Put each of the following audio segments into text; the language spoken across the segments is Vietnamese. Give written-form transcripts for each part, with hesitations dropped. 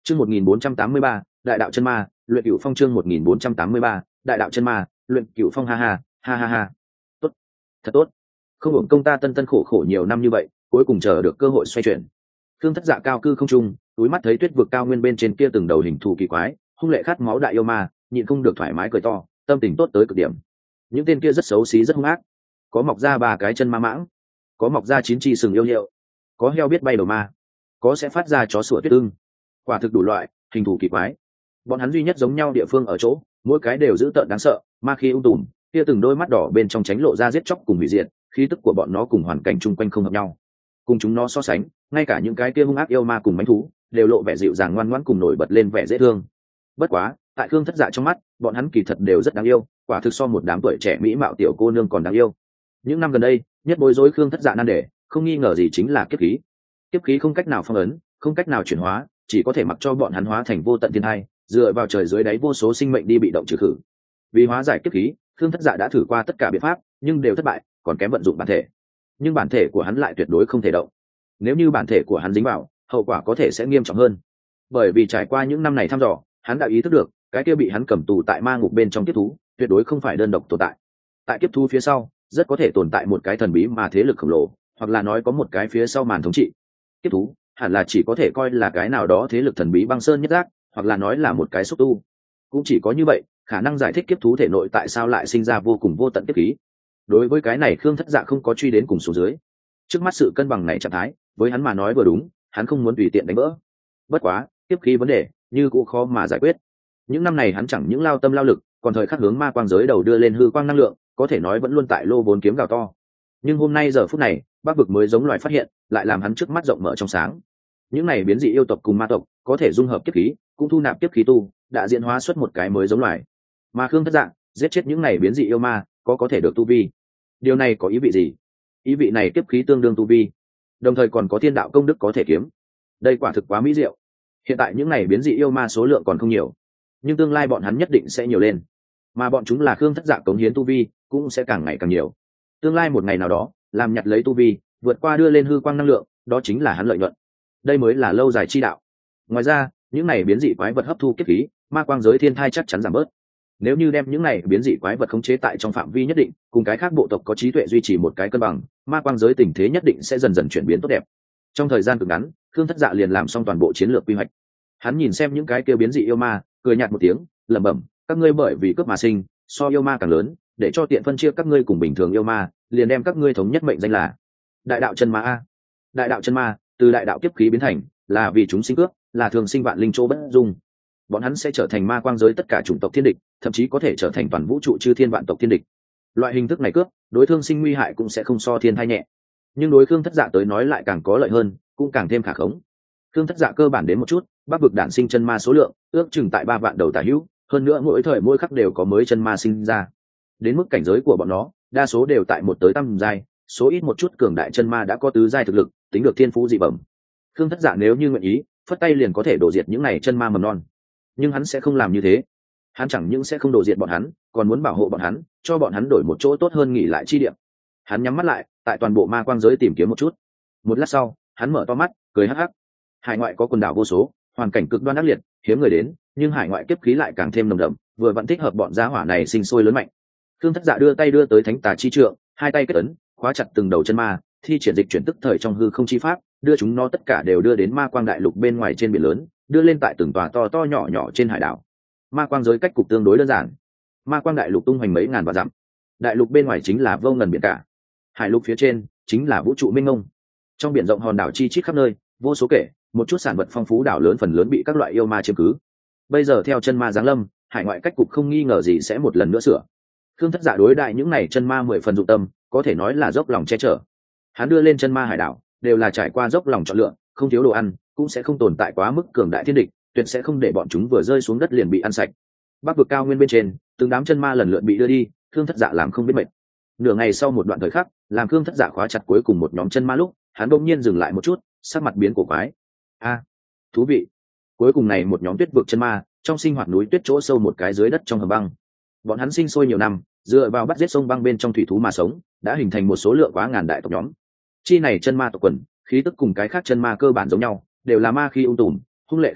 Chương 1483, Đại đạo chân ma, luyện cửu phong. Chương 1483, Đại đạo chân ma, luyện cửu phong. Ha ha, ha ha ha. Tốt, thật tốt. Không hưởng công ta tân tân khổ khổ nhiều năm như vậy, cuối cùng chờ được cơ hội xoay chuyển. Thương Thất Dạ cao cư không trung, túi mắt thấy tuyết vực cao nguyên bên trên kia từng đầu hình thù kỳ quái, hung lệ khát máu đại yêu ma, nhịn không được thoải mái cười to, tâm tình tốt tới cực điểm. Những tên kia rất xấu xí rất hung ác, có mọc ra 3 cái chân ma mãng, có mọc ra 9 chi sừng yêu hiệu, có heo biết bay đầu ma, có sẽ phát ra chó sủa tuyết ưng, quả thực đủ loại hình thù kỳ quái. Bọn hắn duy nhất giống nhau địa phương ở chỗ, mỗi cái đều dữ tợn đáng sợ, ma khí ung tùm, kia từng đôi mắt đỏ bên trong tránh lộ ra giết chóc cùng hủy diệt, khí tức của bọn nó cùng hoàn cảnh chung quanh không hợp nhau. Cùng chúng nó so sánh, ngay cả những cái kia hung ác yêu ma cùng mãnh thú đều lộ vẻ dịu dàng ngoan ngoãn cùng nổi bật lên vẻ dễ thương. Bất quá, tại Khương Thất Dạ trong mắt, bọn hắn kỳ thật đều rất đáng yêu, quả thực so một đám tuổi trẻ mỹ mạo tiểu cô nương còn đáng yêu. Những năm gần đây, nhất bối rối Khương Thất Dạ nan đề, không nghi ngờ gì chính là kiếp khí. Kiếp khí không cách nào phong ấn, không cách nào chuyển hóa, chỉ có thể mặc cho bọn hắn hóa thành vô tận thiên hai, dựa vào trời dưới đáy vô số sinh mệnh đi bị động trừ khử. Vì hóa giải kiếp khí, Khương Thất Dạ đã thử qua tất cả biện pháp, nhưng đều thất bại, còn kém vận dụng bản thể. Nhưng bản thể của hắn lại tuyệt đối không thể động. Nếu như bản thể của hắn dính vào, hậu quả có thể sẽ nghiêm trọng hơn. Bởi vì trải qua những năm này thăm dò, hắn đã ý thức được, cái kia bị hắn cầm tù tại ma ngục bên trong kiếp thú, tuyệt đối không phải đơn độc tồn tại. Tại kiếp thú phía sau, rất có thể tồn tại một cái thần bí mà thế lực khổng lồ, hoặc là nói có một cái phía sau màn thống trị. Kiếp thú hẳn là chỉ có thể coi là cái nào đó thế lực thần bí băng sơn nhất giác, hoặc là nói là một cái xúc tu. Cũng chỉ có như vậy, khả năng giải thích kiếp thú thể nội tại sao lại sinh ra vô cùng vô tận kiếp khí. Đối với cái này Khương Thất Dạ không có truy đến cùng xuống dưới. Trước mắt sự cân bằng này trạng thái, với hắn mà nói vừa đúng, hắn không muốn tùy tiện đánh vỡ. Bất quá, kiếp khí vấn đề như cũng khó mà giải quyết. Những năm này hắn chẳng những lao tâm lao lực, còn thời khắc hướng ma quang giới đầu đưa lên hư quang năng lượng, có thể nói vẫn luôn tại lô vốn kiếm gào to. Nhưng hôm nay giờ phút này, Bắc vực mới giống loài phát hiện, lại làm hắn trước mắt rộng mở trong sáng. Những này biến dị yêu tộc cùng ma tộc, có thể dung hợp kiếp khí, cũng thu nạp kiếp khí tu, đã diễn hóa xuất một cái mới giống loài. Mà Khương Thất Dạ giết chết những này biến dị yêu ma, có thể được tu vi. Điều này có ý vị gì? Ý vị này kiếp khí tương đương tu vi, đồng thời còn có thiên đạo công đức có thể kiếm. Đây quả thực quá mỹ diệu. Hiện tại những này biến dị yêu ma số lượng còn không nhiều, nhưng tương lai bọn hắn nhất định sẽ nhiều lên, mà bọn chúng là Khương Thất Dạ cống hiến tu vi, cũng sẽ càng ngày càng nhiều. Tương lai một ngày nào đó, làm nhặt lấy tu vi, vượt qua đưa lên hư quang năng lượng, đó chính là hắn lợi nhuận. Đây mới là lâu dài chi đạo. Ngoài ra, những này biến dị quái vật hấp thu kiếp khí, ma quang giới thiên thai chắc chắn giảm bớt. Nếu như đem những này biến dị quái vật khống chế tại trong phạm vi nhất định, cùng cái khác bộ tộc có trí tuệ duy trì một cái cân bằng, ma quang giới tình thế nhất định sẽ dần dần chuyển biến tốt đẹp. Trong thời gian cực ngắn, Khương Thất Dạ liền làm xong toàn bộ chiến lược quy hoạch. Hắn nhìn xem những cái kia biến dị yêu ma, cười nhạt một tiếng, lẩm bẩm, các ngươi bởi vì cướp mà sinh, so yêu ma càng lớn, để cho tiện phân chia các ngươi cùng bình thường yêu ma, liền đem các ngươi thống nhất mệnh danh là Đại đạo chân ma a. Đại đạo chân ma, từ đại đạo kiếp khí biến thành, là vì chúng sinh cướp, là thường sinh vạn linh chỗ bất dung. Bọn hắn sẽ trở thành ma quang giới tất cả chủng tộc thiên địch, thậm chí có thể trở thành toàn vũ trụ chư thiên vạn tộc thiên địch. Loại hình thức này cướp, đối thương sinh nguy hại cũng sẽ không so thiên thai nhẹ, nhưng đối Khương Thất Dạ tới nói lại càng có lợi hơn, cũng càng thêm khả khống. Khương Thất Dạ cơ bản đến một chút, Bắc vực đản sinh chân ma số lượng ước chừng tại 3 vạn đầu tả hữu, hơn nữa mỗi thời mỗi khắc đều có mới chân ma sinh ra. Đến mức cảnh giới của bọn nó, đa số đều tại 1 tới 5 giai, số ít một chút cường đại chân ma đã có tứ giai thực lực, tính được thiên phú dị bẩm. Khương Thất Dạ nếu như nguyện ý, phất tay liền có thể đổ diệt những này chân ma mầm non. Nhưng hắn sẽ không làm như thế. Hắn chẳng những sẽ không đổ diệt bọn hắn, còn muốn bảo hộ bọn hắn, cho bọn hắn đổi một chỗ tốt hơn nghỉ lại chi địa. Hắn nhắm mắt lại, tại toàn bộ ma quang giới tìm kiếm một chút. Một lát sau, hắn mở to mắt, cười hắc hắc. Hải ngoại có quần đảo vô số, hoàn cảnh cực đoan ác liệt, hiếm người đến, nhưng hải ngoại kiếp khí lại càng thêm nồng đậm, vừa vặn thích hợp bọn gia hỏa này sinh sôi lớn mạnh. Khương Thất Dạ đưa tay đưa tới thánh tà chi trượng, hai tay kết ấn, khóa chặt từng đầu chân ma, thi triển dịch chuyển tức thời trong hư không chi pháp, đưa chúng nó tất cả đều đưa đến ma quang đại lục bên ngoài trên biển lớn, đưa lên tại từng tòa to to nhỏ nhỏ trên hải đảo. Ma quang giới cách cục tương đối đơn giản. Ma quang đại lục tung hoành mấy ngàn vạn dặm, đại lục bên ngoài chính là vô ngần biển cả, hải lục phía trên chính là vũ trụ mênh mông. Trong biển rộng hòn đảo chi chít khắp nơi, vô số kể, một chút sản vật phong phú đảo lớn phần lớn bị các loại yêu ma chiếm cứ. Bây giờ theo chân ma giáng lâm, hải ngoại cách cục không nghi ngờ gì sẽ một lần nữa sửa. Khương Thất Dạ đối đại những này chân ma 10 phần dụng tâm, có thể nói là dốc lòng che chở. Hắn đưa lên chân ma hải đảo, đều là trải qua dốc lòng chọn lựa, không thiếu đồ ăn, cũng sẽ không tồn tại quá mức cường đại thiên địch, tuyệt sẽ không để bọn chúng vừa rơi xuống đất liền bị ăn sạch. Bắc vực cao nguyên bên trên, từng đám chân ma lần lượt bị đưa đi, Khương Thất Dạ làm không biết mệt. Nửa ngày sau một đoạn thời khắc, làm Khương Thất Dạ khóa chặt cuối cùng một nhóm chân ma lúc, hắn bỗng nhiên dừng lại một chút, sắc mặt biến cổ quái. A, thú vị. Cuối cùng này một nhóm tuyết vực chân ma, trong sinh hoạt núi tuyết chỗ sâu một cái dưới đất trong hầm băng. Bọn hắn sinh sôi nhiều năm, dựa vào bắt giết sông băng bên trong thủy thú mà sống, đã hình thành một số lượng quá ngàn đại tộc nhóm. Chi này chân ma tộc quần, khí tức cùng cái khác chân ma cơ bản giống nhau, đều là ma khí ung tùm, hung lệ khát máu,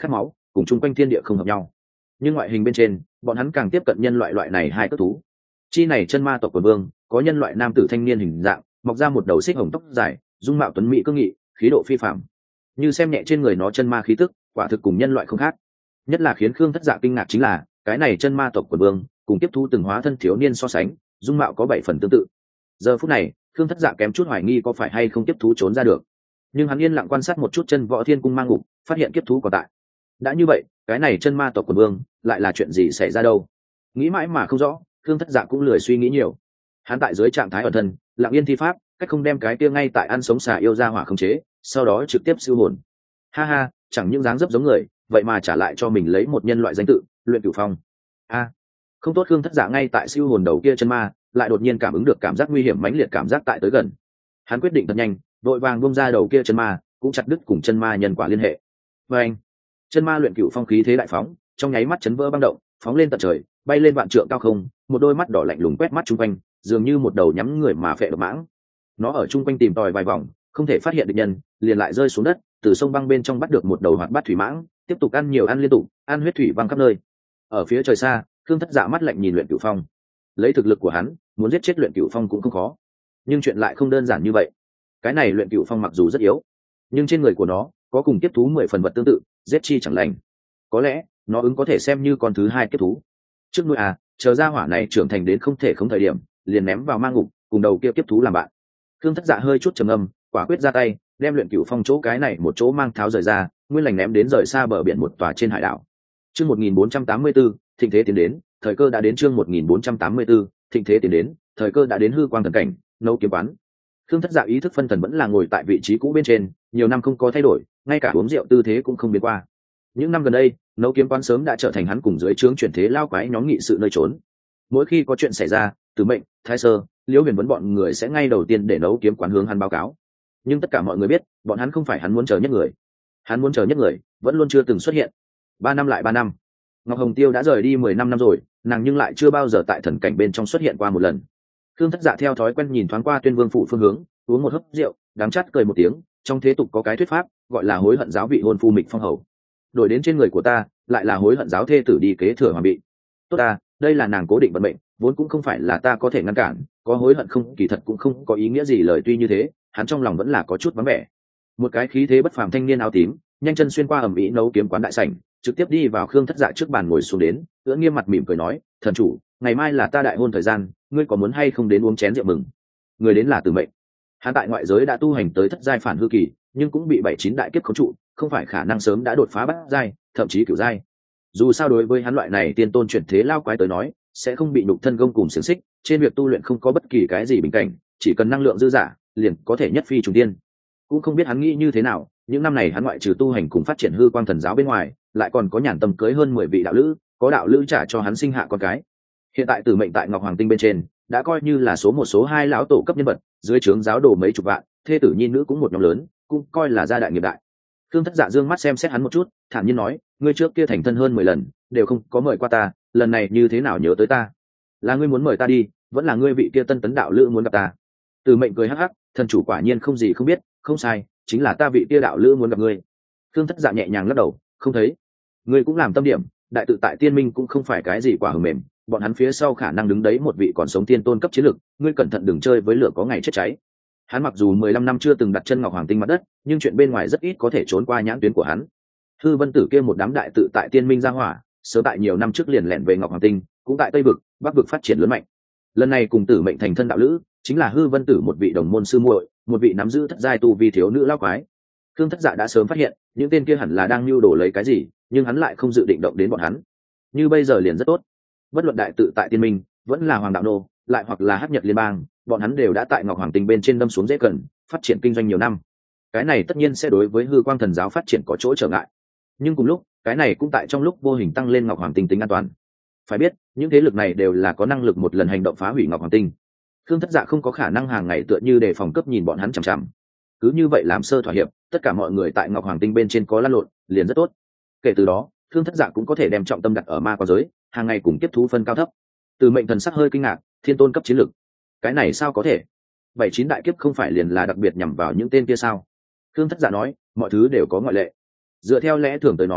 cùng chung quanh thiên địa không hợp nhau, nhưng ngoại hình bên trên bọn hắn càng tiếp cận nhân loại này hai cất thú. Chi này chân ma tộc quần vương có nhân loại nam tử thanh niên hình dạng, mọc ra một đầu xích hồng tóc dài, dung mạo tuấn mỹ cương nghị, khí độ phi phạm. Như xem nhẹ trên người nó chân ma khí tức, quả thực cùng nhân loại không khác. Nhất là khiến Khương Thất Dạ kinh ngạc chính là cái này chân ma tộc quần vương cùng tiếp thu từng hóa thân thiếu niên so sánh, dung mạo có 7 phần tương tự. Giờ phút này Khương Thất Dạ kém chút hoài nghi có phải hay không tiếp thú trốn ra được, nhưng hắn yên lặng quan sát một chút chân võ thiên cung mang ngục, phát hiện kiếp thú còn tại. Đã như vậy, cái này chân ma tộc quần vương lại là chuyện gì xảy ra đâu? Nghĩ mãi mà không rõ, Khương Thất Dạ cũng lười suy nghĩ nhiều. Hắn tại dưới trạng thái ẩn thân, lặng yên thi pháp, cách không đem cái kia ngay tại ăn sống xà yêu ra hỏa khống chế, sau đó trực tiếp siêu hồn. Ha ha, chẳng những dáng dấp giống người, vậy mà trả lại cho mình lấy một nhân loại danh tự, Luyện Cửu Phong. A, không tốt. Khương Thất Dạ ngay tại siêu hồn đầu kia chân ma, lại đột nhiên cảm ứng được cảm giác nguy hiểm mãnh liệt cảm giác tại tới gần. Hắn quyết định thật nhanh, vội vàng bung ra đầu kia chân ma, cũng chặt đứt cùng chân ma nhân quả liên hệ. Và anh, chân ma Luyện Cửu Phong khí thế đại phóng, trong nháy mắt chấn vỡ băng động, phóng lên tận trời, bay lên vạn trượng cao không, một đôi mắt đỏ lạnh lùng quét mắt chung quanh, dường như một đầu nhắm người mà phệ độc mãng. Nó ở chung quanh tìm tòi vài vòng, không thể phát hiện địch nhân, liền lại rơi xuống đất, từ sông băng bên trong bắt được một đầu hoạt bát thủy mãng, tiếp tục ăn nhiều ăn liên tục, ăn huyết thủy văng khắp nơi. Ở phía trời xa, Khương Thất Dạ mắt lạnh nhìn Luyện Cửu Phong. Lấy thực lực của hắn, muốn giết chết Luyện Cửu Phong cũng không khó, nhưng chuyện lại không đơn giản như vậy. Cái này Luyện Cửu Phong mặc dù rất yếu, nhưng trên người của nó có cùng kiếp thú 10 phần vật tương tự, giết chi chẳng lành. Có lẽ nó ứng có thể xem như con thứ hai kiếp thú. Trước nuôi chờ ra hỏa này trưởng thành đến không thể không thời điểm, liền ném vào mang ngục, cùng đầu kia kiếp thú làm bạn. Khương Thất Dạ hơi chút trầm ngâm, quả quyết ra tay, đem Luyện Cửu Phong chỗ cái này một chỗ mang tháo rời ra, nguyên lành ném đến rời xa bờ biển một tòa trên hải đảo. Chương 1484, thịnh thế tiến đến, thời cơ đã đến. Chương 1484, thịnh thế tiến đến, thời cơ đã đến. Hư quang thần cảnh, nấu kiếm quán. Khương Thất Dạ ý thức phân thần vẫn là ngồi tại vị trí cũ bên trên, nhiều năm không có thay đổi, ngay cả uống rượu tư thế cũng không biến qua. Những năm gần đây, nấu kiếm quán sớm đã trở thành hắn cùng dưới trướng chuyển thế lao quái nhóm nghị sự nơi trốn. Mỗi khi có chuyện xảy ra, Từ Mệnh, Thái Sơ, Liễu Huyền vấn bọn người sẽ ngay đầu tiên để nấu kiếm quán hướng hắn báo cáo. Nhưng tất cả mọi người biết, bọn hắn không phải hắn muốn chờ nhất người. Hắn muốn chờ nhất người vẫn luôn chưa từng xuất hiện. 3 năm lại 3 năm, Ngọc Hồng Tiêu đã rời đi 15 năm rồi, nàng nhưng lại chưa bao giờ tại thần cảnh bên trong xuất hiện qua một lần. Khương Thất Dạ theo thói quen nhìn thoáng qua Tuyên Vương phủ phương hướng, uống một hớp rượu, đắng chát cười một tiếng. Trong thế tục có cái thuyết pháp, gọi là hối hận giáo vị hôn phu Mịch Phong hầu. Đổi đến trên người của ta, lại là hối hận giáo thê tử đi kế thừa hoàng bị. Tốt ta, đây là nàng cố định vận mệnh, vốn cũng không phải là ta có thể ngăn cản. Có hối hận không, kỳ thật cũng không có ý nghĩa gì. Lời tuy như thế, hắn trong lòng vẫn là có chút vắng vẻ. Một cái khí thế bất phàm thanh niên áo tím, nhanh chân xuyên qua ẩm ĩ nấu kiếm quán đại sảnh, trực tiếp đi vào Khương Thất Dạ trước bàn ngồi xuống đến, ưỡn nghiêm mặt mỉm cười nói: "Thần chủ, ngày mai là ta đại hôn thời gian, ngươi có muốn hay không đến uống chén rượu mừng?" Người đến là Từ Mệnh. Hắn tại ngoại giới đã tu hành tới thất giai phản hư kỳ, nhưng cũng bị 7-9 đại kiếp khống trụ, không phải khả năng sớm đã đột phá bát giai, thậm chí cửu giai. Dù sao đối với hắn loại này tiên tôn chuyển thế lao quái tới nói, sẽ không bị nhục thân gông cùng xiềng xích, trên việc tu luyện không có bất kỳ cái gì bình cảnh, chỉ cần năng lượng dư dả, liền có thể nhất phi trùng tiên. Cũng không biết hắn nghĩ như thế nào, những năm này hắn ngoại trừ tu hành cùng phát triển hư quang thần giáo bên ngoài, lại còn có nhàn tâm cưới hơn 10 vị đạo lữ, có đạo lữ trả cho hắn sinh hạ con cái. Hiện tại Từ Mệnh tại Ngọc Hoàng Tinh bên trên, đã coi như là số 1 số 2 lão tổ cấp nhân vật, dưới trướng giáo đồ mấy chục vạn, thê tử nhi nữ cũng một nhóm lớn, cũng coi là gia đại nghiệp đại. Khương Thất Dạ dương mắt xem xét hắn một chút, thản nhiên nói: "Ngươi trước kia thành thân hơn 10 lần, đều không có mời qua ta, lần này như thế nào nhớ tới ta? Là ngươi muốn mời ta đi, vẫn là ngươi vị kia tân tấn đạo lữ muốn gặp ta?" Từ Mệnh cười hắc hắc: "Thần chủ quả nhiên không gì không biết, không sai, chính là ta vị kia đạo lữ muốn gặp ngươi." Khương Thất Dạ nhẹ nhàng lắc đầu: "Không thấy. Ngươi cũng làm tâm điểm, đại tự tại tiên minh cũng không phải cái gì quả hờ mềm, bọn hắn phía sau khả năng đứng đấy một vị còn sống tiên tôn cấp chiến lực, ngươi cẩn thận đừng chơi với lửa có ngày chết cháy." Hắn mặc dù 15 năm chưa từng đặt chân Ngọc Hoàng Tinh mặt đất, nhưng chuyện bên ngoài rất ít có thể trốn qua nhãn tuyến của hắn. Hư Vân Tử kia một đám đại tự tại tiên minh ra hỏa, sớm tại nhiều năm trước liền lẻn về Ngọc Hoàng Tinh, cũng tại Tây vực, Bắc vực phát triển lớn mạnh. Lần này cùng Tử Mệnh thành thân đạo lữ, chính là Hư Vân Tử một vị đồng môn sư muội, một vị nắm giữ thất giai tu vi thiếu nữ lão quái. Khương Thất Dạ đã sớm phát hiện, những tên kia hẳn là đang lưu đồ lấy cái gì, nhưng hắn lại không dự định động đến bọn hắn. Như bây giờ liền rất tốt. Bất luận đại tự tại tiên minh, vẫn là Hoàng đạo nô, lại hoặc là Hắc Nhật liên bang, bọn hắn đều đã tại Ngọc Hoàng Tinh bên trên đâm xuống dễ cần, phát triển kinh doanh nhiều năm. Cái này tất nhiên sẽ đối với hư quang thần giáo phát triển có chỗ trở ngại, nhưng cùng lúc cái này cũng tại trong lúc vô hình tăng lên Ngọc Hoàng Tinh tính an toàn. Phải biết những thế lực này đều là có năng lực một lần hành động phá hủy Ngọc Hoàng Tinh. Khương Thất Dạ không có khả năng hàng ngày tựa như để phòng cấp nhìn bọn hắn chằm chằm. Cứ như vậy làm sơ thỏa hiệp, tất cả mọi người tại Ngọc Hoàng Tinh bên trên có lăn lộn, liền rất tốt. Kể từ đó, Khương Thất Dạ cũng có thể đem trọng tâm đặt ở ma quái giới, hàng ngày cùng tiếp thú phân cao thấp. Từ Mệnh thần sắc hơi kinh ngạc, thiên tôn cấp chiến lực, cái này sao có thể? 7-9 đại kiếp không phải liền là đặc biệt nhằm vào những tên kia sao? Khương Thất Dạ nói, mọi thứ đều có ngoại lệ. Dựa theo lẽ thường tới nói,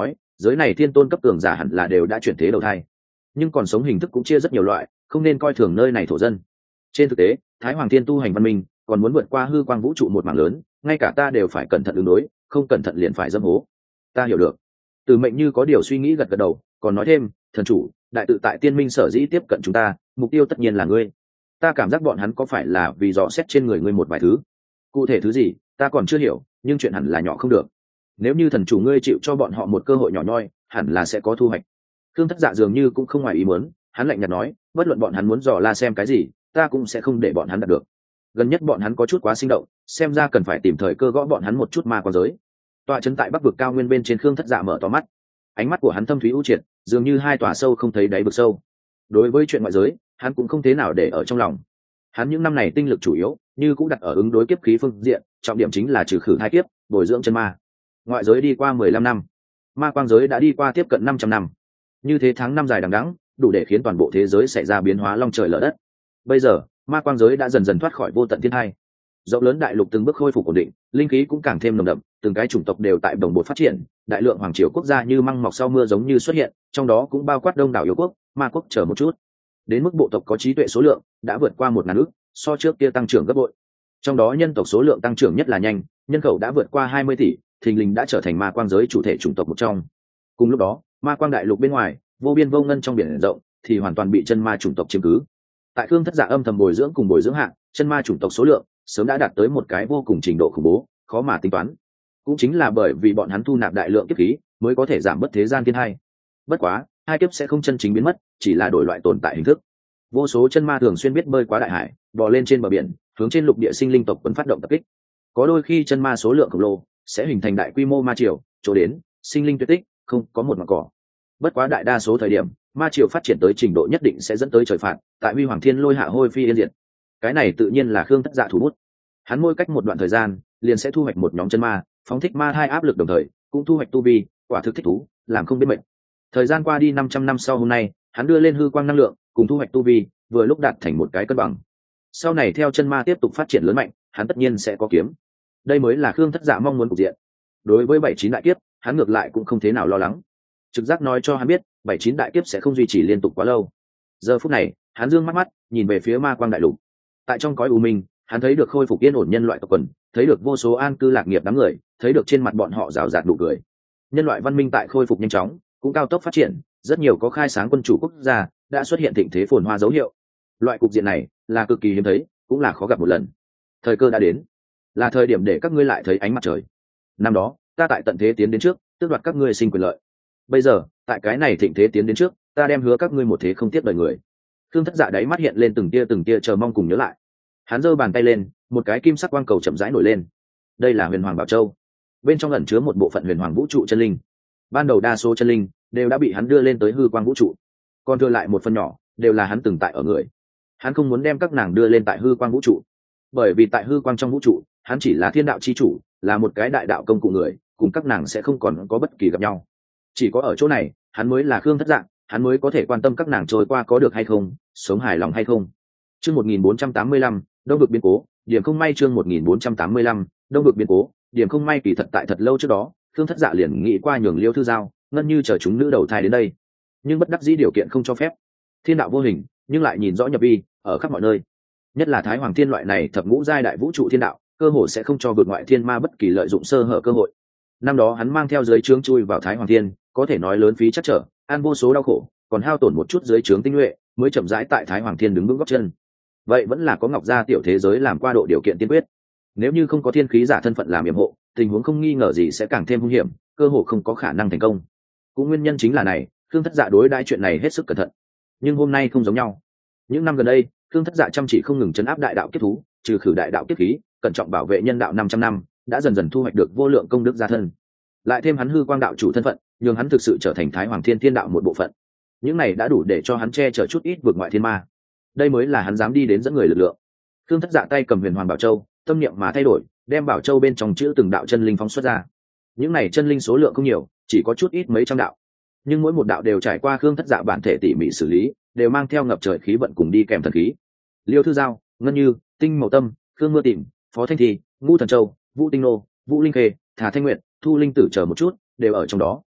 giới này thiên tôn cấp cường giả hẳn là đều đã chuyển thế đầu thai, nhưng còn sống hình thức cũng chia rất nhiều loại, không nên coi thường nơi này thổ dân. Trên thực tế Thái Hoàng Thiên tu hành văn minh còn muốn vượt qua hư quang vũ trụ một mảng lớn, ngay cả ta đều phải cẩn thận ứng đối, không cẩn thận liền phải dâm hố. Ta hiểu được. Từ Mệnh như có điều suy nghĩ gật gật đầu, còn nói thêm, thần chủ, đại tự tại tiên minh sở dĩ tiếp cận chúng ta, mục tiêu tất nhiên là ngươi. Ta cảm giác bọn hắn có phải là vì dò xét trên người ngươi một vài thứ, cụ thể thứ gì ta còn chưa hiểu, nhưng chuyện hẳn là nhỏ không được. Nếu như thần chủ ngươi chịu cho bọn họ một cơ hội nhỏ nhoi, hẳn là sẽ có thu hoạch. Thương Thất Dạ dường như cũng không ngoài ý muốn, hắn lạnh nhạt nói, bất luận bọn hắn muốn dò la xem cái gì, ta cũng sẽ không để bọn hắn đạt được. Gần nhất bọn hắn có chút quá sinh động, xem ra cần phải tìm thời cơ gõ bọn hắn một chút ma quan giới. Tọa trấn tại Bắc vực cao nguyên bên trên, Khương Thất Dạ mở to mắt, ánh mắt của hắn thâm thúy u triệt, dường như hai tòa sâu không thấy đáy vực sâu. Đối với chuyện ngoại giới hắn cũng không thế nào để ở trong lòng. Hắn những năm này tinh lực chủ yếu như cũng đặt ở ứng đối kiếp khí phương diện, trọng điểm chính là trừ khử thai kiếp, bồi dưỡng chân ma. Ngoại giới đi qua 15 năm, ma quang giới đã đi qua tiếp cận 500 năm. Như thế tháng năm dài đằng đẵng, đủ để khiến toàn bộ thế giới xảy ra biến hóa long trời lở đất. Bây giờ ma quang giới đã dần dần thoát khỏi vô tận thiên hai, rộng lớn đại lục từng bước khôi phục ổn định, linh khí cũng càng thêm nồng đậm, từng cái chủng tộc đều tại đồng bộ phát triển, đại lượng hoàng triều quốc gia như măng mọc sau mưa giống như xuất hiện, trong đó cũng bao quát đông đảo yêu quốc, ma quốc chờ một chút. Đến mức bộ tộc có trí tuệ số lượng đã vượt qua 1.000 ức, so trước kia tăng trưởng gấp bội. Trong đó nhân tộc số lượng tăng trưởng nhất là nhanh, nhân khẩu đã vượt qua 20 tỷ, thình lình đã trở thành ma quang giới chủ thể chủng tộc một trong. Cùng lúc đó ma quang đại lục bên ngoài vô biên vô ngân trong biển rộng thì hoàn toàn bị chân ma chủng tộc chiếm cứ. Tại Khương Thất Dạ âm thầm bồi dưỡng cùng bồi dưỡng hạng, chân ma chủng tộc số lượng sớm đã đạt tới một cái vô cùng trình độ khủng bố, khó mà tính toán. Cũng chính là bởi vì bọn hắn thu nạp đại lượng kiếp khí mới có thể giảm bớt thế gian thiên hai. Bất quá hai kiếp sẽ không chân chính biến mất, chỉ là đổi loại tồn tại hình thức. Vô số chân ma thường xuyên biết bơi qua đại hải, bò lên trên bờ biển, hướng trên lục địa sinh linh tộc quân phát động tập kích. Có đôi khi chân ma số lượng khổng lồ sẽ hình thành đại quy mô ma triều, chỗ đến sinh linh tuyệt tích, không có một mảng cỏ. Bất quá đại đa số thời điểm ma triều phát triển tới trình độ nhất định sẽ dẫn tới trời phạt, tại Huy Hoàng Thiên lôi hạ hôi phi yên diệt. Cái này tự nhiên là Khương Thất Dạ thủ bút. Hắn mỗi cách một đoạn thời gian liền sẽ thu hoạch một nhóm chân ma, phóng thích ma hai áp lực, đồng thời cũng thu hoạch tu vi, quả thực thích thú, làm không biết mệnh. Thời gian qua đi 500 năm sau hôm nay, hắn đưa lên hư quang năng lượng cùng thu hoạch tu vi vừa lúc đạt thành một cái cân bằng. Sau này theo chân ma tiếp tục phát triển lớn mạnh, hắn tất nhiên sẽ có kiếm. Đây mới là Khương Thất Dạ mong muốn cục diện. Đối với 79 đại kiếp hắn ngược lại cũng không thế nào lo lắng. Trực giác nói cho hắn biết 79 đại kiếp sẽ không duy trì liên tục quá lâu. Giờ phút này hắn dương mắt nhìn về phía ma quang đại lục. Tại trong cõi u minh hắn thấy được khôi phục yên ổn nhân loại tộc quần, thấy được vô số an cư lạc nghiệp đám người, thấy được trên mặt bọn họ rào rạt nụ cười. Nhân loại văn minh tại khôi phục nhanh chóng, cũng cao tốc phát triển, rất nhiều có khai sáng quân chủ quốc gia đã xuất hiện thịnh thế phồn hoa dấu hiệu. Loại cục diện này là cực kỳ hiếm thấy, cũng là khó gặp một lần. Thời cơ đã đến, là thời điểm để các ngươi lại thấy ánh mặt trời. Năm đó ta tại tận thế tiến đến trước, tước đoạt các ngươi sinh quyền lợi. Bây giờ tại cái này thịnh thế tiến đến trước, ta đem hứa các ngươi một thế không tiếc đời người. Khương Thất Dạ đáy mắt hiện lên từng tia chờ mong cùng nhớ lại. Hắn giơ bàn tay lên, một cái kim sắc quang cầu chậm rãi nổi lên. Đây là Huyền Hoàng Bảo Châu, bên trong ẩn chứa một bộ phận huyền hoàng vũ trụ chân linh. Ban đầu đa số chân linh đều đã bị hắn đưa lên tới hư quang vũ trụ, còn thừa lại một phần nhỏ đều là hắn từng tại ở người. Hắn không muốn đem các nàng đưa lên tại hư quang vũ trụ, bởi vì tại hư quang trong vũ trụ hắn chỉ là thiên đạo chi chủ, là một cái đại đạo công cụ người, cùng các nàng sẽ không còn có bất kỳ gặp nhau. Chỉ có ở chỗ này hắn mới là Khương Thất Dạ, hắn mới có thể quan tâm các nàng trôi qua có được hay không, sống hài lòng hay không. Chương 1485, đông vực biến cố, điểm không may. Chương 1485, đông vực biến cố, điểm không may. Kỳ thật tại thật lâu trước đó Khương Thất Dạ liền nghĩ qua nhường Liêu Thư Giao, Ngân Như chờ chúng nữ đầu thai đến đây, nhưng bất đắc dĩ điều kiện không cho phép. Thiên đạo vô hình nhưng lại nhìn rõ nhập vi ở khắp mọi nơi, nhất là Thái Hoàng Thiên loại này thập ngũ giai đại vũ trụ thiên đạo, cơ hội sẽ không cho vượt ngoại thiên ma bất kỳ lợi dụng sơ hở cơ hội. Năm đó hắn mang theo dưới trướng chui vào Thái Hoàng Thiên, có thể nói lớn phí chắc trở, ăn vô số đau khổ, còn hao tổn một chút dưới trướng tinh nhuệ, mới chậm rãi tại Thái Hoàng Thiên đứng vững gót chân. Vậy vẫn là có Ngọc Gia tiểu thế giới làm qua độ điều kiện tiên quyết. Nếu như không có thiên khí giả thân phận làm yểm hộ, tình huống không nghi ngờ gì sẽ càng thêm hung hiểm, cơ hội không có khả năng thành công. Cũng nguyên nhân chính là này, Khương Thất Dạ đối đãi chuyện này hết sức cẩn thận. Nhưng hôm nay không giống nhau. Những năm gần đây, Khương Thất Dạ chăm chỉ không ngừng trấn áp đại đạo kiếp thú, trừ khử đại đạo kiếp khí, cẩn trọng bảo vệ nhân đạo 500 năm, đã dần dần thu hoạch được vô lượng công đức gia thân. Lại thêm hắn hư quang đạo chủ thân phận, nhường hắn thực sự trở thành Thái Hoàng Thiên thiên đạo một bộ phận. Những này đã đủ để cho hắn che chở chút ít vượt ngoại thiên ma. Đây mới là hắn dám đi đến dẫn người lực lượng. Khương Thất Dạ tay cầm Huyền Hoàng Bảo Châu, tâm niệm mà thay đổi, đem Bảo Châu bên trong chữ từng đạo chân linh phóng xuất ra. Những này chân linh số lượng không nhiều, chỉ có chút ít mấy trăm đạo, nhưng mỗi một đạo đều trải qua Khương Thất Dạ bản thể tỉ mỉ xử lý, đều mang theo ngập trời khí vận cùng đi kèm thần khí. Liêu Thư Giao, Ngân Như, Tinh Mậu Tâm, Khương Mưa Tìm, Phó Thanh Thi, Ngũ Thần Châu, Vũ Tinh Nô, Vũ Linh Khê, Thả Thanh Nguyệt, Thu Linh Tử chờ một chút đều ở trong đó.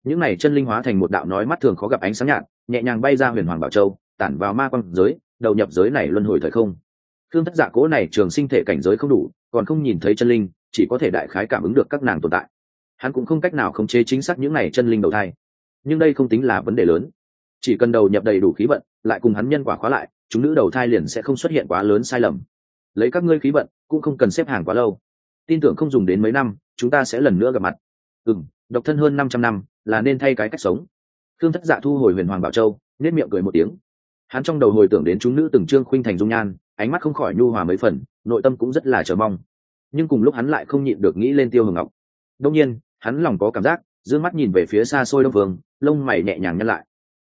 những này chân linh hóa thành một đạo nói mắt thường khó gặp ánh sáng nhạt, nhẹ nhàng bay ra huyền hoàng bảo châu, tản vào ma quang giới, đầu nhập giới này luân hồi thời không. Thương Thất Dạ cố này trường sinh thể cảnh giới không đủ, còn không nhìn thấy chân linh, chỉ có thể đại khái cảm ứng được các nàng tồn tại. Hắn cũng không cách nào khống chế chính xác những này chân linh đầu thai, nhưng đây không tính là vấn đề lớn. Chỉ cần đầu nhập đầy đủ khí vận, lại cùng hắn nhân quả khóa lại, chúng nữ đầu thai liền sẽ không xuất hiện quá lớn sai lầm. Lấy các ngươi khí vận, cũng không cần xếp hàng quá lâu. Tin tưởng không dùng đến mấy năm, chúng ta sẽ lần nữa gặp mặt. Độc thân hơn 500 năm, là nên thay cái cách sống. Thương Thất Dạ thu hồi huyền hoàng bảo châu, nét miệng cười một tiếng. Hắn trong đầu hồi tưởng đến chúng nữ từng trương khuynh thành dung nhan, ánh mắt không khỏi nhu hòa mấy phần, nội tâm cũng rất là chờ mong. Nhưng cùng lúc hắn lại không nhịn được nghĩ lên Tiêu Hồng Ngọc. Đương nhiên, hắn lòng có cảm giác, dương mắt nhìn về phía xa xôi đông vương, lông mày nhẹ nhàng nhăn lại.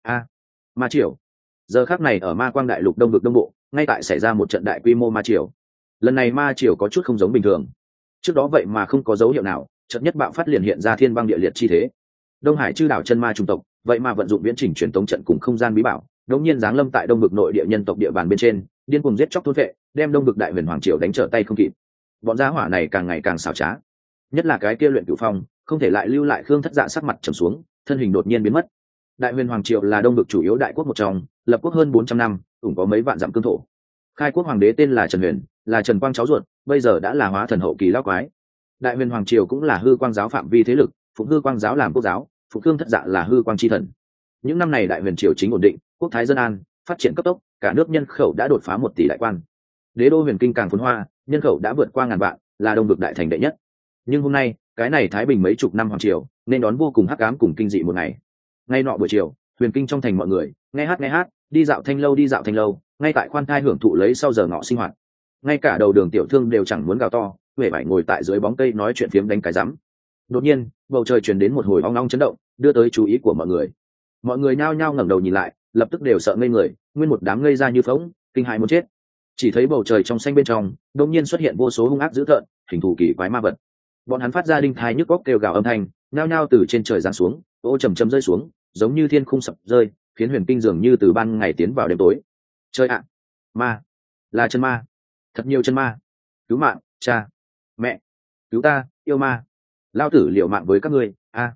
Ma triều. Giờ khắc này ở Ma Quang Đại Lục đông vực đông bộ, ngay tại xảy ra một trận đại quy mô ma triều. Lần này ma triều có chút không giống bình thường. Trước đó vậy mà không có dấu hiệu nào, chợt nhất bạo phát liền hiện ra thiên băng địa liệt chi thế. Đông Hải chư đảo chân ma chủng tộc, vậy mà vận dụng viễn trình truyền tống trận cùng không gian bí bảo, đột nhiên giáng lâm tại đông vực nội địa nhân tộc địa bàn bên trên, điên cuồng giết chóc thôn vệ, đem đông vực đại huyền hoàng triều đánh trở tay không kịp. Bọn gia hỏa này càng ngày càng xảo trá, nhất là cái kia Luyện Cửu Phong, không thể lại lưu lại. Khương Thất Dạ sắc mặt trầm xuống, thân hình đột nhiên biến mất. Đại huyền hoàng triều là đông vực chủ yếu đại quốc một trong, lập quốc hơn 400 năm, cũng có mấy vạn dặm cương thổ. Khai quốc hoàng đế tên là Trần Huyền, là Trần Quang cháu ruột, bây giờ đã là hóa thần hậu kỳ lão quái. Đại huyền hoàng triều cũng là hư quang giáo phạm vi thế lực, phụng hư quang giáo làm quốc giáo, phụng Khương Thất Dạ là hư quang chi thần. Những năm này đại huyền triều chính ổn định, quốc thái dân an, phát triển cấp tốc, cả nước nhân khẩu đã đột phá 1 tỷ đại quan. Đế đô huyền kinh càng phồn hoa, nhân khẩu đã vượt qua ngàn vạn, là đông vực đại thành đệ nhất. Nhưng hôm nay, cái này thái bình mấy chục năm hoàng triều, nên đón vô cùng hắc ám cùng kinh dị một ngày. Ngay nọ buổi chiều, huyền kinh trong thành mọi người nghe hát, đi dạo thanh lâu, ngay tại khoan thai hưởng thụ lấy sau giờ ngọ sinh hoạt. Ngay cả đầu đường tiểu thương đều chẳng muốn gào to, huệ vải ngồi tại dưới bóng cây nói chuyện phiếm đánh cái rắm. Đột nhiên, bầu trời truyền đến một hồi ong ong chấn động, đưa tới chú ý của mọi người. Mọi người nhao nhao ngẩng đầu nhìn lại, lập tức đều sợ ngây người, nguyên một đám ngây ra như phỗng, kinh hãi muốn chết. Chỉ thấy bầu trời trong xanh bên trong, đột nhiên xuất hiện vô số hung ác dữ tợn, hình thù kỳ quái ma vật. Bọn hắn phát ra đinh thai nhức góc kêu gào âm thanh, nhao nhao từ trên trời giáng xuống, ô trầm trầm rơi xuống, giống như thiên khung sập rơi, khiến huyền kinh dường như từ ban ngày tiến vào đêm tối. Chơi ạ, ma, là chân ma, thật nhiều chân ma, cứu mạng, cha, mẹ, cứu ta, yêu ma, lao tử liều mạng với các ngươi.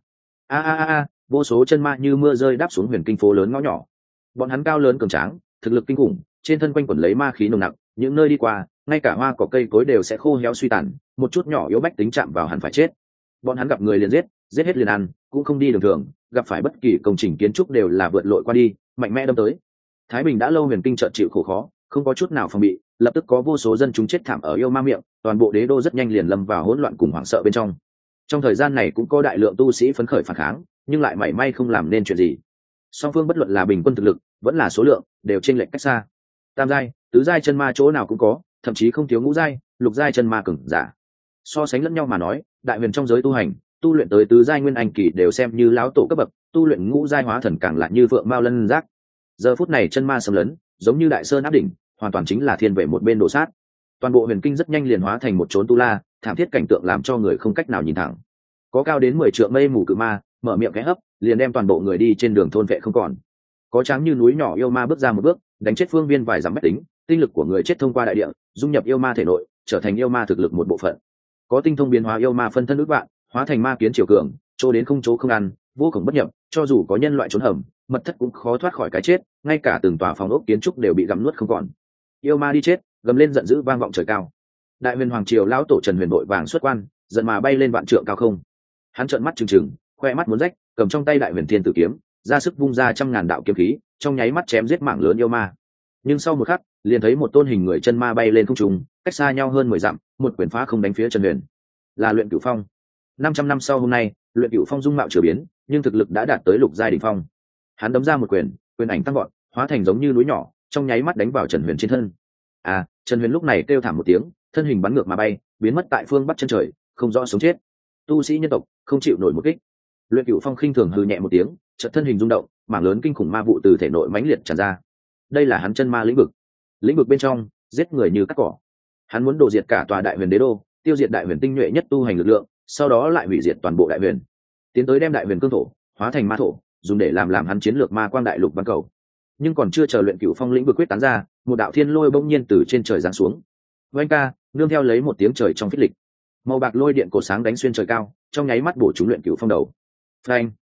Vô số chân ma như mưa rơi đáp xuống huyền kinh phố lớn ngõ nhỏ. Bọn hắn cao lớn cường tráng, thực lực kinh khủng, trên thân quanh quẩn lấy ma khí nồng nặc, những nơi đi qua, ngay cả hoa cỏ cây cối đều sẽ khô héo suy tàn, một chút nhỏ yếu bách tính chạm vào hẳn phải chết. Bọn hắn gặp người liền giết, giết hết liền ăn, cũng không đi đường thường, gặp phải bất kỳ công trình kiến trúc đều là vượt lội qua đi, mạnh mẽ đâm tới. Thái Bình đã lâu huyền kinh chợt chịu khổ khó, không có chút nào phòng bị, lập tức có vô số dân chúng chết thảm ở yêu ma miệng, toàn bộ đế đô rất nhanh liền lâm vào hỗn loạn cùng hoảng sợ bên trong. Trong thời gian này cũng có đại lượng tu sĩ phấn khởi phản kháng, nhưng lại mảy may không làm nên chuyện gì. Song phương bất luận là bình quân thực lực, vẫn là số lượng, đều chênh lệch cách xa. Tam giai, tứ giai chân ma chỗ nào cũng có, thậm chí không thiếu ngũ giai, lục giai chân ma cường giả. So sánh lẫn nhau mà nói, đại huyền trong giới tu hành, tu luyện tới tứ giai nguyên anh kỳ đều xem như lão tổ cấp bậc, tu luyện ngũ giai hóa thần càng lại như vượng mao lân giác. Giờ phút này chân ma xâm lấn, giống như đại sơn áp đỉnh, hoàn toàn chính là thiên vệ một bên đổ sát. Toàn bộ huyền kinh rất nhanh liền hóa thành một chốn tu la, thảm thiết cảnh tượng làm cho người không cách nào nhìn thẳng. Có cao đến 10 trượng mây mù cự ma, mở miệng cái hấp, liền đem toàn bộ người đi trên đường thôn vệ không còn. Có tráng như núi nhỏ yêu ma bước ra một bước, đánh chết phương viên vài dặm bách tính, tinh lực của người chết thông qua đại địa, dung nhập yêu ma thể nội, trở thành yêu ma thực lực một bộ phận. Có tinh thông biến hóa yêu ma phân thân ước vạn, hóa thành ma kiến triều cường, chỗ đến không chỗ không ăn, vô cùng bất nhập, cho dù có nhân loại trốn hầm, mật thất cũng khó thoát khỏi cái chết, ngay cả từng tòa phòng ốc kiến trúc đều bị gặm nuốt không còn. Yêu ma đi chết, gầm lên giận dữ vang vọng trời cao. Đại huyền hoàng triều lão tổ Trần Huyền vội vàng xuất quan, giận mà bay lên vạn trượng cao không. Hắn trợn mắt trừng trừng, khoe mắt muốn rách, cầm trong tay đại huyền thiên tử kiếm, ra sức vung ra trăm ngàn đạo kiếm khí, trong nháy mắt chém giết mảng lớn yêu ma. Nhưng sau một khắc, liền thấy một tôn hình người chân ma bay lên không trung, cách xa nhau hơn 10 dặm, một quyền phá không đánh phía Trần Huyền. Là Luyện Cửu Phong. 500 năm sau hôm nay, Luyện Cửu Phong dung mạo chưa biến, nhưng thực lực đã đạt tới lục giai đỉnh phong. Hắn đấm ra một quyền, quyền ảnh tăng vọt, hóa thành giống như núi nhỏ, trong nháy mắt đánh vào Trần Huyền trên thân. Trần Huyền lúc này kêu thảm một tiếng, thân hình bắn ngược mà bay, biến mất tại phương bắc chân trời, không rõ sống chết. Tu sĩ nhân tộc không chịu nổi một kích. Luyện Cửu Phong khinh thường hừ nhẹ một tiếng, chợt thân hình rung động, mảng lớn kinh khủng ma vụ từ thể nội mãnh liệt tràn ra. Đây là hắn chân ma lĩnh vực. Lĩnh vực bên trong, giết người như cắt cỏ. Hắn muốn đổ diệt cả tòa đại huyền đế đô, tiêu diệt đại huyền tinh nhuệ nhất tu hành lực lượng, sau đó lại hủy diệt toàn bộ đại huyền, tiến tới đem đại huyền cương thổ hóa thành ma thổ, dùng để làm hắn chiến lược ma quang đại lục văn cầu. Nhưng còn chưa chờ Luyện Cửu Phong lĩnh vực quyết tán ra, một đạo thiên lôi bỗng nhiên từ trên trời giáng xuống. Oanh ca, nương theo lấy một tiếng trời trong phích lịch, màu bạc lôi điện cổ sáng đánh xuyên trời cao, trong nháy mắt bổ trúng Luyện Cửu Phong đầu. Phanh!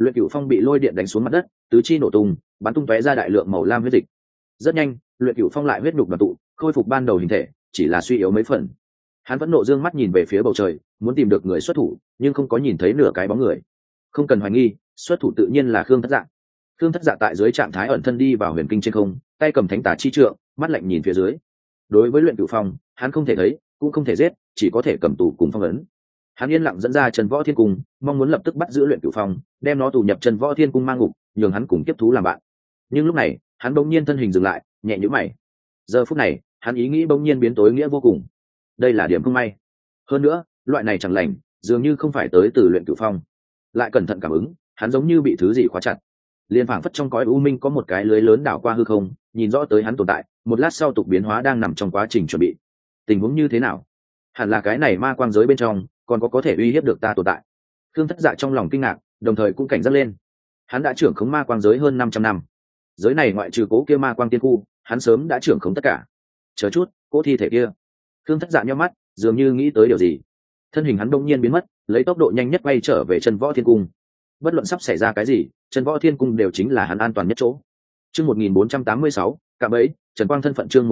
Luyện Cửu Phong bị lôi điện đánh xuống mặt đất, tứ chi nổ tung, bắn tung tóe ra đại lượng màu lam huyết dịch. Rất nhanh, Luyện Cửu Phong lại huyết nhục đoàn tụ, khôi phục ban đầu hình thể, chỉ là suy yếu mấy phần. Hắn vẫn nộ dương mắt nhìn về phía bầu trời, muốn tìm được người xuất thủ, nhưng không có nhìn thấy nửa cái bóng người. Không cần hoài nghi, xuất thủ tự nhiên là Khương Thất Dạ. Khương Thất Dạ tại dưới trạng thái ẩn thân đi vào huyền kinh trên không, tay cầm thánh tà chi trượng, mắt lạnh nhìn phía dưới. Đối với Luyện Cửu Phong, hắn không thể thấy, cũng không thể giết, chỉ có thể cầm tù cùng phong ấn. Hắn yên lặng dẫn ra Trần Võ Thiên Cung, mong muốn lập tức bắt giữ Luyện Cửu Phong, đem nó tù nhập Trần Võ Thiên Cung mang ngục, nhường hắn cùng tiếp thú làm bạn. Nhưng lúc này, hắn bỗng nhiên thân hình dừng lại, nhẹ nhíu mày. Giờ phút này, hắn ý nghĩ bỗng nhiên biến tối nghĩa vô cùng. Đây là điểm không may. Hơn nữa, loại này chẳng lành, dường như không phải tới từ Luyện Cửu Phong. Lại cẩn thận cảm ứng, hắn giống như bị thứ gì khóa chặt. Liên phảng phất trong cõi u minh có một cái lưới lớn đảo qua hư không, nhìn rõ tới hắn tồn tại, một lát sau tục biến hóa đang nằm trong quá trình chuẩn bị. Tình huống như thế nào? Hẳn là cái này ma quang giới bên trong còn có thể uy hiếp được ta tồn tại. Khương Thất Dạ trong lòng kinh ngạc, đồng thời cũng cảnh giác lên. Hắn đã trưởng khống ma quang giới hơn 500 năm. Giới này ngoại trừ cố kia ma quang tiên khu, hắn sớm đã trưởng khống tất cả. Chờ chút, cố thi thể kia. Khương Thất Dạ nhíu mắt, dường như nghĩ tới điều gì. Thân hình hắn đột nhiên biến mất, lấy tốc độ nhanh nhất bay trở về Chân Võ Thiên Cung. Bất luận sắp xảy ra cái gì, Chân Võ Thiên Cung đều chính là hắn an toàn nhất chỗ. Chương 1486, cạm bẫy, Trần Quang thân phận chương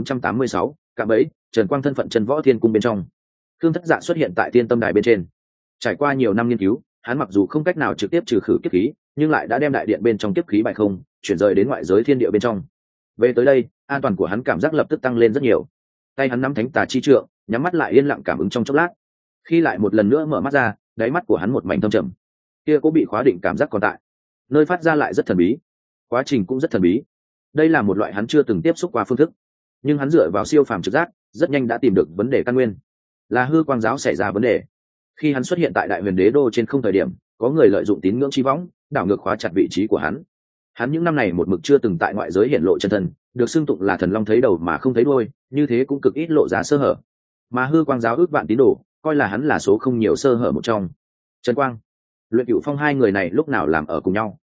1486, cạm bẫy, Trần Quang thân phận Chân Võ Thiên Cung bên trong. Khương Thất Dạ xuất hiện tại Tiên Tâm Đài bên trên. Trải qua nhiều năm nghiên cứu, hắn mặc dù không cách nào trực tiếp trừ khử kiếp khí, nhưng lại đã đem đại điện bên trong kiếp khí bài không, chuyển rời đến ngoại giới thiên địa bên trong. Về tới đây, an toàn của hắn cảm giác lập tức tăng lên rất nhiều. Tay hắn nắm thánh tà chi trượng, nhắm mắt lại yên lặng cảm ứng trong chốc lát. Khi lại một lần nữa mở mắt ra, đáy mắt của hắn một mảnh thâm trầm. Kia có bị khóa định cảm giác còn tại. Nơi phát ra lại rất thần bí. Quá trình cũng rất thần bí. Đây là một loại hắn chưa từng tiếp xúc qua phương thức, nhưng hắn dựa vào siêu phàm trực giác, rất nhanh đã tìm được vấn đề căn nguyên. Là hư quang giáo xảy ra vấn đề. Khi hắn xuất hiện tại Đại Huyền Đế đô trên không thời điểm, có người lợi dụng tín ngưỡng chi võng, đảo ngược khóa chặt vị trí của hắn. Hắn những năm này một mực chưa từng tại ngoại giới hiện lộ chân thân, được xưng tụng là thần long thấy đầu mà không thấy đuôi, như thế cũng cực ít lộ ra sơ hở. Mà hư quang giáo ước vạn tín đồ, coi là hắn là số không nhiều sơ hở một trong. Trần Quang, Luyện Cửu Phong hai người này lúc nào làm ở cùng nhau?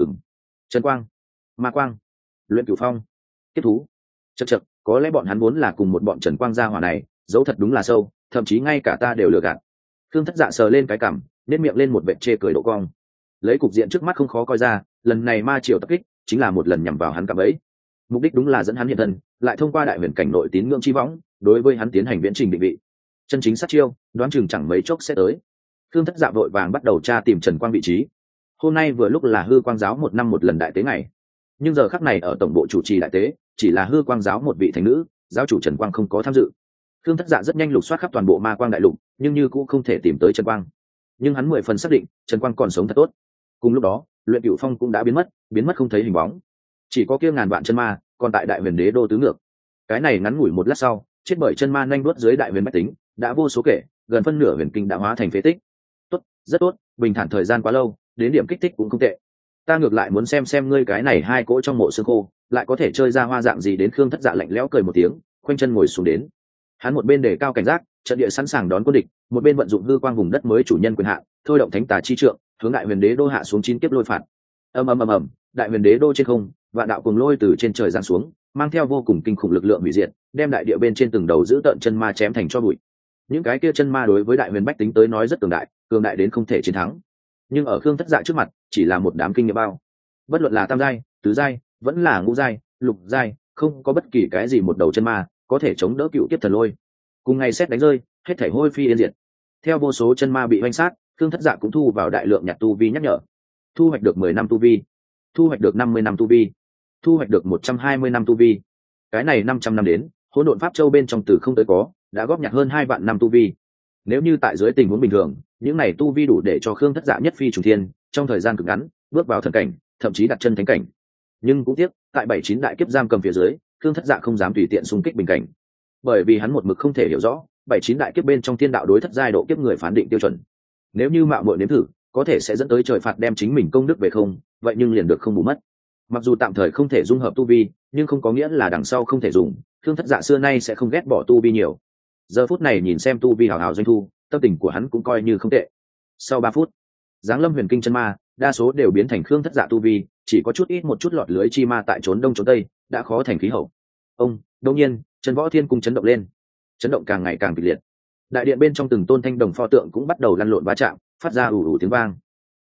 Trần Quang, Ma Quang, Luyện Cửu Phong, tiếp thú. Chậc, có lẽ bọn hắn vốn là cùng một bọn Trần Quang gia hỏa này, dấu thật đúng là sâu, thậm chí ngay cả ta đều lừa gạt. Khương Thất Dạ sờ lên cái cằm, nét miệng lên một vệt chê cười độ cong. Lấy cục diện trước mắt không khó coi ra, lần này ma triều tập kích chính là một lần nhằm vào hắn cạm bẫy. Mục đích đúng là dẫn hắn hiện thân, lại thông qua đại huyền cảnh nội tín ngưỡng chi võng, đối với hắn tiến hành viễn trình định vị. Chân chính sát chiêu, đoán chừng chẳng mấy chốc sẽ tới. Khương Thất Dạ vội vàng bắt đầu tra tìm Trần Quang vị trí. Hôm nay vừa lúc là hư quang giáo một năm một lần đại tế ngày, nhưng giờ khắc này ở tổng bộ chủ trì đại tế chỉ là hư quang giáo một vị thánh nữ, giáo chủ Trần Quang không có tham dự. Khương Thất Dạ rất nhanh lục soát khắp toàn bộ ma quang đại lục, nhưng như cũng không thể tìm tới Trần Quang. Nhưng hắn 10 phần xác định Trần Quang còn sống thật tốt. Cùng lúc đó, Luyện Cửu Phong cũng đã biến mất không thấy hình bóng. Chỉ có kia ngàn vạn chân ma còn tại Đại Huyền Đế đô tứ ngược. Cái này ngắn ngủi một lát sau, chết bởi chân ma nhanh đuốt dưới Đại Huyền bách tính, đã vô số kể, gần phân nửa huyền kinh đã hóa thành phế tích. Tốt, rất tốt, bình thản thời gian quá lâu, đến điểm kích thích cũng không tệ. Ta ngược lại muốn xem ngươi cái này hai cỗ trong mộ xương khô, lại có thể chơi ra hoa dạng gì đến. Khương Thất Dạ lạnh lẽo cười một tiếng, khoanh chân ngồi xuống đến. Hắn một bên đề cao cảnh giác, trận địa sẵn sàng đón quân địch, một bên vận dụng hư quang vùng đất mới chủ nhân quyền hạn, thôi động thánh tà chi trượng, hướng Đại Huyền Đế đô hạ xuống 9 kiếp lôi phạt. Ầm ầm ầm ầm, Đại Huyền Đế đô trên không, vạn đạo cuồng lôi từ trên trời giáng xuống, mang theo vô cùng kinh khủng lực lượng hủy diệt, đem đại địa bên trên từng đầu giữ tợn chân ma chém thành tro bụi. Những cái kia chân ma đối với Đại Huyền bách tính tới nói rất cường đại đến không thể chiến thắng. Nhưng ở Khương Thất Dạ trước mặt, chỉ là một đám kinh nghiệm bao. Bất luận là tam giai, tứ giai, vẫn là ngũ giai, lục giai, không có bất kỳ cái gì một đầu chân ma có thể chống đỡ cựu kiếp thần lôi. Cùng ngày xét đánh rơi, hết thảy hôi phi yên diệt. Theo vô số chân ma bị oanh sát, Khương Thất Dạ cũng thu vào đại lượng nhặt tu vi nhắc nhở. Thu hoạch được 10 năm tu vi, thu hoạch được 50 năm tu vi, thu hoạch được 120 năm tu vi. Cái này 500 năm đến, Hỗn Độn Pháp Châu bên trong từ không tới có, đã góp nhặt hơn 2 vạn năm tu vi. Nếu như tại dưới tình huống bình thường, những này tu vi đủ để cho Khương Thất Dạ nhất phi trùng thiên, trong thời gian cực ngắn, bước vào thần cảnh, thậm chí đặt chân thánh cảnh. Nhưng cũng tiếc, tại 79 đại kiếp giam cầm phía dưới, Khương Thất Dạ không dám tùy tiện xung kích bình cảnh, bởi vì hắn một mực không thể hiểu rõ 79 đại kiếp bên trong thiên đạo đối thất giai độ kiếp người phán định tiêu chuẩn. Nếu như mạo muội nếm thử, có thể sẽ dẫn tới trời phạt đem chính mình công đức về không, vậy nhưng liền được không bù mất. Mặc dù tạm thời không thể dung hợp tu vi, nhưng không có nghĩa là đằng sau không thể dùng. Khương Thất Dạ xưa nay sẽ không ghét bỏ tu vi nhiều. Giờ phút này nhìn xem tu vi hào hào doanh thu, tâm tình của hắn cũng coi như không tệ. Sau 3 phút, giáng lâm huyền kinh chân ma đa số đều biến thành Khương Thất Dạ tu vi, chỉ có chút ít một chút lọt lưới chi ma tại trốn đông trốn tây, đã khó thành khí hậu. Đột nhiên, Trần Võ Thiên Cung chấn động lên, chấn động càng ngày càng kịch liệt. Đại điện bên trong từng tôn thanh đồng pho tượng cũng bắt đầu lăn lộn va chạm, phát ra ù ù tiếng vang.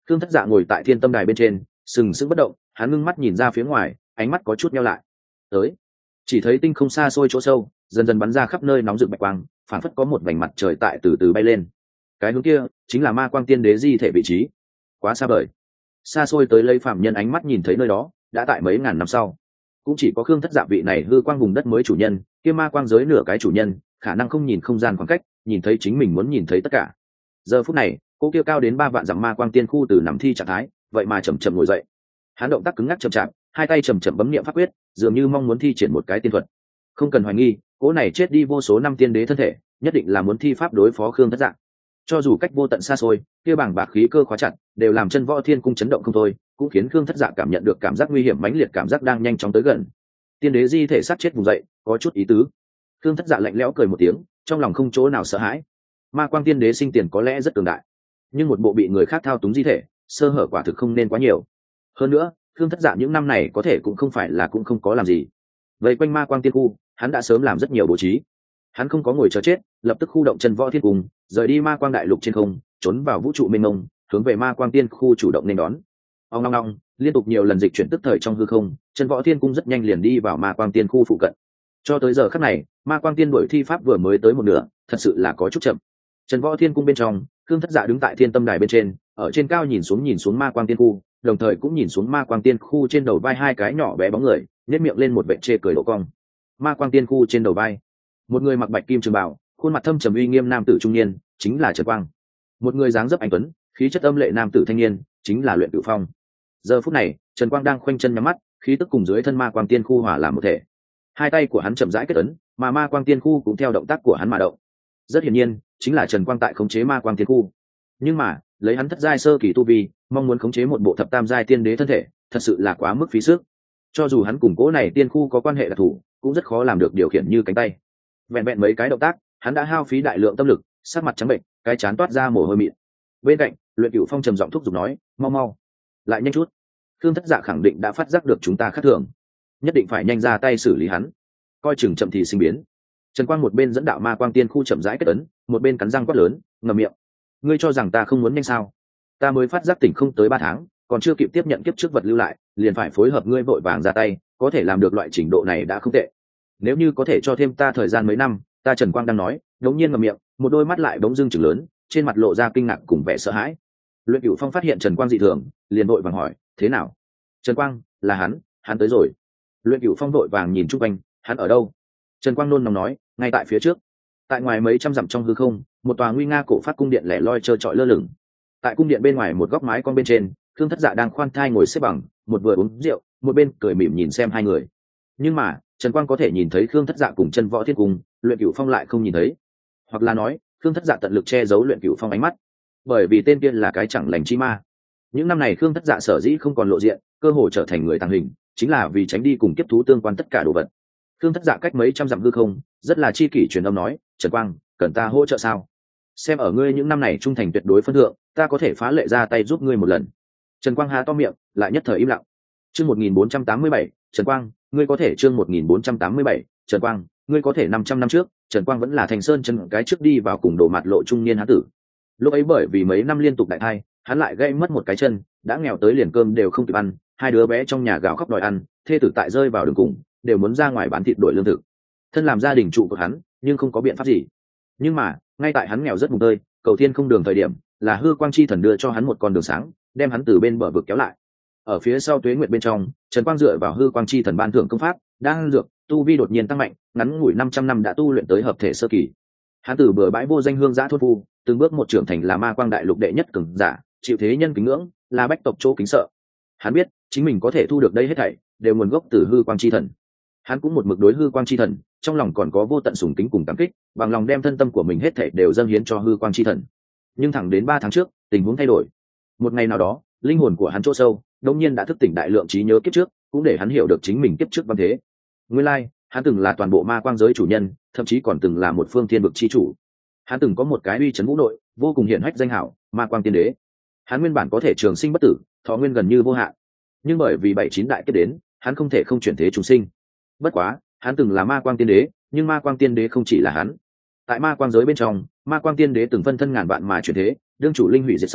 Khương Thất Dạ ngồi tại thiên tâm đài bên trên sừng sững bất động, hắn ngưng mắt nhìn ra phía ngoài, ánh mắt có chút nheo lại. Tới, chỉ thấy tinh không xa xôi chỗ sâu dần dần bắn ra khắp nơi nóng rực bạch quang, phản phất có một vành mặt trời tại từ từ bay lên. Cái hướng kia chính là ma quang tiên đế di thể vị trí. Quá xa vời, xa xôi tới lấy phạm nhân ánh mắt nhìn thấy nơi đó đã tại mấy ngàn năm sau. Cũng chỉ có Khương Thất Dạ vị này hư quang vùng đất mới chủ nhân, kia ma quang giới nửa cái chủ nhân, khả năng không nhìn không gian khoảng cách, nhìn thấy chính mình muốn nhìn thấy tất cả. Giờ phút này, cô kia cao đến 3 vạn dặm ma quang tiên khu từ nằm thi trạng thái, vậy mà chậm chậm ngồi dậy. Hắn động tác cứng ngắc chậm chạp, hai tay chậm chậm bấm niệm pháp quyết, dường như mong muốn thi triển một cái tiên thuật. Không cần hoài nghi, cỗ này chết đi vô số năm tiên đế thân thể, nhất định là muốn thi pháp đối phó Khương Thất Dạ. Cho dù cách vô tận xa xôi, kia bảng bạc khí cơ khóa chặt, đều làm chân võ thiên cung chấn động không thôi, cũng khiến Khương Thất Dạ cảm nhận được cảm giác nguy hiểm mãnh liệt, cảm giác đang nhanh chóng tới gần. Tiên đế di thể sát chết vùng dậy, có chút ý tứ. Khương Thất Dạ lạnh lẽo cười một tiếng, trong lòng không chỗ nào sợ hãi. Ma quang tiên đế sinh tiền có lẽ rất cường đại, nhưng một bộ bị người khác thao túng di thể, sơ hở quả thực không nên quá nhiều. Hơn nữa, Khương Thất Dạ những năm này có thể cũng không phải là cũng không có làm gì. Vậy quanh ma quang tiên khu, hắn đã sớm làm rất nhiều bố trí. Hắn không có ngồi chờ chết, lập tức khu động chân võ thiên cung, rời đi ma quang đại lục trên không, trốn vào vũ trụ mênh mông, hướng về ma quang tiên khu chủ động nên đón. Ong ong ong, liên tục nhiều lần dịch chuyển tức thời trong hư không, chân võ thiên cung rất nhanh liền đi vào ma quang tiên khu phụ cận. Cho tới giờ khắc này, ma quang tiên đuổi thi pháp vừa mới tới một nửa, thật sự là có chút chậm. Chân võ thiên cung bên trong, Khương Thất Dạ đứng tại thiên tâm đài bên trên, ở trên cao nhìn xuống ma quang tiên khu, đồng thời cũng nhìn xuống ma quang tiên khu trên đầu vai hai cái nhỏ bé bóng người, nhếch miệng lên một vệt chê cười độ cong. Ma quang tiên khu trên đầu vai, một người mặc bạch kim trường bào, khuôn mặt thâm trầm uy nghiêm nam tử trung niên, chính là Trần Quang. Một người dáng dấp anh tuấn, khí chất âm lệ nam tử thanh niên, chính là Luyện Cửu Phong. Giờ phút này, Trần Quang đang khoanh chân nhắm mắt, khí tức cùng dưới thân ma quang tiên khu hòa làm một thể. Hai tay của hắn chậm rãi kết ấn, mà ma quang tiên khu cũng theo động tác của hắn mà động. Rất hiển nhiên, chính là Trần Quang tại khống chế ma quang tiên khu. Nhưng mà, lấy hắn thất giai sơ kỳ tu vi, mong muốn khống chế một bộ thập tam giai tiên đế thân thể, thật sự là quá mức phí sức. Cho dù hắn cùng cố này tiên khu có quan hệ đặc thù, cũng rất khó làm được điều khiển như cánh tay. Vẹn vẹn mấy cái động tác, hắn đã hao phí đại lượng tâm lực, sắc mặt trắng bệnh, cái chán toát ra mồ hôi mịn. Bên cạnh, Luyện Cửu Phong trầm giọng thúc giục nói, mau mau, lại nhanh chút. Khương Thất Dạ khẳng định đã phát giác được chúng ta khác thường, nhất định phải nhanh ra tay xử lý hắn, coi chừng chậm thì sinh biến. Trần Quang một bên dẫn đạo ma quang tiên khu chậm rãi kết ấn, một bên cắn răng quát lớn, ngậm miệng. Ngươi cho rằng ta không muốn nhanh sao? Ta mới phát giác tỉnh không tới 3 tháng, còn chưa kịp tiếp nhận kiếp trước vật lưu lại, liền phải phối hợp ngươi vội vàng ra tay, có thể làm được loại trình độ này đã không tệ. Nếu như có thể cho thêm ta thời gian mấy năm, ta Trần Quang đang nói, đống nhiên ngậm miệng, một đôi mắt lại bỗng dưng trừng lớn, trên mặt lộ ra kinh ngạc cùng vẻ sợ hãi. Luyện Cửu Phong phát hiện Trần Quang dị thường, liền vội vàng hỏi, thế nào? Trần Quang, là hắn tới rồi. Luyện Cửu Phong vội vàng nhìn chung quanh, hắn ở đâu? Trần Quang nôn nóng nói, ngay tại phía trước. Tại ngoài mấy trăm dặm trong hư không, một tòa nguy nga cổ phát cung điện lẻ loi trơ trọi lơ lửng. Tại cung điện bên ngoài một góc mái con bên trên, Khương Thất Dạ đang khoan thai ngồi xếp bằng, một vừa uống rượu, một bên cười mỉm nhìn xem hai người. Nhưng mà, Trần Quang có thể nhìn thấy Khương Thất Dạ cùng chân võ thiên cung, Luyện Cửu Phong lại không nhìn thấy. Hoặc là nói, Khương Thất Dạ tận lực che giấu Luyện Cửu Phong ánh mắt, bởi vì tên kia là cái chẳng lành chi ma. Những năm này Khương Thất Dạ sở dĩ không còn lộ diện, cơ hồ trở thành người tàng hình, chính là vì tránh đi cùng kiếp thú tương quan tất cả đồ vật. Khương Thất Dạ cách mấy trăm dặm hư không, rất là chi kỷ truyền âm nói, Trần Quang, cần ta hỗ trợ sao? Xem ở ngươi những năm này trung thành tuyệt đối phân thượng, ta có thể phá lệ ra tay giúp ngươi một lần. Trần Quang há to miệng, lại nhất thời im lặng. Chương 1487, Trần Quang, ngươi có thể chương 1487, Trần Quang, ngươi có thể 500 năm trước, Trần Quang vẫn là Thành Sơn chân cái trước đi vào cùng đồ mặt lộ trung niên hán tử. Lúc ấy bởi vì mấy năm liên tục đại thai, hắn lại gãy mất một cái chân, đã nghèo tới liền cơm đều không kịp ăn, hai đứa bé trong nhà gào khóc đòi ăn, thê tử tại rơi vào đường cùng, đều muốn ra ngoài bán thịt đổi lương thực. Thân làm gia đình trụ của hắn, nhưng không có biện pháp gì. Nhưng mà, ngay tại hắn nghèo rất mùng tơi, cầu thiên không đường thời điểm, là hư quang chi thần đưa cho hắn một con đường sáng, đem hắn từ bên bờ vực kéo lại. Ở phía sau tuế nguyệt bên trong, Trần Quang dựa vào hư quang chi thần ban thưởng công pháp, đang dược, tu vi đột nhiên tăng mạnh, ngắn ngủi 500 năm đã tu luyện tới hợp thể sơ kỳ. Hắn từ bừa bãi vô danh hương giã thôn phu, từng bước một trưởng thành là ma quang đại lục đệ nhất cường giả, chịu thế nhân kính ngưỡng, là bách tộc chỗ kính sợ. Hắn biết, chính mình có thể thu được đây hết thảy, đều nguồn gốc từ hư quang chi thần. Hắn cũng một mực đối hư quang chi thần, trong lòng còn có vô tận sùng kính cùng cảm kích, bằng lòng đem thân tâm của mình hết thảy đều dâng hiến cho hư quang chi thần. Nhưng thẳng đến 3 tháng trước, tình huống thay đổi. Một ngày nào đó, linh hồn của hắn chỗ sâu, đột nhiên đã thức tỉnh đại lượng trí nhớ kiếp trước, cũng để hắn hiểu được chính mình kiếp trước băng thế. Nguyên lai, hắn từng là toàn bộ ma quang giới chủ nhân, thậm chí còn từng là một phương thiên vực chi chủ. Hắn từng có một cái uy chấn vũ nội, vô cùng hiển hách danh hảo, ma quang tiên đế. Hắn nguyên bản có thể trường sinh bất tử, thọ nguyên gần như vô hạn. Nhưng bởi vì 79 đại kiếp đến, hắn không thể không chuyển thế trùng sinh. Bất quá, hắn từng là ma quang tiên đế, nhưng ma quang tiên đế không chỉ là hắn. Tại ma quang giới bên trong, ma quang tiên đế từng phân thân ngàn vạn mà chuyển thế, đương chủ linh hủy diệt sau,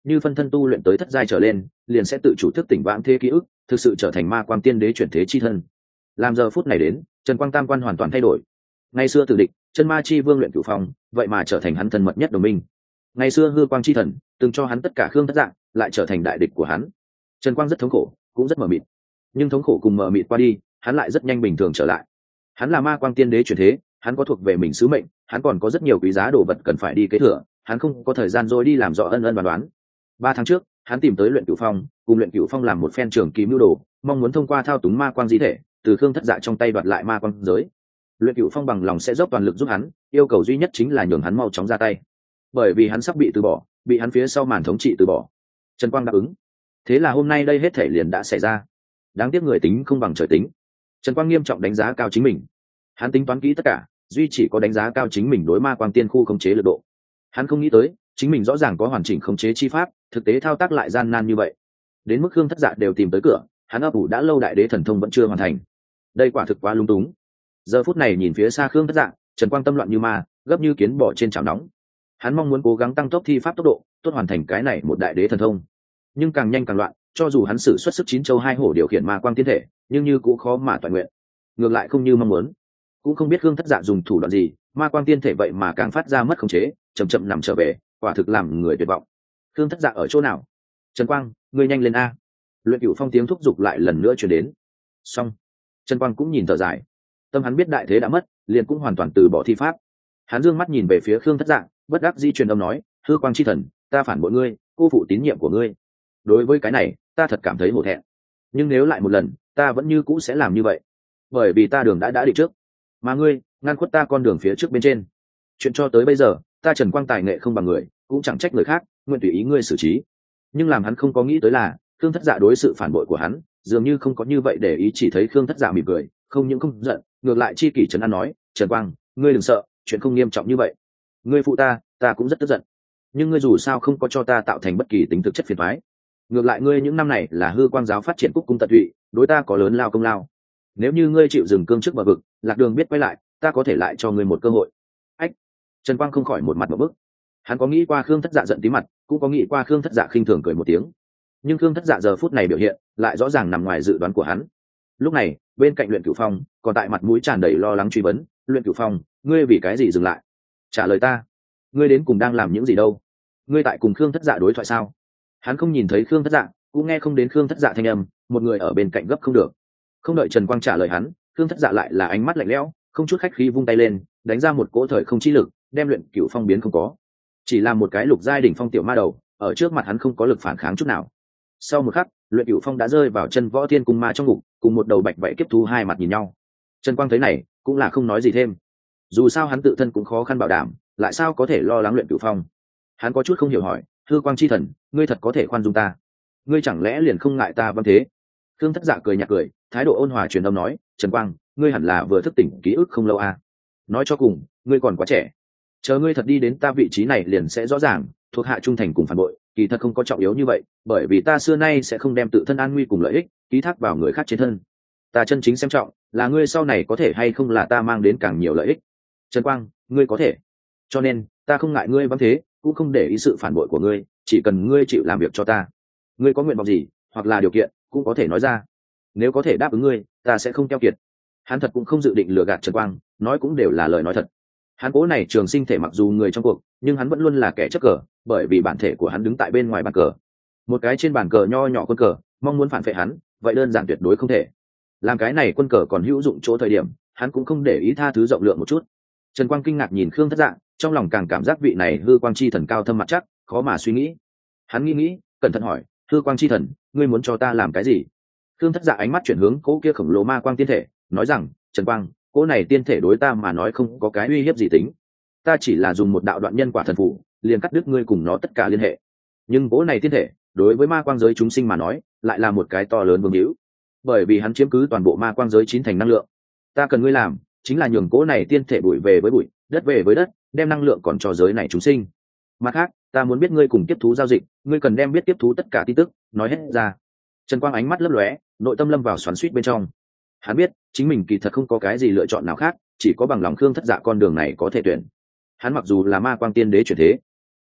như phân thân tu luyện tới thất giai trở lên liền sẽ tự chủ thức tỉnh vãng thế ký ức, thực sự trở thành ma quang tiên đế chuyển thế chi thân. Làm giờ phút này đến, Trần Quang tam quan hoàn toàn thay đổi. Ngày xưa tử địch chân ma chi vương Luyện Cửu Phong vậy mà trở thành hắn thân mật nhất đồng minh. Ngày xưa hư quang chi thần từng cho hắn tất cả khương thất dạng lại trở thành đại địch của hắn. Trần Quang rất thống khổ, cũng rất mờ mịt, nhưng thống khổ cùng mờ mịt qua đi, hắn lại rất nhanh bình thường trở lại. Hắn là ma quang tiên đế chuyển thế, hắn có thuộc về mình sứ mệnh, hắn còn có rất nhiều quý giá đồ vật cần phải đi kế thừa, hắn không có thời gian rồi đi làm rõ ân ân đoán đoán. 3 tháng trước, hắn tìm tới Luyện Cửu Phong, cùng Luyện Cửu Phong làm một phen trường kỳ mưu đồ, mong muốn thông qua thao túng ma quang di thể, từ khương thất dạ trong tay đoạt lại ma quang giới. Luyện Cửu Phong bằng lòng sẽ dốc toàn lực giúp hắn, yêu cầu duy nhất chính là nhường hắn mau chóng ra tay, bởi vì hắn sắp bị từ bỏ, bị hắn phía sau màn thống trị từ bỏ. Trần Quang đáp ứng. Thế là hôm nay đây hết thể liền đã xảy ra. Đáng tiếc người tính không bằng trời tính. Trần Quang nghiêm trọng đánh giá cao chính mình. Hắn tính toán kỹ tất cả, duy chỉ có đánh giá cao chính mình đối ma quang tiên khu khống chế lực độ. Hắn không nghĩ tới, chính mình rõ ràng có hoàn chỉnh khống chế chi pháp, thực tế thao tác lại gian nan như vậy. Đến mức Khương Thất Dạ đều tìm tới cửa, hắn ấp ủ đã lâu đại đế thần thông vẫn chưa hoàn thành. Đây quả thực quá lung túng. Giờ phút này nhìn phía xa Khương Thất Dạ, Trần Quang tâm loạn như ma, gấp như kiến bò trên chảo nóng. Hắn mong muốn cố gắng tăng tốc thi pháp tốc độ, tốt hoàn thành cái này một đại đế thần thông. Nhưng càng nhanh càng loạn, cho dù hắn sử xuất sức 9 châu 2 hổ điều khiển ma quang tiên thể, nhưng như cũng khó mà toàn nguyện. Ngược lại không như mong muốn. Cũng không biết Khương Thất Dạ dùng thủ đoạn gì, ma quang tiên thể vậy mà càng phát ra mất khống chế, chậm chậm nằm trở về, quả thực làm người tuyệt vọng. Khương Thất Dạ ở chỗ nào? Trần Quang, ngươi nhanh lên a! Luyện Cửu Phong tiếng thúc giục lại lần nữa truyền đến. Xong, Trần Quang cũng nhìn thở dài. Tâm hắn biết đại thế đã mất, liền cũng hoàn toàn từ bỏ thi pháp. Hắn dương mắt nhìn về phía Khương Thất Dạ, bất đắc dĩ truyền âm nói, hư quang chi thần, ta phản bội ngươi, cô phụ tín nhiệm của ngươi. Đối với cái này, ta thật cảm thấy hổ thẹn. Nhưng nếu lại một lần, ta vẫn như cũ sẽ làm như vậy, bởi vì ta đường đã định trước, mà ngươi ngăn khuất ta con đường phía trước bên trên. Chuyện cho tới bây giờ, ta Trần Quang tài nghệ không bằng người, cũng chẳng trách người khác, nguyện tùy ý ngươi xử trí. Nhưng làm hắn không có nghĩ tới là, Khương Thất Dạ đối sự phản bội của hắn, dường như không có như vậy để ý, chỉ thấy Khương Thất Dạ mỉm cười, không những không giận, ngược lại chi kỷ trấn an nói, Trần Quang, ngươi đừng sợ, chuyện không nghiêm trọng như vậy. Ngươi phụ ta cũng rất tức giận, nhưng ngươi dù sao không có cho ta tạo thành bất kỳ tính thực chất phiền toái. Ngược lại ngươi những năm này là hư quang giáo phát triển cúc cung tận tụy, đối ta có lớn lao công lao. Nếu như ngươi chịu dừng cương trước bờ vực, lạc đường biết quay lại, ta có thể lại cho ngươi một cơ hội. Ách! Trần Quang không khỏi một mặt một bức. Hắn có nghĩ qua Khương Thất Dạ giận tí mặt, cũng có nghĩ qua Khương Thất Dạ khinh thường cười một tiếng. Nhưng Khương Thất Dạ giờ phút này biểu hiện, lại rõ ràng nằm ngoài dự đoán của hắn. Lúc này, bên cạnh Luyện Cửu Phong, còn tại mặt mũi tràn đầy lo lắng truy vấn, Luyện Cửu Phong, ngươi vì cái gì dừng lại? Trả lời ta, ngươi đến cùng đang làm những gì đâu? Ngươi tại cùng Khương Thất Dạ đối thoại sao? Hắn không nhìn thấy Khương Thất Dạ, cũng nghe không đến Khương Thất Dạ thanh âm, một người ở bên cạnh gấp không được. Không đợi Trần Quang trả lời hắn, Khương Thất Dạ lại là ánh mắt lạnh lẽo, không chút khách khí vung tay lên, đánh ra một cỗ thời không chi lực, đem Luyện Cửu Phong biến không có. Chỉ là một cái lục giai đỉnh phong tiểu ma đầu, ở trước mặt hắn không có lực phản kháng chút nào. Sau một khắc, Luyện Cửu Phong đã rơi vào chân võ thiên cung ma trong ngục, cùng một đầu bạch vậy kiếp thú hai mặt nhìn nhau. Trần Quang thấy này, cũng là không nói gì thêm. Dù sao hắn tự thân cũng khó khăn bảo đảm, lại sao có thể lo lắng Luyện Cửu Phong. Hắn có chút không hiểu hỏi, hư quang chi thần, ngươi thật có thể khoan dung ta? Ngươi chẳng lẽ liền không ngại ta vâng thế? Khương Thất Dạ cười nhạt cười, thái độ ôn hòa truyền âm nói, Trần Quang, ngươi hẳn là vừa thức tỉnh ký ức không lâu à? Nói cho cùng, ngươi còn quá trẻ. Chờ ngươi thật đi đến ta vị trí này liền sẽ rõ ràng, thuộc hạ trung thành cùng phản bội, kỳ thật không có trọng yếu như vậy, bởi vì ta xưa nay sẽ không đem tự thân an nguy cùng lợi ích ký thác vào người khác trên thân. Ta chân chính xem trọng là ngươi sau này có thể hay không là ta mang đến càng nhiều lợi ích. Trần Quang, ngươi có thể. Cho nên, ta không ngại ngươi vắng thế, cũng không để ý sự phản bội của ngươi, chỉ cần ngươi chịu làm việc cho ta. Ngươi có nguyện vọng gì, hoặc là điều kiện, cũng có thể nói ra. Nếu có thể đáp ứng ngươi, ta sẽ không keo kiệt. Hắn thật cũng không dự định lừa gạt Trần Quang, nói cũng đều là lời nói thật. Hắn cố này trường sinh thể mặc dù người trong cuộc, nhưng hắn vẫn luôn là kẻ chấp cờ, bởi vì bản thể của hắn đứng tại bên ngoài bàn cờ. Một cái trên bàn cờ nho nhỏ quân cờ, mong muốn phản phệ hắn, vậy đơn giản tuyệt đối không thể. Làm cái này quân cờ còn hữu dụng chỗ thời điểm, hắn cũng không để ý tha thứ rộng lượng một chút. Trần Quang kinh ngạc nhìn Khương Thất Dạ, trong lòng càng cảm giác vị này hư quang chi thần cao thâm mặt chắc, khó mà suy nghĩ. Hắn nghĩ, cẩn thận hỏi, hư quang chi thần, ngươi muốn cho ta làm cái gì? Khương Thất Dạ ánh mắt chuyển hướng cỗ kia khổng lồ ma quang tiên thể, nói rằng, Trần Quang, cỗ này tiên thể đối ta mà nói không có cái uy hiếp gì tính. Ta chỉ là dùng một đạo đoạn nhân quả thần phù, liền cắt đứt ngươi cùng nó tất cả liên hệ. Nhưng cỗ này tiên thể, đối với ma quang giới chúng sinh mà nói, lại là một cái to lớn vương hữu, bởi vì hắn chiếm cứ toàn bộ ma quang giới chín thành năng lượng. Ta cần ngươi làm, chính là nhường cỗ này tiên thể bụi về với bụi, đất về với đất, đem năng lượng còn cho giới này chúng sinh. Mặt khác, ta muốn biết ngươi cùng tiếp thú giao dịch, ngươi cần đem biết tiếp thú tất cả tin tức nói hết ra. Trần Quang ánh mắt lấp lóe, nội tâm lâm vào xoắn xuýt bên trong. Hắn biết chính mình kỳ thật không có cái gì lựa chọn nào khác, chỉ có bằng lòng Khương Thất Dạ con đường này có thể tuyển. Hắn mặc dù là ma quang tiên đế chuyển thế,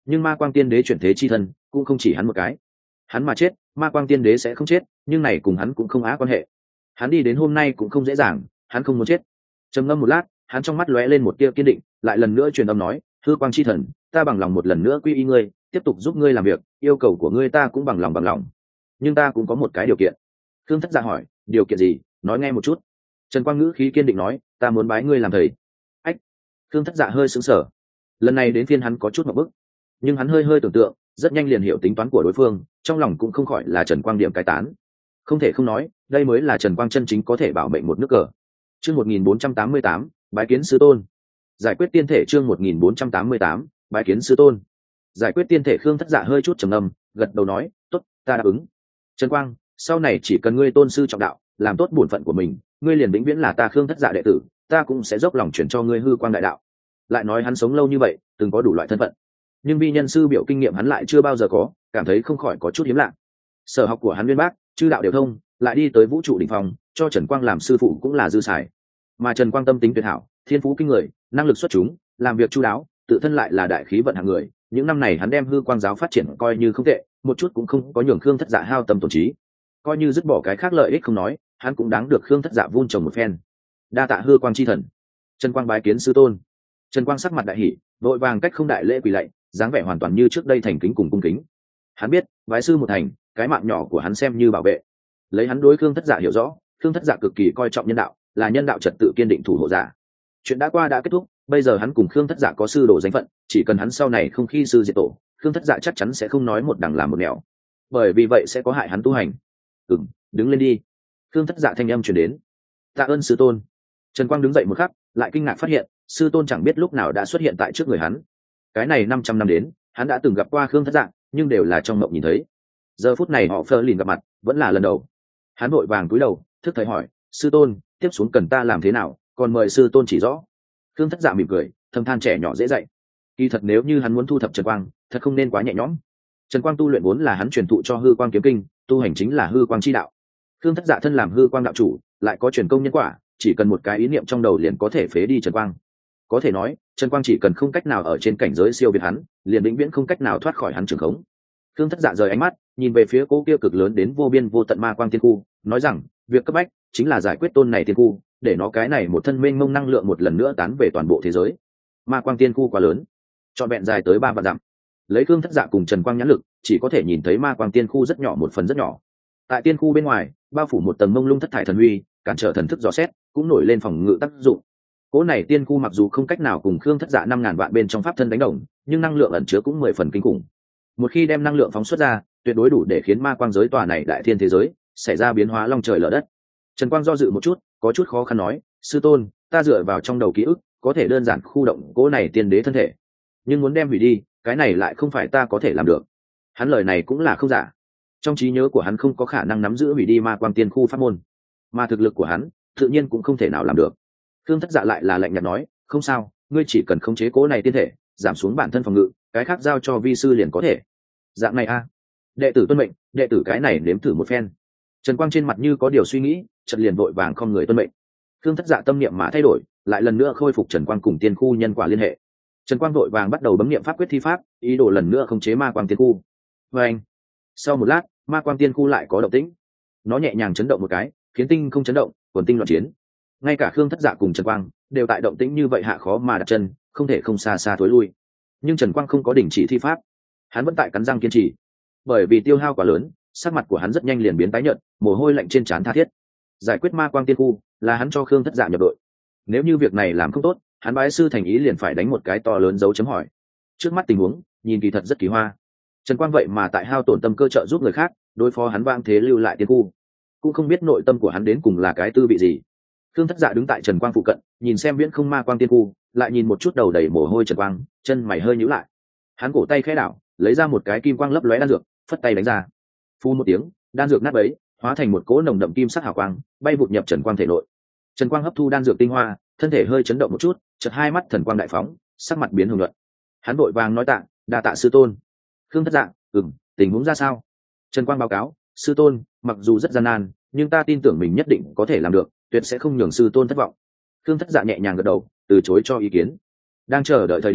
nhưng ma quang tiên đế chuyển thế chi thân cũng không chỉ hắn một cái. Hắn mà chết, ma quang tiên đế sẽ không chết, nhưng này cùng hắn cũng không á quan hệ. Hắn đi đến hôm nay cũng không dễ dàng, hắn không muốn chết. Trầm ngâm một lát, hắn trong mắt lóe lên một tia kiên định, lại lần nữa truyền âm nói, hư quang chi thần, ta bằng lòng một lần nữa quy y ngươi, tiếp tục giúp ngươi làm việc, yêu cầu của ngươi ta cũng bằng lòng, nhưng ta cũng có một cái điều kiện. Khương Thất Dạ hỏi, điều kiện gì? Nói nghe một chút. Trần Quang ngữ khí kiên định nói, ta muốn bái ngươi làm thầy. Ách! Khương Thất Dạ hơi sững sờ. Lần này đến phiên hắn có chút ngượng bức, nhưng hắn hơi tưởng tượng, rất nhanh liền hiểu tính toán của đối phương, trong lòng cũng không khỏi là Trần Quang điểm cái tán. Không thể không nói, đây mới là Trần Quang chân chính có thể bảo mệnh một nước cờ. Chương 1488, bái kiến sư tôn. Giải quyết tiên thể chương 1488, bái kiến sư tôn. Giải quyết tiên thể. Khương Thất Dạ hơi chút trầm ngâm, gật đầu nói, tốt, ta đáp ứng. Trần Quang, sau này chỉ cần ngươi tôn sư trọng đạo, làm tốt bổn phận của mình, ngươi liền vĩnh viễn là ta Khương Thất Dạ đệ tử, ta cũng sẽ dốc lòng chuyển cho ngươi hư quang đại đạo. Lại nói hắn sống lâu như vậy, từng có đủ loại thân phận, nhưng vi nhân sư biểu kinh nghiệm hắn lại chưa bao giờ có, cảm thấy không khỏi có chút hiếm lạ. Sở học của hắn uyên bác, chư đạo đều thông, lại đi tới vũ trụ đỉnh phong, cho Trần Quang làm sư phụ cũng là dư xài. Mà Trần Quang tâm tính tuyệt hảo, thiên phú kinh người, năng lực xuất chúng, làm việc chu đáo, tự thân lại là đại khí vận hạng người. Những năm này hắn đem hư quang giáo phát triển coi như không tệ, một chút cũng không có nhường Khương Thất Dạ hao tâm tổn trí. Coi như dứt bỏ cái khác lợi ích không nói, hắn cũng đáng được Khương Thất Dạ vun trồng một phen. Đa tạ hư quang chi thần. Trần Quang bái kiến sư tôn. Trần Quang sắc mặt đại hỉ, vội vàng cách không đại lễ quỳ lạy, dáng vẻ hoàn toàn như trước đây thành kính cùng cung kính. Hắn biết, bái sư một thành, cái mạng nhỏ của hắn xem như bảo vệ. Lấy hắn đối Khương Thất Dạ hiểu rõ, Khương Thất Dạ cực kỳ coi trọng nhân đạo, là nhân đạo trật tự kiên định thủ hộ giả. Chuyện đã qua đã kết thúc, bây giờ hắn cùng Khương Thất Dạ có sư đồ danh phận, chỉ cần hắn sau này không khi sư diệt tổ, Khương Thất Dạ chắc chắn sẽ không nói một đằng làm một nẻo, bởi vì vậy sẽ có hại hắn tu hành. Đứng lên đi. Khương Thất Dạ thanh âm truyền đến. Tạ ơn sư tôn. Trần Quang đứng dậy một khắc, lại kinh ngạc phát hiện sư tôn chẳng biết lúc nào đã xuất hiện tại trước người hắn. Cái này 500 năm đến, hắn đã từng gặp qua Khương Thất Dạ, nhưng đều là trong mộng nhìn thấy. Giờ phút này họ Phơ lìn gặp mặt, vẫn là lần đầu. Hắn vội vàng cúi đầu, thức thời hỏi, sư tôn, tiếp xuống cần ta làm thế nào, còn mời sư tôn chỉ rõ. Khương Thất Dạ mỉm cười, thầm than trẻ nhỏ dễ dạy. Kỳ thật nếu như hắn muốn thu thập Trần Quang, thật không nên quá nhẹ nhõm. Trần Quang tu luyện vốn là hắn truyền thụ cho hư quang kiếm kinh, tu hành chính là hư quang chi đạo. Khương Thất Dạ thân làm hư quang đạo chủ, lại có truyền công nhân quả, chỉ cần một cái ý niệm trong đầu liền có thể phế đi Trần Quang. Có thể nói, Trần Quang chỉ cần không cách nào ở trên cảnh giới siêu việt hắn, liền vĩnh viễn không cách nào thoát khỏi hắn trường khống. Khương Thất Dạ rời ánh mắt, nhìn về phía cố kia cực lớn đến vô biên vô tận ma quang tiên khu, nói rằng, việc cấp bách chính là giải quyết tôn này tiên khu, để nó cái này một thân mênh mông năng lượng một lần nữa tán về toàn bộ thế giới. Ma quang tiên khu quá lớn, trọn vẹn dài tới 3 vạn dặm. Lấy Khương Thất Dạ cùng Trần Quang nhãn lực, chỉ có thể nhìn thấy ma quang tiên khu rất nhỏ, một phần rất nhỏ. Tại tiên khu bên ngoài, bao phủ một tầng mông lung thất thải thần huy, cản trở thần thức dò xét, cũng nổi lên phòng ngự tác dụng. Cố này tiên khu mặc dù không cách nào cùng Khương Thất Dạ 5.000 vạn bên trong pháp thân đánh đồng, nhưng năng lượng ẩn chứa cũng 10 phần kinh khủng. Một khi đem năng lượng phóng xuất ra, tuyệt đối đủ để khiến ma quang giới tòa này đại thiên thế giới xảy ra biến hóa long trời lở đất. Trần Quang do dự một chút, có chút khó khăn nói, sư tôn, ta dựa vào trong đầu ký ức, có thể đơn giản khu động cố này tiên đế thân thể, nhưng muốn đem hủy đi, cái này lại không phải ta có thể làm được. Hắn lời này cũng là không giả. Trong trí nhớ của hắn không có khả năng nắm giữ hủy đi ma quang tiên khu pháp môn, mà thực lực của hắn tự nhiên cũng không thể nào làm được. Khương Thất Dạ lại là lạnh nhạt nói, không sao, ngươi chỉ cần khống chế cố này tiên thể, giảm xuống bản thân phòng ngự, cái khác giao cho vi sư liền có thể. Dạng này a, đệ tử tuân mệnh, đệ tử cái này nếm thử một phen. Trần Quang trên mặt như có điều suy nghĩ, chợt liền vội vàng không người tuân mệnh. Khương Thất Dạ tâm niệm mà thay đổi, lại lần nữa khôi phục Trần Quang cùng tiên khu nhân quả liên hệ. Trần Quang vội vàng bắt đầu bấm niệm pháp quyết thi pháp, ý đồ lần nữa khống chế ma quang tiên khu. Và anh, sau một lát, ma quang tiên khu lại có động tĩnh. Nó nhẹ nhàng chấn động một cái, khiến tinh không chấn động, quần tinh loạn chiến. Ngay cả Khương Thất Dạ cùng Trần Quang đều tại động tĩnh như vậy hạ khó mà đặt chân, không thể không xa xa tối lui. Nhưng Trần Quang không có đình chỉ thi pháp, hắn vẫn tại cắn răng kiên trì. Bởi vì tiêu hao quá lớn, sắc mặt của hắn rất nhanh liền biến tái nhợt, mồ hôi lạnh trên trán tha thiết. Giải quyết ma quang tiên khu là hắn cho Khương Thất Dạ nhập đội. Nếu như việc này làm không tốt, hắn bái sư thành ý liền phải đánh một cái to lớn dấu chấm hỏi. Trước mắt tình huống nhìn kỳ thật rất kỳ hoa. Trần Quang vậy mà tại hao tổn tâm cơ trợ giúp người khác, đối phó hắn vang thế lưu lại tiên khu, cũng không biết nội tâm của hắn đến cùng là cái tư vị gì. Khương Thất Dạ đứng tại Trần Quang phụ cận, nhìn xem viễn không ma quang tiên khu, lại nhìn một chút đầu đầy mồ hôi Trần Quang, chân mày hơi nhíu lại. Hắn cổ tay khẽ đảo, lấy ra một cái kim quang lấp lóe đan dược, phất tay đánh ra. Phu một tiếng, đan dược nát bấy, hóa thành một cỗ nồng đậm kim sắc hào quang, bay vụt nhập Trần Quang thể nội. Trần Quang hấp thu đan dược tinh hoa, thân thể hơi chấn động một chút, chợt hai mắt thần quang đại phóng, sắc mặt biến hồng nhuận. Hắn vội vàng nói tạ, đa tạ sư tôn. Khương Thất Dạ, tình huống ra sao? Trần Quang báo cáo, sư tôn, mặc dù rất gian nan, nhưng ta tin tưởng mình nhất định có thể làm được, tuyệt sẽ không nhường sư tôn thất vọng. Khương Thất Dạ nhẹ nhàng gật đầu, từ chối cho ý kiến. Đang chờ đợi thời điểm,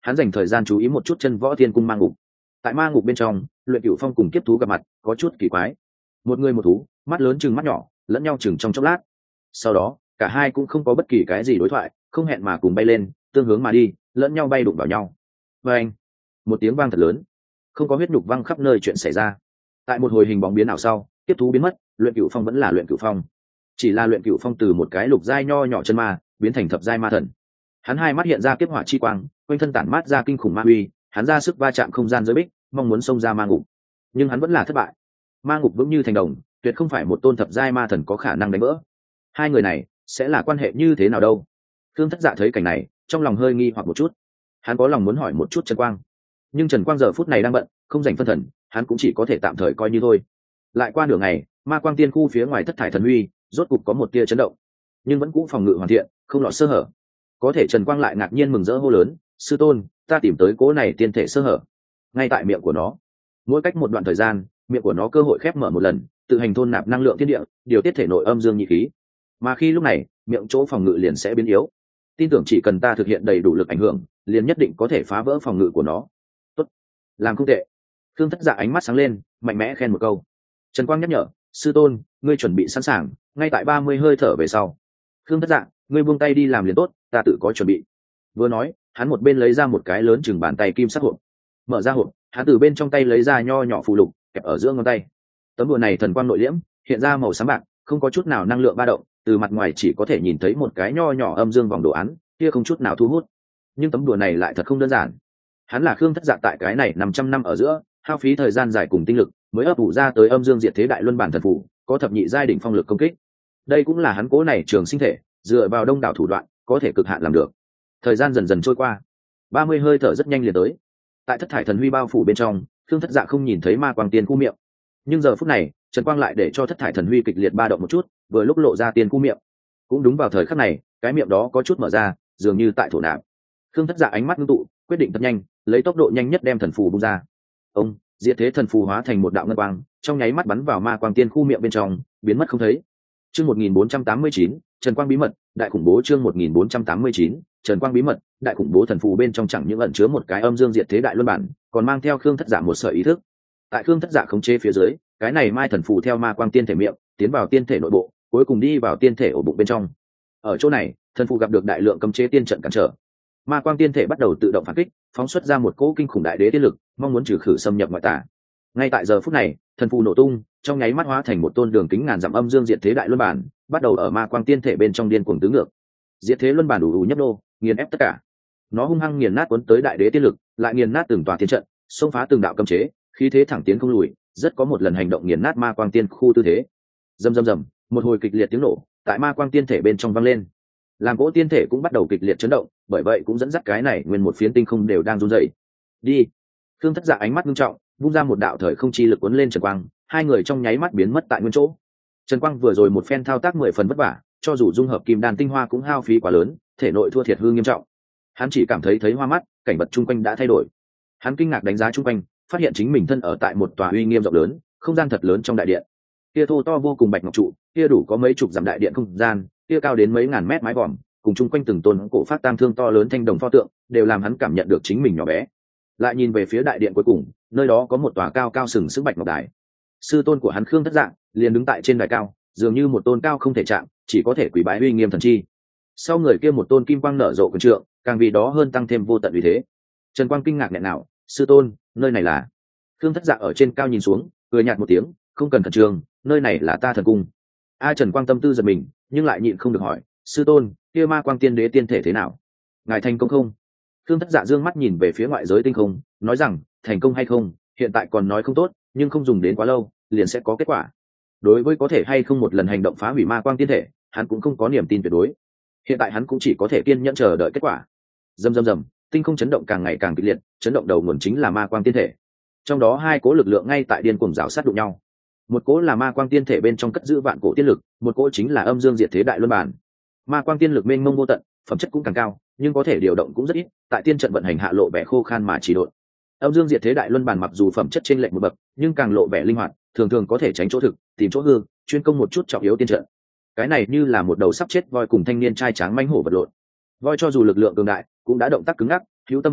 hắn dành thời gian chú ý một chút chân võ thiên cung ma ngục. Tại ma ngục bên trong, Luyện Cửu Phong cùng kiếp thú gặp mặt có chút kỳ quái. Một người một thú, mắt lớn chừng mắt nhỏ, lẫn nhau chừng trong chốc lát. Sau đó cả hai cũng không có bất kỳ cái gì đối thoại, không hẹn mà cùng bay lên, tương hướng mà đi, lẫn nhau bay đụng vào nhau. Và anh, một tiếng vang thật lớn, không có huyết nhục văng khắp nơi chuyện xảy ra. Tại một hồi hình bóng biến ảo sau, kiếp thú biến mất, Luyện Cửu Phong vẫn là Luyện Cửu Phong, chỉ là Luyện Cửu Phong từ một cái lục giai nho nhỏ chân ma biến thành thập giai ma thần. Hắn hai mắt hiện ra kiếp hỏa chi quang, quanh thân tản mát ra kinh khủng ma uy, hắn ra sức va chạm không gian giới bích, mong muốn xông ra ma ngục, nhưng hắn vẫn là thất bại. Ma ngục vững như thành đồng, tuyệt không phải một tôn thập giai ma thần có khả năng đánh vỡ. Hai người này sẽ là quan hệ như thế nào đâu? Thương Thất Dạ thấy cảnh này, trong lòng hơi nghi hoặc một chút. Hắn có lòng muốn hỏi một chút Trần Quang, nhưng Trần Quang giờ phút này đang bận, không dành phân thần, hắn cũng chỉ có thể tạm thời coi như thôi. Lại qua nửa ngày, ma quang tiên khu phía ngoài thất thải thần huy rốt cục có một tia chấn động, nhưng vẫn cũ phòng ngự hoàn thiện, không lọt sơ hở. Có thể Trần Quang lại ngạc nhiên mừng rỡ hô lớn: sư tôn, ta tìm tới cố này tiên thể sơ hở. Ngay tại miệng của nó, mỗi cách một đoạn thời gian, miệng của nó cơ hội khép mở một lần, tự hành thôn nạp năng lượng thiên địa, điều tiết thể nội âm dương nhị khí. Mà khi lúc này, miệng chỗ phòng ngự liền sẽ biến yếu. Tin tưởng chỉ cần ta thực hiện đầy đủ lực ảnh hưởng, liền nhất định có thể phá vỡ phòng ngự của nó. Tốt, làm không tệ. Thương Thất Dạ ánh mắt sáng lên, mạnh mẽ khen một câu. Trần Quang nhắc nhở: sư tôn, ngươi chuẩn bị sẵn sàng, ngay tại 30 hơi thở về sau. Thương Thất Dạ, ngươi buông tay đi làm liền tốt, ta tự có chuẩn bị. Vừa nói, hắn một bên lấy ra một cái lớn chừng bàn tay kim sắc hộp. Mở ra hộp, hắn từ bên trong tay lấy ra nho nhỏ phù lục, kẹp ở giữa ngón tay. Tấm đùa này thần quang nội liễm, hiện ra màu sáng bạc, không có chút nào năng lượng ba động, từ mặt ngoài chỉ có thể nhìn thấy một cái nho nhỏ âm dương vòng đồ án, kia không chút nào thu hút. Nhưng tấm đùa này lại thật không đơn giản. Hắn là Khương Thất Dạ tại cái này 500 năm ở giữa, hao phí thời gian dài cùng tinh lực, mới ấp ủ ra tới âm dương diệt thế đại luân bản thần phù, có thập nhị giai đỉnh phong lực công kích. Đây cũng là hắn cố này trường sinh thể, dựa vào đông đảo thủ đoạn, có thể cực hạn làm được. Thời gian dần dần trôi qua, 30 hơi thở rất nhanh liền tới. Tại thất thải thần huy bao phủ bên trong, Khương Thất Dạ không nhìn thấy ma quang tiên khu miệng, nhưng giờ phút này Trần Quang lại để cho thất thải thần huy kịch liệt ba động một chút, vừa lúc lộ ra tiên khu miệng. Cũng đúng vào thời khắc này, cái miệng đó có chút mở ra, dường như tại thổ nạp. Khương Thất Dạ ánh mắt ngưng tụ, quyết định thật nhanh, lấy tốc độ nhanh nhất đem thần phù bung ra. Ông diệt thế thần phù hóa thành một đạo ngân quang, trong nháy mắt bắn vào ma quang tiên khu miệng bên trong, biến mất không thấy. Chương 1489, Trần Quang bí mật, đại khủng bố. Chương 1489, Trần Quang bí mật, đại khủng bố. Thần phù bên trong chẳng những ẩn chứa một cái âm dương diệt thế đại luân bản, còn mang theo Khương Thất Dạ một sợi ý thức. Tại Khương Thất Dạ khống chế phía dưới, cái này mai thần phù theo ma quang tiên thể miệng tiến vào tiên thể nội bộ, cuối cùng đi vào tiên thể ổ bụng bên trong. Ở chỗ này, thần phù gặp được đại lượng cấm chế tiên trận cản trở, ma quang tiên thể bắt đầu tự động phản kích, phóng xuất ra một cỗ kinh khủng đại đế tiên lực, mong muốn trừ khử xâm nhập ngoại tà. Ngay tại giờ phút này, thần phù nổ tung, trong nháy mắt hóa thành một tôn đường kính ngàn dặm âm dương diệt thế đại luân bản, bắt đầu ở ma quang tiên thể bên trong điên cuồng tứ ngược. Diệt thế luân bản đủ nhấp nô, nghiền ép tất cả. Nó hung hăng nghiền nát cuốn tới đại đế tiên lực, lại nghiền nát từng tòa tiên trận, xông phá từng đạo cấm chế, khí thế thẳng tiến không lùi, rất có một lần hành động nghiền nát ma quang tiên khu tư thế. Rầm rầm rầm, một hồi kịch liệt tiếng nổ tại ma quang tiên thể bên trong vang lên, làm cỗ tiên thể cũng bắt đầu kịch liệt chấn động, bởi vậy cũng dẫn dắt cái này nguyên một phiến tinh không đều đang run rẩy. Đi. Khương Thất Dạ ánh mắt nghiêm trọng, vung ra một đạo thời không chi lực cuốn lên Trần Quang, hai người trong nháy mắt biến mất tại nguyên chỗ. Trần Quang vừa rồi một phen thao tác 10 phần vất vả, cho dù dung hợp kim đan tinh hoa cũng hao phí quá lớn, thể nội thua thiệt hư nghiêm trọng. Hắn chỉ cảm thấy hoa mắt, cảnh vật chung quanh đã thay đổi. Hắn kinh ngạc đánh giá chung quanh, phát hiện chính mình thân ở tại một tòa uy nghiêm rộng lớn, không gian thật lớn trong đại điện. Kia thô to vô cùng bạch ngọc trụ, kia đủ có mấy chục dặm đại điện không gian, kia cao đến mấy ngàn mét mái vòm, cùng chung quanh từng tôn cổ phát tam thương to lớn thanh đồng pho tượng, đều làm hắn cảm nhận được chính mình nhỏ bé. Lại nhìn về phía đại điện cuối cùng, nơi đó có một tòa cao cao sừng sững bạch ngọc đài. Sư tôn của hắn Khương Thất Dạ liền đứng tại trên đài cao, dường như một tôn cao không thể chạm, chỉ có thể quỳ bái uy nghiêm thần chi. Sau người kia một tôn kim quang nở rộ quyền trượng, càng vì đó hơn tăng thêm vô tận uy thế. Trần Quang kinh ngạc nghẹn nào: sư tôn, nơi này là? Khương Thất Dạ ở trên cao nhìn xuống, cười nhạt một tiếng: không cần khẩn trương, nơi này là ta thần cung. Trần Quang tâm tư giật mình, nhưng lại nhịn không được hỏi: sư tôn, kia ma quang tiên đế tiên thể thế nào? Ngài thành công không? Khương Thất Dạ dương mắt nhìn về phía ngoại giới tinh không, nói rằng: thành công hay không, hiện tại còn nói không tốt, nhưng không dùng đến quá lâu, liền sẽ có kết quả. Đối với có thể hay không một lần hành động phá hủy ma quang tiên thể, hắn cũng không có niềm tin tuyệt đối. Hiện tại hắn cũng chỉ có thể kiên nhẫn chờ đợi kết quả. Rầm rầm rầm, tinh không chấn động càng ngày càng kịch liệt, chấn động đầu nguồn chính là ma quang tiên thể. Trong đó hai cố lực lượng ngay tại điên cuồng rào sát đụng nhau. Một cố là ma quang tiên thể bên trong cất giữ vạn cổ tiên lực, một cố chính là âm dương diệt thế đại luân bản. Ma quang tiên lực mênh mông vô tận, phẩm chất cũng càng cao, nhưng có thể điều động cũng rất ít, tại tiên trận vận hành hạ lộ vẻ khô khan mà chỉ độn. Âm dương diệt thế đại luân bản mặc dù phẩm chất trên lệch một bậc, nhưng càng lộ vẻ linh hoạt, thường thường có thể tránh chỗ thực, tìm chỗ hư, chuyên công một chút trọng yếu tiên trận. Cái này như là một đầu sắp chết voi cùng thanh niên trai tráng manh hổ vật lộn. Voi cho dù lực lượng cường đại, cũng đã động tác cứng ngắc, hữu tâm vô lực,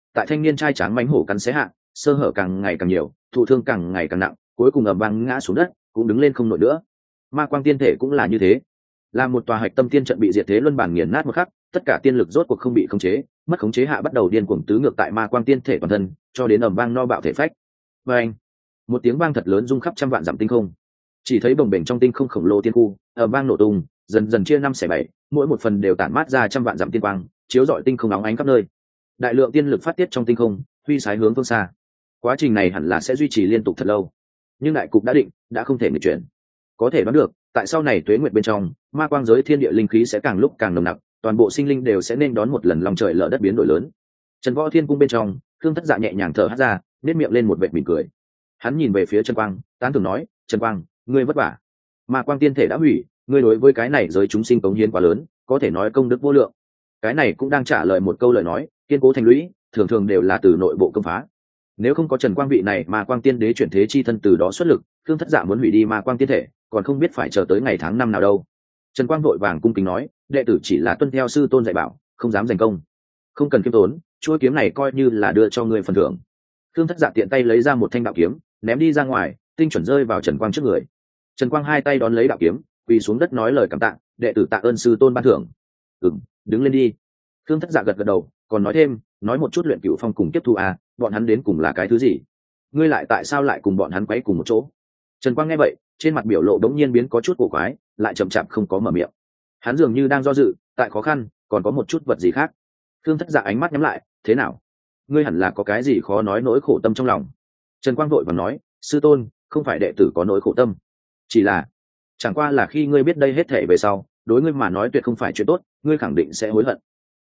tại thanh niên trai tráng mánh hổ cắn xé hạ, sơ hở càng ngày càng nhiều, thụ thương càng ngày càng nặng, cuối cùng ầm vang ngã xuống đất, cũng đứng lên không nổi nữa. Ma quang tiên thể cũng là như thế, là một tòa hạch tâm tiên trận bị diệt thế luân bản nghiền nát một khắc, tất cả tiên lực rốt cuộc không bị khống chế, mất khống chế hạ bắt đầu điên cuồng tứ ngược tại ma quang tiên thể toàn thân, cho đến ầm vang no bạo thể phách. Và anh, một tiếng vang thật lớn rung khắp trăm vạn dặm tinh không. Chỉ thấy bồng bềnh trong tinh không khổng lồ tiên khu, ầm vang nổ tung, dần dần chia năm xẻ bảy, mỗi một phần đều tản mát ra trăm vạn dặm tiên quang, chiếu rọi tinh không óng ánh khắp nơi. Đại lượng tiên lực phát tiết trong tinh không, huy sái hướng phương xa. Quá trình này hẳn là sẽ duy trì liên tục thật lâu, nhưng đại cục đã định, đã không thể nghịch chuyển. Có thể đoán được, tại sau này tuế nguyệt bên trong, ma quang giới thiên địa linh khí sẽ càng lúc càng nồng nặc, toàn bộ sinh linh đều sẽ nên đón một lần lòng trời lở đất biến đổi lớn. Trần Võ Thiên cung bên trong, Khương Thất Dạ nhẹ nhàng thở hắt ra, nét miệng lên một vệt mỉm cười. Hắn nhìn về phía Trần Quang, tán thưởng nói: "Trần Quang, ngươi vất vả. Ma quang tiên thể đã hủy, ngươi đối với cái này giới chúng sinh cống hiến quá lớn, có thể nói công đức vô lượng." Cái này cũng đang trả lời một câu lời nói, kiên cố thành lũy, thường thường đều là từ nội bộ công phá. Nếu không có Trần Quang vị này Ma quang tiên đế chuyển thế chi thân từ đó xuất lực, Khương Thất Dạ muốn hủy đi Ma quang tiên thể, còn không biết phải chờ tới ngày tháng năm nào đâu. Trần Quang vội vàng cung kính nói: "Đệ tử chỉ là tuân theo sư tôn dạy bảo, không dám giành công." "Không cần kiêm tốn, chuôi kiếm này coi như là đưa cho ngươi phần thưởng." Khương Thất Dạ tiện tay lấy ra một thanh đạo kiếm, ném đi ra ngoài, tinh chuẩn rơi vào Trần Quang trước người. Trần Quang hai tay đón lấy đạo kiếm, quỳ xuống đất nói lời cảm tạ: "Đệ tử tạ ơn sư tôn ban thưởng." Đứng lên đi." Khương Thất Dạ gật gật đầu, còn nói thêm: "Nói một chút luyện cửu phong cùng tiếp thu à, bọn hắn đến cùng là cái thứ gì? Ngươi lại tại sao lại cùng bọn hắn quấy cùng một chỗ?" Trần Quang nghe vậy, trên mặt biểu lộ đống nhiên biến có chút cổ quái, lại chậm chạp không có mở miệng. Hắn dường như đang do dự, tại khó khăn, còn có một chút vật gì khác. Khương Thất Dạ ánh mắt nhắm lại: "Thế nào? Ngươi hẳn là có cái gì khó nói nỗi khổ tâm trong lòng." Trần Quang vội vàng nói: "Sư tôn, không phải đệ tử có nỗi khổ tâm, chỉ là chẳng qua là khi ngươi biết đây hết thể về sau, đối ngươi mà nói tuyệt không phải chuyện tốt, ngươi khẳng định sẽ hối hận."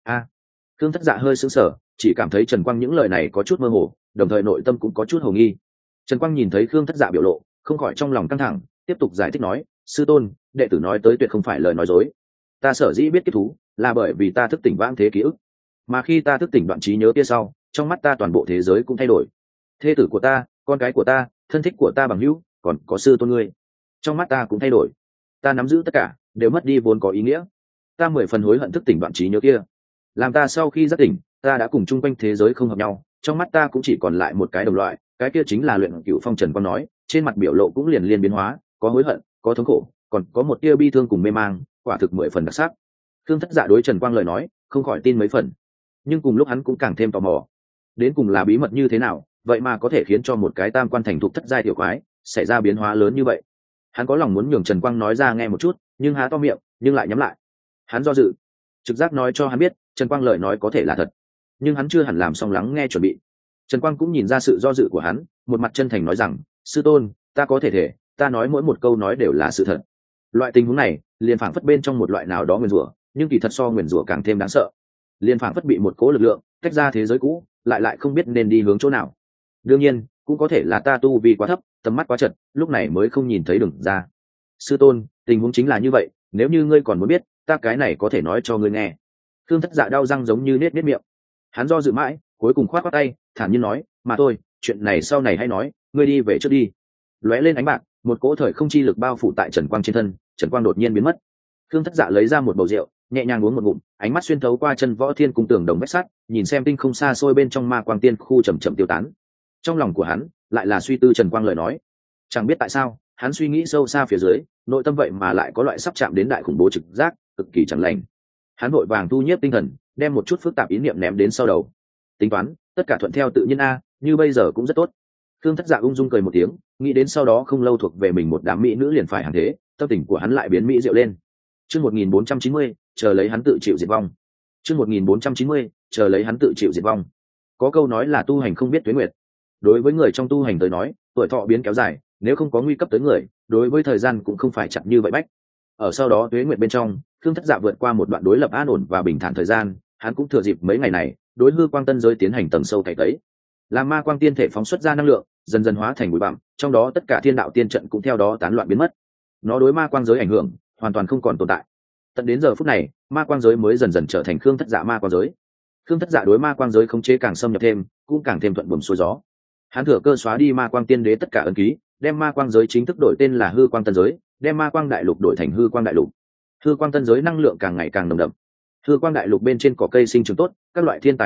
Khương Thất Dạ hơi sững sờ, chỉ cảm thấy Trần Quang những lời này có chút mơ hồ, đồng thời nội tâm cũng có chút hồ nghi. Trần Quang nhìn thấy Khương Thất Dạ biểu lộ, không khỏi trong lòng căng thẳng, tiếp tục giải thích nói: "Sư tôn, đệ tử nói tới tuyệt không phải lời nói dối. Ta sở dĩ biết kiếp thú, là bởi vì ta thức tỉnh vãng thế ký ức, mà khi ta thức tỉnh đoạn trí nhớ kia sau, trong mắt ta toàn bộ thế giới cũng thay đổi. Thê tử của ta, con cái của ta, thân thích của ta bằng hữu, còn có sư tôn ngươi, trong mắt ta cũng thay đổi. Ta nắm giữ tất cả, đều mất đi vốn có ý nghĩa. Ta 10 phần hối hận thức tỉnh đoạn trí nhớ kia. Làm ta sau khi giác tỉnh, ta đã cùng chung quanh thế giới không hợp nhau, trong mắt ta cũng chỉ còn lại một cái đồng loại, cái kia chính là luyện cửu phong." Trần Quang nói, trên mặt biểu lộ cũng liền biến hóa, có hối hận, có thống khổ, còn có một tia bi thương cùng mê mang, quả thực 10 phần đặc sắc. Khương Thất Dạ đối Trần Quang lời nói, không khỏi tin mấy phần, nhưng cùng lúc hắn cũng càng thêm tò mò, đến cùng là bí mật như thế nào, vậy mà có thể khiến cho một cái tam quan thành thục thất giai tiểu quái xảy ra biến hóa lớn như vậy. Hắn có lòng muốn nhường Trần Quang nói ra nghe một chút, nhưng há to miệng, nhưng lại nhắm lại. Hắn do dự, trực giác nói cho hắn biết, Trần Quang lời nói có thể là thật, nhưng hắn chưa hẳn làm xong lắng nghe chuẩn bị. Trần Quang cũng nhìn ra sự do dự của hắn, một mặt chân thành nói rằng: "Sư tôn, ta có thể, ta nói mỗi một câu nói đều là sự thật." Loại tình huống này, liền phảng phất bên trong một loại nào đó nguyền rủa, nhưng kỳ thật so nguyền rủa càng thêm đáng sợ. Liền phảng phất bị một cỗ lực lượng tách ra thế giới cũ, lại không biết nên đi hướng chỗ nào. Đương nhiên, cũng có thể là ta tu vi quá thấp, tầm mắt quá chật, lúc này mới không nhìn thấy đường ra. "Sư tôn, tình huống chính là như vậy, nếu như ngươi còn muốn biết, ta cái này có thể nói cho ngươi nghe." Khương Thất Dạ đau răng giống như nết miệng. Hắn do dự mãi, cuối cùng khoát tay, thản nhiên nói: "Mà thôi, chuyện này sau này hãy nói, ngươi đi về trước đi." Lóe lên ánh bạc, một cỗ thời không chi lực bao phủ tại Trần Quang trên thân, Trần Quang đột nhiên biến mất. Khương Thất Dạ lấy ra một bầu rượu, nhẹ nhàng uống một ngụm, ánh mắt xuyên thấu qua Chân Võ Thiên cung tường đồng vách sắt, nhìn xem tinh không xa xôi bên trong ma quang tiên khu chậm chậm tiêu tán. Trong lòng của hắn lại là suy tư Trần Quang lời nói. Chẳng biết tại sao, hắn suy nghĩ sâu xa phía dưới, nội tâm vậy mà lại có loại sắp chạm đến đại khủng bố trực giác, cực kỳ chẳng lành. Hắn vội vàng thu nhiếp tinh thần, đem một chút phức tạp ý niệm ném đến sau đầu. Tính toán, tất cả thuận theo tự nhiên a, như bây giờ cũng rất tốt. Khương Thất Dạ ung dung cười một tiếng, nghĩ đến sau đó không lâu thuộc về mình một đám mỹ nữ liền phải hàng thế, tâm tình của hắn lại biến mỹ diệu lên. Chương 1490, chờ lấy hắn tự chịu diệt vong. Chương 1490, chờ lấy hắn tự chịu diệt vong. Có câu nói là tu hành không biết tuế nguyệt. Đối với người trong tu hành tới nói, tuổi thọ biến kéo dài, nếu không có nguy cấp tới người, đối với thời gian cũng không phải chặt như vậy bách. Ở sau đó tuế nguyệt bên trong, Khương Thất Dạ vượt qua một đoạn đối lập an ổn và bình thản thời gian, hắn cũng thừa dịp mấy ngày này, đối hư quang tân giới tiến hành tầng sâu cày tấy. Làm ma quang tiên thể phóng xuất ra năng lượng, dần dần hóa thành bụi bặm, trong đó tất cả thiên đạo tiên trận cũng theo đó tán loạn biến mất. Nó đối ma quang giới ảnh hưởng hoàn toàn không còn tồn tại. Tận đến giờ phút này, ma quang giới mới dần dần trở thành Khương Thất Dạ ma quang giới. Khương Thất Dạ đối ma quang giới khống chế càng xâm nhập thêm, cũng càng thêm thuận buồm xuôi gió. Hắn thừa cơ xóa đi ma quang tiên đế tất cả ấn ký, đem ma quang giới chính thức đổi tên là hư quang tân giới, đem ma quang đại lục đổi thành hư quang đại lục. Hư quang tân giới năng lượng càng ngày càng nồng đậm. Hư quang đại lục bên trên cỏ cây sinh trưởng tốt, các loại thiên tài địa bảo,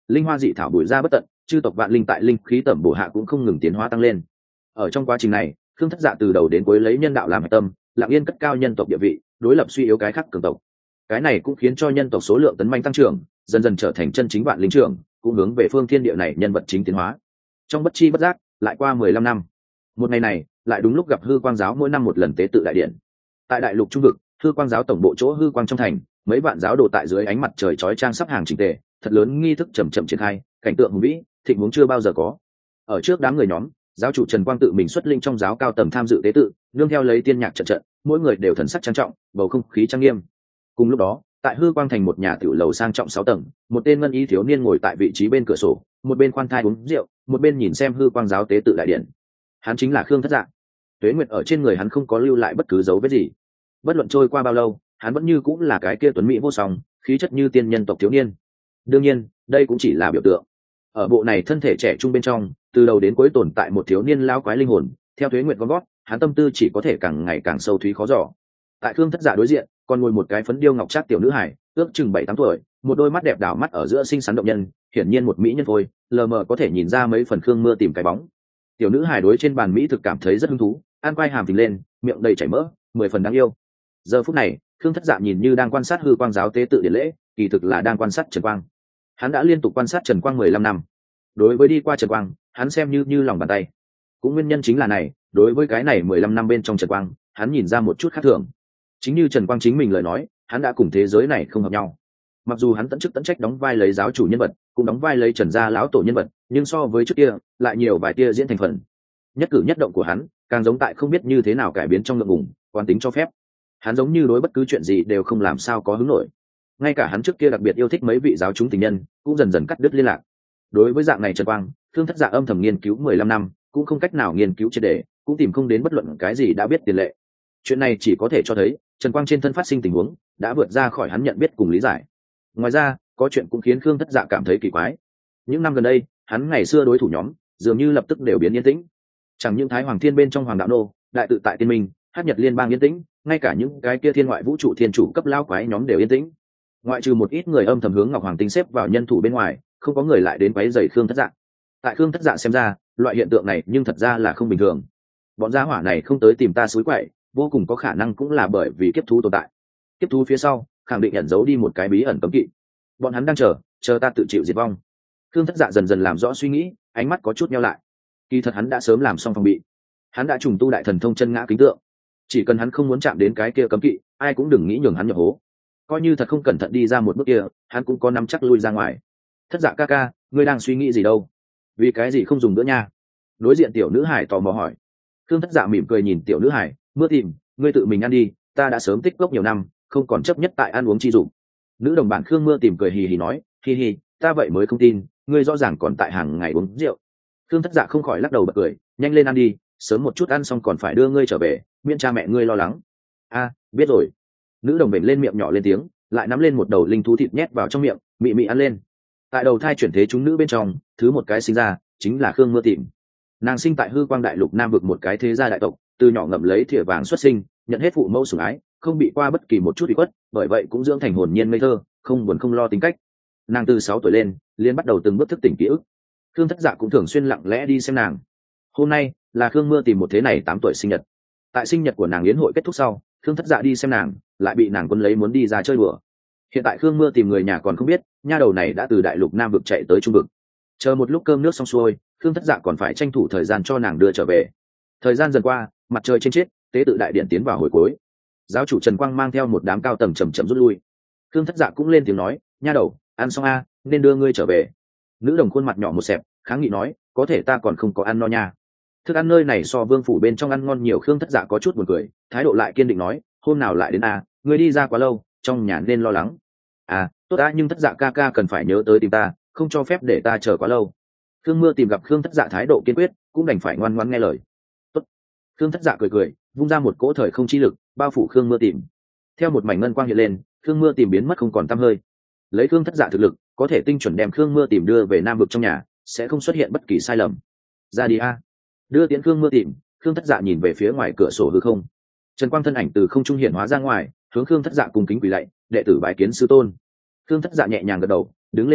linh hoa dị thảo bùi ra bất tận, chư tộc vạn linh tại linh khí tẩm bổ hạ cũng không ngừng tiến hóa tăng lên. Ở trong quá trình này, Khương Thất Dạ từ đầu đến cuối lấy nhân đạo làm tâm, lặng yên cất cao nhân tộc địa vị, đối lập suy yếu cái khác cường tộc. Cái này cũng khiến cho nhân tộc số lượng tấn manh tăng trưởng, dần dần trở thành chân chính vạn linh trưởng, cũng hướng về phương thiên địa này nhân vật chính tiến hóa. Trong bất chi bất giác, lại qua 15 năm. Một ngày này, lại đúng lúc gặp Hư Quang giáo mỗi năm một lần tế tự đại điện. Tại đại lục trung vực, Hư Quang giáo tổng bộ chỗ Hư Quang trong thành, mấy vạn giáo đồ tại dưới ánh mặt trời chói chang sắp hàng chỉnh tề, thật lớn nghi thức chậm chậm triển khai, cảnh tượng hùng vĩ, thịnh vốn chưa bao giờ có. Ở trước đám người nhóm, giáo chủ Trần Quang tự mình xuất linh trong giáo cao tầng tham dự tế tự, nương theo lấy tiên nhạc trận trận, mỗi người đều thần sắc trang trọng, bầu không khí trang nghiêm. Cùng lúc đó, tại Hư Quang thành một nhà tiểu lầu sang trọng 6 tầng, một tên ngân y thiếu niên ngồi tại vị trí bên cửa sổ, một bên khoan thai uống rượu, một bên nhìn xem Hư Quang giáo tế tự đại điện. Hắn chính là Khương Thất Dạ. Tuế nguyệt ở trên người hắn không có lưu lại bất cứ dấu vết gì. Bất luận trôi qua bao lâu, hắn vẫn như cũng là cái kia tuấn mỹ vô song, khí chất như tiên nhân tộc thiếu niên. Đương nhiên, đây cũng chỉ là biểu tượng. Ở bộ này thân thể trẻ trung bên trong, từ đầu đến cuối tồn tại một thiếu niên lao quái linh hồn, theo Tuế nguyệt gom gót, hắn tâm tư chỉ có thể càng ngày càng sâu thúy khó dò. Tại Khương Thất Dạ đối diện, còn ngồi một cái phấn điêu ngọc trác tiểu nữ hải, ước chừng 7-8 tuổi, một đôi mắt đẹp đảo mắt ở giữa xinh xắn động nhân, hiển nhiên một mỹ nhân phôi, lờ mờ có thể nhìn ra mấy phần Khương Mưa tìm cái bóng. Tiểu nữ hải đối trên bàn mỹ thực cảm thấy rất hứng thú, ăn quai hàm phình lên, miệng đầy chảy mỡ, 10 phần đáng yêu. Giờ phút này, Khương Thất Dạ nhìn như đang quan sát Hư Quang giáo tế tự điển lễ, kỳ thực là đang quan sát Trần Quang. Hắn đã liên tục quan sát Trần Quang 15 năm. Đối với đi qua Trần Quang, hắn xem như lòng bàn tay. Cũng nguyên nhân chính là này, đối với cái này 15 năm bên trong Trần Quang, hắn nhìn ra một chút khác thường. Chính như Trần Quang chính mình lời nói, hắn đã cùng thế giới này không hợp nhau. Mặc dù hắn tận chức tận trách đóng vai lấy giáo chủ nhân vật, cũng đóng vai lấy Trần gia lão tổ nhân vật, nhưng so với trước kia, lại nhiều vài tia diễn thành phần. Nhất cử nhất động của hắn, càng giống tại không biết như thế nào cải biến trong ngượng ngùng, quán tính cho phép. Hắn giống như đối bất cứ chuyện gì đều không làm sao có hứng nổi. Ngay cả hắn trước kia đặc biệt yêu thích mấy vị giáo chúng tình nhân, cũng dần dần cắt đứt liên lạc. Đối với dạng này Trần Quang, Khương Thất Dạ âm thầm nghiên cứu 15 năm, cũng không cách nào nghiên cứu triệt để, cũng tìm không đến bất luận cái gì đã biết tiền lệ. Chuyện này chỉ có thể cho thấy, Trần Quang trên thân phát sinh tình huống, đã vượt ra khỏi hắn nhận biết cùng lý giải. Ngoài ra, có chuyện cũng khiến Khương Thất Dạ cảm thấy kỳ quái. Những năm gần đây, hắn ngày xưa đối thủ nhóm, dường như lập tức đều biến yên tĩnh. Chẳng những Thái Hoàng Thiên bên trong Hoàng Đạo Nô, đại tự tại Tiên Minh, Hắc Nhật Liên bang yên tĩnh, ngay cả những cái kia thiên ngoại vũ trụ thiên chủ cấp lao quái nhóm đều yên tĩnh. Ngoại trừ một ít người âm thầm hướng Ngọc Hoàng Tinh xếp vào nhân thủ bên ngoài, không có người lại đến quấy rầy Khương Thất Dạ. Tại Khương Thất Dạ xem ra, loại hiện tượng này nhưng thật ra là không bình thường. Bọn gia hỏa này không tới tìm ta suối quậy, vô cùng có khả năng cũng là bởi vì kiếp thú tồn tại. Kiếp thú phía sau, khẳng định ẩn giấu đi một cái bí ẩn cấm kỵ. Bọn hắn đang chờ ta tự chịu diệt vong. Khương Thất Dạ dần dần làm rõ suy nghĩ, ánh mắt có chút nheo lại. Kỳ thật hắn đã sớm làm xong phòng bị. Hắn đã trùng tu đại thần thông chân ngã kính tượng. Chỉ cần hắn không muốn chạm đến cái kia cấm kỵ, ai cũng đừng nghĩ nhường hắn nhập hố. Coi như thật không cẩn thận đi ra một bước kia, hắn cũng có nắm chắc lui ra ngoài. Thất Dạ ca ca, ngươi đang suy nghĩ gì đâu? Vì cái gì không dùng nữa nha? Đối diện tiểu nữ hải tò mò hỏi. Khương Thất Dạ mỉm cười nhìn tiểu nữ hải, Mưa tìm, ngươi tự mình ăn đi, ta đã sớm tích gốc nhiều năm, không còn chấp nhất tại ăn uống chi dụng. Nữ đồng bạn Khương Mưa tìm cười hì hì nói, hì hì, ta vậy mới không tin, ngươi rõ ràng còn tại hàng ngày uống rượu. Khương Thất Dạ không khỏi lắc đầu bật cười, nhanh lên ăn đi, sớm một chút ăn xong còn phải đưa ngươi trở về, miễn cha mẹ ngươi lo lắng. A, biết rồi. Nữ đồng bệnh lên miệng nhỏ lên tiếng, lại nắm lên một đầu linh thú thịt nhét vào trong miệng, mị mị ăn lên. Tại đầu thai chuyển thế chúng nữ bên trong, thứ một cái sinh ra chính là Khương Mưa tìm. Nàng sinh tại Hư Quang đại lục Nam vực một cái thế gia đại tộc, từ nhỏ ngậm lấy thìa vàng xuất sinh, nhận hết phụ mẫu sủng ái, không bị qua bất kỳ một chút ủy khuất, bởi vậy cũng dưỡng thành hồn nhiên ngây thơ, không buồn không lo tính cách. Nàng từ 6 tuổi lên, liền bắt đầu từng bước thức tỉnh ký ức. Khương Thất Dạ cũng thường xuyên lặng lẽ đi xem nàng. Hôm nay là Khương Mưa tìm một thế này 8 tuổi sinh nhật. Tại sinh nhật của nàng yến hội kết thúc sau, Khương Thất Dạ đi xem nàng, lại bị nàng quân lấy muốn đi ra chơi đùa. Hiện tại Khương Mưa tìm người nhà còn không biết, nha đầu này đã từ đại lục Nam vực chạy tới trung vực. Chờ một lúc cơm nước xong xuôi, Khương Thất Dạ còn phải tranh thủ thời gian cho nàng đưa trở về. Thời gian dần qua, mặt trời trên chết, tế tự đại điện tiến vào hồi cuối. Giáo chủ Trần Quang mang theo một đám cao tầng chậm chậm rút lui. Khương Thất Dạ cũng lên tiếng nói, nha đầu, ăn xong a, nên đưa ngươi trở về. Nữ đồng khuôn mặt nhỏ một xẹp, kháng nghị nói, có thể ta còn không có ăn no nha. Thức ăn nơi này so vương phủ bên trong ăn ngon nhiều. Khương Thất Dạ có chút buồn cười, thái độ lại kiên định nói, hôm nào lại đến a, ngươi đi ra quá lâu, trong nhà nên lo lắng. À, tốt đã, nhưng Thất Dạ ca ca cần phải nhớ tới tìm ta, không cho phép để ta chờ quá lâu. Khương Mưa tìm gặp Khương Thất Dạ thái độ kiên quyết, cũng đành phải ngoan ngoãn nghe lời. Tốt. Khương Thất Dạ cười cười, vung ra một cỗ thời không chi lực, bao phủ Khương Mưa tìm. Theo một mảnh ngân quang hiện lên, Khương Mưa tìm biến mất không còn tăm hơi. Lấy Khương Thất Dạ thực lực, có thể tinh chuẩn đem Khương Mưa tìm đưa về Nam vực trong nhà, sẽ không xuất hiện bất kỳ sai lầm. Ra đi a. Đưa tiễn Khương Mưa tìm, Khương Thất Dạ nhìn về phía ngoài cửa sổ hư không. Trần Quang thân ảnh từ không trung hiện hóa ra ngoài, hướng Khương Thất Dạ cùng kính quỳ lạy, đệ tử bái kiến sư tôn. Khương Thất Dạ nhẹ nhàng gật đầu, đứng lên đi,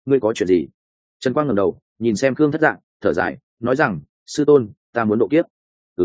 ngươi có chuyện gì? Trần Quang ngẩng đầu nhìn xem Khương Thất Dạ, thở dài nói rằng, sư tôn, ta muốn độ kiếp.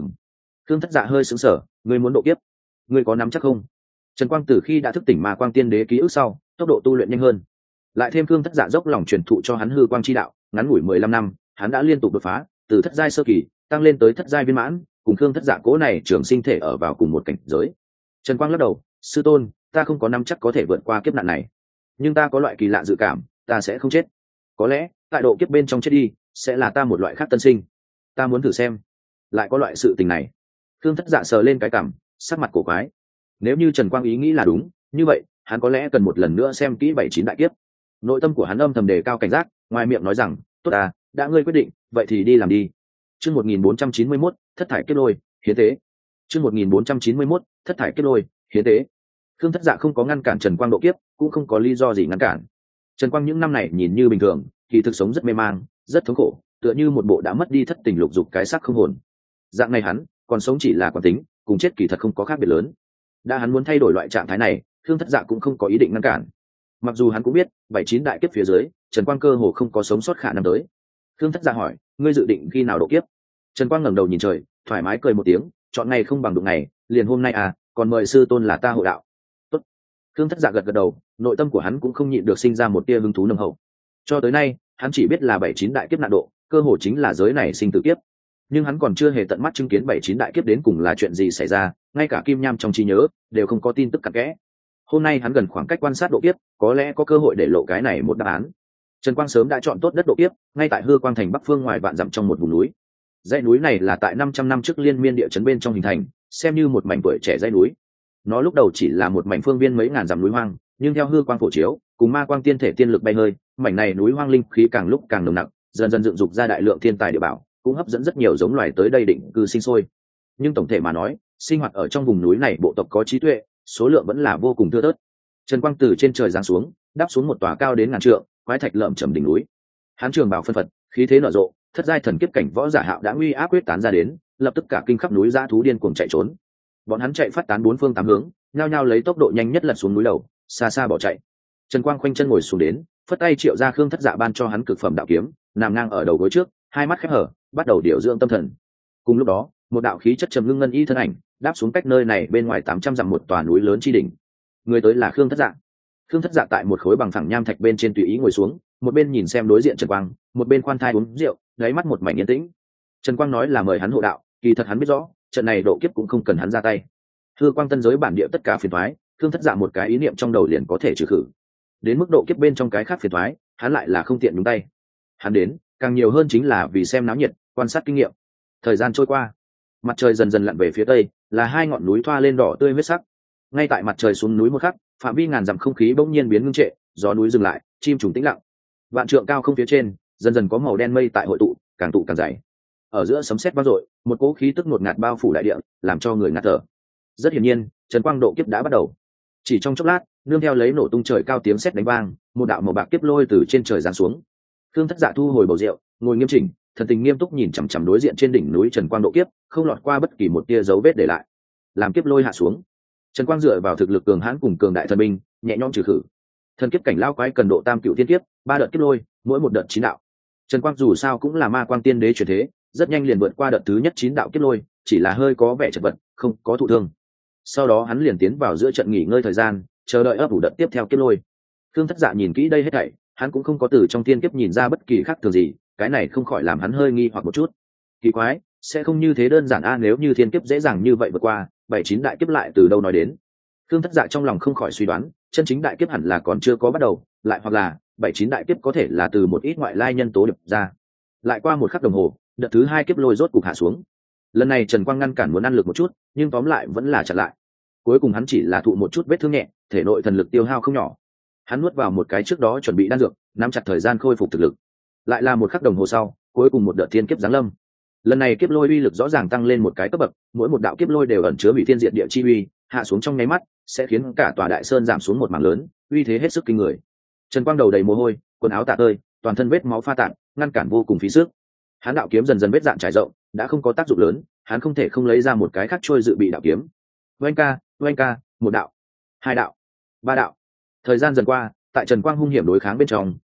Khương Thất Dạ hơi sững sờ, ngươi muốn độ kiếp, ngươi có nắm chắc không? Trần Quang từ khi đã thức tỉnh Ma Quang Tiên Đế ký ức sau, tốc độ tu luyện nhanh hơn, lại thêm Khương Thất Dạ dốc lòng truyền thụ cho hắn hư quang chi đạo, ngắn ngủi 15 năm hắn đã liên tục đột phá, từ thất giai sơ kỳ tăng lên tới thất giai viên mãn, cùng Khương Thất Dạ cố này trường sinh thể ở vào cùng một cảnh giới. Trần Quang lắc đầu, sư tôn, ta không có nắm chắc có thể vượt qua kiếp nạn này, nhưng ta có loại kỳ lạ dự cảm, ta sẽ không chết. Có lẽ tại độ kiếp bên trong chết đi sẽ là ta một loại khác tân sinh, ta muốn thử xem lại có loại sự tình này. Khương Thất Dạ sờ lên cái cằm, sắc mặt cổ quái. Nếu như Trần Quang ý nghĩ là đúng, như vậy hắn có lẽ cần một lần nữa xem kỹ 79 đại kiếp. Nội tâm của hắn âm thầm đề cao cảnh giác, ngoài miệng nói rằng, tốt à, đã ngươi quyết định, vậy thì đi làm đi. Chương 1491, thất thải kiếp lôi, hiến tế. Chương 1491, thất thải kiếp lôi, hiến tế. Khương Thất Dạ không có ngăn cản Trần Quang độ kiếp, cũng không có lý do gì ngăn cản. Trần Quang những năm này nhìn như bình thường, kỳ thực sống rất mê mang, rất thống khổ, tựa như một bộ đã mất đi thất tình lục dục cái xác không hồn. Dạng này hắn, còn sống chỉ là quán tính, cùng chết kỳ thật không có khác biệt lớn. Đã hắn muốn thay đổi loại trạng thái này, Khương Thất Dạ cũng không có ý định ngăn cản. Mặc dù hắn cũng biết, 79 đại kiếp phía dưới, Trần Quang cơ hồ không có sống sót khả năng tới. Khương Thất Dạ hỏi, ngươi dự định khi nào độ kiếp? Trần Quang ngẩng đầu nhìn trời, thoải mái cười một tiếng, chọn ngày không bằng đụng ngày, liền hôm nay à, còn mời sư tôn là ta hộ đạo. Tốt. Khương Thất Dạ gật gật đầu, nội tâm của hắn cũng không nhịn được sinh ra một tia hứng thú nồng hậu. Cho tới nay, hắn chỉ biết là 79 đại kiếp nạn độ, cơ hồ chính là giới này sinh tử kiếp. Nhưng hắn còn chưa hề tận mắt chứng kiến 79 đại kiếp đến cùng là chuyện gì xảy ra, ngay cả Kim Nham trong trí nhớ đều không có tin tức cặn kẽ. Hôm nay hắn gần khoảng cách quan sát độ kiếp, có lẽ có cơ hội để lộ cái này một đáp án. Trần Quang sớm đã chọn tốt đất độ kiếp, ngay tại Hư Quang thành bắc phương ngoài vạn dặm trong một vùng núi. Dãy núi này là tại 500 năm trước liên miên địa chấn bên trong hình thành, xem như một mảnh tuổi trẻ dãy núi. Nó lúc đầu chỉ là một mảnh phương viên mấy ngàn dặm núi hoang, nhưng theo Hư Quang phổ chiếu, cùng Ma Quang tiên thể tiên lực bay hơi, mảnh này núi hoang linh khí càng lúc càng nồng nặc, dần dần dựng dục ra đại lượng thiên tài địa bảo, cũng hấp dẫn rất nhiều giống loài tới đây định cư sinh sôi. Nhưng tổng thể mà nói, sinh hoạt ở trong vùng núi này bộ tộc có trí tuệ, số lượng vẫn là vô cùng thưa thớt. Trần Quang từ trên trời giáng xuống, đáp xuống một tòa cao đến ngàn trượng, quái thạch lởm chởm đỉnh núi. Hán trường bào phân phật, khí thế nở rộ, thất giai thần kiếp cảnh võ giả Hạo đã uy áp quyết tán ra đến, lập tức cả kinh khắp núi dã thú điên cuồng chạy trốn. Bọn hắn chạy phát tán bốn phương tám hướng, nhao nhao lấy tốc độ nhanh nhất lật xuống núi đầu, xa xa bỏ chạy. Trần Quang khoanh chân ngồi xuống đến, phất tay triệu ra Khương Thất Dạ ban cho hắn cực phẩm đạo kiếm, nằm ngang ở đầu gối trước, hai mắt khép hở, bắt đầu điều dưỡng tâm thần. Cùng lúc đó, một đạo khí chất trầm ngưng ngân y thân ảnh đáp xuống cách nơi này bên ngoài 800 dặm một tòa núi lớn chi đỉnh. Người tới là Khương Thất Dạ. Khương Thất Dạ tại một khối bằng phẳng nham thạch bên trên tùy ý ngồi xuống, một bên nhìn xem đối diện Trần Quang, một bên khoan thai uống rượu, đáy mắt một mảnh yên tĩnh. Trần Quang nói là mời hắn hộ đạo, kỳ thật hắn biết rõ, trận này độ kiếp cũng không cần hắn ra tay. Hư Quang tân giới bản địa tất cả phiền toái, Khương Thất Dạ một cái ý niệm trong đầu liền có thể trừ khử. Đến mức độ kiếp bên trong cái khác phiền toái, hắn lại là không tiện nhúng tay. Hắn đến, càng nhiều hơn chính là vì xem náo nhiệt, quan sát kinh nghiệm. Thời gian trôi qua, mặt trời dần dần lặn về phía tây, là hai ngọn núi thoa lên đỏ tươi huyết sắc. Ngay tại mặt trời xuống núi một khắc, phạm vi ngàn dặm không khí bỗng nhiên biến ngưng trệ, gió núi dừng lại, chim trùng tĩnh lặng. Vạn trượng cao không phía trên, dần dần có màu đen mây tại hội tụ, càng tụ càng dày. Ở giữa sấm sét vang dội, một cỗ khí tức ngột ngạt bao phủ đại địa, làm cho người ngạt thở. Rất hiển nhiên, Trần Quang độ kiếp đã bắt đầu. Chỉ trong chốc lát, nương theo lấy nổ tung trời cao tiếng sét đánh vang, một đạo màu bạc kiếp lôi từ trên trời giáng xuống. Khương Thất Dạ thu hồi bầu rượu, ngồi nghiêm chỉnh, thần tình nghiêm túc nhìn chằm chằm đối diện trên đỉnh núi Trần Quang độ kiếp, không lọt qua bất kỳ một tia dấu vết để lại. Làm kiếp lôi hạ xuống, Trần Quang dựa vào thực lực cường hãn cùng cường đại thần binh, nhẹ nhõm trừ khử. Thần kiếp cảnh lao quái cần độ tam cựu thiên kiếp, 3 đợt kiếp lôi, mỗi một đợt 9 đạo. Trần Quang dù sao cũng là Ma Quang tiên đế chuyển thế, rất nhanh liền vượt qua đợt thứ nhất 9 đạo kiếp lôi, chỉ là hơi có vẻ chật vật, không có thụ thương. Sau đó hắn liền tiến vào giữa trận nghỉ ngơi thời gian, chờ đợi ấp ủ đợt tiếp theo kiếp lôi. Khương Thất Dạ nhìn kỹ đây hết thảy, hắn cũng không có từ trong tiên kiếp nhìn ra bất kỳ khác thường gì, cái này không khỏi làm hắn hơi nghi hoặc một chút. Kỳ quái, sẽ không như thế đơn giản a, nếu như thiên kiếp dễ dàng như vậy vượt qua, 79 đại kiếp lại từ đâu nói đến? Khương Thất Dạ trong lòng không khỏi suy đoán, chân chính đại kiếp hẳn là còn chưa có bắt đầu, lại hoặc là 79 đại kiếp có thể là từ một ít ngoại lai nhân tố đập ra. Lại qua một khắc đồng hồ, đợt thứ hai kiếp lôi rốt cục hạ xuống. Lần này Trần Quang ngăn cản muốn ăn lực một chút, nhưng tóm lại vẫn là chặn lại. Cuối cùng hắn chỉ là thụ một chút vết thương nhẹ, thể nội thần lực tiêu hao không nhỏ. Hắn nuốt vào một cái trước đó chuẩn bị đan dược, nắm chặt thời gian khôi phục thực lực. Lại là một khắc đồng hồ sau, cuối cùng một đợt thiên kiếp giáng lâm. Lần này kiếp lôi uy lực rõ ràng tăng lên một cái cấp bậc, mỗi một đạo kiếp lôi đều ẩn chứa hủy thiên diệt địa chi uy, hạ xuống trong nháy mắt sẽ khiến cả tòa đại sơn giảm xuống một mảng lớn, uy thế hết sức kinh người. Trần Quang đầu đầy mồ hôi, quần áo tả tơi, toàn thân vết máu pha tạn, ngăn cản vô cùng phí sức. Hắn đạo kiếm dần dần vết dạn trải rộng, đã không có tác dụng lớn, hắn không thể không lấy ra một cái khác trôi dự bị đạo kiếm. Oanh ca, một đạo, hai đạo, ba đạo. Thời gian dần qua, tại Trần Quang hung hiểm đối kháng bên trong,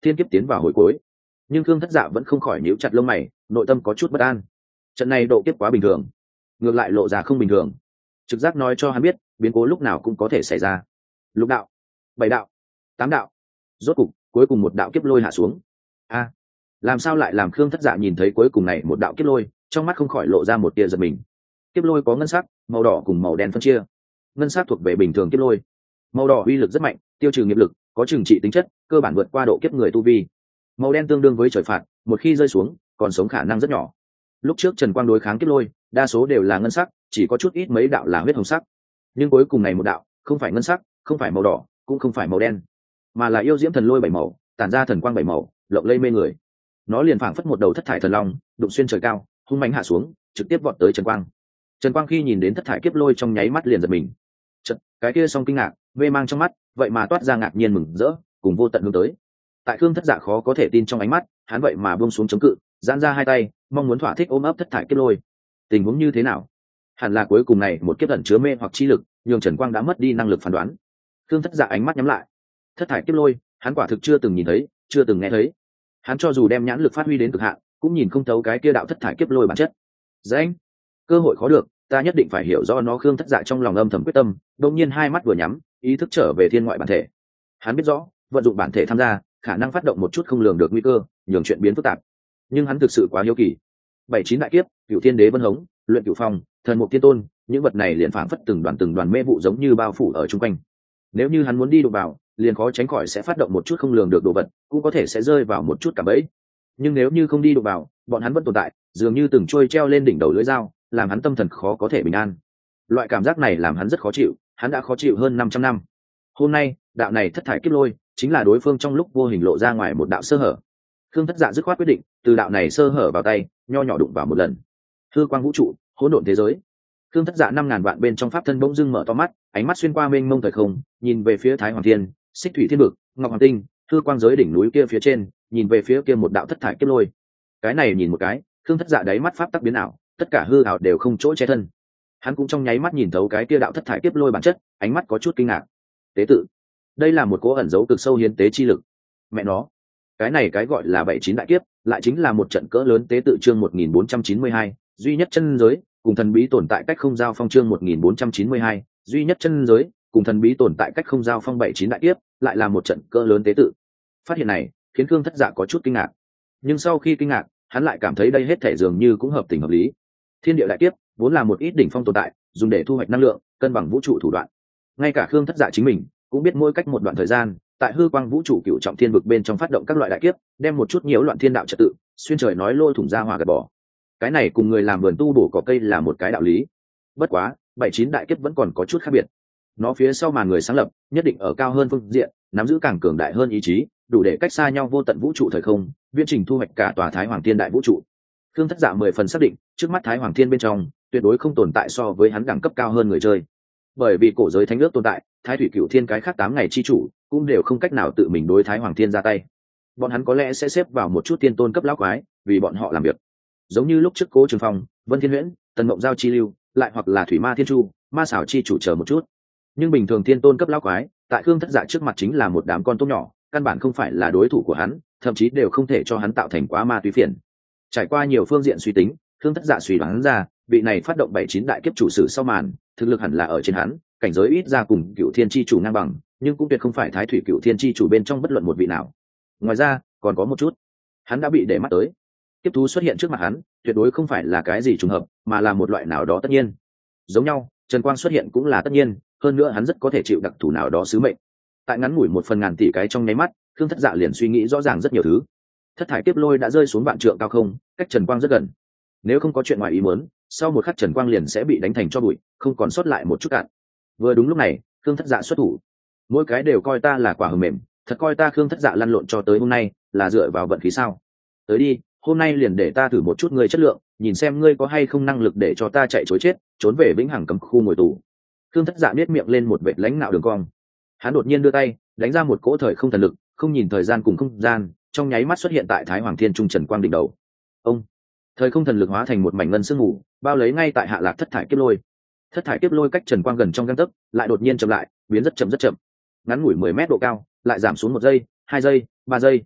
thiên kiếp tiến vào hồi cuối. Nhưng Khương Thất Dạ vẫn không khỏi nhíu chặt lông mày, nội tâm có chút bất an. Trận này độ kiếp quá bình thường, ngược lại lộ ra không bình thường. Trực giác nói cho hắn biết biến cố lúc nào cũng có thể xảy ra. Lục đạo, 7 đạo, 8 đạo, rốt cục cuối cùng một đạo kiếp lôi hạ xuống. A, làm sao lại làm Khương Thất Dạ nhìn thấy cuối cùng này một đạo kiếp lôi, trong mắt không khỏi lộ ra một tia giật mình. Kiếp lôi có ngân sắc, màu đỏ cùng màu đen phân chia. Ngân sắc thuộc về bình thường kiếp lôi, màu đỏ uy lực rất mạnh, tiêu trừ nghiệp lực, có trừng trị tính chất, cơ bản vượt qua độ kiếp người tu vi. Màu đen tương đương với trời phạt, một khi rơi xuống còn sống khả năng rất nhỏ. Lúc trước Trần Quang đối kháng kiếp lôi đa số đều là ngân sắc, chỉ có chút ít mấy đạo là huyết hồng sắc. Nhưng cuối cùng này một đạo không phải ngân sắc, không phải màu đỏ, cũng không phải màu đen, mà là yêu diễm thần lôi 7 màu, tản ra thần quang 7 màu, lộng lây mê người. Nó liền phảng phất một đầu thất thải thần long, đụng xuyên trời cao, hung mãnh hạ xuống, trực tiếp vọt tới Trần Quang. Trần Quang khi nhìn đến thất thải kiếp lôi trong nháy mắt liền giật mình. Chợt, cái kia song kinh ngạc, mê mang trong mắt, vậy mà toát ra ngạc nhiên mừng rỡ, cùng vô tận hướng tới. Tại Khương Thất Dạ khó có thể tin trong ánh mắt, hắn vậy mà buông xuống chống cự, giãn ra hai tay, mong muốn thỏa thích ôm ấp thất thải kiếp lôi. Tình huống như thế nào? Hẳn là cuối cùng này một kiếp ẩn chứa mê hoặc chi lực, nhường Trần Quang đã mất đi năng lực phán đoán. Khương Thất Dạ ánh mắt nhắm lại. Thất thải kiếp lôi, hắn quả thực chưa từng nhìn thấy, chưa từng nghe thấy. Hắn cho dù đem nhãn lực phát huy đến cực hạn, cũng nhìn không thấu cái kia đạo thất thải kiếp lôi bản chất. Danh, cơ hội khó được, ta nhất định phải hiểu rõ nó. Khương Thất Dạ trong lòng âm thầm quyết tâm, đột nhiên hai mắt vừa nhắm, ý thức trở về thiên ngoại bản thể. Hắn biết rõ, vận dụng bản thể tham gia, khả năng phát động một chút không lường được nguy cơ, nhường chuyện biến phức tạp. Nhưng hắn thực sự quá hiếu kỳ. 79 đại kiếp, Cửu Thiên Đế Vân Hống, Luyện Cửu Phong, Thần Mục Thiên Tôn, những vật này liền phảng phất từng đoàn mê vụ giống như bao phủ ở chung quanh. Nếu như hắn muốn đi đụng vào, liền khó tránh khỏi sẽ phát động một chút không lường được đồ vật, cũng có thể sẽ rơi vào một chút cảm bẫy. Nhưng nếu như không đi đụng vào, bọn hắn vẫn tồn tại, dường như từng trôi treo lên đỉnh đầu lưỡi dao, làm hắn tâm thần khó có thể bình an. Loại cảm giác này làm hắn rất khó chịu, hắn đã khó chịu hơn 500 năm. Hôm nay, đạo này thất thải kiếp lôi, chính là đối phương trong lúc vô hình lộ ra ngoài một đạo sơ hở. Khương Thất Dạ dứt khoát quyết định, từ đạo này sơ hở vào tay, nho nhỏ đụng vào một lần. Hư quang vũ trụ, hỗn độn thế giới. Khương Thất Dạ 5000 vạn bên trong pháp thân bỗng dưng mở to mắt, ánh mắt xuyên qua mênh mông thời không, nhìn về phía Thái Hoàng Thiên, Xích Thủy Thiên Vực, Ngọc Hoàng Tinh, hư quang giới đỉnh núi kia phía trên, nhìn về phía kia một đạo thất thải kiếp lôi. Cái này nhìn một cái, Khương Thất Dạ đáy mắt pháp tắc biến ảo, tất cả hư ảo đều không chỗ che thân. Hắn cũng trong nháy mắt nhìn thấu cái kia đạo thất thải kiếp lôi bản chất, ánh mắt có chút kinh ngạc. Tế tự, đây là một cố ẩn giấu cực sâu hiến tế chi lực. Mẹ nó, cái này cái gọi là 79 đại kiếp, lại chính là một trận cỡ lớn tế tự. Chương 1492, duy nhất chân giới, cùng thần bí tồn tại cách không giao phong. Chương 1492, duy nhất chân giới, cùng thần bí tồn tại cách không giao phong. 79 đại kiếp, lại là một trận cỡ lớn tế tự. Phát hiện này khiến Khương Thất Dạ có chút kinh ngạc, nhưng sau khi kinh ngạc, hắn lại cảm thấy đây hết thể dường như cũng hợp tình hợp lý. Thiên địa đại kiếp vốn là một ít đỉnh phong tồn tại, dùng để thu hoạch năng lượng, cân bằng vũ trụ thủ đoạn. Ngay cả Khương Thất Dạ chính mình cũng biết mỗi cách một đoạn thời gian, tại hư quang vũ trụ cửu trọng thiên vực bên trong phát động các loại đại kiếp, đem một chút nhiễu loạn thiên đạo trật tự, xuyên trời nói lôi thủng ra hòa gạt bỏ. Cái này cùng người làm vườn tu bổ cỏ cây là một cái đạo lý. Bất quá, 79 đại kiếp vẫn còn có chút khác biệt. Nó phía sau màn người sáng lập, nhất định ở cao hơn phương diện, nắm giữ càng cường đại hơn ý chí, đủ để cách xa nhau vô tận vũ trụ thời không, viễn trình thu hoạch cả tòa Thái Hoàng Thiên đại vũ trụ. Khương Thất Dạ 10 phần xác định, trước mắt Thái Hoàng Thiên bên trong, tuyệt đối không tồn tại so với hắn đẳng cấp cao hơn người chơi. Bởi vì cổ giới thánh nước tồn tại, Thái Thủy Cửu Thiên cái khác 8 ngày chi chủ, cũng đều không cách nào tự mình đối Thái Hoàng Thiên ra tay. Bọn hắn có lẽ sẽ xếp vào một chút tiên tôn cấp lão quái, vì bọn họ làm việc. Giống như lúc trước Cố Trường Phong, Vân Thiên Huyễn, Tần Mộng Giao chi lưu, lại hoặc là Thủy Ma Thiên Chu, Ma Xảo chi chủ chờ một chút. Nhưng bình thường tiên tôn cấp lão quái, tại Khương Thất Dạ trước mặt chính là một đám con tôm nhỏ, căn bản không phải là đối thủ của hắn, thậm chí đều không thể cho hắn tạo thành quá ma túy phiền. Trải qua nhiều phương diện suy tính, Khương Thất Dạ suy đoán ra, vị này phát động 79 đại kiếp chủ sử sau màn, thực lực hẳn là ở trên hắn, cảnh giới ít ra cùng Cửu Thiên chi chủ ngang bằng, nhưng cũng tuyệt không phải Thái Thủy Cửu Thiên chi chủ bên trong bất luận một vị nào. Ngoài ra, còn có một chút, hắn đã bị để mắt tới. Kiếp thú xuất hiện trước mặt hắn, tuyệt đối không phải là cái gì trùng hợp, mà là một loại nào đó tất nhiên. Giống nhau, Trần Quang xuất hiện cũng là tất nhiên, hơn nữa hắn rất có thể chịu đặc thù nào đó sứ mệnh. Tại ngắn ngủi 1/1000 tỷ cái trong nháy mắt, Khương Thất Dạ liền suy nghĩ rõ ràng rất nhiều thứ. Thất thải kiếp lôi đã rơi xuống vạn trượng cao không, cách Trần Quang rất gần. Nếu không có chuyện ngoài ý muốn, sau một khắc Trần Quang liền sẽ bị đánh thành tro bụi, không còn sót lại một chút cạn. Vừa đúng lúc này, Khương Thất Dạ xuất thủ. Mỗi cái đều coi ta là quả hờ mềm, thật coi ta Khương Thất Dạ lăn lộn cho tới hôm nay là dựa vào vận khí sao? Tới đi, hôm nay liền để ta thử một chút ngươi chất lượng, nhìn xem ngươi có hay không năng lực để cho ta chạy trối chết, trốn về vĩnh hằng cấm khu ngồi tù. Khương Thất Dạ nhếch miệng lên một vệt lãnh nạo đường cong. Hắn đột nhiên đưa tay, đánh ra một cỗ thời không thần lực, không nhìn thời gian cùng không gian, trong nháy mắt xuất hiện tại Thái Hoàng Thiên trung Trần Quang đỉnh đầu. Ông, thời không thần lực hóa thành một mảnh ngân sương mù, bao lấy ngay tại hạ lạc thất thải kiếp lôi. Thất thải kiếp lôi cách Trần Quang gần trong gang tấc, lại đột nhiên chậm lại, biến rất chậm rất chậm. Ngắn ngủi 10 mét độ cao, lại giảm xuống 1 giây, 2 giây, 3 giây.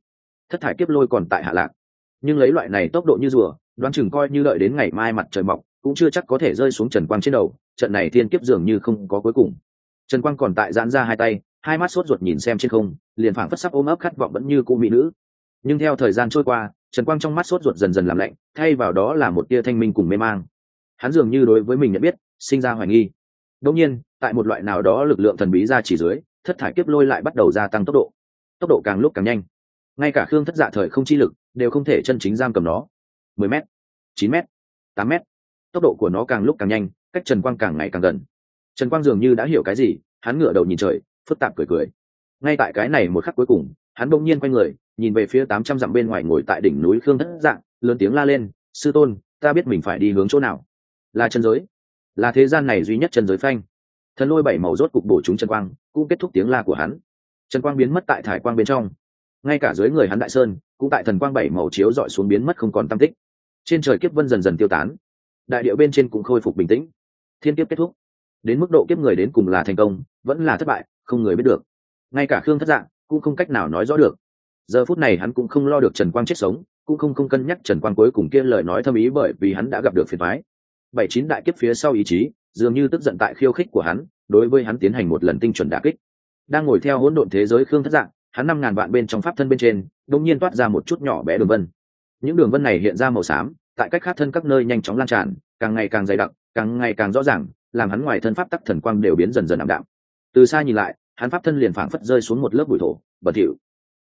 thất thải kiếp lôi còn tại hạ lạc, nhưng lấy loại này tốc độ như rùa, đoán chừng coi như đợi đến ngày mai mặt trời mọc cũng chưa chắc có thể rơi xuống Trần Quang trên đầu. Trận này thiên kiếp dường như không có cuối cùng. Trần Quang còn tại giãn ra hai tay, hai mắt sốt ruột nhìn xem trên không, liền phảng phất sắp ôm ấp khát vọng vẫn như cô mỹ nữ. Nhưng theo thời gian trôi qua, Trần Quang trong mắt sốt ruột dần dần làm lạnh, thay vào đó là một tia thanh minh cùng mê mang. Hắn dường như đối với mình nhận biết sinh ra hoài nghi. Đương nhiên, tại một loại nào đó lực lượng thần bí ra chỉ dưới, thất thải kiếp lôi lại bắt đầu gia tăng tốc độ càng lúc càng nhanh. Ngay cả Khương Thất Dạ thời không chi lực đều không thể chân chính giam cầm nó. 10 mét, 9 mét, 8 mét, tốc độ của nó càng lúc càng nhanh, cách Trần Quang càng ngày càng gần. Trần Quang dường như đã hiểu cái gì, hắn ngửa đầu nhìn trời, phức tạp cười cười. Ngay tại cái này một khắc cuối cùng, hắn bỗng nhiên quay người, nhìn về phía 800 dặm bên ngoài ngồi tại đỉnh núi Khương Thất Dạ, lớn tiếng la lên: "Sư tôn, ta biết mình phải đi hướng chỗ nào. Là chân giới, là thế gian này duy nhất chân giới phanh." Thần lôi bảy màu rốt cục bổ trúng Trần Quang, cũng kết thúc tiếng la của hắn. Trần Quang biến mất tại thải quang bên trong, ngay cả dưới người hắn đại sơn cũng tại thần quang bảy màu chiếu dọi xuống biến mất không còn tăm tích. Trên trời kiếp vân dần dần tiêu tán, đại địa bên trên cũng khôi phục bình tĩnh. Thiên kiếp kết thúc. Đến mức độ kiếp người đến cùng là thành công vẫn là thất bại, không người biết được. Ngay cả Khương Thất Dạ cũng không cách nào nói rõ được. Giờ phút này hắn cũng không lo được Trần Quang chết sống, cũng không cân nhắc Trần Quang cuối cùng kia lời nói thâm ý, bởi vì hắn đã gặp được phiền toái. 79 đại kiếp phía sau ý chí dường như tức giận tại khiêu khích của hắn, đối với hắn tiến hành một lần tinh chuẩn đả kích. Đang ngồi theo hỗn độn thế giới Khương Thất Dạ, hắn 5000 vạn bên trong pháp thân bên trên đột nhiên toát ra một chút nhỏ bé đường vân. Những đường vân này hiện ra màu xám, tại cách khác thân các nơi nhanh chóng lan tràn, càng ngày càng dày đặc, càng ngày càng rõ ràng, làm hắn ngoài thân pháp tắc thần quang đều biến dần dần ảm đạm. Từ xa nhìn lại, hắn pháp thân liền phảng phất rơi xuống một lớp bụi thổ, bẩn thỉu.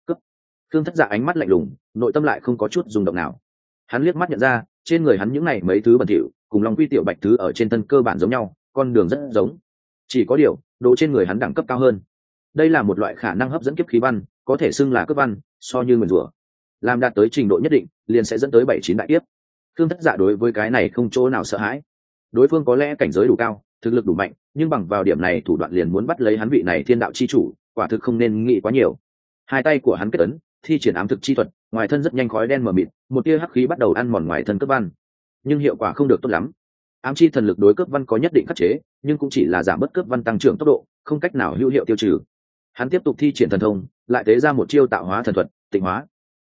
Khương Thất Dạ ánh mắt lạnh lùng, nội tâm lại không có chút rung động nào. Hắn liếc mắt nhận ra, trên người hắn những này mấy thứ bẩn thỉu, cùng Long Quy Tiểu Bạch thứ ở trên thân cơ bản giống nhau, con đường rất giống. Chỉ có điều, đồ trên người hắn đẳng cấp cao hơn. Đây là một loại khả năng hấp dẫn kiếp khí văn, có thể xưng là cấp văn, so như nguyền rủa. Làm đạt tới trình độ nhất định, liền sẽ dẫn tới 79 đại kiếp. Khương Thất Dạ đối với cái này không chỗ nào sợ hãi. Đối phương có lẽ cảnh giới đủ cao, thực lực đủ mạnh, nhưng bằng vào điểm này thủ đoạn liền muốn bắt lấy hắn vị này thiên đạo chi chủ, quả thực không nên nghĩ quá nhiều. Hai tay của hắn kết ấn, thi triển ám thực chi thuật, ngoài thân rất nhanh khói đen mờ mịt, một tia hắc khí bắt đầu ăn mòn ngoài thân cấp văn, nhưng hiệu quả không được tốt lắm. Ám chi thần lực đối cấp văn có nhất định khắc chế, nhưng cũng chỉ là giảm bớt cấp văn tăng trưởng tốc độ, không cách nào hữu hiệu tiêu trừ. Hắn tiếp tục thi triển thần thông, lại tế ra một chiêu tạo hóa thần thuật, tịnh hóa.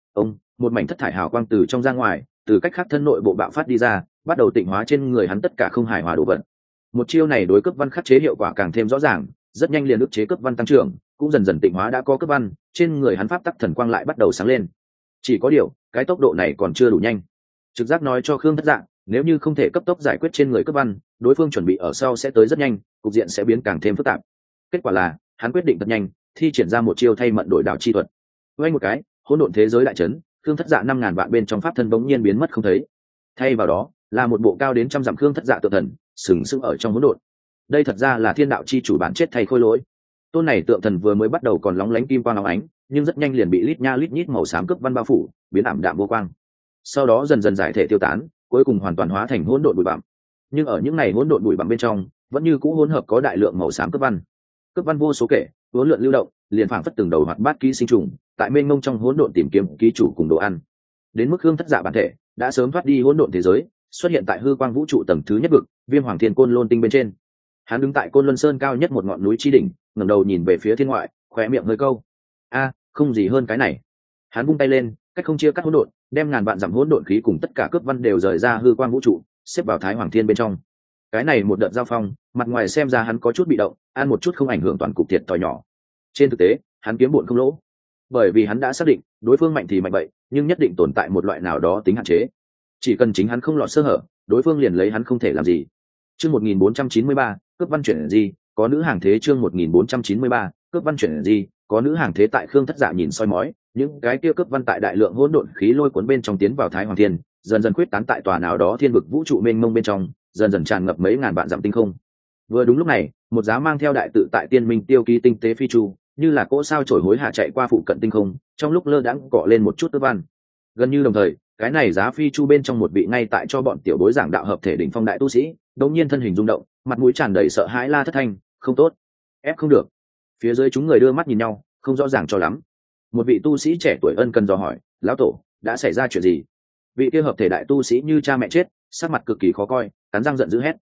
Một mảnh thất thải hào quang từ trong ra ngoài, từ cách khác thân nội bộ bạo phát đi ra, bắt đầu tịnh hóa trên người hắn tất cả không hài hòa đồ vật. Một chiêu này đối cấp văn khắc chế hiệu quả càng thêm rõ ràng, rất nhanh liền ức chế cấp văn tăng trưởng, cũng dần dần tịnh hóa đã có cấp văn, trên người hắn pháp tắc thần quang lại bắt đầu sáng lên. Chỉ có điều, cái tốc độ này còn chưa đủ nhanh. Trực giác nói cho Khương Thất Dạ, nếu như không thể cấp tốc giải quyết trên người cấp văn, đối phương chuẩn bị ở sau sẽ tới rất nhanh, cục diện sẽ biến càng thêm phức tạp. Kết quả là, hắn quyết định thật nhanh, thi triển ra một chiêu thay mận đổi đạo chi thuật. Vay một cái, hỗn độn thế giới đại chấn, Khương Thất Dạ 5000 vạn bên trong pháp thân bỗng nhiên biến mất không thấy. Thay vào đó, là một bộ cao đến trăm dặm Khương Thất Dạ tự thần, sừng sững ở trong hỗn độn. Đây thật ra là thiên đạo chi chủ bản chết thay khôi lỗi. Tôn này tượng thần vừa mới bắt đầu còn lóng lánh kim quang óng ánh, nhưng rất nhanh liền bị lít nha lít nhít màu xám cướp văn bao phủ, biến ảm đạm vô quang. Sau đó dần dần giải thể tiêu tán, cuối cùng hoàn toàn hóa thành hỗn độn bụi bặm. Nhưng ở những này hỗn độn bụi bặm bên trong, vẫn như cũ hỗn hợp có đại lượng màu xám cướp văn. Cướp văn vô số kể, uốn lượn lưu động, liền phảng phất từng đầu hoạt bát ký sinh trùng, tại mênh mông trong hỗn độn tìm kiếm ký chủ cùng đồ ăn. Đến mức Khương Thất Dạ bản thể đã sớm thoát đi hỗn độn thế giới, xuất hiện tại hư quang vũ trụ tầng thứ nhất vực, Viêm Hoàng Thiên Côn Lôn tinh bên trên. Hắn đứng tại Côn Luân Sơn cao nhất một ngọn núi chi đỉnh, ngẩng đầu nhìn về phía thiên ngoại, khóe miệng hơi câu: "A, không gì hơn cái này." Hắn vung tay lên, cách không chia cắt hỗn độn, đem ngàn vạn dặm hỗn độn khí cùng tất cả cướp văn đều rời ra hư quang vũ trụ, xếp vào Thái Hoàng Thiên bên trong. Cái này một đợt giao phong, mặt ngoài xem ra hắn có chút bị động, ăn một chút không ảnh hưởng toàn cục thiệt thòi nhỏ. Trên thực tế, hắn kiếm bộn không lỗ, bởi vì hắn đã xác định, đối phương mạnh thì mạnh vậy, nhưng nhất định tồn tại một loại nào đó tính hạn chế. Chỉ cần chính hắn không lọt sơ hở, đối phương liền lấy hắn không thể làm gì. Chương 1493, cướp văn chuyển gì, có nữ hàng thế. Chương 1493, cướp văn chuyển gì, có nữ hàng thế. Tại Khương Thất Dạ nhìn soi mói, những cái kia cướp văn tại đại lượng hỗn độn khí lôi cuốn bên trong tiến vào Thái Hoàng Thiên, dần dần khuyết tán tại tòa nào đó thiên vực vũ trụ mênh mông bên trong, dần dần tràn ngập mấy ngàn vạn dặm tinh không. Vừa đúng lúc này, một giá mang theo đại tự tại Tiên Minh tiêu ký tinh tế phi chu, như là cỗ sao chổi hối hạ chạy qua phụ cận tinh không, trong lúc lơ đãng cọ lên một chút tơ văn. Gần như đồng thời, cái này giá phi chu bên trong một vị ngay tại cho bọn tiểu bối giảng đạo hợp thể đỉnh phong đại tu sĩ, đột nhiên thân hình rung động, mặt mũi tràn đầy sợ hãi la thất thanh: "Không tốt, ép không được." Phía dưới chúng người đưa mắt nhìn nhau, không rõ ràng cho lắm. Một vị tu sĩ trẻ tuổi ân cần dò hỏi: "Lão tổ, đã xảy ra chuyện gì?" Vị kia hợp thể đại tu sĩ như cha mẹ chết, sắc mặt cực kỳ khó coi, cắn răng giận dữ hét: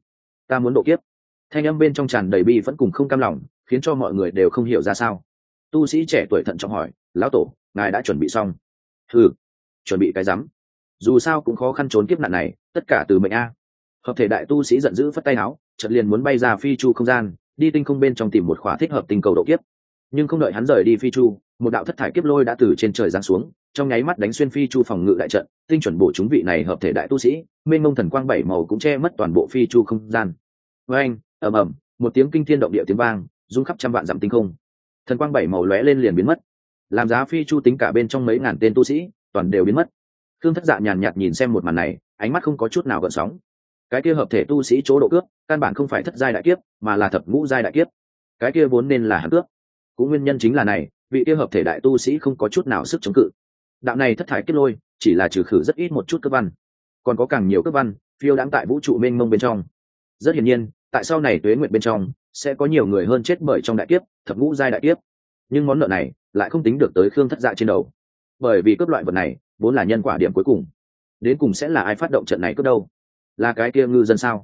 Ta muốn độ kiếp." Thanh âm bên trong tràn đầy bi vẫn cùng không cam lòng, khiến cho mọi người đều không hiểu ra sao. Tu sĩ trẻ tuổi thận trọng hỏi: "Lão tổ, ngài đã chuẩn bị xong?" Ừ, chuẩn bị cái rắm, dù sao cũng khó khăn trốn kiếp nạn này, tất cả từ mệnh a. Hợp thể đại tu sĩ giận dữ phất tay áo, chợt liền muốn bay ra phi chu không gian, đi tinh không bên trong tìm một khóa thích hợp tinh cầu độ kiếp. Nhưng không đợi hắn rời đi phi chu, một đạo thất thải kiếp lôi đã từ trên trời giáng xuống, trong nháy mắt đánh xuyên phi chu phòng ngự đại trận, tinh chuẩn bổ chúng vị này hợp thể đại tu sĩ, mênh mông thần quang bảy màu cũng che mất toàn bộ phi chu không gian. Với anh, ầm ầm, một tiếng kinh thiên động địa tiếng vang, rung khắp trăm vạn dặm tinh không. Thần quang bảy màu lóe lên liền biến mất, làm giá phi chu tính cả bên trong mấy ngàn tên tu sĩ, toàn đều biến mất. Thương Thất Dạ nhàn nhạt nhìn xem một màn này, ánh mắt không có chút nào gợn sóng. Cái kia hợp thể tu sĩ chỗ độ cướp, căn bản không phải thất giai đại kiếp, mà là thập ngũ giai đại kiếp. Cái kia vốn nên là hắn cướp. Cũng nguyên nhân chính là này, vị kia hợp thể đại tu sĩ không có chút nào sức chống cự. Đạo này thất thải kiếp lôi, chỉ là trừ khử rất ít một chút cấp văn, còn có càng nhiều cấp văn phiêu đãng tại vũ trụ mênh mông bên trong. Rất hiển nhiên, tại sau này tuế nguyệt bên trong sẽ có nhiều người hơn chết bởi trong đại kiếp, thập ngũ giai đại kiếp. Nhưng món nợ này lại không tính được tới Khương Thất Dạ trên đầu, bởi vì cướp loại vật này vốn là nhân quả điểm cuối cùng. Đến cùng sẽ là ai phát động trận này cướp đâu? Là cái kia ngư dân sao?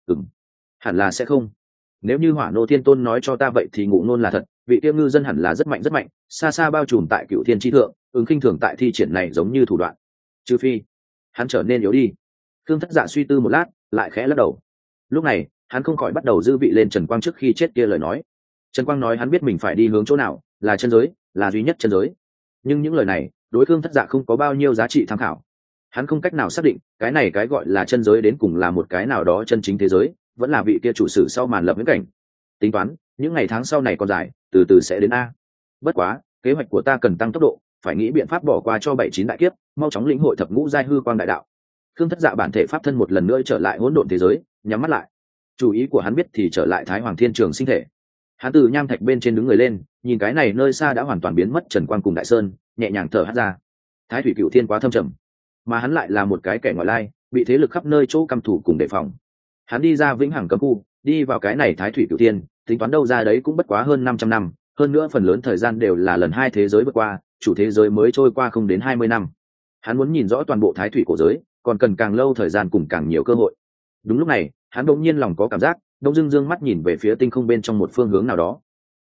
Hẳn là sẽ không. Nếu như Hỏa Nô Thiên Tôn nói cho ta vậy thì ngụ ngôn là thật, vị kia ngư dân hẳn là rất mạnh, xa xa bao trùm tại Cựu Thiên chi thượng, ứng khinh thường tại thi triển này giống như thủ đoạn. Trừ phi hắn trở nên yếu đi. Khương Thất Dạ suy tư một lát, lại khẽ lắc đầu. Lúc này, hắn không khỏi bắt đầu dư vị lên Trần Quang trước khi chết kia lời nói. Trần Quang nói hắn biết mình phải đi hướng chỗ nào, là chân giới, là duy nhất chân giới. Nhưng những lời này, đối Khương Thất Dạ không có bao nhiêu giá trị tham khảo. Hắn không cách nào xác định, cái này cái gọi là chân giới đến cùng là một cái nào đó chân chính thế giới, vẫn là vị kia chủ sử sau màn lập viễn cảnh. Tính toán, những ngày tháng sau này còn dài, từ từ sẽ đến a. Bất quá, kế hoạch của ta cần tăng tốc độ, phải nghĩ biện pháp bỏ qua cho 7-9 đại kiếp, mau chóng lĩnh hội thập ngũ giai hư quang đại đạo. Khương Thất Dạ bản thể pháp thân một lần nữa trở lại hỗn độn thế giới, nhắm mắt lại. Chủ ý của hắn biết thì trở lại Thái Hoàng Thiên Trường sinh thể. Hắn từ nham thạch bên trên đứng người lên, nhìn cái này nơi xa đã hoàn toàn biến mất Trần Quang cùng Đại Sơn, nhẹ nhàng thở hắt ra. Thái Thủy Cửu Thiên quá thâm trầm, mà hắn lại là một cái kẻ ngoại lai, bị thế lực khắp nơi chỗ căm thủ cùng đề phòng. Hắn đi ra vĩnh hằng cấm khu, đi vào cái này Thái Thủy Cửu Thiên, tính toán đâu ra đấy cũng bất quá hơn 500 năm, hơn nữa phần lớn thời gian đều là lần hai thế giới vượt qua, chủ thế giới mới trôi qua không đến 20 năm. Hắn muốn nhìn rõ toàn bộ Thái Thủy cổ giới, còn cần càng lâu thời gian cùng càng nhiều cơ hội. Đúng lúc này, hắn đột nhiên lòng có cảm giác, đông dương dương mắt nhìn về phía tinh không bên trong một phương hướng nào đó.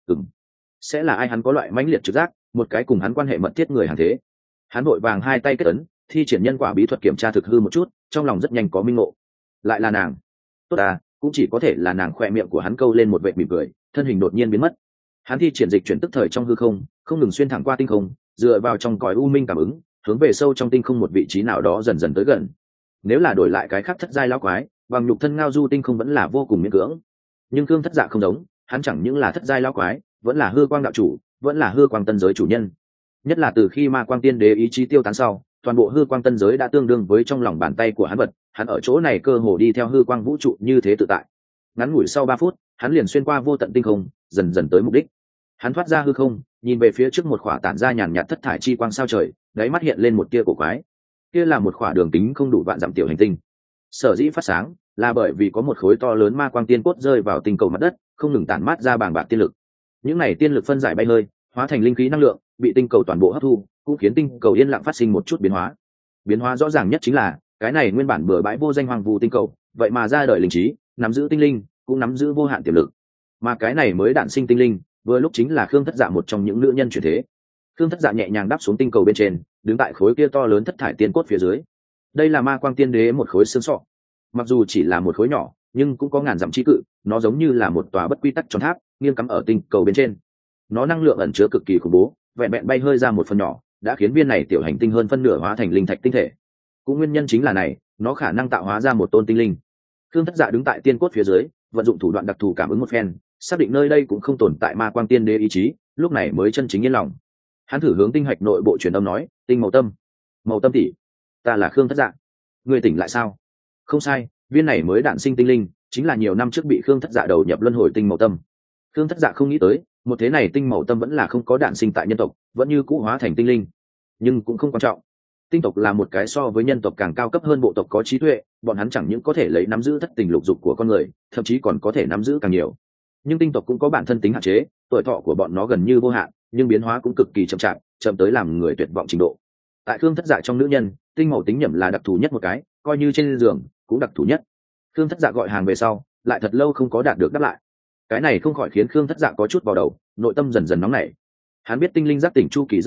Sẽ là ai? Hắn có loại mãnh liệt trực giác, một cái cùng hắn quan hệ mật thiết người hàng thế. Hắn vội vàng hai tay kết ấn, thi triển nhân quả bí thuật kiểm tra thực hư một chút, trong lòng rất nhanh có minh ngộ. Lại là nàng. Tốt à, cũng chỉ có thể là nàng. Khoe miệng của hắn câu lên một vệt mỉm cười, thân hình đột nhiên biến mất. Hắn thi triển dịch chuyển tức thời trong hư không, không ngừng xuyên thẳng qua tinh không, dựa vào trong cõi u minh cảm ứng, hướng về sâu trong tinh không một vị trí nào đó dần dần tới gần. Nếu là đổi lại cái khác thất giai lão quái, bằng nhục thân ngao du tinh không vẫn là vô cùng miễn cưỡng. Nhưng Khương Thất Dạ không giống, hắn chẳng những là thất giai lão quái, vẫn là hư quang đạo chủ, vẫn là hư quang tân giới chủ nhân. Nhất là từ khi Ma Quang Tiên Đế ý chí tiêu tán sau, toàn bộ hư quang tân giới đã tương đương với trong lòng bàn tay của hắn vật. Hắn ở chỗ này cơ hồ đi theo hư quang vũ trụ như thế tự tại. Ngắn ngủi sau 3 phút, hắn liền xuyên qua vô tận tinh không, dần dần tới mục đích. Hắn thoát ra hư không, nhìn về phía trước một khỏa tản ra nhàn nhạt thất thải chi quang sao trời, đáy mắt hiện lên một tia cổ quái. Kia là một khỏa đường kính không đủ vạn dặm tiểu hành tinh. Sở dĩ phát sáng là bởi vì có một khối to lớn ma quang tiên cốt rơi vào tinh cầu mặt đất, không ngừng tản mát ra bàng bạc tiên lực. Những này tiên lực phân giải bay hơi, hóa thành linh khí năng lượng, bị tinh cầu toàn bộ hấp thu, cũng khiến tinh cầu yên lặng phát sinh một chút biến hóa. Biến hóa rõ ràng nhất chính là cái này nguyên bản bừa bãi vô danh hoang vu tinh cầu, vậy mà ra đời linh trí, nắm giữ tinh linh, cũng nắm giữ vô hạn tiềm lực. Mà cái này mới đản sinh tinh linh, vừa lúc chính là Khương Thất Dạ, một trong những nữ nhân chuyển thế. Khương Thất Dạ nhẹ nhàng đáp xuống tinh cầu bên trên, đứng tại khối kia to lớn thất thải tiên cốt phía dưới. Đây là Ma Quang Tiên Đế một khối xương sọ. Mặc dù chỉ là một khối nhỏ, nhưng cũng có ngàn dặm chi cự, nó giống như là một tòa bất quy tắc tròn tháp, nghiêng cắm ở tinh cầu bên trên. Nó năng lượng ẩn chứa cực kỳ khủng bố, vẹn vẹn bay hơi ra một phần nhỏ, đã khiến viên này tiểu hành tinh hơn phân nửa hóa thành linh thạch tinh thể. Cũng nguyên nhân chính là này, nó khả năng tạo hóa ra một tôn tinh linh. Khương Thất Dạ đứng tại tiên cốt phía dưới, vận dụng thủ đoạn đặc thù cảm ứng một phen, xác định nơi đây cũng không tồn tại Ma Quang Tiên Đế ý chí, lúc này mới chân chính yên lòng. Hắn thử hướng tinh hạch nội bộ truyền âm nói, tinh màu tâm tỷ, ta là Khương Thất Dạ, ngươi tỉnh lại sao? Không sai, viên này mới đản sinh tinh linh chính là nhiều năm trước bị Khương Thất Dạ đầu nhập luân hồi tinh màu tâm. Khương Thất Dạ không nghĩ tới, một thế này tinh màu tâm vẫn là không có đản sinh tại nhân tộc, vẫn như cũ hóa thành tinh linh. Nhưng cũng không quan trọng, tinh tộc là một cái so với nhân tộc càng cao cấp hơn bộ tộc có trí tuệ, bọn hắn chẳng những có thể lấy nắm giữ thất tình lục dục của con người, thậm chí còn có thể nắm giữ càng nhiều. Nhưng tinh tộc cũng có bản thân tính hạn chế, tuổi thọ của bọn nó gần như vô hạn, nhưng biến hóa cũng cực kỳ chậm chạp, chậm tới làm người tuyệt vọng trình độ. Tại Khương Thất Dạ trong nữ nhân, tinh màu tính nhẩm là đặc thù nhất một cái, coi như trên giường cũng đặc thù nhất. Khương Thất Dạ gọi hàng về sau, lại thật lâu không có đạt được đáp lại. Cái này không khỏi khiến Khương Thất Dạ có chút vào đầu, nội tâm dần dần nóng nảy. Hắn biết tinh linh giác tỉnh chu kỳ rất dài,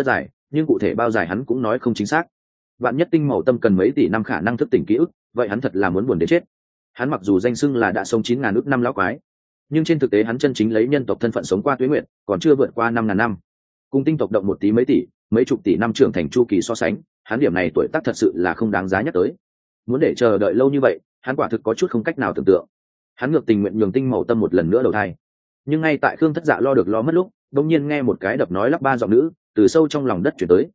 nhưng cụ thể bao dài hắn cũng nói không chính xác. Vạn nhất tinh màu tâm cần mấy tỷ năm khả năng thức tỉnh ký ức, vậy hắn thật là muốn buồn đến chết. Hắn mặc dù danh xưng là đã sống 9.000 ức năm lão quái, nhưng trên thực tế hắn chân chính lấy nhân tộc thân phận sống qua tuế nguyện, còn chưa vượt qua 5.000 năm. Cùng tinh tộc động một tí mấy tỷ, mấy chục tỷ năm trưởng thành chu kỳ so sánh, hắn điểm này tuổi tác thật sự là không đáng giá nhắc tới. Muốn để chờ đợi lâu như vậy, hắn quả thực có chút không cách nào tưởng tượng. Hắn ngược tình nguyện nhường tinh màu tâm một lần nữa đầu thai. Nhưng ngay tại Khương Thất Dạ lo được lo mất lúc, đột nhiên nghe một cái đập nói lắp ba giọng nữ từ sâu trong lòng đất chuyển tới.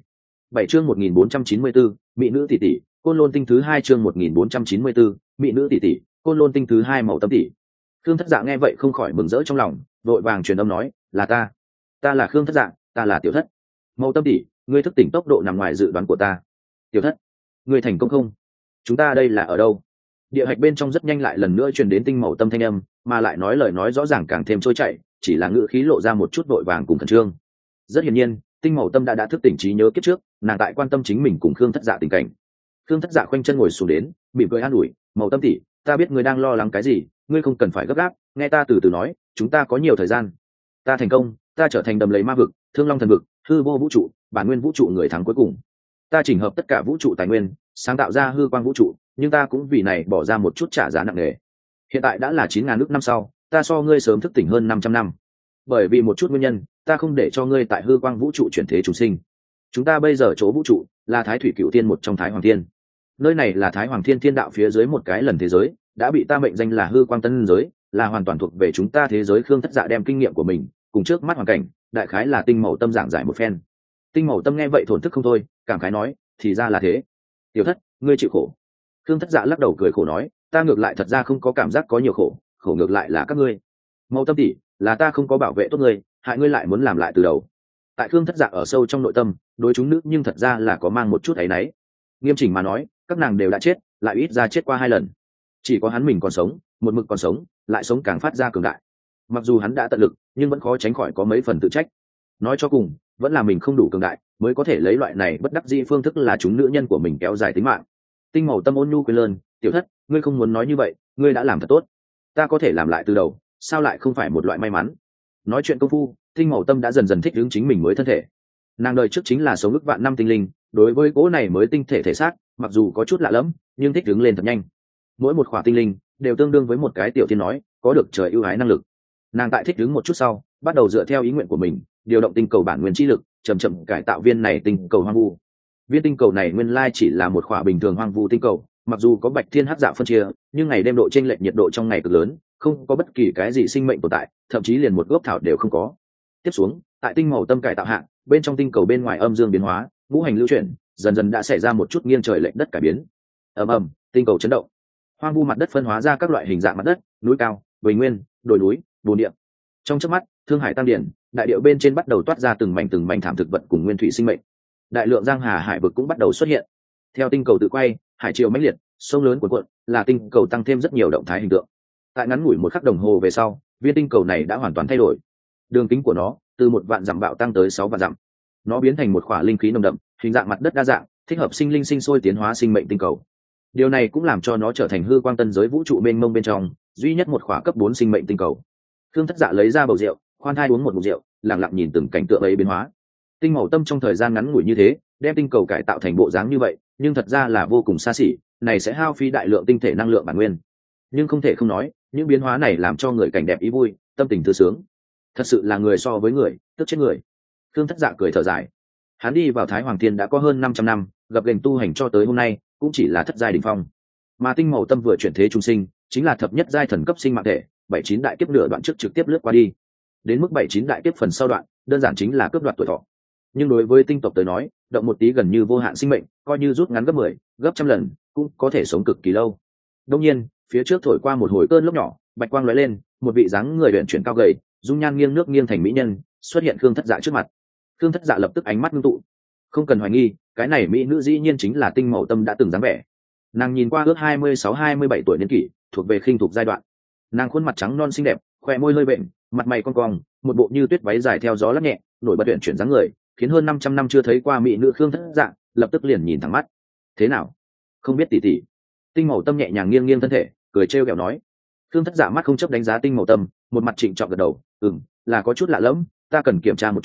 Bảy chương 1494, mỹ nữ tỷ tỷ, Côn Lôn tinh thứ 2 chương 1494, mỹ nữ tỷ tỷ, Côn Lôn tinh thứ 2 màu tâm tỷ. Khương Thất Dạ nghe vậy không khỏi mừng rỡ trong lòng, vội vàng truyền âm nói, là ta là Khương Thất Dạ, ta là Tiểu Thất. Màu tâm tỷ, ngươi thức tỉnh tốc độ nằm ngoài dự đoán của ta. Tiểu Thất, ngươi thành công không? Chúng ta đây là ở đâu? Địa hạch bên trong rất nhanh lại lần nữa truyền đến tinh màu tâm thanh âm, mà lại nói lời nói rõ ràng càng thêm trôi chảy, chỉ là ngữ khí lộ ra một chút vội vàng cùng khẩn trương. Rất hiển nhiên, tinh màu tâm đã thức tỉnh trí nhớ kiếp trước, nàng tại quan tâm chính mình cùng Khương Thất Dạ tình cảnh. Khương Thất Dạ khoanh chân ngồi xuống đến, mỉm cười an ủi, màu tâm tỷ, ta biết ngươi đang lo lắng cái gì, ngươi không cần phải gấp gáp, nghe ta từ từ nói, chúng ta có nhiều thời gian. Ta thành công, ta trở thành đầm lầy ma vực, thương long thần vực, hư vô vũ trụ, bản nguyên vũ trụ người thắng cuối cùng. Ta chỉnh hợp tất cả vũ trụ tài nguyên, sáng tạo ra hư quang vũ trụ, nhưng ta cũng vì này bỏ ra một chút trả giá nặng nề. Hiện tại đã là 9.000 ức năm sau, ta so ngươi sớm thức tỉnh hơn 500 năm. Bởi vì một chút nguyên nhân, ta không để cho ngươi tại hư quang vũ trụ chuyển thế trùng sinh. Chúng ta bây giờ chỗ vũ trụ là Thái Thủy Cửu Thiên, một trong Thái Hoàng Thiên. Nơi này là Thái Hoàng Thiên thiên đạo phía dưới một cái lần thế giới, đã bị ta mệnh danh là hư quang tân giới, là hoàn toàn thuộc về chúng ta thế giới. Khương Thất Dạ đem kinh nghiệm của mình cùng trước mắt hoàn cảnh, đại khái là tinh màu tâm giảng giải một phen. Tinh màu tâm nghe vậy thổn thức không thôi, cảm khái nói, thì ra là thế. Tiểu Thất, ngươi chịu khổ. Khương Thất Dạ lắc đầu cười khổ nói, ta ngược lại thật ra không có cảm giác có nhiều khổ, khổ ngược lại là các ngươi. Màu tâm tỷ, là ta không có bảo vệ tốt ngươi, hại ngươi lại muốn làm lại từ đầu. Tại Khương Thất Dạ ở sâu trong nội tâm, đối chúng nữ nhưng thật ra là có mang một chút áy náy. Nghiêm chỉnh mà nói, các nàng đều đã chết, lại ít ra chết qua 2 lần. Chỉ có hắn mình còn sống, một mực còn sống, lại sống càng phát ra cường đại. Mặc dù hắn đã tận lực, nhưng vẫn khó tránh khỏi có mấy phần tự trách. Nói cho cùng, vẫn là mình không đủ cường đại, mới có thể lấy loại này bất đắc dĩ phương thức là chúng nữ nhân của mình kéo dài tính mạng. Tinh màu tâm ôn nhu quên lơn, Tiểu Thất, ngươi không muốn nói như vậy, ngươi đã làm thật tốt. Ta có thể làm lại từ đầu, sao lại không phải một loại may mắn? Nói chuyện công phu, tinh màu tâm đã dần dần thích ứng chính mình mới thân thể. Nàng đời trước chính là sống ức vạn năm tinh linh, đối với cỗ này mới tinh thể thể xác, mặc dù có chút lạ lẫm, nhưng thích ứng lên thật nhanh. Mỗi một khỏa tinh linh đều tương đương với một cái tiểu thiên nói, có được trời ưu ái năng lực. Nàng tại thích ứng một chút sau, bắt đầu dựa theo ý nguyện của mình, điều động tinh cầu bản nguyên chi lực, chậm chậm cải tạo viên này tinh cầu hoang vu. Viên tinh cầu này nguyên lai chỉ là một khỏa bình thường hoang vu tinh cầu, mặc dù có bạch thiên hắc dạ phân chia, nhưng ngày đêm độ chênh lệch nhiệt độ trong ngày cực lớn, không có bất kỳ cái gì sinh mệnh tồn tại, thậm chí liền một gốc thảo đều không có. Tiếp xuống, tại tinh màu tâm cải tạo hạng, bên trong tinh cầu bên ngoài âm dương biến hóa, ngũ hành lưu chuyển, dần dần đã xảy ra một chút nghiêng trời lệch đất cải biến. Ầm ầm, tinh cầu chấn động, hoang vu mặt đất phân hóa ra các loại hình dạng mặt đất, núi cao, bình nguyên, đồi núi, bồn địa. Trong chớp mắt, thương hải tăng điển, đại điệu bên trên bắt đầu toát ra từng mảnh thảm thực vật cùng nguyên thủy sinh mệnh. Đại lượng giang hà hải vực cũng bắt đầu xuất hiện. Theo tinh cầu tự quay, hải triều mãnh liệt, sông lớn cuộn cuộn, là tinh cầu tăng thêm rất nhiều động thái hình tượng. Tại ngắn ngủi một khắc đồng hồ về sau, viên tinh cầu này đã hoàn toàn thay đổi. Đường kính của nó từ 1 vạn dặm bạo tăng tới 6 vạn dặm. Nó biến thành một khỏa linh khí nồng đậm, hình dạng mặt đất đa dạng, thích hợp sinh linh sinh sôi tiến hóa sinh mệnh tinh cầu. Điều này cũng làm cho nó trở thành hư quang tân giới vũ trụ mênh mông bên trong duy nhất một khỏa cấp 4 sinh mệnh tinh cầu. Khương Thất Dạ lấy ra bầu rượu, khoan thai uống một ngụm rượu, lặng lặng nhìn từng cảnh tượng ấy biến hóa. Tinh màu tâm trong thời gian ngắn ngủi như thế, đem tinh cầu cải tạo thành bộ dáng như vậy, nhưng thật ra là vô cùng xa xỉ, này sẽ hao phí đại lượng tinh thể năng lượng bản nguyên. Nhưng không thể không nói, những biến hóa này làm cho người cảnh đẹp ý vui, tâm tình thư sướng. Thật sự là người so với người, tức chết người. Khương Thất Dạ cười thở dài. Hắn đi vào Thái Hoàng Thiên đã có hơn 500 năm, gặp gành tu hành cho tới hôm nay, cũng chỉ là thất giai đỉnh phong. Mà tinh màu tâm vừa chuyển thế trung sinh, chính là thập nhất giai thần cấp sinh mạng thể, 7-9 đại kiếp nửa đoạn trước trực tiếp lướt qua đi. Đến mức 7-9 đại kiếp phần sau đoạn, đơn giản chính là cướp đoạt tuổi thọ. Nhưng đối với tinh tộc tới nói, động một tí gần như vô hạn sinh mệnh, coi như rút ngắn gấp 10, gấp trăm lần, cũng có thể sống cực kỳ lâu. Đương nhiên, phía trước thổi qua một hồi cơn lốc nhỏ, bạch quang lóe lên, một vị dáng người luyện chuyển cao gầy, dung nhan nghiêng nước nghiêng thành mỹ nhân, xuất hiện Khương Thất Dạ trước mặt. Khương Thất Dạ lập tức ánh mắt ngưng tụ. Không cần hoài nghi, cái này mỹ nữ dĩ nhiên chính là tinh màu tâm đã từng dáng vẻ. Nàng nhìn qua ước 26-27 tuổi niên kỷ, thuộc về khinh thục giai đoạn. Nàng khuôn mặt trắng non xinh đẹp, khóe môi hơi bệnh, mặt mày cong cong, một bộ như tuyết váy dài theo gió lắc nhẹ, nổi bật luyện chuyển dáng người, khiến hơn 500 năm chưa thấy qua mỹ nữ Khương Thất Dạ lập tức liền nhìn thẳng mắt. Thế nào? Không biết tỷ tỷ. Tinh màu tâm nhẹ nhàng nghiêng nghiêng thân thể, cười trêu ghẹo nói. Khương Thất Dạ mắt không chấp đánh giá tinh màu tâm, một mặt trịnh trọng gật đầu, là có chút lạ lẫm, ta cần kiểm tra một chút,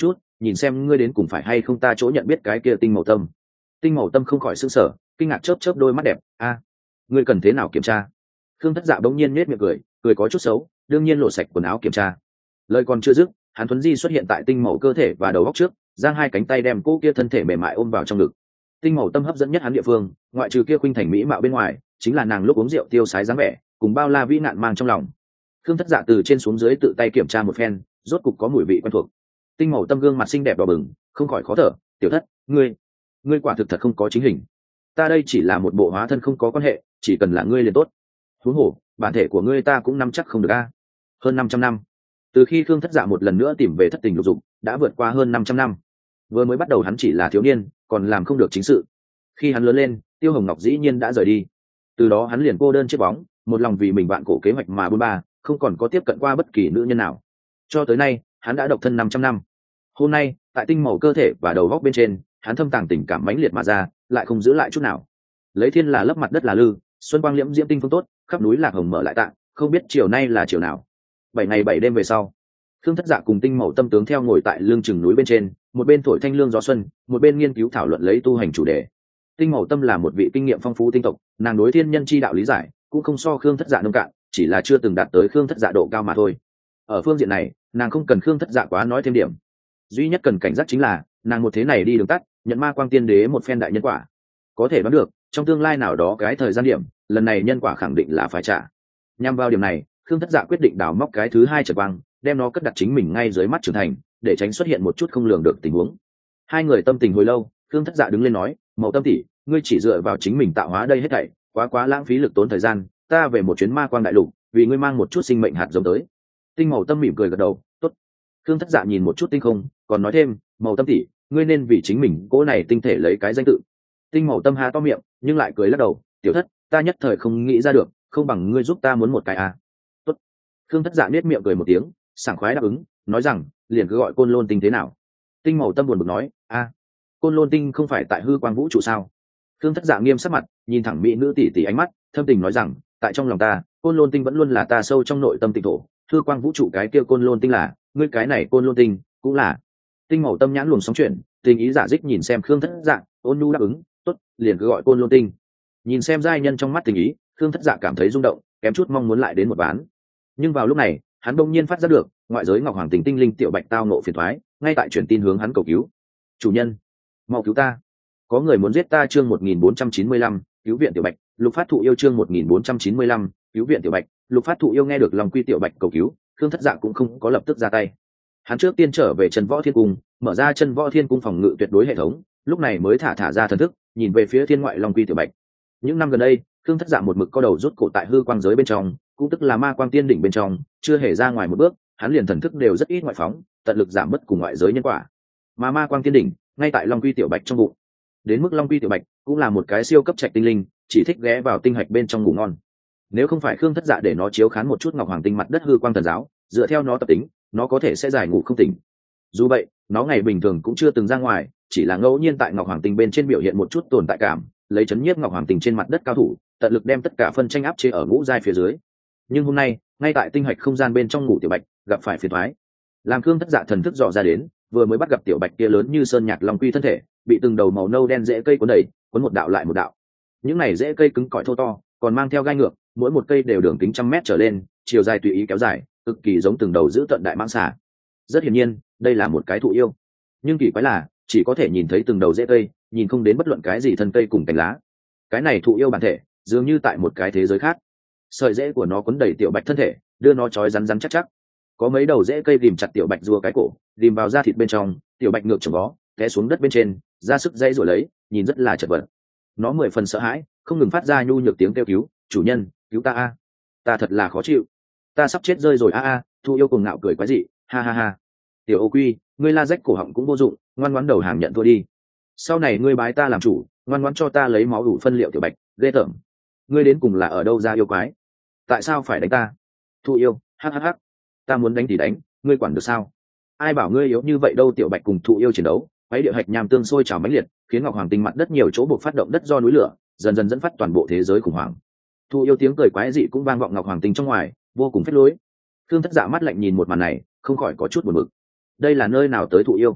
nhìn xem ngươi đến cùng phải hay không ta chỗ nhận biết cái kia Tinh Màu Tâm. Tinh Màu Tâm không khỏi sững sờ, kinh ngạc chớp chớp đôi mắt đẹp. A, ngươi cần thế nào kiểm tra? Khương Thất Dạ bỗng nhiên nhếch miệng cười, cười có chút xấu, đương nhiên lộ sạch quần áo kiểm tra. Lời còn chưa dứt, Hàn Tuấn Di xuất hiện tại Tinh Màu cơ thể và đầu góc trước, giang hai cánh tay đem cô kia thân thể mềm mại ôm vào trong ngực. Tinh Màu Tâm hấp dẫn nhất hắn địa phương, ngoại trừ kia khuynh thành mỹ mạo bên ngoài, chính là nàng lúc uống rượu tiêu sái dáng vẻ, cùng bao la vĩ nạn mang trong lòng. Khương Thất Dạ từ trên xuống dưới tự tay kiểm tra một phen, rốt cục có mùi vị quen thuộc. Tinh Màu Tâm gương mặt xinh đẹp đỏ bừng, không khỏi khó thở. Tiểu Thất, ngươi quả thực thật không có chính hình. Ta đây chỉ là một bộ hóa thân không có quan hệ, chỉ cần là ngươi liền tốt. Huống hồ, bản thể của ngươi ta cũng nắm chắc không được a. Hơn 500 năm, từ khi Khương Thất Dạ một lần nữa tìm về thất tình lục dục, đã vượt qua hơn 500 năm. Vừa mới bắt đầu hắn chỉ là thiếu niên, còn làm không được chính sự. Khi hắn lớn lên, Tiêu Hồng Ngọc dĩ nhiên đã rời đi. Từ đó hắn liền cô đơn chiếc bóng, một lòng vì mình bạn cổ kế hoạch mà bôn ba, không còn có tiếp cận qua bất kỳ nữ nhân nào. Cho tới nay, hắn đã độc thân 500 năm. Hôm nay, tại tinh màu cơ thể và đầu góc bên trên, hắn thâm tàng tình cảm mãnh liệt mà ra, lại không giữ lại chút nào. Lấy thiên là lấp mặt đất là lư, xuân quang liễm diễm tinh phương tốt, khắp núi lạc hồng mở lại tạng, không biết chiều nay là chiều nào. 7 ngày 7 đêm về sau, Khương Thất Dạ cùng Tinh Màu Tâm tướng theo ngồi tại lưng chừng núi bên trên, một bên thổi thanh lương gió xuân, một bên nghiên cứu thảo luận lấy tu hành chủ đề. Tinh Màu Tâm là một vị kinh nghiệm phong phú tinh tộc, nàng đối thiên nhân chi đạo lý giải cũng không so Khương Thất Dạ nông cạn, chỉ là chưa từng đạt tới Khương Thất Dạ độ cao mà thôi. Ở phương diện này, nàng không cần Khương Thất Dạ quá nói thêm điểm. Duy nhất cần cảnh giác chính là, nàng một thế này đi đường tắt, nhận ma quang tiên đế một phen đại nhân quả. Có thể đoán được, trong tương lai nào đó cái thời gian điểm, lần này nhân quả khẳng định là phải trả. Nhằm vào điểm này, Khương Thất Dạ quyết định đào móc cái thứ hai trở quang, đem nó cất đặt chính mình ngay dưới mắt trưởng thành, để tránh xuất hiện một chút không lường được tình huống. Hai người tâm tình hồi lâu, Khương Thất Dạ đứng lên nói, Mậu Tâm tỷ, ngươi chỉ dựa vào chính mình tạo hóa đây hết thảy, quá lãng phí lực tốn thời gian, ta về một chuyến ma quang đại lục, vì ngươi mang một chút sinh mệnh hạt giống tới. Tinh Mậu Tâm mỉm cười gật đầu, tốt. Khương Thất Dạ nhìn một chút tinh không, còn nói thêm, Mậu Tâm tỷ, ngươi nên vì chính mình cỗ này tinh thể lấy cái danh tự. Tinh Mậu Tâm há to miệng, nhưng lại cười lắc đầu, tiểu thất, ta nhất thời không nghĩ ra được, không bằng ngươi giúp ta muốn một cái à. Tốt. Khương Thất Dạ nết miệng cười một tiếng, sảng khoái đáp ứng, nói rằng, liền cứ gọi Côn Lôn tinh thế nào. Tinh Màu Tâm buồn bực nói, a, Côn Lôn tinh không phải tại hư quang vũ trụ sao? Khương Thất Dạ nghiêm sắc mặt, nhìn thẳng mỹ nữ tỷ tỷ ánh mắt, thâm tình nói rằng, tại trong lòng ta, Côn Lôn tinh vẫn luôn là ta sâu trong nội tâm tinh thổ, hư quang vũ trụ cái kia Côn Lôn tinh là, ngươi cái này Côn Lôn tinh cũng là. Tinh Màu Tâm nhãn luồng sóng chuyển, tình ý giả dích nhìn xem Khương Thất Dạ, ôn nhu đáp ứng, tốt, liền cứ gọi Côn Lôn tinh. Nhìn xem giai nhân trong mắt tình ý, Khương Thất Dạ cảm thấy rung động, kém chút mong muốn lại đến một ván. Nhưng vào lúc này, hắn bỗng nhiên phát giác được, ngoại giới Ngọc Hoàng Tình tinh linh tiểu bạch tao nộ phiền toái, ngay tại truyền tin hướng hắn cầu cứu. Chủ nhân, mau cứu ta! Có người muốn giết ta. Chương 1495, cứu viện tiểu bạch. Lục Phát Thụ yêu chương 1495, cứu viện tiểu bạch. Lục Phát Thụ yêu nghe được Long Quy tiểu bạch cầu cứu, Khương Thất Dạ cũng không có lập tức ra tay. Hắn trước tiên trở về Chân Võ Thiên Cung, mở ra Chân Võ Thiên Cung phòng ngự tuyệt đối hệ thống, lúc này mới thả ra thần thức, nhìn về phía thiên ngoại Long Quy tiểu bạch. Những năm gần đây, Khương Thất Dạ một mực co đầu rút cổ tại hư quang giới bên trong, cũng tức là ma quang tiên đỉnh bên trong, chưa hề ra ngoài một bước, hắn liền thần thức đều rất ít ngoại phóng, tận lực giảm bớt cùng ngoại giới nhân quả. Mà ma quang tiên đỉnh, ngay tại Long Quy tiểu bạch trong bụng. Đến mức Long Quy tiểu bạch cũng là một cái siêu cấp trạch tinh linh, chỉ thích ghé vào tinh hạch bên trong ngủ ngon. Nếu không phải Khương Thất Dạ để nó chiếu khán một chút Ngọc Hoàng Tinh mặt đất hư quang thần giáo, dựa theo nó tập tính, nó có thể sẽ giải ngủ không tỉnh. Dù vậy, nó ngày bình thường cũng chưa từng ra ngoài, chỉ là ngẫu nhiên tại Ngọc Hoàng Tinh bên trên biểu hiện một chút tồn tại cảm, lấy chấn nhiếp Ngọc Hoàng Tinh trên mặt đất cao thủ, tận lực đem tất cả phân tranh áp chế ở ngũ giai phía dưới. Nhưng hôm nay, ngay tại tinh hạch không gian bên trong ngủ tiểu bạch, gặp phải phiền toái. Làm Khương Thất Dạ thần thức dò ra đến, vừa mới bắt gặp tiểu bạch kia lớn như sơn nhạc long quy thân thể, bị từng đầu màu nâu đen rễ cây cuốn đầy, cuốn một đạo lại một đạo. Những này rễ cây cứng cỏi thô to, còn mang theo gai ngược, mỗi một cây đều đường kính 100 mét trở lên, chiều dài tùy ý kéo dài, cực kỳ giống từng đầu giữ tận đại mãng xà. Rất hiển nhiên, đây là một cái thụ yêu. Nhưng kỳ quái là, chỉ có thể nhìn thấy từng đầu rễ cây, nhìn không đến bất luận cái gì thân cây cùng cành lá. Cái này thụ yêu bản thể, dường như tại một cái thế giới khác. Sợi rễ của nó quấn đầy tiểu bạch thân thể, đưa nó trói rắn rắn chắc chắc. Có mấy đầu rễ cây ghìm chặt tiểu bạch rùa cái cổ, ghìm vào da thịt bên trong, tiểu bạch ngược chồng vó, té xuống đất bên trên, ra sức dây rồi lấy, nhìn rất là chật vật. Nó 10 phần sợ hãi, không ngừng phát ra nhu nhược tiếng kêu cứu, chủ nhân, cứu ta a, ta thật là khó chịu, ta sắp chết rơi rồi a a. Thụ yêu cùng ngạo cười quái dị, ha ha ha. Tiểu ô quy, ngươi la rách cổ họng cũng vô dụng, ngoan ngoãn đầu hàng nhận thua đi. Sau này ngươi bái ta làm chủ, ngoan ngoãn cho ta lấy máu đủ phân liệu tiểu bạch, ghê tởm. Ngươi đến cùng là ở đâu ra yêu quái? Tại sao phải đánh ta? Thụ yêu, hhh, ta muốn đánh thì đánh, ngươi quản được sao? Ai bảo ngươi yếu như vậy đâu. Tiểu bạch cùng thụ yêu chiến đấu, váy địa hạch nham tương sôi trào mãnh liệt, khiến Ngọc Hoàng Tinh mặt đất nhiều chỗ buộc phát động đất do núi lửa, dần dần dẫn phát toàn bộ thế giới khủng hoảng. Thụ yêu tiếng cười quái dị cũng vang vọng Ngọc Hoàng Tinh trong ngoài, vô cùng phách lối. Khương Thất Dạ mắt lạnh nhìn một màn này, không khỏi có chút buồn bực. Đây là nơi nào tới thụ yêu?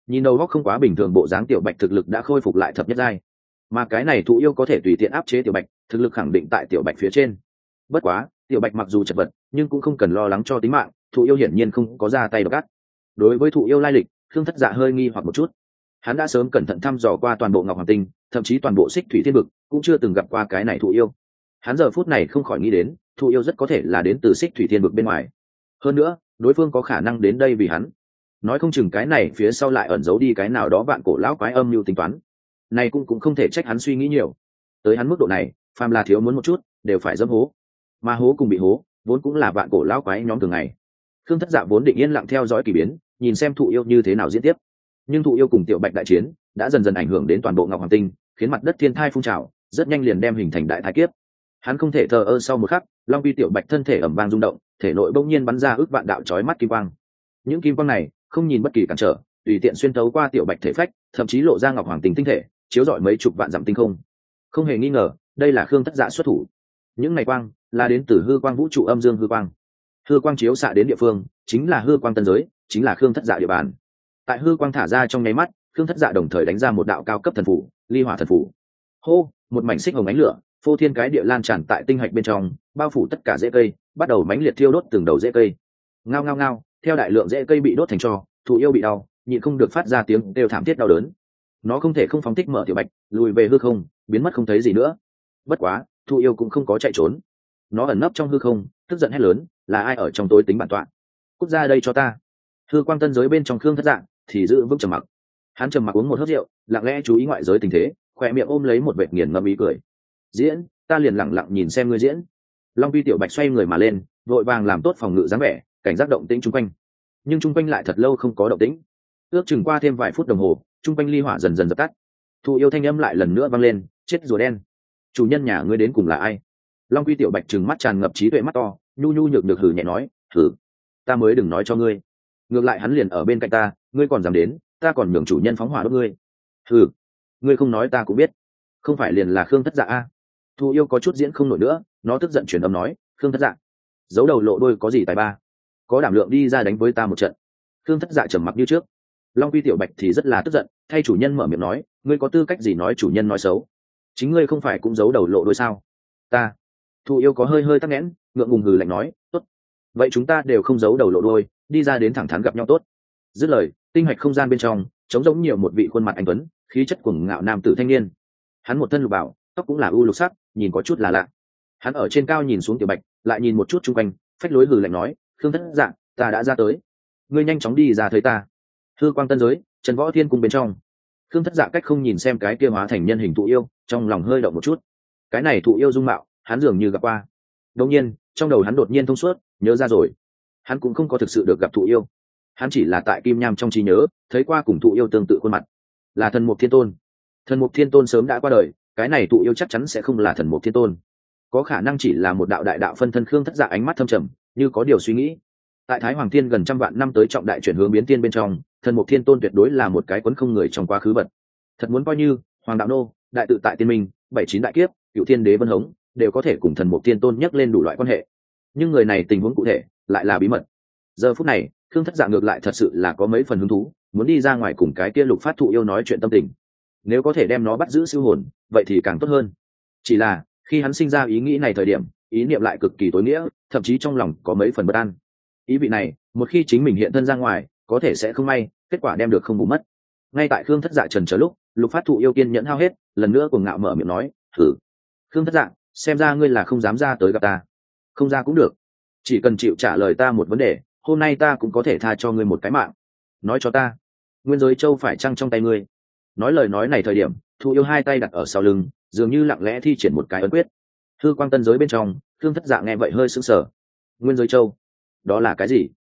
nhìn đầu góc không quá bình thường bộ dáng tiểu bạch thực lực đã khôi phục lại thập nhất giai, mà cái này thụ yêu có thể tùy tiện áp chế tiểu bạch, thực lực khẳng định tại tiểu bạch phía trên. Bất quá tiểu bạch mặc dù chật vật nhưng cũng không cần lo lắng cho tính mạng, thụ yêu hiển nhiên không có ra tay độc ác. Đối với thụ yêu lai lịch, Khương Thất Dạ hơi nghi hoặc một chút. Hắn đã sớm cẩn thận thăm dò qua toàn bộ Ngọc Hoàng Tinh, thậm chí toàn bộ Xích Thủy Thiên Vực, cũng chưa từng gặp qua cái này thụ yêu. Hắn giờ phút này không khỏi nghĩ đến, thụ yêu rất có thể là đến từ Xích Thủy Thiên Vực bên ngoài. Hơn nữa, đối phương có khả năng đến đây vì hắn. Nói không chừng cái này phía sau lại ẩn giấu đi cái nào đó vạn cổ lão quái âm mưu tính toán. Này cũng không thể trách hắn suy nghĩ nhiều. Tới hắn mức độ này, phàm là thiếu muốn một chút, đều phải dẫm hố. Mà hố cùng bị hố, vốn cũng là vạn cổ lão quái nhóm thường ngày. Khương Thất Dạ vốn định yên lặng theo dõi kỳ biến, nhìn xem thụ yêu như thế nào diễn tiếp. Nhưng thụ yêu cùng tiểu bạch đại chiến đã dần dần ảnh hưởng đến toàn bộ Ngọc Hoàng Tinh, khiến mặt đất thiên thai phun trào, rất nhanh liền đem hình thành đại thái kiếp. Hắn không thể thờ ơ, sau một khắc, Long Vi tiểu bạch thân thể ầm vang rung động, thể nội bỗng nhiên bắn ra ước vạn đạo chói mắt kim quang. Những kim quang này không nhìn bất kỳ cản trở, tùy tiện xuyên thấu qua tiểu bạch thể phách, thậm chí lộ ra Ngọc Hoàng Tinh tinh thể, chiếu rọi mấy chục vạn dặm tinh không. Không hề nghi ngờ, đây là Khương Thất Dạ xuất thủ. Những này quang là đến từ hư quang vũ trụ âm dương hư quang. Hư quang chiếu xạ đến địa phương, chính là hư quang tân giới, chính là Khương Thất Dạ địa bàn. Tại hư quang thả ra trong nháy mắt, Khương Thất Dạ đồng thời đánh ra một đạo cao cấp thần phủ, ly hỏa thần phủ. Hô, một mảnh xích hồng ánh lửa phô thiên cái địa lan tràn tại tinh hạch bên trong, bao phủ tất cả rễ cây, bắt đầu mãnh liệt thiêu đốt từng đầu rễ cây. Ngao ngao ngao, theo đại lượng rễ cây bị đốt thành tro, thụ yêu bị đau, nhịn không được phát ra tiếng đều thảm thiết đau đớn. Nó không thể không phóng thích mở tiểu bạch, lùi về hư không, biến mất không thấy gì nữa. Bất quá, thụ yêu cũng không có chạy trốn. Nó ẩn nấp trong hư không, tức giận hét lớn, là ai ở trong tối tính bản tọa? Cút ra đây cho ta! Hư quang tân giới bên trong Khương Thất Dạ thì giữ vững trầm mặc. Hắn trầm mặc uống một hớp rượu, lặng lẽ chú ý ngoại giới tình thế, khỏe miệng ôm lấy một vệt nghiền ngẫm ý cười. Diễn, ta liền lặng lặng nhìn xem ngươi diễn. Long Vi tiểu bạch xoay người mà lên, vội vàng làm tốt phòng ngự dáng vẻ, cảnh giác động tĩnh chung quanh. Nhưng chung quanh lại thật lâu không có động tĩnh. Ước chừng qua thêm vài phút đồng hồ, chung quanh ly hỏa dần dần dập tắt. Thụ yêu thanh âm lại lần nữa vang lên, chết rùa đen. Chủ nhân nhà ngươi đến cùng là ai? Long Vi tiểu bạch trừng mắt tràn ngập trí tuệ mắt to, nhu nhu nhược được hừ nhẹ nói, hừ, ta mới đừng nói cho ngươi. Ngược lại hắn liền ở bên cạnh ta, ngươi còn dám đến, ta còn nhường chủ nhân phóng hỏa đốt ngươi. Hừ, ngươi không nói ta cũng biết, không phải liền là Khương Thất Dạ a? Thụ yêu có chút diễn không nổi nữa, nó tức giận truyền âm nói, Khương Thất Dạ, giấu đầu lộ đôi có gì tài ba, có đảm lượng đi ra đánh với ta một trận. Khương Thất Dạ trầm mặc như trước. Long Vi tiểu bạch thì rất là tức giận, thay chủ nhân mở miệng nói, ngươi có tư cách gì nói chủ nhân nói xấu? Chính ngươi không phải cũng giấu đầu lộ đôi sao? Ta. Thụ yêu có hơi hơi tắc nghẽn, ngượng ngùng hừ lạnh nói, tốt, vậy chúng ta đều không giấu đầu lộ đôi, đi ra đến thẳng thắn gặp nhau tốt. Dứt lời, tinh hạch không gian bên trong trống giống nhiều một vị khuôn mặt anh tuấn, khí chất cuồng ngạo nam tử thanh niên. Hắn một thân lục bảo, tóc cũng là ưu lục sắc, nhìn có chút là lạ. Hắn ở trên cao nhìn xuống tiểu bạch, lại nhìn một chút chung quanh, phách lối hừ lạnh nói, Khương Thất Dạ, ta đã ra tới, ngươi nhanh chóng đi ra thấy ta. Hư quang tân giới, Trần Võ Thiên cung bên trong. Khương Thất Dạ cách không nhìn xem cái kia hóa thành nhân hình thụ yêu, trong lòng hơi động một chút. Cái này thụ yêu dung mạo, hắn dường như gặp qua. Đột nhiên, trong đầu hắn đột nhiên thông suốt, nhớ ra rồi. Hắn cũng không có thực sự được gặp thụ yêu. Hắn chỉ là tại Kim Nham trong trí nhớ, thấy qua cùng thụ yêu tương tự khuôn mặt. Là Thần Mục Thiên Tôn. Thần Mục Thiên Tôn sớm đã qua đời, cái này thụ yêu chắc chắn sẽ không là Thần Mục Thiên Tôn. Có khả năng chỉ là một đạo đại đạo phân thân. Khương Thất Dạ ánh mắt thâm trầm, như có điều suy nghĩ. Tại Thái Hoàng Thiên gần trăm vạn năm tới trọng đại chuyển hướng biến tiên bên trong, Thần Mục Thiên Tôn tuyệt đối là một cái quấn không người trong quá khứ vật. Thật muốn coi như Hoàng Đạo Nô, Đại Tự tại Tiên Minh, 79 đại kiếp, Cửu Thiên Đế Vân Hống, đều có thể cùng Thần Mục Thiên Tôn nhắc lên đủ loại quan hệ. Nhưng người này tình huống cụ thể lại là bí mật. Giờ phút này, Khương Thất Dạ ngược lại thật sự là có mấy phần hứng thú, muốn đi ra ngoài cùng cái kia Lục Phát thụ yêu nói chuyện tâm tình. Nếu có thể đem nó bắt giữ siêu hồn, vậy thì càng tốt hơn. Chỉ là, khi hắn sinh ra ý nghĩ này thời điểm, ý niệm lại cực kỳ tối nghĩa, thậm chí trong lòng có mấy phần bất an. Ý vị này, một khi chính mình hiện thân ra ngoài, có thể sẽ không may, kết quả đem được không bù mất. Ngay tại Khương Thất Dạ trần trở lúc, Lục Phát thụ yêu kiên nhẫn hao hết, lần nữa cuồng ngạo mở miệng nói, thử. Khương Thất Dạ, xem ra ngươi là không dám ra tới gặp ta. Không ra cũng được, chỉ cần chịu trả lời ta một vấn đề, hôm nay ta cũng có thể tha cho ngươi một cái mạng. Nói cho ta, Nguyên Giới Châu phải chăng trong tay ngươi? Nói lời nói này thời điểm, thụ yêu hai tay đặt ở sau lưng, dường như lặng lẽ thi triển một cái ấn quyết. Hư quang tân giới bên trong, Khương Thất Dạ nghe vậy hơi sững sờ. Nguyên Giới Châu, đó là cái gì?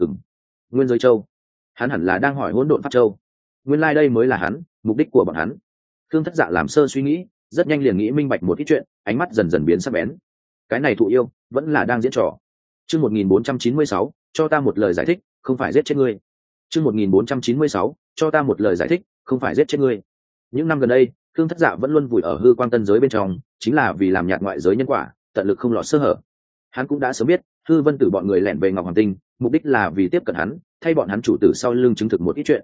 Nguyên Giới Châu, hắn hẳn là đang hỏi Hỗn Độn Pháp Châu. Nguyên lai đây mới là hắn, mục đích của bọn hắn. Khương Thất Dạ làm sơ suy nghĩ, rất nhanh liền nghĩ minh bạch một ít chuyện, ánh mắt dần dần biến sắc bén. Cái này thụ yêu vẫn là đang diễn trò. Chương 1496, cho ta một lời giải thích, không phải giết chết ngươi. Chương 1496, cho ta một lời giải thích, không phải giết chết ngươi. Những năm gần đây, Khương Thất Dạ vẫn luôn vùi ở hư quang tân giới bên trong, chính là vì làm nhạt ngoại giới nhân quả, tận lực không lọt sơ hở. Hắn cũng đã sớm biết, Hư Vân Tử bọn người lẻn về Ngọc Hoàng Tinh, mục đích là vì tiếp cận hắn, thay bọn hắn chủ tử sau lưng chứng thực một ít chuyện.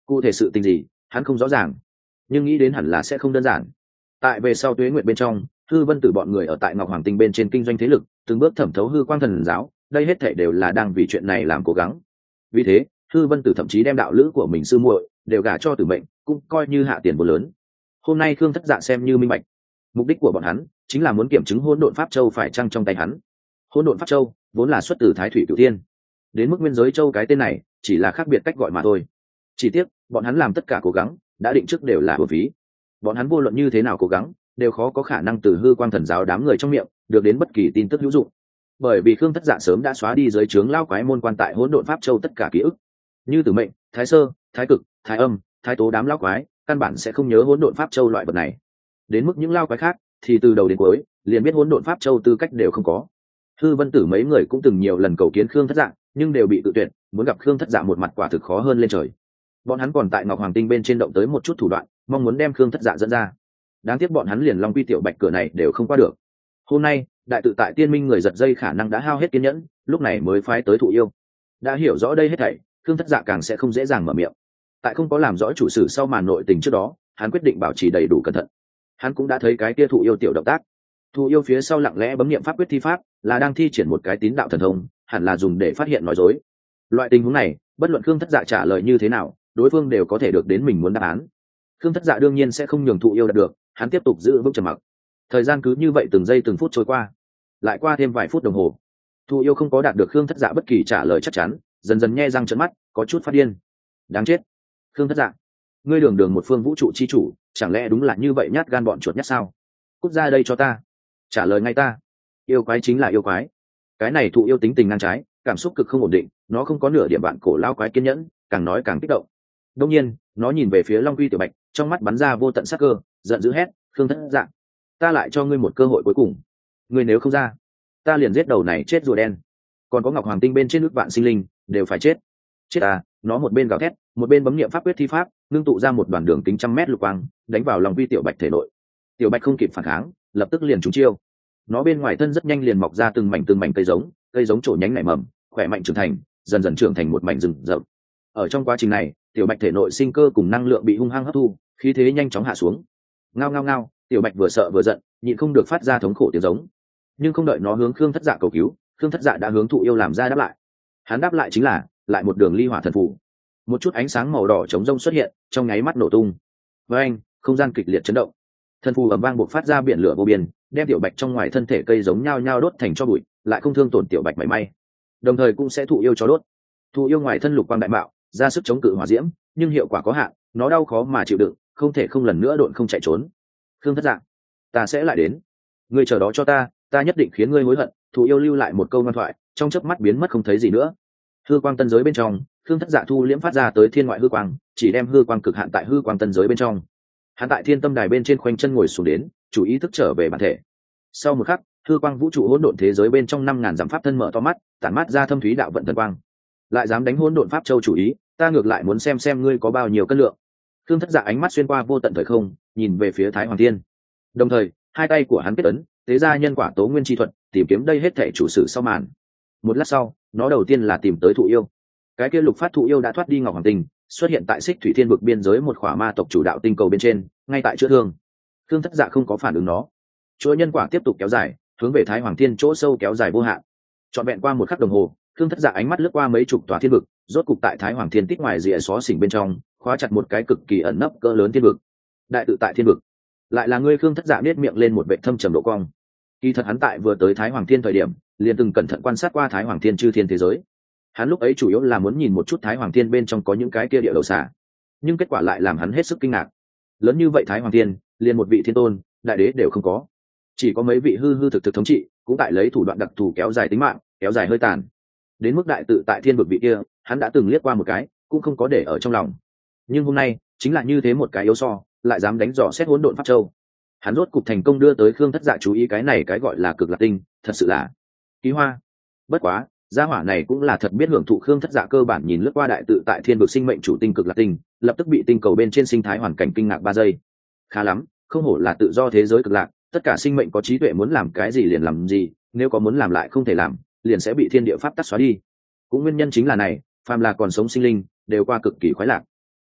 Cụ thể sự tình gì hắn không rõ ràng, nhưng nghĩ đến hẳn là sẽ không đơn giản. Tại về sau Tuế Nguyệt bên trong, hư vân tử bọn người ở tại Ngọc Hoàng Tinh bên trên kinh doanh thế lực, từng bước thẩm thấu hư quang thần giáo, đây hết thảy đều là đang vì chuyện này làm cố gắng. Vì thế hư vân tử thậm chí đem đạo lữ của mình sư muội đều gả cho Tử Mệnh, cũng coi như hạ tiền bối lớn. Hôm nay Khương Thất Dạ xem như minh bạch, mục đích của bọn hắn chính là muốn kiểm chứng hỗn độn pháp châu phải chăng trong tay hắn. Hỗn độn pháp châu vốn là xuất từ Thái Thủy Cửu Thiên, đến mức nguyên giới châu cái tên này chỉ là khác biệt cách gọi mà thôi. Chỉ tiếc bọn hắn làm tất cả cố gắng đã định trước đều là uổng phí. Bọn hắn vô luận như thế nào cố gắng đều khó có khả năng từ hư quang thần giáo đám người trong miệng được đến bất kỳ tin tức hữu dụng, bởi vì Khương Thất Dạ sớm đã xóa đi dưới trướng lao quái môn quan tại hỗn độn pháp châu tất cả ký ức, như Tử Mệnh, Thái Sơ, Thái Cực, Thái Âm, Thái Tố đám lao quái căn bản sẽ không nhớ hỗn độn pháp châu loại vật này. Đến mức những lao quái khác thì từ đầu đến cuối liền biết hỗn độn pháp châu tư cách đều không có. Hư vân tử mấy người cũng từng nhiều lần cầu kiến Khương Thất Dạ, nhưng đều bị tự tuyệt, muốn gặp Khương Thất Dạ một mặt quả thực khó hơn lên trời. Bọn hắn còn tại Ngọc Hoàng Tinh bên trên động tới một chút thủ đoạn, mong muốn đem Khương Thất Dạ dẫn ra. Đáng tiếc bọn hắn liền Long Quy Tiểu Bạch cửa này đều không qua được. Hôm nay đại tự tại Tiên Minh người giật dây khả năng đã hao hết kiên nhẫn, lúc này mới phái tới Thụ Yêu. Đã hiểu rõ đây hết thảy, Khương Thất Dạ càng sẽ không dễ dàng mở miệng. Tại không có làm rõ chủ sử sau màn nội tình trước đó, hắn quyết định bảo trì đầy đủ cẩn thận. Hắn cũng đã thấy cái kia Thụ Yêu tiểu động tác. Thụ Yêu phía sau lặng lẽ bấm niệm pháp quyết thi pháp, là đang thi triển một cái tín đạo thần thông, hẳn là dùng để phát hiện nói dối. Loại tình huống này, bất luận Khương Thất Dạ trả lời như thế nào, đối phương đều có thể được đến mình muốn đáp án. Khương Thất Dạ đương nhiên sẽ không nhường Thụ Yêu đạt được, hắn tiếp tục giữ vững trầm mặc. Thời gian cứ như vậy từng giây từng phút trôi qua, lại qua thêm vài phút đồng hồ. Thụ Yêu không có đạt được Khương Thất Dạ bất kỳ trả lời chắc chắn, dần dần nhe răng trợn mắt, có chút phát điên. Đáng chết, Khương Thất Dạ, ngươi đường đường một phương vũ trụ chi chủ, chẳng lẽ đúng là như vậy nhát gan bọn chuột nhát sao? Cút ra đây cho ta, trả lời ngay ta. Yêu quái chính là yêu quái. Cái này Thụ Yêu tính tình ngang trái, cảm xúc cực không ổn định, nó không có nửa điểm bạn cổ lao quái kiên nhẫn, càng nói càng kích động. Đương nhiên nó nhìn về phía Long Quy Tiểu Bạch, trong mắt bắn ra vô tận sắc cơ, giận dữ hét: Khương Thất Dạ, ta lại cho ngươi một cơ hội cuối cùng, ngươi nếu không ra, ta liền giết đầu này chết rùa đen, còn có Ngọc Hoàng Tinh bên trên nước vạn sinh linh đều phải chết. Chết à! Nó một bên gào thét, một bên bấm niệm pháp quyết thi pháp, ngưng tụ ra một đoàn đường kính 100 mét lục quang, đánh vào Long Quy Tiểu Bạch thể nội. Tiểu Bạch không kịp phản kháng, lập tức liền trúng chiêu. Nó bên ngoài thân rất nhanh liền mọc ra từng mảnh cây giống trổ nhánh nảy mầm, khỏe mạnh trưởng thành, dần dần trưởng thành một mảnh rừng rậm. Ở trong quá trình này, Tiểu Bạch thể nội sinh cơ cùng năng lượng bị hung hăng hấp thu, khí thế nhanh chóng hạ xuống. Ngao ngao ngao, Tiểu Bạch vừa sợ vừa giận, nhịn không được phát ra thống khổ tiếng giống. Nhưng không đợi nó hướng Khương Thất Dạ cầu cứu, Khương Thất Dạ đã hướng Thụ Yêu làm ra đáp lại. Hắn đáp lại chính là lại một đường ly hỏa thần phù. Một chút ánh sáng màu đỏ chống rông xuất hiện, trong nháy mắt nổ tung. Với anh, không gian kịch liệt chấn động. Thần phù ầm vang bộc phát ra biển lửa vô biên, đem Tiểu Bạch trong ngoài thân thể cây giống nhao nhao đốt thành tro bụi, lại không thương tổn Tiểu Bạch mảy may. Đồng thời cũng sẽ Thụ Yêu cho đốt. Thụ Yêu ngoài thân lục quang đại bạo, ra sức chống cự hỏa diễm, nhưng hiệu quả có hạn, nó đau khó mà chịu đựng, không thể không lần nữa độn không chạy trốn. Khương Thất Dạ, ta sẽ lại đến, ngươi chờ đó cho ta nhất định khiến ngươi hối hận. Thụ Yêu lưu lại một câu ngoan thoại, trong chớp mắt biến mất không thấy gì nữa. Hư quang tân giới bên trong, Khương Thất Dạ thu liễm phát ra tới thiên ngoại hư quang, chỉ đem hư quang cực hạn tại hư quang tân giới bên trong. Hắn tại thiên tâm đài bên trên khoanh chân ngồi xuống đến, chủ ý thức trở về bản thể. Sau một khắc, hư quang vũ trụ hỗn độn thế giới bên trong 5000 dặm pháp thân mở to mắt, tản mát ra thâm thúy đạo vận thần quang. Lại dám đánh hỗn độn pháp châu chủ ý, ta ngược lại muốn xem ngươi có bao nhiêu cân lượng. Khương Thất Dạ ánh mắt xuyên qua vô tận thời không, nhìn về phía Thái Hoàng Thiên. Đồng thời, hai tay của hắn kết ấn, tế ra nhân quả tố nguyên chi thuật, tìm kiếm đây hết thảy chủ sử sau màn. Một lát sau, nó đầu tiên là tìm tới Thụ Yêu. Cái kia lục phát Thụ Yêu đã thoát đi Ngọc Hoàng Tinh, xuất hiện tại Xích Thủy Thiên vực biên giới một khỏa ma tộc chủ đạo tinh cầu bên trên, ngay tại chữa thương. Khương Thất Dạ không có phản ứng nó. Chuỗi nhân quả tiếp tục kéo dài, hướng về Thái Hoàng Thiên chỗ sâu kéo dài vô hạn. Trọn vẹn qua một khắc đồng hồ, Khương Thất Dạ ánh mắt lướt qua mấy chục tòa thiên vực, rốt cục tại Thái Hoàng Thiên tích ngoài rìa xó xỉnh bên trong, khóa chặt một cái cực kỳ ẩn nấp cỡ lớn thiên vực. Đại tự tại thiên vực. Lại là ngươi. Khương Thất Dạ nét miệng lên một vệt thâm trầm độ cong. Kỳ thật hắn tại vừa tới Thái Hoàng Thiên thời điểm, liền từng cẩn thận quan sát qua Thái Hoàng Thiên chư thiên thế giới. Hắn lúc ấy chủ yếu là muốn nhìn một chút Thái Hoàng Thiên bên trong có những cái kia địa đầu xà, nhưng kết quả lại làm hắn hết sức kinh ngạc. Lớn như vậy Thái Hoàng Thiên, liền một vị thiên tôn, đại đế đều không có, chỉ có mấy vị hư hư thực thực thống trị, cũng tại lấy thủ đoạn đặc thù kéo dài tính mạng, kéo dài hơi tàn. Đến mức đại tự tại thiên vực vị kia, hắn đã từng liếc qua một cái, cũng không có để ở trong lòng. Nhưng hôm nay, chính là như thế một cái yếu so, lại dám đánh dò xét hỗn độn pháp châu. Hắn rốt cục thành công đưa tới Khương Thất Dạ chú ý cái này cái gọi là cực lạc tinh, thật sự là ký hoa. Bất quá, gia hỏa này cũng là thật biết hưởng thụ. Khương Thất Dạ cơ bản nhìn lướt qua đại tự tại thiên vực sinh mệnh chủ tinh cực lạc tinh, lập tức bị tinh cầu bên trên sinh thái hoàn cảnh kinh ngạc 3 giây. Khá lắm, không hổ là tự do thế giới cực lạc, tất cả sinh mệnh có trí tuệ muốn làm cái gì liền làm gì, nếu có muốn làm lại không thể làm, liền sẽ bị thiên địa pháp tắc xóa đi. Cũng nguyên nhân chính là này, phàm là còn sống sinh linh đều qua cực kỳ khoái lạc.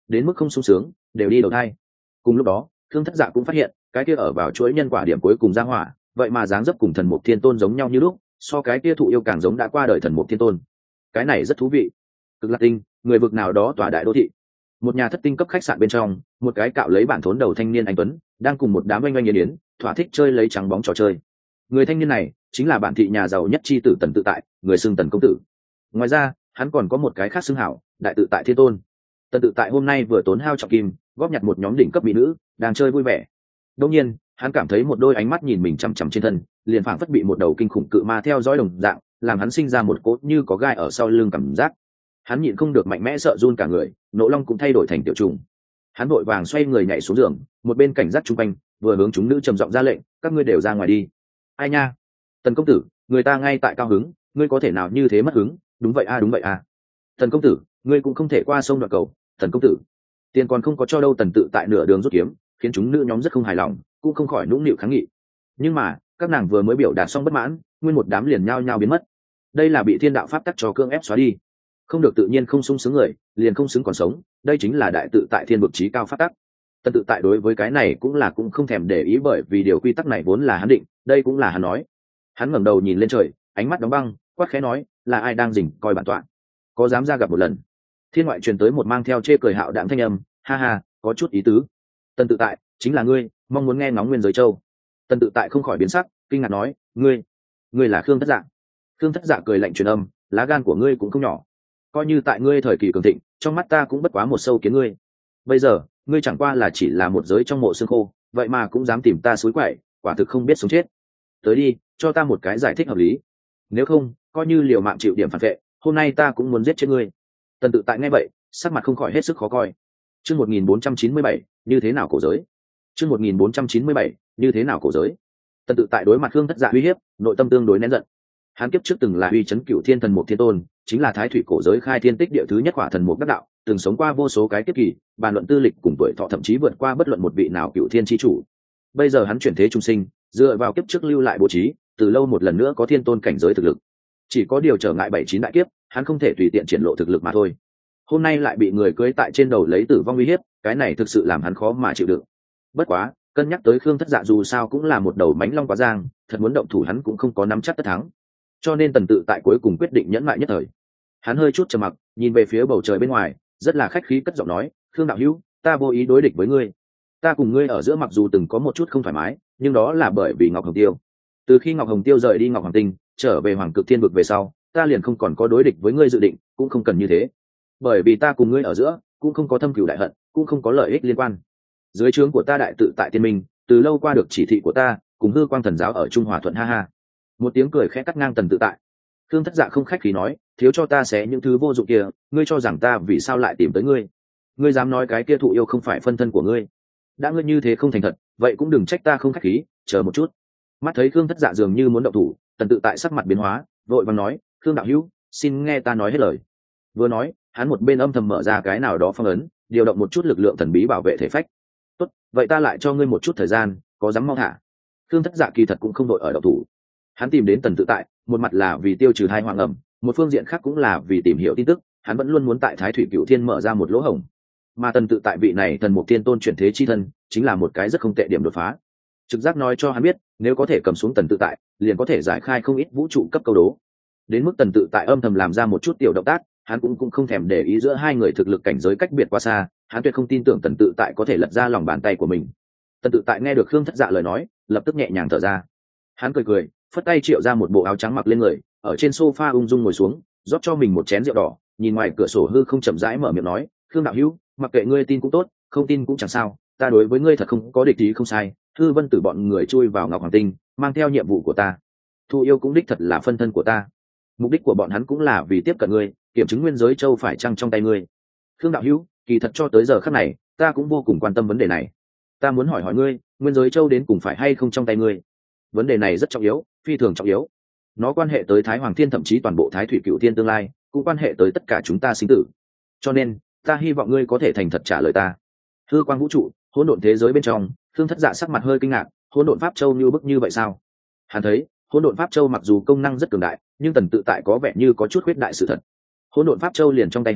đến mức không sung sướng đều đi đầu thai. Cùng lúc đó Khương Thất Dạ cũng phát hiện cái kia ở vào chuỗi nhân quả điểm cuối cùng ra hỏa vậy mà dáng dấp cùng thần mục thiên tôn giống nhau như lúc, so cái kia thụ yêu càng giống đã qua đời thần mục thiên tôn. Cái này rất thú vị. Cực Lạc Tinh, người vực nào đó tòa đại đô thị, một nhà thất tinh cấp khách sạn bên trong, một cái cạo lấy bản thốn đầu thanh niên anh tuấn đang cùng một đám oanh oanh yến thỏa thích chơi lấy trắng bóng trò chơi. Người thanh niên này chính là bản thị nhà giàu nhất chi tử Tần Tự Tại, người xưng Tần công tử. Ngoài ra hắn còn có một cái khác xưng hảo, Đại Tự Tại Thiên Tôn. Tần Tự Tại hôm nay vừa tốn hao trọng kim góp nhặt một nhóm đỉnh cấp mỹ nữ đang chơi vui vẻ. Đương nhiên hắn cảm thấy một đôi ánh mắt nhìn mình chằm chằm trên thân, liền phảng phất bị một đầu kinh khủng cự ma theo dõi đồng dạng, làm hắn sinh ra một cốt như có gai ở sau lưng cảm giác. Hắn nhịn không được mạnh mẽ sợ run cả người, nộ long cũng thay đổi thành tiểu trùng. Hắn vội vàng xoay người nhảy xuống giường, một bên cảnh giác chung quanh, vừa hướng chúng nữ trầm giọng ra lệnh, các ngươi đều ra ngoài đi. Ai nha, Tần công tử, người ta ngay tại cao hứng, ngươi có thể nào như thế mất hứng? Đúng vậy a, đúng vậy a. Tần công tử, ngươi cũng không thể qua sông đoạn cầu. Tần công tử, tiền còn không có cho đâu. Tần Tự Tại nửa đường rút kiếm, khiến chúng nữ nhóm rất không hài lòng, cũng không khỏi nũng nịu kháng nghị. Nhưng mà các nàng vừa mới biểu đạt xong bất mãn, nguyên một đám liền nhao nhao biến mất. Đây là bị thiên đạo pháp tắc cho cưỡng ép xóa đi. Không được tự nhiên không sung sướng người liền không xứng còn sống, đây chính là đại tự tại thiên vực trí cao pháp tắc. Tần Tự Tại đối với cái này cũng không thèm để ý, bởi vì điều quy tắc này vốn là hắn định, đây cũng là hắn nói. Hắn ngẩng đầu nhìn lên trời, ánh mắt đóng băng, quát khẽ nói, là ai đang rình coi bản tọa, có dám ra gặp một lần? Thiên ngoại truyền tới một mang theo chê cười hạo đạm thanh âm, ha ha, có chút ý tứ. Tần Tự Tại, chính là ngươi, mong muốn nghe ngóng nguyên giới châu. Tần Tự Tại không khỏi biến sắc, kinh ngạc nói, ngươi là Khương Thất Dạ? Khương Thất Dạ cười lạnh truyền âm, lá gan của ngươi cũng không nhỏ, coi như tại ngươi thời kỳ cường thịnh, trong mắt ta cũng bất quá một sâu kiến ngươi. Bây giờ ngươi chẳng qua là chỉ là một giới trong mộ xương khô, vậy mà cũng dám tìm ta suối quậy, quả thực không biết sống chết. Tới đi, cho ta một cái giải thích hợp lý, nếu không coi như liều mạng chịu điểm phản vệ, hôm nay ta cũng muốn giết chết ngươi. Tần Tự Tại nghe vậy, sắc mặt không khỏi hết sức khó coi. Chương 1497, như thế nào cổ giới? Chương 1497, như thế nào cổ giới? Tần Tự Tại đối mặt Khương Thất Dạ uy hiếp, nội tâm tương đối nén giận. Hắn kiếp trước từng là uy chấn cửu thiên thần mục thiên tôn, chính là thái thủy cổ giới khai thiên tích địa thứ nhất quả thần mục đắc đạo, từng sống qua vô số cái kiếp kỳ, bàn luận tư lịch cùng tuổi thọ thậm chí vượt qua bất luận một vị nào cửu thiên chi chủ. Bây giờ hắn chuyển thế trung sinh, dựa vào kiếp trước lưu lại bố trí, từ lâu một lần nữa có thiên tôn cảnh giới thực lực. Chỉ có điều trở ngại 7-9 đại kiếp, hắn không thể tùy tiện triển lộ thực lực mà thôi. Hôm nay lại bị người cưỡi tại trên đầu lấy tử vong uy hiếp, cái này thực sự làm hắn khó mà chịu đựng. Bất quá, cân nhắc tới Khương Thất Dạ dù sao cũng là một đầu mánh long quá giang, thật muốn động thủ hắn cũng không có nắm chắc tất thắng. Cho nên Tần Tự Tại cuối cùng quyết định nhẫn mại nhất thời. Hắn hơi chút trầm mặc, nhìn về phía bầu trời bên ngoài, rất là khách khí cất giọng nói, Khương đạo hữu, ta vô ý đối địch với ngươi. Ta cùng ngươi ở giữa mặc dù từng có một chút không thoải mái, nhưng đó là bởi vì Ngọc Hồng Tiêu. Từ khi Ngọc Hồng Tiêu rời đi Ngọc Hoàng Tinh, trở về Hoàng Cực Thiên vực về sau, ta liền không còn có đối địch với ngươi dự định, cũng không cần như thế. Bởi vì ta cùng ngươi ở giữa cũng không có thâm cửu đại hận, cũng không có lợi ích liên quan. Dưới trướng của ta Đại Tự Tại Tiên Minh, từ lâu qua được chỉ thị của ta, cùng Hư Quang Thần giáo ở Trung Hòa Thuận, ha ha. Một tiếng cười khẽ cắt ngang Tần Tự Tại. Khương Thất Dạ không khách khí nói, thiếu cho ta xé những thứ vô dụng kia, ngươi cho rằng ta vì sao lại tìm tới ngươi? Ngươi dám nói cái kia thụ yêu không phải phân thân của ngươi? Đã ngươi như thế không thành thật, vậy cũng đừng trách ta không khách khí, chờ một chút. Mắt thấy Khương Thất Dạ dường như muốn động thủ, Tần Tự Tại sắc mặt biến hóa, vội vàng nói, Khương đạo hữu, xin nghe ta nói hết lời. Vừa nói, hắn một bên âm thầm mở ra cái nào đó phong ấn, điều động một chút lực lượng thần bí bảo vệ thể phách. Tốt, vậy ta lại cho ngươi một chút thời gian, có dám mau thả? Khương Thất Dạ kỳ thật cũng không đội ở động thủ. Hắn tìm đến Tần Tự Tại, một mặt là vì tiêu trừ tai họa ngầm, một phương diện khác cũng là vì tìm hiểu tin tức, hắn vẫn luôn muốn tại Thái Thủy Cửu Thiên mở ra một lỗ hổng. Mà Tần Tự Tại vị này thần mục thiên tôn chuyển thế chi thân, chính là một cái rất không tệ điểm đột phá. Trực giác nói cho hắn biết, nếu có thể cầm xuống Tần Tự Tại, liền có thể giải khai không ít vũ trụ cấp câu đố. Đến mức Tần Tự Tại âm thầm làm ra một chút tiểu động tác, hắn cũng không thèm để ý giữa hai người thực lực cảnh giới cách biệt quá xa, hắn tuyệt không tin tưởng Tần Tự Tại có thể lật ra lòng bàn tay của mình. Tần Tự Tại nghe được Khương Thất Dạ lời nói, lập tức nhẹ nhàng thở ra. Hắn cười cười, phất tay triệu ra một bộ áo trắng mặc lên người, ở trên sofa ung dung ngồi xuống, rót cho mình một chén rượu đỏ, nhìn ngoài cửa sổ hư không chậm rãi mở miệng nói, Khương đạo hữu, mặc kệ ngươi tin cũng tốt, không tin cũng chẳng sao, ta đối với ngươi thật không có địch ý không sai. Hư Vân Tử bọn người chui vào Ngọc Hoàng Tinh, mang theo nhiệm vụ của ta. Thu yêu cũng đích thật là phân thân của ta. Mục đích của bọn hắn cũng là vì tiếp cận ngươi, kiểm chứng nguyên giới châu phải chăng trong tay ngươi. Khương đạo hữu, kỳ thật cho tới giờ khắc này, ta cũng vô cùng quan tâm vấn đề này. Ta muốn hỏi ngươi, nguyên giới châu đến cùng phải hay không trong tay ngươi? Vấn đề này rất trọng yếu, phi thường trọng yếu. Nó quan hệ tới Thái Hoàng Thiên, thậm chí toàn bộ Thái Thủy Cửu Thiên tương lai, cũng quan hệ tới tất cả chúng ta sinh tử. Cho nên, ta hy vọng ngươi có thể thành thật trả lời ta. Hư quang vũ trụ, hỗn độn thế giới bên trong, Khương Thất Dạ sắc mặt hơi kinh ngạc, hỗn độn pháp châu như bức như vậy sao? Hắn thấy, hỗn độn pháp châu mặc dù công năng rất cường đại, nhưng Tần Tự Tại có vẻ như có chút khuyết đại sự thật. Hỗn độn pháp châu liền trong tay hắn,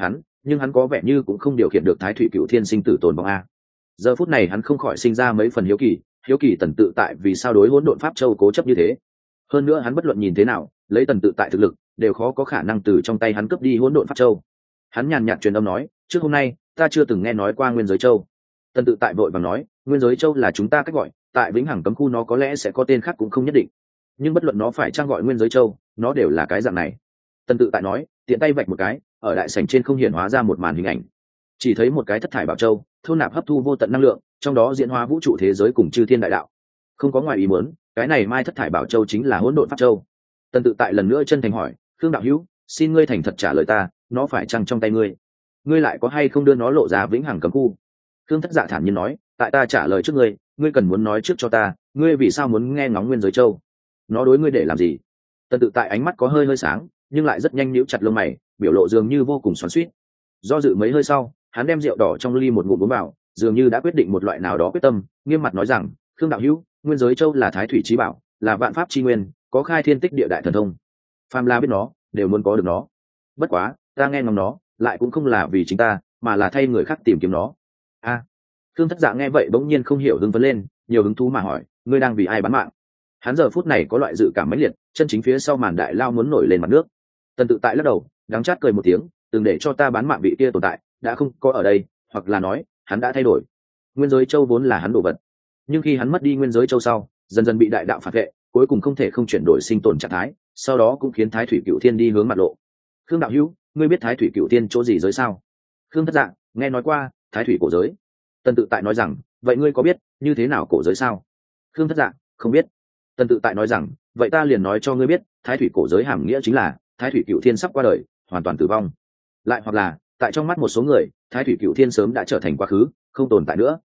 nhưng hắn có vẻ như cũng không điều khiển được thái thủy cựu thiên sinh tử tồn vong a. Giờ phút này hắn không khỏi sinh ra mấy phần hiếu kỳ Tần Tự Tại vì sao đối hỗn độn pháp châu cố chấp như thế. Hơn nữa hắn bất luận nhìn thế nào, lấy Tần Tự Tại thực lực đều khó có khả năng từ trong tay hắn cướp đi hỗn độn pháp châu. Hắn nhàn nhạt truyền âm nói, trước hôm nay ta chưa từng nghe nói qua nguyên giới châu. Tần Tự Tại vội vàng nói, nguyên giới châu là chúng ta cách gọi, tại vĩnh hằng cấm khu nó có lẽ sẽ có tên khác cũng không nhất định, nhưng bất luận nó phải trang gọi nguyên giới châu, nó đều là cái dạng này. Tần Tự Tại nói, tiện tay vạch một cái, ở đại sảnh trên không hiển hóa ra một màn hình ảnh, chỉ thấy một cái thất thải bảo châu thôn nạp hấp thu vô tận năng lượng, trong đó diễn hóa vũ trụ thế giới cùng chư thiên đại đạo. Không có ngoài ý muốn, cái này mai thất thải bảo châu chính là hỗn độn pháp châu. Tần Tự Tại lần nữa chân thành hỏi, Khương đạo hữu, xin ngươi thành thật trả lời ta, nó phải chăng trong tay ngươi? Ngươi lại có hay không đưa nó lộ ra vĩnh hằng cấm khu? Khương Thất Dạ thản nhiên nói, tại ta trả lời trước ngươi, ngươi cần muốn nói trước cho ta, ngươi vì sao muốn nghe ngóng nguyên giới châu? Nó đối ngươi để làm gì? Tần Tự Tại ánh mắt có hơi sáng, nhưng lại rất nhanh nhíu chặt lông mày, biểu lộ dường như vô cùng xoắn xuýt. Do dự mấy hơi sau, hắn đem rượu đỏ trong ly một ngụm uống vào, dường như đã quyết định một loại nào đó quyết tâm, nghiêm mặt nói rằng, Khương đạo hữu, nguyên giới châu là thái thủy chí bảo, là vạn pháp chi nguyên, có khai thiên tích địa đại thần thông. Phàm La biết nó, đều muốn có được nó. Bất quá, ta nghe ngóng nó, lại cũng không là vì chính ta, mà là thay người khác tìm kiếm nó. A. Khương Thất Dạ nghe vậy bỗng nhiên không hiểu hứng phấn lên, nhiều hứng thú mà hỏi, ngươi đang vì ai bán mạng? Hắn giờ phút này có loại dự cảm mãnh liệt, chân chính phía sau màn đại lao muốn nổi lên mặt nước. Tần Tự Tại lắc đầu, đắng chát cười một tiếng, từng để cho ta bán mạng vị kia tồn tại đã không có ở đây, hoặc là nói hắn đã thay đổi. Nguyên giới châu vốn là hắn đồ vật, nhưng khi hắn mất đi nguyên giới châu sau, dần dần bị đại đạo phản vệ, cuối cùng không thể không chuyển đổi sinh tồn trạng thái, sau đó cũng khiến thái thủy cựu thiên đi hướng mặt lộ. Khương đạo hữu, ngươi biết thái thủy cựu thiên chỗ gì giới sao? Khương Thất Dạ, nghe nói qua thái thủy cổ giới. Tần Tự Tại nói rằng, vậy ngươi có biết như thế nào cổ giới sao? Khương Thất Dạ, không biết. Tần Tự Tại nói rằng, vậy ta liền nói cho ngươi biết, thái thủy cổ giới hàm nghĩa chính là thái thủy cựu thiên sắp qua đời, hoàn toàn tử vong. Lại hoặc là tại trong mắt một số người, thái thủy cựu thiên sớm đã trở thành quá khứ, không tồn tại nữa.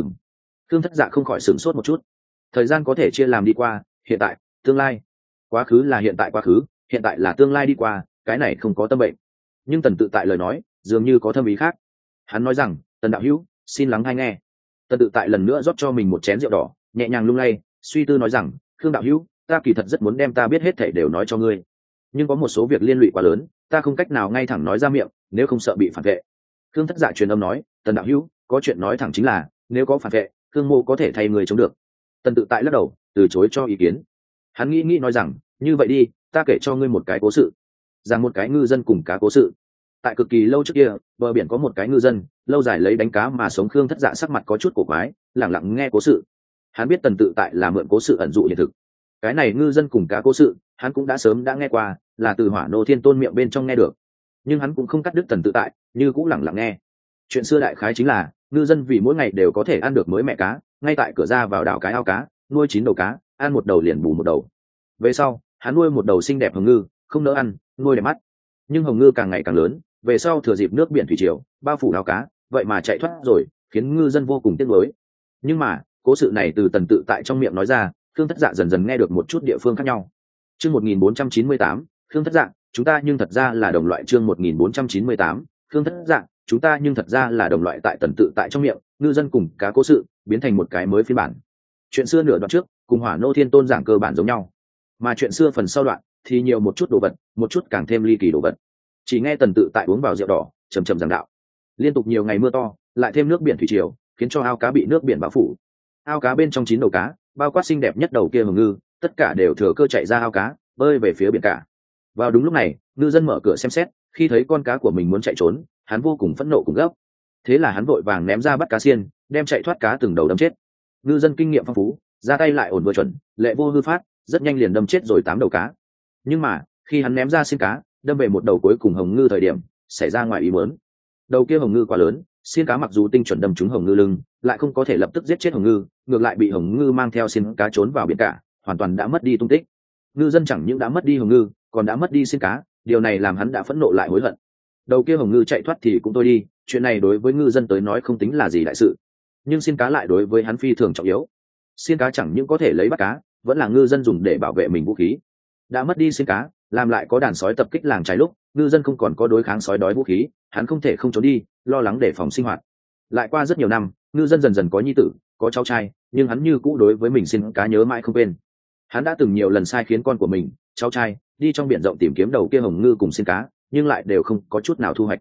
Khương Thất Dạ không khỏi sửng sốt một chút. Thời gian có thể chia làm đi qua, hiện tại, tương lai. Quá khứ là hiện tại quá khứ, hiện tại là tương lai đi qua, cái này không có tâm bệnh. Nhưng Tần Tự Tại lời nói dường như có thâm ý khác. Hắn nói rằng, Tần đạo hữu, xin lắng hay nghe. Tần Tự Tại lần nữa rót cho mình một chén rượu đỏ, nhẹ nhàng lung lay, suy tư nói rằng, Khương đạo hữu, ta kỳ thật rất muốn đem ta biết hết thảy đều nói cho ngươi, nhưng có một số việc liên lụy quá lớn, ta không cách nào ngay thẳng nói ra miệng, nếu không sợ bị phản vệ. Khương Thất Dạ truyền âm nói, Tần đạo hữu, có chuyện nói thẳng chính là, nếu có phản vệ, Khương mô có thể thay người chống được. Tần Tự Tại lắc đầu, từ chối cho ý kiến. Hắn nghĩ nói rằng, như vậy đi, ta kể cho ngươi một cái cố sự, rằng một cái ngư dân cùng cá cố sự. Tại cực kỳ lâu trước kia, bờ biển có một cái ngư dân, lâu dài lấy đánh cá mà sống. Khương Thất Dạ sắc mặt có chút cổ quái, lẳng lặng nghe cố sự. Hắn biết Tần Tự Tại là mượn cố sự ẩn dụ hiện thực. Cái này ngư dân cùng cá cố sự, hắn cũng đã sớm đã nghe qua, là từ Hỏa Nô Thiên Tôn miệng bên trong nghe được. Nhưng hắn cũng không cắt đứt Tần Tự Tại, như cũng lẳng lặng nghe. Chuyện xưa đại khái chính là, ngư dân vì mỗi ngày đều có thể ăn được mới mẹ cá, ngay tại cửa ra vào đảo cái ao cá, nuôi 9 đầu cá, ăn một đầu liền bù một đầu. Về sau, hắn nuôi một đầu xinh đẹp hồng ngư, không nỡ ăn, nuôi đẹp mắt. Nhưng hồng ngư càng ngày càng lớn, về sau thừa dịp nước biển thủy triều bao phủ ao cá, vậy mà chạy thoát rồi, khiến ngư dân vô cùng tiếc nuối. Nhưng mà, cố sự này từ Tần Tự Tại trong miệng nói ra, Khương Thất Dạ dần dần nghe được một chút địa phương khác nhau. Chương 1498, Khương Thất Dạ, chúng ta nhưng thật ra là đồng loại. Chương 1498, Khương Thất Dạ, chúng ta nhưng thật ra là đồng loại. Tại Tần Tự Tại trong miệng, ngư dân cùng cá cố sự biến thành một cái mới phiên bản. Chuyện xưa nửa đoạn trước cùng Hỏa Nô Thiên Tôn giảng cơ bản giống nhau, mà chuyện xưa phần sau đoạn thì nhiều một chút đồ vật, một chút càng thêm ly kỳ đồ vật. Chỉ nghe Tần Tự Tại uống vào rượu đỏ, trầm trầm giảng đạo. Liên tục nhiều ngày mưa to, lại thêm nước biển thủy triều, khiến cho ao cá bị nước biển bao phủ. Ao cá bên trong 9 đầu cá, bao quát xinh đẹp nhất đầu kia hồng ngư, tất cả đều thừa cơ chạy ra ao cá, bơi về phía biển cả. Vào đúng lúc này, ngư dân mở cửa xem xét, khi thấy con cá của mình muốn chạy trốn, hắn vô cùng phẫn nộ cùng gấp. Thế là hắn vội vàng ném ra bắt cá xiên, đem chạy thoát cá từng đầu đâm chết. Ngư dân kinh nghiệm phong phú, ra tay lại ổn vừa chuẩn, lệ vô hư phát, rất nhanh liền đâm chết rồi 8 đầu cá. Nhưng mà, khi hắn ném ra xiên cá, đâm về một đầu cuối cùng hồng ngư thời điểm, xảy ra ngoài ý muốn. Đầu kia hồng ngư quá lớn, xiên cá mặc dù tinh chuẩn đâm trúng hồng ngư lưng, lại không có thể lập tức giết chết hồng ngư, ngược lại bị hồng ngư mang theo xiên cá trốn vào biển cả, hoàn toàn đã mất đi tung tích. Ngư dân chẳng những đã mất đi hồng ngư, còn đã mất đi xiên cá, điều này làm hắn đã phẫn nộ lại hối hận. Đầu kia hồng ngư chạy thoát thì cũng thôi đi, chuyện này đối với ngư dân tới nói không tính là gì đại sự, nhưng xiên cá lại đối với hắn phi thường trọng yếu. Xiên cá chẳng những có thể lấy bắt cá, vẫn là ngư dân dùng để bảo vệ mình vũ khí. Đã mất đi xiên cá, làm lại có đàn sói tập kích làng trái lúc, ngư dân không còn có đối kháng sói đói vũ khí, hắn không thể không trốn đi, lo lắng để phòng sinh hoạt. Lại qua rất nhiều năm, ngư dân dần dần có nhi tử, có cháu trai, nhưng hắn như cũ đối với mình xiên cá nhớ mãi không quên. Hắn đã từng nhiều lần sai khiến con của mình, cháu trai, đi trong biển rộng tìm kiếm đầu kia hồng ngư cùng xiên cá, nhưng lại đều không có chút nào thu hoạch.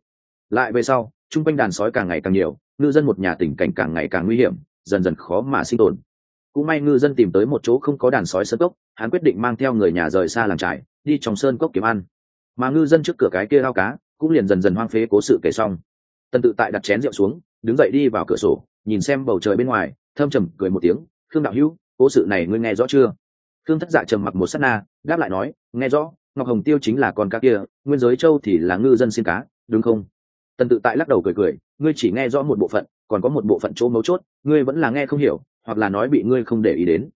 lại về sau chung quanh đàn sói càng ngày càng nhiều, ngư dân một nhà tình cảnh càng ngày càng nguy hiểm, dần dần khó mà sinh tồn. Cũng may ngư dân tìm tới một chỗ không có đàn sói sơn cốc, hắn quyết định mang theo người nhà rời xa làng trại, đi trong sơn cốc kiếm ăn. Mà ngư dân trước cửa cái kia ao cá cũng liền dần dần hoang phế. Cố sự kể xong, Tần Tự Tại đặt chén rượu xuống, đứng dậy đi vào cửa sổ, nhìn xem bầu trời bên ngoài, thâm trầm cười một tiếng. Khương đạo hữu, cố sự này ngươi nghe rõ chưa? Khương Thất Dạ trầm mặc một sát na, đáp lại nói, nghe rõ. Ngọc Hồng Tiêu chính là con cá kia, Nguyên Giới Châu thì là ngư dân xin cá, đúng không? Tần Tự Tại lắc đầu cười cười, ngươi chỉ nghe rõ một bộ phận, còn có một bộ phận chỗ mấu chốt ngươi vẫn là nghe không hiểu, hoặc là nói bị ngươi không để ý đến.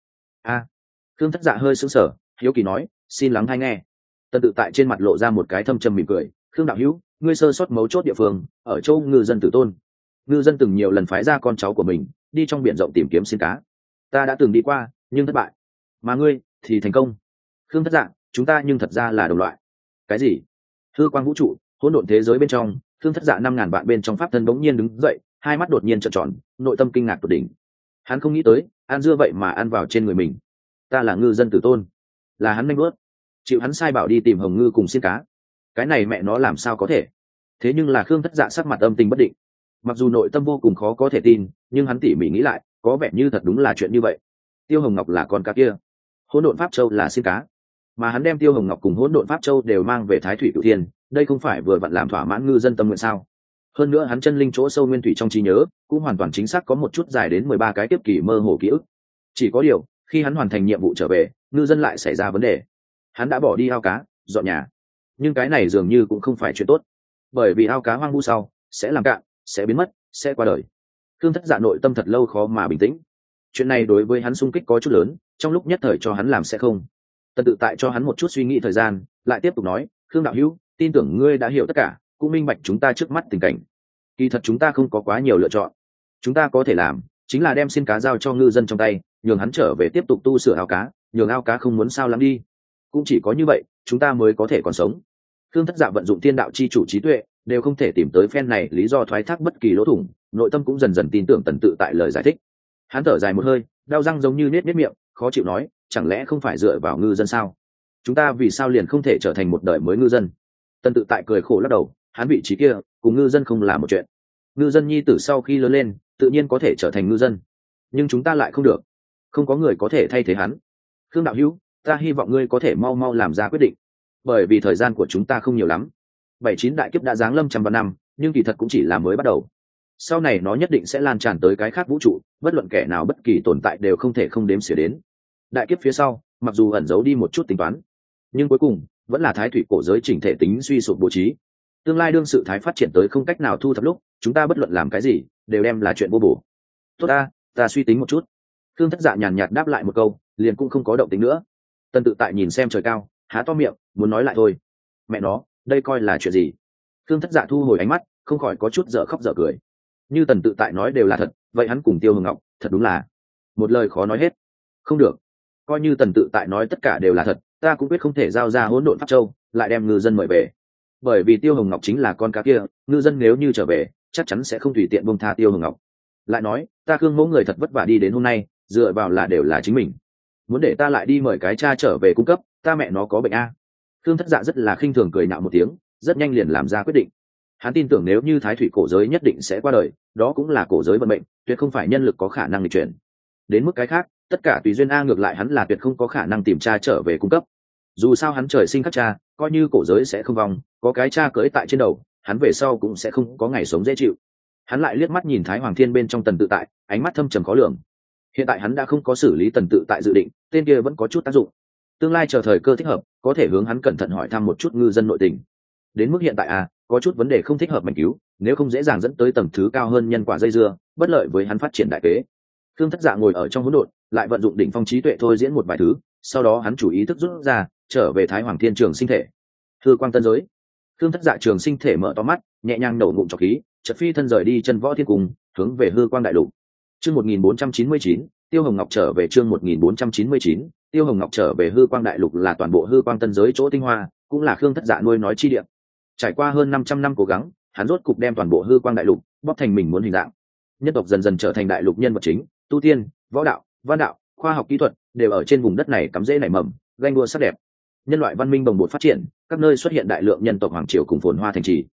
Khương Thất Dạ hơi sững sờ, hiếu kỳ nói, xin lắng hay nghe. Tần Tự Tại trên mặt lộ ra một cái thâm trầm mỉm cười. Khương đạo hữu, ngươi sơ sót mấu chốt địa phương ở châu ngư dân tử tôn. Ngư dân từng nhiều lần phái ra con cháu của mình đi trong biển rộng tìm kiếm xin cá, ta đã từng đi qua nhưng thất bại, mà ngươi thì thành công. Khương Thất Dạ, chúng ta nhưng thật ra là đồng loại. Cái gì? Hư quang vũ trụ, hỗn độn thế giới bên trong, Khương Thất Dạ 5.000 vạn bên trong pháp thân bỗng nhiên đứng dậy, hai mắt đột nhiên trợn tròn, nội tâm kinh ngạc tột đỉnh. Hắn không nghĩ tới ăn dưa vậy mà ăn vào trên người mình. Ta là ngư dân tử tôn, là hắn nhanh bước chịu hắn sai bảo đi tìm hồng ngư cùng xin cá, cái này mẹ nó làm sao có thể? Thế nhưng là Khương Thất Dạ sắc mặt âm tình bất định, mặc dù nội tâm vô cùng khó có thể tin, nhưng hắn tỉ mỉ nghĩ lại, có vẻ như thật đúng là chuyện như vậy. Tiêu Hồng Ngọc là con cá kia, hỗn độn pháp châu là xin cá, mà hắn đem Tiêu Hồng Ngọc cùng hỗn độn pháp châu đều mang về Thái Thủy Cửu Thiên, đây không phải vừa vặn làm thỏa mãn ngư dân tâm nguyện sao? Hơn nữa hắn chân linh chỗ sâu nguyên thủy trong trí nhớ cũng hoàn toàn chính xác có một chút dài đến 13 cái tiếp kỷ mơ hồ ký ức. Chỉ có điều khi hắn hoàn thành nhiệm vụ trở về, ngư dân lại xảy ra vấn đề, hắn đã bỏ đi ao cá, dọn nhà. Nhưng cái này dường như cũng không phải chuyện tốt, bởi vì ao cá hoang vu sau sẽ làm cạn, sẽ biến mất, sẽ qua đời. Khương Thất Dạ nội tâm thật lâu khó mà bình tĩnh. Chuyện này đối với hắn xung kích có chút lớn, trong lúc nhất thời cho hắn làm sẽ không. Tần Tự Tại cho hắn một chút suy nghĩ thời gian, lại tiếp tục nói, Khương đạo hữu, tin tưởng ngươi đã hiểu tất cả, cũng minh bạch chúng ta trước mắt tình cảnh. Kỳ thật chúng ta không có quá nhiều lựa chọn, chúng ta có thể làm chính là đem xin cá giao cho ngư dân trong tay, nhường hắn trở về tiếp tục tu sửa ao cá, nhường ao cá không muốn sao lắm đi. Cũng chỉ có như vậy chúng ta mới có thể còn sống. Khương Thất Dạ vận dụng thiên đạo chi chủ trí tuệ, đều không thể tìm tới phen này lý do thoái thác bất kỳ lỗ thủng, nội tâm cũng dần dần tin tưởng Tần Tự Tại lời giải thích. Hắn thở dài một hơi, đau răng giống như nết miệng, khó chịu nói, chẳng lẽ không phải dựa vào ngư dân sao? Chúng ta vì sao liền không thể trở thành một đời mới ngư dân? Tần Tự Tại cười khổ lắc đầu, hắn vị trí kia cùng ngư dân không là một chuyện. Ngư dân nhi tử sau khi lớn lên tự nhiên có thể trở thành ngư dân, nhưng chúng ta lại không được, không có người có thể thay thế hắn. Khương đạo hữu, ta hy vọng ngươi có thể mau mau làm ra quyết định, bởi vì thời gian của chúng ta không nhiều lắm. 79 đại kiếp đã giáng lâm trăm vạn năm, nhưng kỳ thật cũng chỉ là mới bắt đầu. Sau này nó nhất định sẽ lan tràn tới cái khác vũ trụ, bất luận kẻ nào bất kỳ tồn tại đều không thể không đếm xỉa đến. Đại kiếp phía sau mặc dù ẩn giấu đi một chút tính toán, nhưng cuối cùng vẫn là thái thủy cổ giới chỉnh thể tính suy sụp bố trí. Tương lai đương sự thái phát triển tới không cách nào thu thập lúc, chúng ta bất luận làm cái gì đều đem là chuyện vô bổ. Tốt ta suy tính một chút. Khương Thất Dạ nhàn nhạt đáp lại một câu, liền cũng không có động tính nữa. Tần Tự Tại nhìn xem trời cao, há to miệng muốn nói lại thôi. Mẹ nó, đây coi là chuyện gì? Khương Thất Dạ thu hồi ánh mắt, không khỏi có chút dở khóc dở cười. Như Tần Tự Tại nói đều là thật, vậy hắn cùng Tiêu Hồng Ngọc thật đúng là một lời khó nói hết. Không được, coi như Tần Tự Tại nói tất cả đều là thật, ta cũng quyết không thể giao ra hỗn độn pháp châu, lại đem ngư dân mời về. Bởi vì Tiêu Hồng Ngọc chính là con cá kia, ngư dân nếu như trở về chắc chắn sẽ không tùy tiện buông tha Tiêu Hồng Ngọc. Lại nói ta Khương mẫu người thật vất vả đi đến hôm nay, dựa vào là đều là chính mình, muốn để ta lại đi mời cái cha trở về cung cấp, ta mẹ nó có bệnh a. Khương Thất Dạ rất là khinh thường cười nạo một tiếng, rất nhanh liền làm ra quyết định. Hắn tin tưởng nếu như thái thủy cổ giới nhất định sẽ qua đời, đó cũng là cổ giới vận mệnh, tuyệt không phải nhân lực có khả năng lịch chuyển. Đến mức cái khác tất cả tùy duyên a, ngược lại hắn là tuyệt không có khả năng tìm cha trở về cung cấp. Dù sao hắn trời sinh khắc cha, coi như cổ giới sẽ không vong, có cái cha cưỡi tại trên đầu, hắn về sau cũng sẽ không có ngày sống dễ chịu. Hắn lại liếc mắt nhìn Thái Hoàng Thiên bên trong Tần Tự Tại, ánh mắt thâm trầm khó lường. Hiện tại hắn đã không có xử lý Tần Tự Tại dự định, tên kia vẫn có chút tác dụng. Tương lai chờ thời cơ thích hợp, có thể hướng hắn cẩn thận hỏi thăm một chút ngư dân nội tình. Đến mức hiện tại có chút vấn đề không thích hợp mạnh cứu, nếu không dễ dàng dẫn tới tầng thứ cao hơn nhân quả dây dưa, bất lợi với hắn phát triển đại kế. Khương Thất Dạ ngồi ở trong hỗn độn, lại vận dụng đỉnh phong trí tuệ thôi diễn một vài thứ, sau đó hắn chủ ý thức rút ra, trở về Thái Hoàng Thiên trường sinh thể. Hư quang tân giới. Khương Thất Dạ trường sinh thể mở to mắt, nhẹ nhàng nổ ngụm trọc khí, chợt phi thân rời đi chân võ thiên cung, hướng về hư quang đại lục. Chương 1499, Tiêu Hồng Ngọc trở về. Chương 1499, Tiêu Hồng Ngọc trở về. Hư quang đại lục là toàn bộ hư quang tân giới chỗ tinh hoa, cũng là Khương Thất Dạ nuôi nói chi địa. Trải qua hơn 500 năm cố gắng, hắn rốt cục đem toàn bộ hư quang đại lục bóp thành mình muốn hình dạng. Nhân tộc dần dần trở thành đại lục nhân vật chính, tu tiên, võ đạo, văn đạo, khoa học kỹ thuật đều ở trên vùng đất này cắm rễ nảy mầm, ganh đua sắc đẹp. Nhân loại văn minh bồng bột phát triển, các nơi xuất hiện đại lượng nhân tộc hoàng triều cùng phồn hoa thành trì.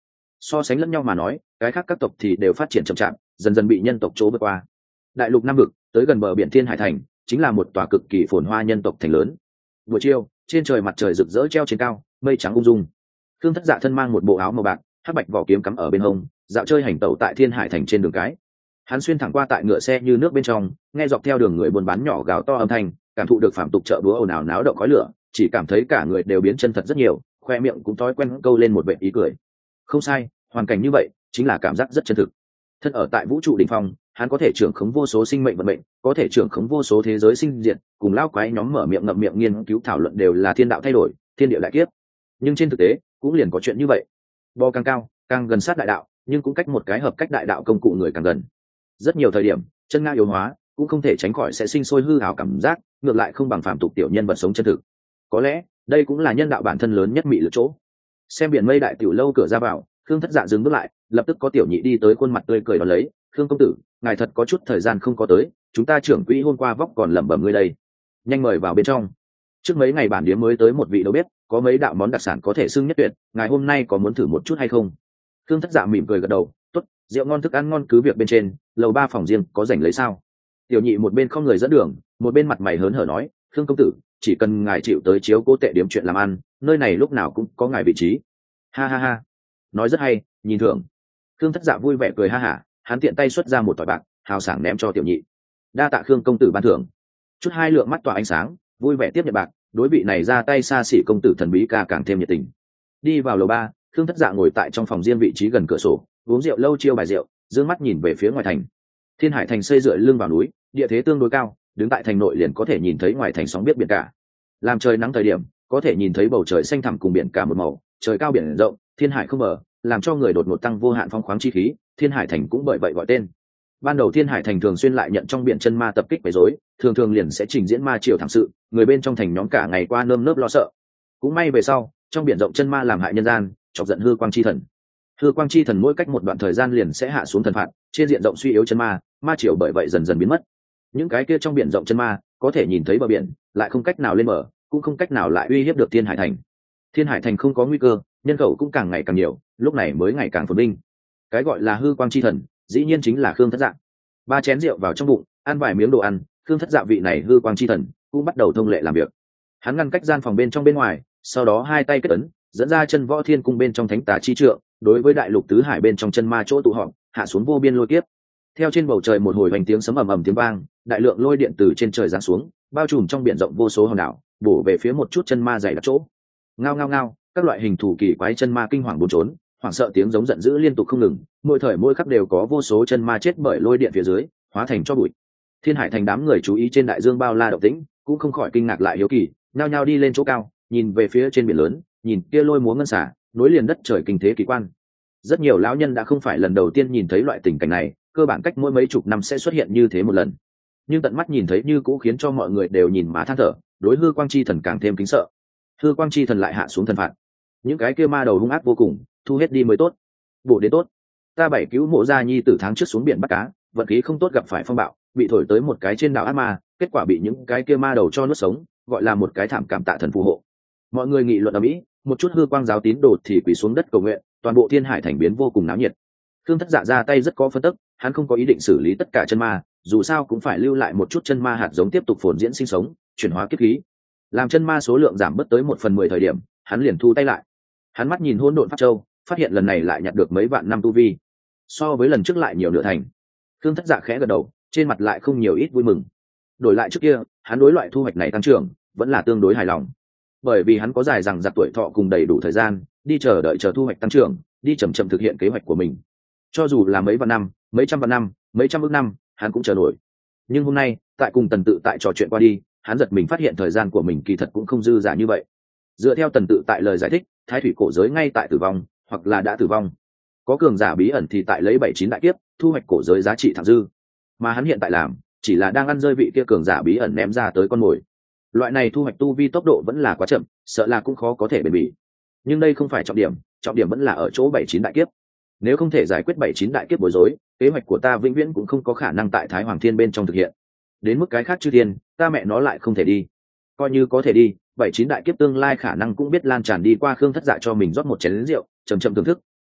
So sánh lẫn nhau mà nói, cái khác các tộc thì đều phát triển chậm chạp, dần dần bị nhân tộc chỗ vượt qua. Đại lục Nam vực, tới gần bờ biển Thiên Hải thành, chính là một tòa cực kỳ phồn hoa nhân tộc thành lớn. Buổi chiều, trên trời mặt trời rực rỡ treo trên cao, mây trắng ung dung. Khương Thất Dạ thân mang một bộ áo màu bạc, hắc bạch vỏ kiếm cắm ở bên hông, dạo chơi hành tẩu tại Thiên Hải thành trên đường cái. Hắn xuyên thẳng qua tại ngựa xe như nước bên trong, nghe dọc theo đường người buôn bán nhỏ gào to âm thanh, cảm thụ được phàm tục chợ búa ồn ào náo động khói lửa, chỉ cảm thấy cả người đều biến chân thật rất nhiều, khoe miệng cũng thói quen câu lên một vệt ý cười. Không sai, hoàn cảnh như vậy chính là cảm giác rất chân thực. Thân ở tại vũ trụ đỉnh phong, hắn có thể trưởng khống vô số sinh mệnh vận mệnh, có thể trưởng khống vô số thế giới sinh diệt, cùng lao quái nhóm mở miệng ngậm miệng nghiên cứu thảo luận đều là thiên đạo thay đổi, thiên địa đại kiếp. Nhưng trên thực tế, cũng liền có chuyện như vậy. Bò càng cao, càng gần sát đại đạo, nhưng cũng cách một cái hợp cách đại đạo công cụ người càng gần. Rất nhiều thời điểm, chân ngã yếu hóa, cũng không thể tránh khỏi sẽ sinh sôi hư hào cảm giác, ngược lại không bằng phàm tục tiểu nhân vật sống chân thực. Có lẽ, đây cũng là nhân đạo bản thân lớn nhất mị lực chỗ. Xem biển mây đại tiểu lâu cửa ra vào, Khương Thất Dạ dừng bước lại, lập tức có tiểu nhị đi tới, khuôn mặt tươi cười đón lấy. Khương công tử, ngài thật có chút thời gian không có tới, chúng ta trưởng quỹ hôm qua vóc còn lẩm bẩm ngươi đây, nhanh mời vào bên trong. Trước mấy ngày bản điếm mới tới một vị đầu bếp, có mấy đạo món đặc sản có thể xưng nhất tuyệt, ngài hôm nay có muốn thử một chút hay không? Khương Thất Dạ mỉm cười gật đầu, tốt, rượu ngon thức ăn ngon cứ việc bên trên, lầu 3 phòng riêng có rảnh lấy sao? Tiểu nhị một bên không người dẫn đường, một bên mặt mày hớn hở nói, Khương công tử, chỉ cần ngài chịu tới chiếu cố tệ điểm chuyện làm ăn, nơi này lúc nào cũng có ngài vị trí. Ha ha ha, nói rất hay, nhìn thưởng. Khương Thất Dạ vui vẻ cười ha hả, hắn tiện tay xuất ra một tỏi bạc, hào sảng ném cho tiểu nhị. Đa tạ Khương công tử ban thưởng. Chút hai lượng mắt tỏa ánh sáng, vui vẻ tiếp nhận bạc, đối vị này ra tay xa xỉ công tử thần bí ca càng thêm nhiệt tình. Đi vào lầu 3, Khương Thất Dạ ngồi tại trong phòng riêng vị trí gần cửa sổ, uống rượu lâu chiêu bài rượu, dương mắt nhìn về phía ngoài thành. Thiên Hải thành xây dựa lưng vào núi, địa thế tương đối cao, đứng tại thành nội liền có thể nhìn thấy ngoài thành sóng biết biển cả. Làm trời nắng thời điểm, có thể nhìn thấy bầu trời xanh thẳm cùng biển cả một màu, trời cao biển rộng, thiên hải không bờ, làm cho người đột ngột tăng vô hạn phong khoáng chi khí. Thiên Hải thành cũng bởi vậy gọi tên. Ban đầu Thiên Hải thành thường xuyên lại nhận trong biển chân ma tập kích quấy rối, thường thường liền sẽ trình diễn ma triều thảm sự, người bên trong thành nhóm cả ngày qua nơm nớp lo sợ. Cũng may về sau, trong biển rộng chân ma làm hại nhân gian, chọc giận hư quang chi thần. Hư quang chi thần mỗi cách một đoạn thời gian liền sẽ hạ xuống thần phạt, trên diện rộng suy yếu chân ma, ma triều bởi vậy dần dần biến mất. Những cái kia trong biển rộng chân ma có thể nhìn thấy bờ biển, lại không cách nào lên bờ, cũng không cách nào lại uy hiếp được Thiên Hải thành. Thiên Hải thành không có nguy cơ, nhân khẩu cũng càng ngày càng nhiều, lúc này mới ngày càng phồn vinh. Cái gọi là hư quang chi thần, dĩ nhiên chính là Khương Thất Dạ. 3 chén rượu vào trong bụng, ăn vài miếng đồ ăn, Khương Thất Dạ vị này hư quang chi thần cũng bắt đầu thông lệ làm việc. Hắn ngăn cách gian phòng bên trong bên ngoài, sau đó hai tay kết ấn, dẫn ra chân võ thiên cung bên trong thánh tà chi trượng, đối với đại lục tứ hải bên trong chân ma chỗ tụ họp, hạ xuống vô biên lôi kiếp. Theo trên bầu trời một hồi hoành tiếng sấm ầm ầm tiếng vang, đại lượng lôi điện từ trên trời giáng xuống, bao trùm trong biển rộng vô số hòn đảo, bổ về phía một chút chân ma dày đặc chỗ. Ngao ngao ngao, các loại hình thù kỳ quái chân ma kinh hoàng bốn trốn, hoảng sợ tiếng giống giận dữ liên tục không ngừng, mỗi thời mỗi khắc đều có vô số chân ma chết bởi lôi điện phía dưới, hóa thành cho bụi. Thiên Hải thành đám người chú ý trên đại dương bao la động tĩnh, cũng không khỏi kinh ngạc lại hiếu kỳ, nhao nhao đi lên chỗ cao, nhìn về phía trên biển lớn, nhìn kia lôi múa ngân xả, nối liền đất trời kinh thế kỳ quan. Rất nhiều lão nhân đã không phải lần đầu tiên nhìn thấy loại tình cảnh này, cơ bản cách mỗi mấy chục năm sẽ xuất hiện như thế một lần. Nhưng tận mắt nhìn thấy như cũ khiến cho mọi người đều nhìn mà than thở, đối hư quang chi thần càng thêm kính sợ. Hư quang chi thần lại hạ xuống thần phạt, những cái kia ma đầu hung ác vô cùng, thu hết đi mới tốt. Bổ đến tốt, ta bảy cứu Mộ Gia Nhi từ tháng trước xuống biển bắt cá, vận khí không tốt gặp phải phong bạo, bị thổi tới một cái trên đảo ác ma, kết quả bị những cái kia ma đầu cho nuốt sống, gọi là một cái thảm cảm tạ thần phù hộ. Mọi người nghị luận ở mỹ, một chút hư quang giáo tín đồ thì quỳ xuống đất cầu nguyện, toàn bộ Thiên Hải thành biến vô cùng náo nhiệt. Khương Thất Dạ ra tay rất có phân tức, hắn không có ý định xử lý tất cả chân ma, dù sao cũng phải lưu lại một chút chân ma hạt giống tiếp tục phồn diễn sinh sống, chuyển hóa kiếp khí. Làm chân ma số lượng giảm bớt tới 1/10 thời điểm, hắn liền thu tay lại. Hắn mắt nhìn hỗn độn pháp châu, phát hiện lần này lại nhặt được mấy vạn năm tu vi, so với lần trước lại nhiều nửa thành. Khương Thất Dạ khẽ gật đầu, trên mặt lại không nhiều ít vui mừng. Đổi lại trước kia, hắn đối loại thu hoạch này tăng trưởng vẫn là tương đối hài lòng, bởi vì hắn có dài rằng giặc tuổi thọ cùng đầy đủ thời gian đi chờ đợi chờ thu hoạch tăng trưởng, đi chậm chậm thực hiện kế hoạch của mình. Cho dù là mấy vạn năm, mấy trăm vạn năm, mấy trăm ức năm, hắn cũng chờ nổi. Nhưng hôm nay, tại cùng Tần Tự tại trò chuyện qua đi, hắn giật mình phát hiện thời gian của mình kỳ thật cũng không dư dả như vậy. Dựa theo Tần Tự tại lời giải thích, thái thủy cổ giới ngay tại tử vong, hoặc là đã tử vong. Có cường giả bí ẩn thì tại lấy 7-9 đại kiếp, thu hoạch cổ giới giá trị thẳng dư. Mà hắn hiện tại làm, chỉ là đang ăn rơi vị kia cường giả bí ẩn ném ra tới con mồi. Loại này thu hoạch tu vi tốc độ vẫn là quá chậm, sợ là cũng khó có thể bền bỉ. Nhưng đây không phải trọng điểm vẫn là ở chỗ 7-9 đại kiếp. Nếu không thể giải quyết 7-9 đại kiếp bối rối, kế hoạch của ta vĩnh viễn cũng không có khả năng tại Thái Hoàng Thiên bên trong thực hiện. Đến mức cái khác chư thiên, ta mẹ nó lại không thể đi. Coi như có thể đi, 7-9 đại kiếp tương lai khả năng cũng biết lan tràn đi qua. Khương Thất Dạ cho mình rót một chén rượu, chậm chậm thưởng thức,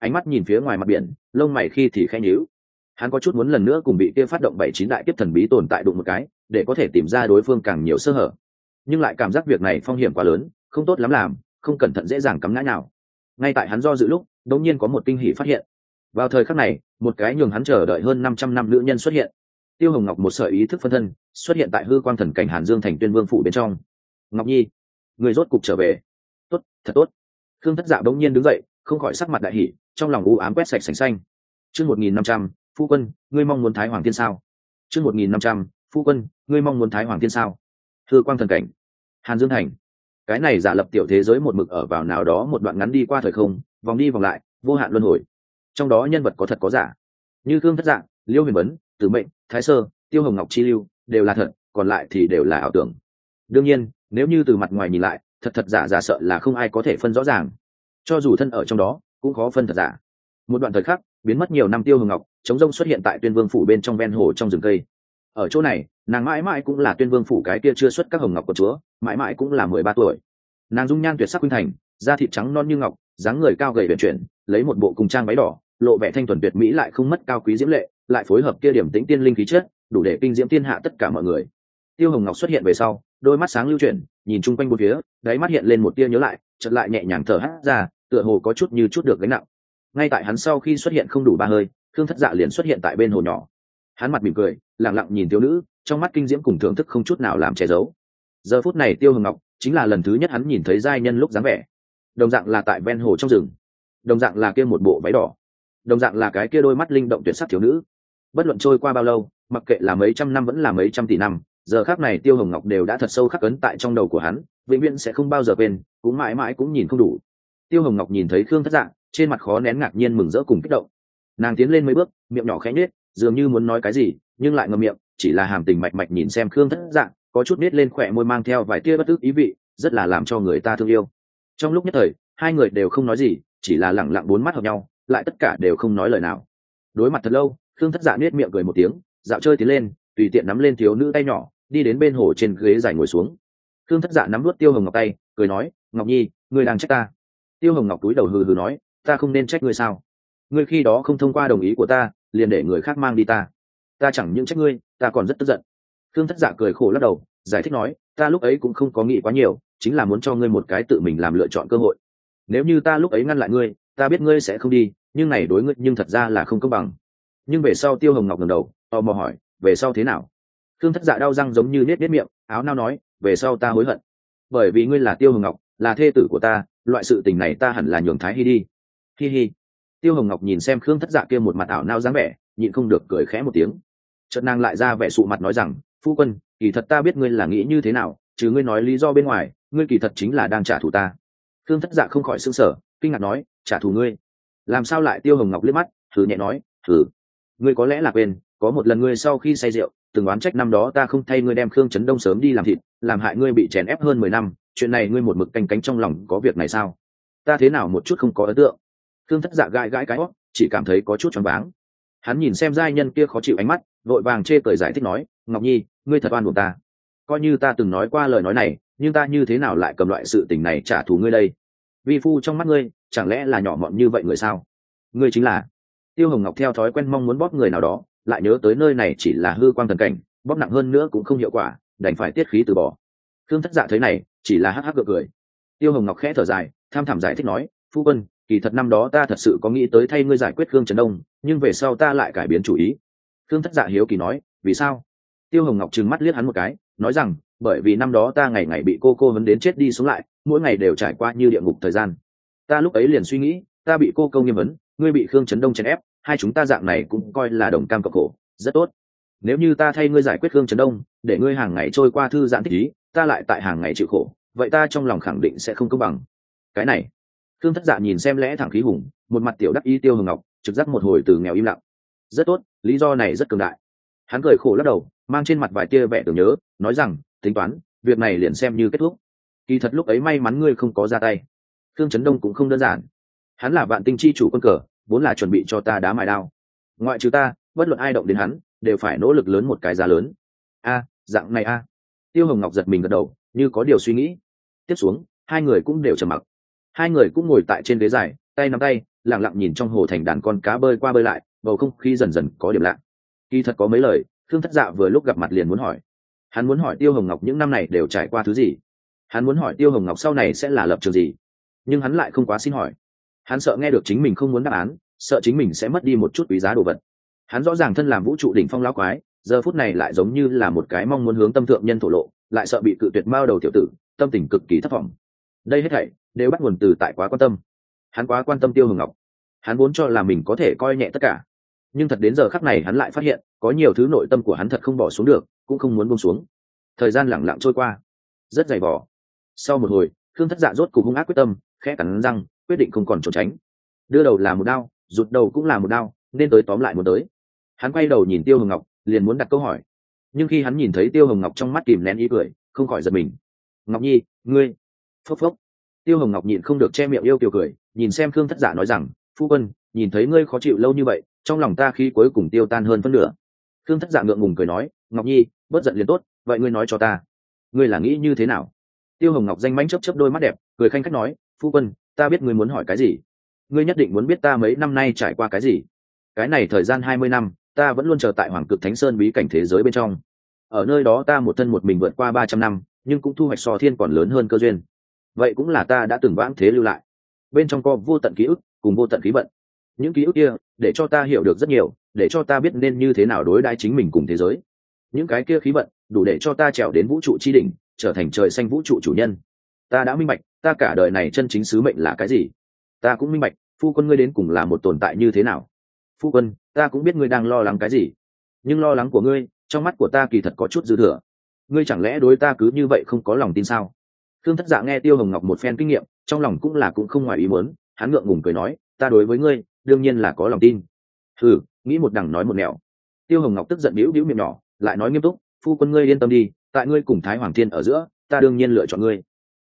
ánh mắt nhìn phía ngoài mặt biển, lông mày khi thì khẽ nhíu. Hắn có chút muốn lần nữa cùng bị kia phát động 7-9 đại kiếp thần bí tồn tại đụng một cái, để có thể tìm ra đối phương càng nhiều sơ hở, nhưng lại cảm giác việc này phong hiểm quá lớn, không tốt lắm làm, không cẩn thận dễ dàng cắm ngã nào. Ngay tại hắn do dự lúc, đột nhiên có một kinh hỉ phát hiện. Vào thời khắc này, một cái nhường hắn chờ đợi hơn 500 năm nữ nhân xuất hiện. Tiêu Hồng Ngọc một sợi ý thức phân thân xuất hiện tại hư quang thần cảnh Hàn Dương thành Tuyên Vương phủ bên trong. Ngọc Nhi, người rốt cục trở về. Tốt, thật tốt. Khương Thất Dạ bỗng nhiên đứng dậy, không khỏi sắc mặt đại hỉ, trong lòng u ám quét sạch sành xanh. Chương 1500, phu quân, ngươi mong muốn Thái Hoàng Thiên sao? Chương 1500, phu quân, ngươi mong muốn Thái Hoàng Thiên sao? Hư quang thần cảnh, Hàn Dương thành. Cái này giả lập tiểu thế giới một mực ở vào nào đó một đoạn ngắn đi qua thời không, vòng đi vòng lại, vô hạn luân hồi. Trong đó nhân vật có thật có giả, như Khương Thất Dạ, Liêu Huyền Bấn, Tử Mệnh, Thái Sơ, Tiêu Hồng Ngọc Chi Lưu đều là thật, còn lại thì đều là ảo tưởng. Đương nhiên, nếu như từ mặt ngoài nhìn lại, thật thật giả giả sợ là không ai có thể phân rõ ràng. Cho dù thân ở trong đó, cũng khó phân thật giả. Một đoạn thời khắc, biến mất nhiều năm Tiêu Hồng Ngọc, chống rông xuất hiện tại Tuyên Vương phủ bên trong ven hồ trong rừng cây. Ở chỗ này, nàng mãi mãi cũng là Tuyên Vương phủ cái kia chưa xuất các hồng ngọc của chúa, mãi mãi cũng là 13 tuổi. Nàng dung nhan tuyệt sắc khuynh thành, da thịt trắng non như ngọc, dáng người cao gầy uyển chuyển, lấy một bộ cung trang váy đỏ, lộ vẻ thanh thuần tuyệt mỹ lại không mất cao quý diễm lệ, lại phối hợp kia điểm tĩnh tiên linh khí chất, đủ để kinh diễm thiên hạ tất cả mọi người. Tiêu Hồng Ngọc xuất hiện về sau, đôi mắt sáng lưu chuyển, nhìn chung quanh bốn phía, đáy mắt hiện lên một tia nhớ lại, chợt lại nhẹ nhàng thở hắt ra, tựa hồ có chút như chút được gánh nặng. Ngay tại hắn sau khi xuất hiện không đủ 3 hơi, Khương Thất Dạ liền xuất hiện tại bên hồ nhỏ. Hắn mặt mỉm cười, lặng lặng nhìn thiếu nữ, trong mắt kinh diễm cùng thưởng thức không chút nào làm che giấu. Giờ phút này Tiêu Hồng Ngọc chính là lần thứ nhất hắn nhìn thấy giai nhân lúc dáng vẻ, đồng dạng là tại ven hồ trong rừng, đồng dạng là kia một bộ váy đỏ, đồng dạng là cái kia đôi mắt linh động tuyệt sắc thiếu nữ. Bất luận trôi qua bao lâu, mặc kệ là mấy trăm năm vẫn là mấy trăm tỷ năm, giờ khắc này Tiêu Hồng Ngọc đều đã thật sâu khắc ấn tại trong đầu của hắn, vĩnh viễn sẽ không bao giờ quên, cũng mãi mãi cũng nhìn không đủ. Tiêu Hồng Ngọc nhìn thấy Khương Thất Dạ, trên mặt khó nén ngạc nhiên mừng rỡ cùng kích động. Nàng tiến lên mấy bước, miệng nhỏ khẽ nhếch, dường như muốn nói cái gì, nhưng lại ngậm miệng, chỉ là hàm tình mạch mạch nhìn xem Khương Thất Dạ, có chút nết lên khỏe môi mang theo vài tia bất tức ý vị, rất là làm cho người ta thương yêu. Trong lúc nhất thời, hai người đều không nói gì, chỉ là lẳng lặng bốn mắt hợp nhau, lại tất cả đều không nói lời nào. Đối mặt thật lâu, Khương Thất Dạ nết miệng cười một tiếng, dạo chơi tiến lên, tùy tiện nắm lên thiếu nữ tay nhỏ, đi đến bên hồ trên ghế dài ngồi xuống. Khương Thất Dạ nắm nuốt Tiêu Hồng Ngọc tay, cười nói, Ngọc Nhi, ngươi đang trách ta? Tiêu Hồng Ngọc túi đầu hừ hừ nói, ta không nên trách ngươi sao? Ngươi khi đó không thông qua đồng ý của ta, liền để người khác mang đi ta chẳng những trách ngươi, ta còn rất tức giận. Khương Thất Dạ cười khổ lắc đầu, giải thích nói, ta lúc ấy cũng không có nghĩ quá nhiều, chính là muốn cho ngươi một cái tự mình làm lựa chọn cơ hội. Nếu như ta lúc ấy ngăn lại ngươi, ta biết ngươi sẽ không đi, nhưng này đối ngươi nhưng thật ra là không công bằng. Nhưng về sau Tiêu Hồng Ngọc ngẩng đầu, tò mò hỏi, về sau thế nào? Khương Thất Dạ đau răng giống như nết miệng, áo nao nói, về sau ta hối hận, bởi vì ngươi là Tiêu Hồng Ngọc, là thê tử của ta, loại sự tình này ta hẳn là nhường Thái Hi đi. Hi hi. Tiêu Hồng Ngọc nhìn xem Khương Thất Dạ kia một mặt ảo nao dáng vẻ, nhịn không được cười khẽ một tiếng. Chợt nàng lại ra vẻ sụ mặt nói rằng, phu quân, kỳ thật ta biết ngươi là nghĩ như thế nào, chứ ngươi nói lý do bên ngoài, ngươi kỳ thật chính là đang trả thù ta. Khương Thất Dạ không khỏi sững sờ, kinh ngạc nói, trả thù ngươi? Làm sao lại? Tiêu Hồng Ngọc liếc mắt, thử nhẹ nói, thử. Ngươi có lẽ là quên, có một lần ngươi sau khi say rượu, từng oán trách năm đó ta không thay ngươi đem Khương Chấn Đông sớm đi làm thịt, làm hại ngươi bị chèn ép hơn 10 năm, chuyện này ngươi một mực canh cánh trong lòng, có việc này sao? Ta thế nào một chút không có ấn tượng. Khương Thất Dạ gãi gãi cái hót, chỉ cảm thấy có chút choáng váng. Hắn nhìn xem giai nhân kia khó chịu ánh mắt, vội vàng chê cười giải thích nói, Ngọc Nhi, ngươi thật oan uổng ta. Coi như ta từng nói qua lời nói này, nhưng ta như thế nào lại cầm loại sự tình này trả thù ngươi đây? Vi phu trong mắt ngươi, chẳng lẽ là nhỏ mọn như vậy người sao? Ngươi chính là. Tiêu Hồng Ngọc theo thói quen mong muốn bóp người nào đó, lại nhớ tới nơi này chỉ là hư quang thần cảnh, bóp nặng hơn nữa cũng không hiệu quả, đành phải tiết khí từ bỏ. Khương Thất Dạ thấy này, chỉ là hắc hắc gượng cười. Tiêu Hồng Ngọc khẽ thở dài, tham thẳm giải thích nói, phu quân, kỳ thật năm đó ta thật sự có nghĩ tới thay ngươi giải quyết Khương Trấn Đông, nhưng về sau ta lại cải biến chủ ý. Khương Thất Dạ hiếu kỳ nói, vì sao? Tiêu Hồng Ngọc trừng mắt liếc hắn một cái, nói rằng, bởi vì năm đó ta ngày ngày bị cô vấn đến chết đi sống lại, mỗi ngày đều trải qua như địa ngục thời gian. Ta lúc ấy liền suy nghĩ, ta bị cô câu nghiêm vấn, ngươi bị Khương Trấn Đông chèn ép, hai chúng ta dạng này cũng coi là đồng cam cộng khổ, rất tốt. Nếu như ta thay ngươi giải quyết Khương Trấn Đông, để ngươi hàng ngày trôi qua thư giãn thích ý, ta lại tại hàng ngày chịu khổ, vậy ta trong lòng khẳng định sẽ không công bằng. Cái này. Khương Thất Dạ nhìn xem lẽ thẳng khí hùng, một mặt tiểu đắc ý Tiêu Hồng Ngọc, trực giác một hồi từ nghèo im lặng. Rất tốt, lý do này rất cường đại. Hắn cười khổ lắc đầu, mang trên mặt vài tia vẻ tưởng nhớ, nói rằng, tính toán, việc này liền xem như kết thúc. Kỳ thật lúc ấy may mắn ngươi không có ra tay. Khương Trấn Đông cũng không đơn giản. Hắn là Vạn Tinh chi chủ quân cờ, vốn là chuẩn bị cho ta đá mài đao. Ngoại trừ ta, bất luận ai động đến hắn, đều phải nỗ lực lớn một cái giá lớn. Dạng này a. Tiêu Hồng Ngọc giật mình gật đầu, như có điều suy nghĩ. Tiếp xuống, hai người cũng đều trầm mặc. Hai người cũng ngồi tại trên ghế dài, tay nắm tay lặng lặng nhìn trong hồ thành đàn con cá bơi qua bơi lại, bầu không khí dần dần có điểm lạ. Kỳ thật có mấy lời Thương Thất Dạ vừa lúc gặp mặt liền muốn hỏi. Hắn muốn hỏi Tiêu Hồng Ngọc những năm này đều trải qua thứ gì, hắn muốn hỏi Tiêu Hồng Ngọc sau này sẽ là lập trường gì, nhưng hắn lại không quá xin hỏi. Hắn sợ nghe được chính mình không muốn đáp án, sợ chính mình sẽ mất đi một chút quý giá đồ vật. Hắn rõ ràng thân làm vũ trụ đỉnh phong lão quái, giờ phút này lại giống như là một cái mong muốn hướng tâm thượng nhân thổ lộ, lại sợ bị cự tuyệt mao đầu tiểu tử, tâm tình cực kỳ thất vọng. Đây hết thảy đều bắt nguồn từ tại quá quan tâm. Hắn quá quan tâm Tiêu Hồng Ngọc, hắn vốn cho là mình có thể coi nhẹ tất cả, nhưng thật đến giờ khắc này hắn lại phát hiện có nhiều thứ nội tâm của hắn thật không bỏ xuống được, cũng không muốn buông xuống. Thời gian lặng lặng trôi qua rất dày vò. Sau một hồi, Thương Thất Dạ rốt cục hung ác quyết tâm, khẽ cắn răng quyết định không còn trốn tránh. Đưa đầu là một đao, rụt đầu cũng là một đao, nên tới tóm lại muốn tới. Hắn quay đầu nhìn Tiêu Hồng Ngọc, liền muốn đặt câu hỏi, nhưng khi hắn nhìn thấy Tiêu Hồng Ngọc trong mắt kìm nén ý cười, không khỏi giật mình. Ngọc Nhi, ngươi... Phốc phốc. Tiêu Hồng Ngọc nhịn không được che miệng yêu kiều cười, nhìn xem Thương Thất Dạ nói rằng, phu quân, nhìn thấy ngươi khó chịu lâu như vậy, trong lòng ta khi cuối cùng tiêu tan hơn phân nửa. Thương Thất Dạ ngượng ngùng cười nói, Ngọc Nhi, bớt giận liền tốt, vậy ngươi nói cho ta, ngươi là nghĩ như thế nào? Tiêu Hồng Ngọc danh mãnh chớp chớp đôi mắt đẹp, cười khanh khách nói, phu quân, ta biết ngươi muốn hỏi cái gì, ngươi nhất định muốn biết ta mấy năm nay trải qua cái gì. Cái này thời gian 20 năm, ta vẫn luôn chờ tại Hoàng Cực Thánh Sơn bí cảnh thế giới bên trong. Ở nơi đó ta một thân một mình vượt qua 300 năm, nhưng cũng thu hoạch so thiên còn lớn hơn cơ duyên. Vậy cũng là ta đã từng vãng thế lưu lại. Bên trong có vô tận ký ức, cùng vô tận khí vận. Những ký ức kia, để cho ta hiểu được rất nhiều, để cho ta biết nên như thế nào đối đãi chính mình cùng thế giới. Những cái kia khí vận, đủ để cho ta trèo đến vũ trụ chi đỉnh, trở thành trời xanh vũ trụ chủ nhân. Ta đã minh bạch, ta cả đời này chân chính sứ mệnh là cái gì. Ta cũng minh bạch, phu quân ngươi đến cùng là một tồn tại như thế nào. Phu quân, ta cũng biết ngươi đang lo lắng cái gì, nhưng lo lắng của ngươi, trong mắt của ta kỳ thật có chút dư thừa. Ngươi chẳng lẽ đối ta cứ như vậy không có lòng tin sao? Thương Thất Dạ nghe Tiêu Hồng Ngọc một phen kinh nghiệm, trong lòng cũng không ngoài ý muốn, hắn ngượng ngùng cười nói, ta đối với ngươi, đương nhiên là có lòng tin. Nghĩ một đằng nói một nẻo. Tiêu Hồng Ngọc tức giận bĩu bĩu miệng nhỏ, lại nói nghiêm túc, phu quân ngươi yên tâm đi, tại ngươi cùng Thái Hoàng Thiên ở giữa, ta đương nhiên lựa chọn ngươi.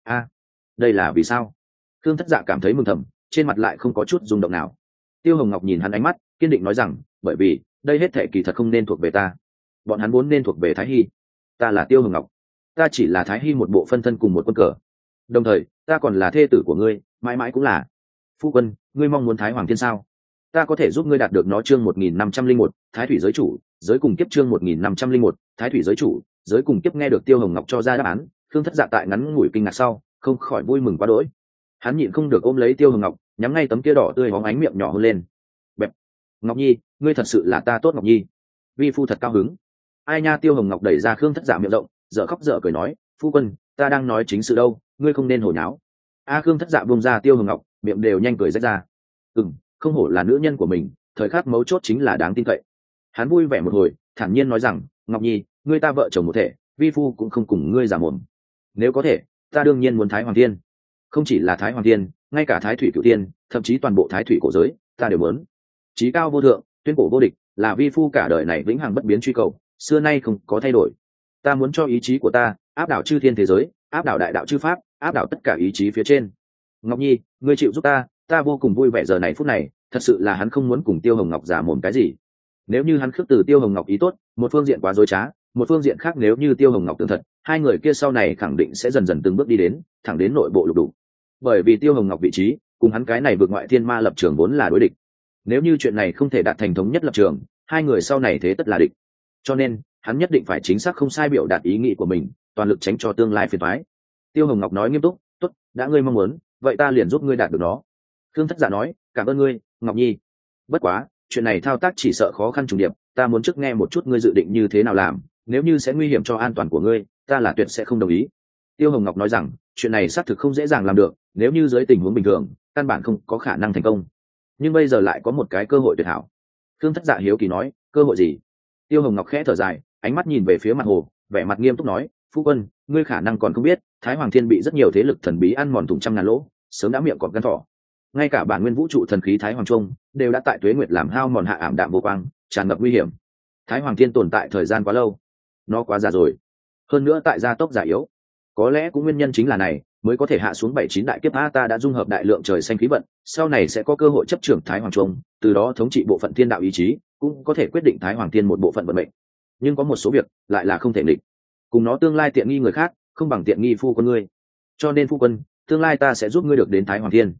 Đây là vì sao? Thương Thất Dạ cảm thấy mừng thầm, trên mặt lại không có chút rung động nào. Tiêu Hồng Ngọc nhìn hắn ánh mắt kiên định nói rằng, bởi vì đây hết thể kỳ thật không nên thuộc về ta, bọn hắn vốn nên thuộc về Thái Hy. Ta là Tiêu Hồng Ngọc, ta chỉ là Thái Hy một bộ phân thân cùng một quân cờ, đồng thời ta còn là thê tử của ngươi, mãi mãi cũng là. Phu quân, ngươi mong muốn Thái Hoàng Thiên sao? Ta có thể giúp ngươi đạt được nó. Chương 1501, Thái Thủy giới chủ, giới cùng kiếp. Chương 1501, Thái Thủy giới chủ, giới cùng kiếp. Nghe được Tiêu Hồng Ngọc cho ra đáp án, Thương Thất Dạ tại ngắn ngủi kinh ngạc sau, không khỏi vui mừng quá đỗi. Hắn nhịn không được ôm lấy Tiêu Hồng Ngọc, nhắm ngay tấm kia đỏ tươi hóng ánh miệng nhỏ hôn lên. Bẹp. Ngọc Nhi, ngươi thật sự là ta tốt Ngọc Nhi. Vi phu thật cao hứng. Ai nha. Tiêu Hồng Ngọc đẩy ra Khương Thất Dạ miệng rộng, dở khóc dở cười nói, phu quân, ta đang nói chính sự đâu, ngươi không nên hồ nháo. Khương Thất Dạ buông ra Tiêu Hồng Ngọc, miệng đều nhanh cười rách ra. Không hổ là nữ nhân của mình, thời khắc mấu chốt chính là đáng tin cậy. Hắn vui vẻ một hồi, thản nhiên nói rằng, Ngọc Nhi, ngươi ta vợ chồng một thể, vi phu cũng không cùng ngươi giả mồm. Nếu có thể, ta đương nhiên muốn Thái Hoàng Thiên. Không chỉ là Thái Hoàng Thiên, ngay cả Thái Thủy Cửu Thiên, thậm chí toàn bộ Thái Thủy cổ giới, ta đều muốn. Chí cao vô thượng, tuyên cổ vô địch, là vi phu cả đời này vĩnh hằng bất biến truy cầu, xưa nay không có thay đổi. Ta muốn cho ý chí của ta áp đảo chư thiên thế giới, áp đảo đại đạo chư pháp, áp đảo tất cả ý chí phía trên. Ngọc Nhi, ngươi chịu giúp ta, ta vô cùng vui vẻ. Giờ này phút này, thật sự là hắn không muốn cùng Tiêu Hồng Ngọc giả mồm cái gì. Nếu như hắn khước từ Tiêu Hồng Ngọc ý tốt, một phương diện quá dối trá, một phương diện khác nếu như Tiêu Hồng Ngọc tưởng thật, hai người kia sau này khẳng định sẽ dần dần từng bước đi đến, thẳng đến nội bộ lục đục. Bởi vì Tiêu Hồng Ngọc vị trí cùng hắn cái này vượt ngoại thiên ma lập trường vốn là đối địch. Nếu như chuyện này không thể đạt thành thống nhất lập trường, hai người sau này thế tất là địch. Cho nên hắn nhất định phải chính xác không sai biểu đạt ý nghĩ của mình, toàn lực tránh cho tương lai phiền toái. Tiêu Hồng Ngọc nói nghiêm túc, tốt, đã ngươi mong muốn, vậy ta liền giúp ngươi đạt được nó. Thương Thất Dạ nói, cảm ơn ngươi, Ngọc Nhi. Bất quá, chuyện này thao tác chỉ sợ khó khăn trùng điệp, ta muốn trước nghe một chút ngươi dự định như thế nào làm, nếu như sẽ nguy hiểm cho an toàn của ngươi, ta là tuyệt sẽ không đồng ý. Tiêu Hồng Ngọc nói rằng, chuyện này xác thực không dễ dàng làm được, nếu như dưới tình huống bình thường, căn bản không có khả năng thành công. Nhưng bây giờ lại có một cái cơ hội tuyệt hảo. Thương Thất Dạ hiếu kỳ nói, cơ hội gì? Tiêu Hồng Ngọc khẽ thở dài, ánh mắt nhìn về phía mặt hồ, vẻ mặt nghiêm túc nói, phu quân, ngươi khả năng còn không biết, Thái Hoàng Thiên bị rất nhiều thế lực thần bí ăn mòn thủng trăm ngàn lỗ, sớm đã miệng cọp gan thỏ. Ngay cả bản nguyên vũ trụ thần khí Thái Hoàng Trung đều đã tại tuế nguyệt làm hao mòn hạ ảm đạm vô quang, tràn ngập nguy hiểm. Thái Hoàng Thiên tồn tại thời gian quá lâu, nó quá già rồi, hơn nữa tại gia tốc già yếu. Có lẽ cũng nguyên nhân chính là này, mới có thể hạ xuống 7-9 đại kiếp. Ta đã dung hợp đại lượng trời xanh khí vận, sau này sẽ có cơ hội chấp trưởng Thái Hoàng Trung, từ đó thống trị bộ phận thiên đạo ý chí, cũng có thể quyết định Thái Hoàng Thiên một bộ phận vận mệnh. Nhưng có một số việc lại là không thể nghịch, cùng nó tương lai tiện nghi người khác, không bằng tiện nghi phu quân ngươi. Cho nên phu quân, tương lai ta sẽ giúp ngươi được đến Thái Hoàng Thiên.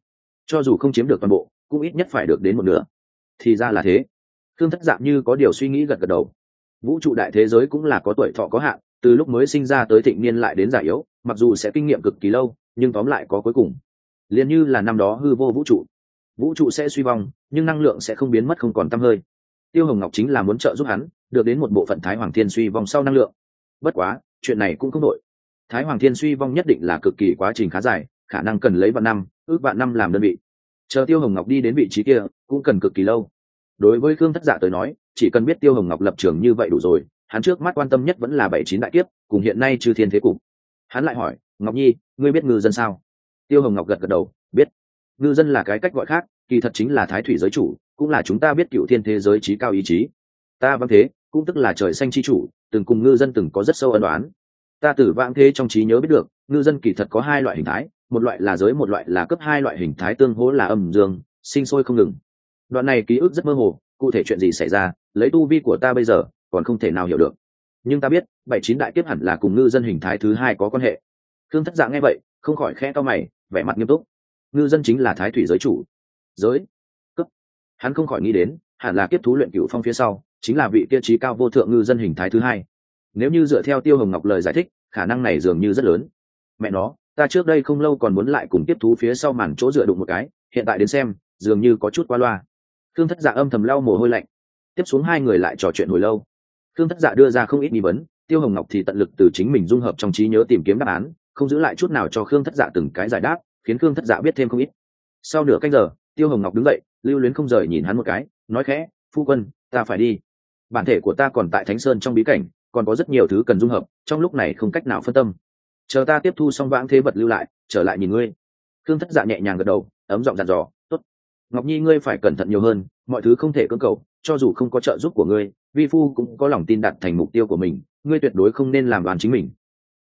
cho dù không chiếm được toàn bộ cũng ít nhất phải được đến một nửa. Thì ra là thế. Khương Thất Dạng như có điều suy nghĩ gật gật đầu. Vũ trụ đại thế giới cũng là có tuổi thọ có hạn, từ lúc mới sinh ra tới thịnh niên lại đến già yếu, mặc dù sẽ kinh nghiệm cực kỳ lâu nhưng tóm lại có cuối cùng. Liền như là năm đó hư vô vũ trụ, vũ trụ sẽ suy vong nhưng năng lượng sẽ không biến mất không còn tăm hơi. Tiêu Hồng Ngọc chính là muốn trợ giúp hắn được đến một bộ phận Thái Hoàng Thiên suy vong sau năng lượng. Bất quá chuyện này cũng không đổi. Thái Hoàng Thiên suy vong nhất định là cực kỳ quá trình khá dài, khả năng cần lấy vạn năm, ước vạn năm làm đơn vị. Chờ Tiêu Hồng Ngọc đi đến vị trí kia cũng cần cực kỳ lâu. Đối với Khương Thất Dạ tới nói, chỉ cần biết Tiêu Hồng Ngọc lập trường như vậy đủ rồi, hắn trước mắt quan tâm nhất vẫn là 79 đại kiếp cùng hiện nay chư thiên thế cục. Hắn lại hỏi, Ngọc Nhi, ngươi biết ngư dân sao? Tiêu Hồng Ngọc gật gật đầu, biết. Ngư dân là cái cách gọi khác, kỳ thật chính là thái thủy giới chủ, cũng là chúng ta biết cựu thiên thế giới trí cao ý chí. Ta vãng thế cũng tức là trời xanh chi chủ, từng cùng ngư dân từng có rất sâu ân oán. Ta từ vãng thế trong trí nhớ biết được, ngư dân kỳ thật có hai loại hình thái, một loại là giới, một loại là cấp. Hai loại hình thái tương hỗ là âm dương, sinh sôi không ngừng. Đoạn này ký ức rất mơ hồ, cụ thể chuyện gì xảy ra, lấy tu vi của ta bây giờ còn không thể nào hiểu được. Nhưng ta biết 79 đại kiếp hẳn là cùng ngư dân hình thái thứ hai có quan hệ. Khương Thất Dạng nghe vậy không khỏi khẽ cau mày, vẻ mặt nghiêm túc. Ngư dân chính là thái thủy giới chủ. Giới cấp, hắn không khỏi nghĩ đến hẳn là kiếp thú luyện cửu phong phía sau chính là vị kia trí cao vô thượng ngư dân hình thái thứ hai. Nếu như dựa theo Tiêu Hồng Ngọc lời giải thích, khả năng này dường như rất lớn. Mẹ nó, ta trước đây không lâu còn muốn lại cùng kiếp thú phía sau màn chỗ dựa đụng một cái, hiện tại đến xem dường như có chút qua loa. Khương Thất Dạ âm thầm lau mồ hôi lạnh. Tiếp xuống hai người lại trò chuyện hồi lâu. Khương Thất Dạ đưa ra không ít nghi vấn, Tiêu Hồng Ngọc thì tận lực từ chính mình dung hợp trong trí nhớ tìm kiếm đáp án, không giữ lại chút nào cho Khương Thất Dạ từng cái giải đáp, khiến Khương Thất Dạ biết thêm không ít. Sau nửa canh giờ, Tiêu Hồng Ngọc đứng dậy, lưu luyến không rời nhìn hắn một cái, nói khẽ, phu quân, ta phải đi. Bản thể của ta còn tại Thánh Sơn trong bí cảnh, còn có rất nhiều thứ cần dung hợp, trong lúc này không cách nào phân tâm. Chờ ta tiếp thu xong vãng thế vật lưu lại, trở lại nhìn ngươi. Khương Thất Dạ nhẹ nhàng gật đầu, ấm giọng dặn dò, tốt. Ngọc Nhi ngươi phải cẩn thận nhiều hơn, mọi thứ không thể cưỡng cầu, cho dù không có trợ giúp của ngươi, vi phu cũng có lòng tin đạt thành mục tiêu của mình, ngươi tuyệt đối không nên làm đoàn chính mình.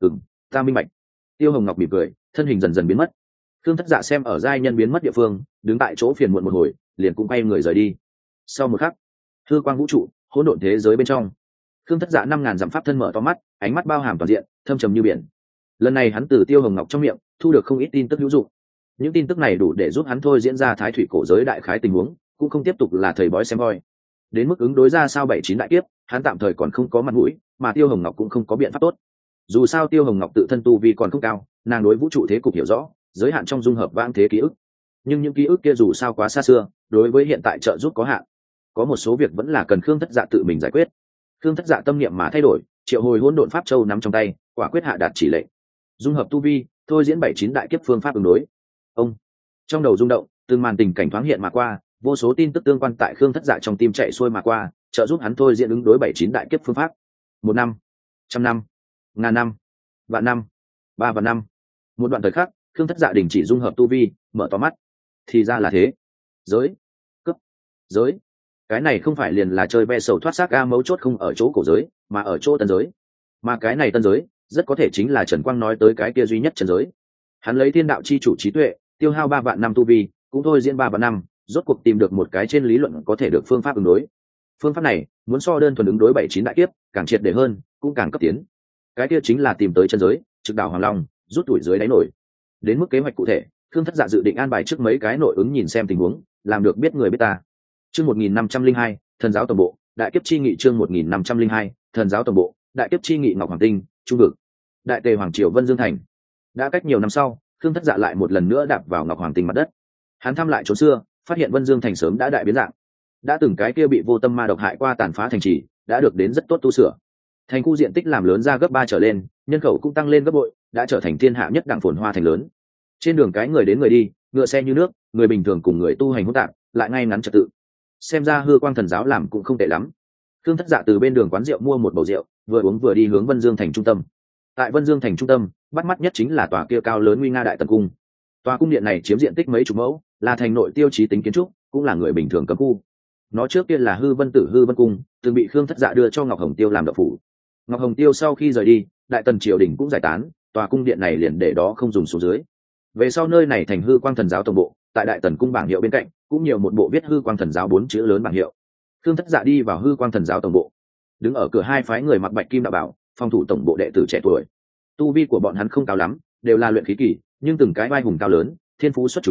Ta minh bạch. Tiêu Hồng Ngọc mỉm cười, thân hình dần dần biến mất. Khương Thất Dạ xem ở giai nhân biến mất địa phương, đứng tại chỗ phiền muộn một hồi, liền cũng quay người rời đi. Sau một khắc, hư quang vũ trụ, hỗn độn thế giới bên trong, Khương Thất Dạ 5000 dặm pháp thân mở to mắt, ánh mắt bao hàm toàn diện, thâm trầm như biển. Lần này hắn từ Tiêu Hồng Ngọc trong miệng thu được không ít tin tức hữu dụng. Những tin tức này đủ để giúp hắn thôi diễn ra thái thủy cổ giới đại khái tình huống, cũng không tiếp tục là thầy bói xem voi. Đến mức ứng đối ra sao 79 đại kiếp, hắn tạm thời còn không có mặt mũi, mà Tiêu Hồng Ngọc cũng không có biện pháp tốt. Dù sao Tiêu Hồng Ngọc tự thân tu vi còn không cao, nàng đối vũ trụ thế cục hiểu rõ, giới hạn trong dung hợp vãng thế ký ức. Nhưng những ký ức kia dù sao quá xa xưa, đối với hiện tại trợ giúp có hạn. Có một số việc vẫn là cần Khương Thất Dạ tự mình giải quyết. Khương Thất Dạ tâm niệm mà thay đổi, triệu hồi hỗn độn pháp châu nắm trong tay, quả quyết hạ đạt chỉ lệnh. Dung hợp tu vi, thôi diễn 79 đại kiếp phương pháp ứng đối. Ông trong đầu rung động, từng màn tình cảnh thoáng hiện mà qua, vô số tin tức tương quan tại Khương Thất Dạ trong tim chạy xuôi mà qua, trợ giúp hắn thôi diễn ứng đối 79 đại kiếp phương pháp. 1 năm, 100 năm, ngàn năm, vạn năm, 3 vạn năm. Một đoạn thời khắc, Khương Thất Dạ đình chỉ dung hợp tu vi, mở to mắt. Thì ra là thế. Giới, cấp, giới. Cái này không phải liền là chơi ve sầu thoát xác a, mấu chốt không ở chỗ cổ giới, mà ở chỗ tân giới. Mà cái này tân giới, rất có thể chính là Trần Quang nói tới cái kia duy nhất chân giới. Hắn lấy thiên đạo chi chủ trí tuệ, tiêu hao 3 vạn năm tu vi, cũng thôi diễn 3 vạn năm, rốt cuộc tìm được một cái trên lý luận có thể được phương pháp ứng đối. Phương pháp này, muốn so đơn thuần ứng đối 79 đại kiếp, càng triệt để hơn, cũng càng cấp tiến. Cái kia chính là tìm tới chân giới, trực đảo Hoàng Long, rút tuổi dưới đáy nổi. Đến mức kế hoạch cụ thể, Khương Thất Dạ dự định an bài trước mấy cái nội ứng nhìn xem tình huống, làm được biết người biết ta. Chương 1502, Thần giáo tổng bộ, Đại kiếp chi nghị. Chương 1502, Thần giáo tổng bộ, Đại kiếp chi nghị. Ngọc Hoàng Tinh, Trung vực, Đại Tề Hoàng triều Vân Dương thành. Đã cách nhiều năm sau, Khương Thất Dạ lại một lần nữa đạp vào Ngọc Hoàng Tinh mặt đất. Hắn thăm lại chỗ xưa, phát hiện Vân Dương thành sớm đã đại biến dạng. Đã từng cái kia bị vô tâm ma độc hại qua tàn phá thành trì, đã được đến rất tốt tu sửa. Thành khu diện tích làm lớn ra gấp 3 trở lên, nhân khẩu cũng tăng lên gấp bội, đã trở thành thiên hạ nhất đẳng phồn hoa thành lớn. Trên đường cái người đến người đi, ngựa xe như nước, người bình thường cùng người tu hành hỗn tạp, lại ngay ngắn trật tự. Xem ra Hư Quang thần giáo làm cũng không tệ lắm. Khương Thất Dạ từ bên đường quán rượu mua một bầu rượu, vừa uống vừa đi hướng Vân Dương thành trung tâm. Tại Vân Dương thành trung tâm, bắt mắt nhất chính là tòa kia cao lớn nguy nga đại tần cung. Tòa cung điện này chiếm diện tích mấy chục mẫu, là thành nội tiêu chí tính kiến trúc, cũng là người bình thường cấm khu. Nó trước kia là Hư Vân Tử Hư Vân cung, từng bị Khương Thất Dạ đưa cho Ngọc Hồng Tiêu làm đậu phủ. Ngọc Hồng Tiêu sau khi rời đi, đại tần triều đình cũng giải tán, tòa cung điện này liền để đó không dùng xuống dưới. Về sau nơi này thành Hư Quang thần giáo tổng bộ, tại đại tần cung bảng hiệu bên cạnh cũng nhiều một bộ viết Hư Quang thần giáo 4 chữ lớn bảng hiệu. Khương Thất Dạ đi vào Hư Quang thần giáo tổng bộ, đứng ở cửa hai phái người mặc bạch kim đạo bảo, phòng thủ tổng bộ đệ tử trẻ tuổi. Tu vi của bọn hắn không cao lắm, đều là luyện khí kỳ, nhưng từng cái vai hùng cao lớn, thiên phú xuất chúng,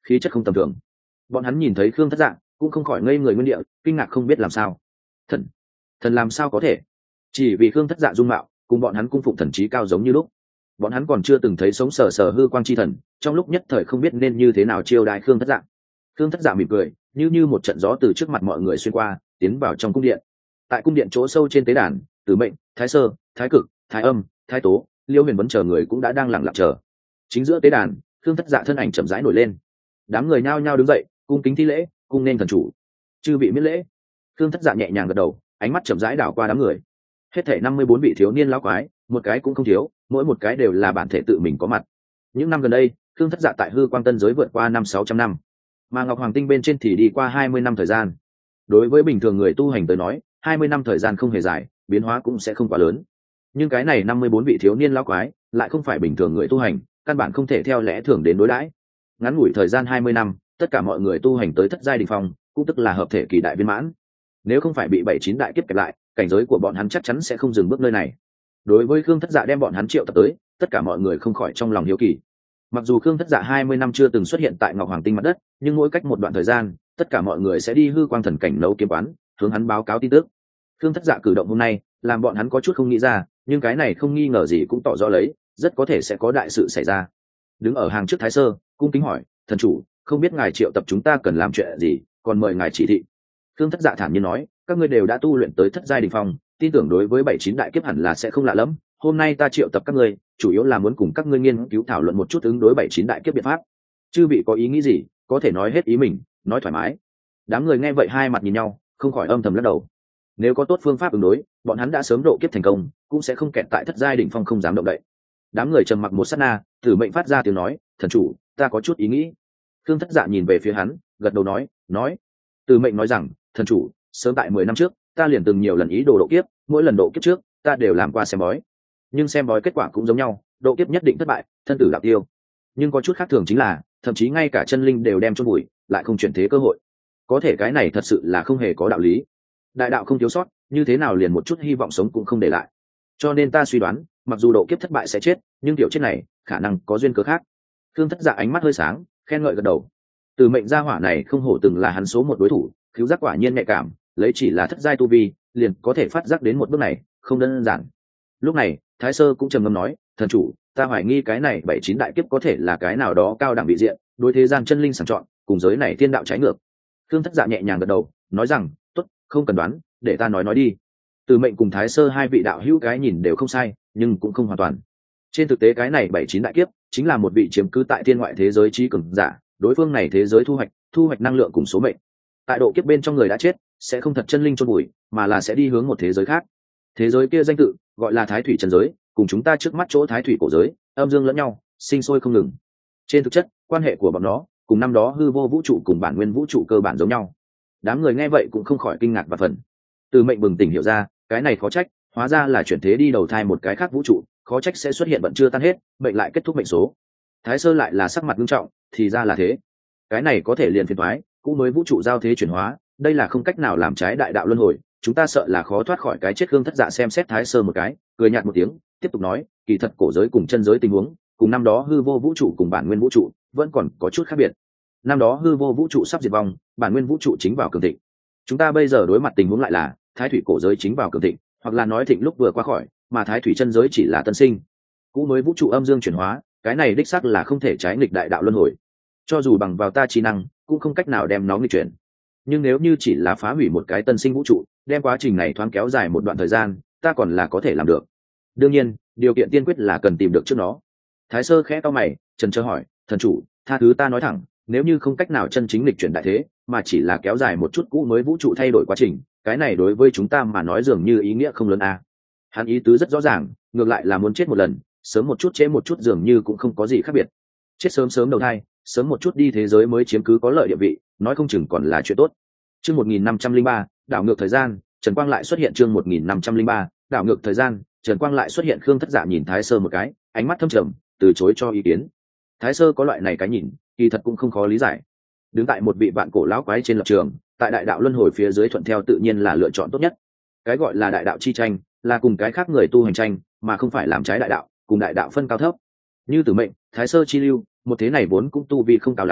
khí chất không tầm thường. Bọn hắn nhìn thấy Khương Thất Dạ cũng không khỏi ngây người nguyên địa, kinh ngạc không biết làm sao. Thần làm sao có thể? Chỉ vì Khương Thất Dạ dung mạo cùng bọn hắn cung phụng thần trí cao giống như lúc. Bọn hắn còn chưa từng thấy sống sờ sờ hư quang chi thần, trong lúc nhất thời không biết nên như thế nào chiêu đãi Khương Thất Dạ. Khương Thất Dạ mỉm cười, như một trận gió từ trước mặt mọi người xuyên qua, tiến vào trong cung điện. Tại cung điện chỗ sâu trên tế đàn, Tử Mệnh, Thái Sơ, Thái Cực, Thái Âm, Thái Tố, Liêu Huyền Vấn chờ người cũng đã đang lặng lặng chờ. Chính giữa tế đàn, Khương Thất Dạ thân ảnh chậm rãi nổi lên. Đám người nhao nhao đứng dậy, cung kính thi lễ, cung nên thần chủ. Chư vị miễn lễ. Khương Thất Dạ nhẹ nhàng gật đầu, ánh mắt chậm rãi đảo qua đám người. Hết thảy 54 vị thiếu niên lão quái, một cái cũng không thiếu, mỗi một cái đều là bản thể tự mình có mặt. Những năm gần đây, Khương Thất Dạ tại Hư Quang Tân giới vượt qua 500-600 năm, mà Ngọc Hoàng Tinh bên trên thì đi qua 20 năm thời gian. Đối với bình thường người tu hành tới nói, 20 năm thời gian không hề dài, biến hóa cũng sẽ không quá lớn. Nhưng cái này 54 vị thiếu niên lão quái, lại không phải bình thường người tu hành, căn bản không thể theo lẽ thường đến đối đãi. Ngắn ngủi thời gian 20 năm, tất cả mọi người tu hành tới thất giai đỉnh phong, cũng tức là hợp thể kỳ đại viên mãn. Nếu không phải bị 7-9 đại kiếp kẹp lại, cảnh giới của bọn hắn chắc chắn sẽ không dừng bước nơi này. Đối với Khương Thất Dạ đem bọn hắn triệu tập tới, tất cả mọi người không khỏi trong lòng hiếu kỳ. Mặc dù Khương Thất Dạ 20 năm chưa từng xuất hiện tại Ngọc Hoàng Tinh mặt đất, nhưng mỗi cách một đoạn thời gian, tất cả mọi người sẽ đi Hư Quang Thần cảnh nấu kiếm quán, hướng hắn báo cáo tin tức. Khương Thất Dạ cử động hôm nay, làm bọn hắn có chút không nghĩ ra, nhưng cái này không nghi ngờ gì cũng tỏ rõ lấy, rất có thể sẽ có đại sự xảy ra. Đứng ở hàng trước Thái Sơ, cung kính hỏi, thần chủ, không biết ngài triệu tập chúng ta cần làm chuyện gì, còn mời ngài chỉ thị. Khương Thất Dạ thản nhiên nói, các ngươi đều đã tu luyện tới thất giai đỉnh phong, tin tưởng đối với 7-9 đại kiếp hẳn là sẽ không lạ lẫm. Hôm nay ta triệu tập các ngươi, chủ yếu là muốn cùng các ngươi nghiên cứu thảo luận một chút ứng đối 7-9 đại kiếp biện pháp. Chư vị có ý nghĩ gì, có thể nói hết ý mình, nói thoải mái. Đám người nghe vậy hai mặt nhìn nhau, không khỏi âm thầm lắc đầu. Nếu có tốt phương pháp ứng đối, bọn hắn đã sớm độ kiếp thành công, cũng sẽ không kẹt tại thất giai đỉnh phong không dám động đậy. Đám người trầm mặc một sát na, Tử Mệnh phát ra tiếng nói, thần chủ, ta có chút ý nghĩ. Khương Thất Dạ nhìn về phía hắn, gật đầu nói. Tử Mệnh nói rằng, thần chủ, sớm tại 10 năm trước, ta liền từng nhiều lần ý đồ độ kiếp, mỗi lần độ kiếp trước, ta đều làm qua xem bói. Nhưng xem bói kết quả cũng giống nhau, độ kiếp nhất định thất bại, thân tử đạo tiêu. Nhưng có chút khác thường chính là, thậm chí ngay cả chân linh đều đem chôn vùi, lại không chuyển thế cơ hội. Có thể cái này thật sự là không hề có đạo lý. Đại đạo không thiếu sót, như thế nào liền một chút hy vọng sống cũng không để lại. Cho nên ta suy đoán, mặc dù độ kiếp thất bại sẽ chết, nhưng kiểu chết này khả năng có duyên cớ khác. Khương Thất Dạ ánh mắt hơi sáng, khen ngợi gật đầu. Từ mệnh gia hỏa này không hổ từng là hắn số một đối thủ, cứu giác quả nhiên nhạy cảm, lấy chỉ là thất giai tu vi, liền có thể phát giác đến một bước này, không đơn giản. Lúc này, Thái Sơ cũng trầm ngâm nói, thần chủ, ta hoài nghi cái này 7-9 đại kiếp có thể là cái nào đó cao đẳng vị diện, đối thế gian chân linh sàng chọn, cùng giới này thiên đạo trái ngược. Khương Thất Dạ nhẹ nhàng gật đầu, nói rằng, tốt, không cần đoán, để ta nói đi. Từ mệnh cùng Thái Sơ hai vị đạo hữu cái nhìn đều không sai, nhưng cũng không hoàn toàn. Trên thực tế cái này 7-9 đại kiếp chính là một vị chiếm cứ tại thiên ngoại thế giới trí cường giả, đối phương này thế giới thu hoạch năng lượng cùng số mệnh. Tại độ kiếp bên trong người đã chết, sẽ không thật chân linh chôn vùi, mà là sẽ đi hướng một thế giới khác. Thế giới kia danh tự gọi là Thái Thủy chân giới, cùng chúng ta trước mắt chỗ Thái Thủy cổ giới, âm dương lẫn nhau, sinh sôi không ngừng. Trên thực chất, quan hệ của bọn nó cùng năm đó hư vô vũ trụ cùng bản nguyên vũ trụ cơ bản giống nhau. Đám người nghe vậy cũng không khỏi kinh ngạc và phần. Từ mệnh bừng tỉnh hiểu ra, cái này khó trách, hóa ra là chuyển thế đi đầu thai một cái khác vũ trụ, khó trách sẽ xuất hiện vẫn chưa tan hết, mệnh lại kết thúc mệnh số. Thái Sơ lại là sắc mặt nghiêm trọng, thì ra là thế. Cái này có thể liền phiền toái, cũ mới vũ trụ giao thế chuyển hóa, đây là không cách nào làm trái đại đạo luân hồi, chúng ta sợ là khó thoát khỏi cái chết. Khương Thất Dạ xem xét Thái Sơ một cái, cười nhạt một tiếng, tiếp tục nói, kỳ thật cổ giới cùng chân giới tình huống, cùng năm đó hư vô vũ trụ cùng bản nguyên vũ trụ vẫn còn có chút khác biệt. Năm đó hư vô vũ trụ sắp diệt vong, bản nguyên vũ trụ chính vào cường thịnh. Chúng ta bây giờ đối mặt tình huống lại là Thái Thủy cổ giới chính vào cường thịnh, hoặc là nói thịnh lúc vừa qua khỏi, mà Thái Thủy chân giới chỉ là tân sinh. Cũ mới vũ trụ âm dương chuyển hóa, cái này đích xác là không thể trái nghịch đại đạo luân hồi. Cho dù bằng vào ta trí năng, cũng không cách nào đem nó nghịch chuyển. Nhưng nếu như chỉ là phá hủy một cái tân sinh vũ trụ, đem quá trình này thoáng kéo dài một đoạn thời gian, ta còn là có thể làm được. Đương nhiên, điều kiện tiên quyết là cần tìm được trước nó. Thái Sơ khẽ cau mày, trần trơ hỏi, thần chủ, tha thứ ta nói thẳng, nếu như không cách nào chân chính lịch chuyển đại thế, mà chỉ là kéo dài một chút cũ mới vũ trụ thay đổi quá trình, cái này đối với chúng ta mà nói dường như ý nghĩa không lớn a. Hắn ý tứ rất rõ ràng, ngược lại là muốn chết một lần, sớm một chút trễ một chút dường như cũng không có gì khác biệt. Chết sớm sớm đầu thai, sớm một chút đi thế giới mới chiếm cứ có lợi địa vị, nói không chừng còn là chuyện tốt. Chương 1503, đảo ngược thời gian, Trần Quang lại xuất hiện. Chương 1503, đảo ngược thời gian, Trần Quang lại xuất hiện. Khương Thất Dạ nhìn Thái Sơ một cái, ánh mắt thâm trầm, từ chối cho ý kiến. Thái Sơ có loại này cái nhìn, kỳ thật cũng không khó lý giải. Đứng tại một vị vạn cổ lão quái trên lập trường, tại đại đạo luân hồi phía dưới thuận theo tự nhiên là lựa chọn tốt nhất. Cái gọi là đại đạo chi tranh, là cùng cái khác người tu hành tranh, mà không phải làm trái đại đạo, cùng đại đạo phân cao thấp. Như Tử Mệnh, Thái Sơ chi lưu, một thế này vốn cũng tu vi không cao lắm,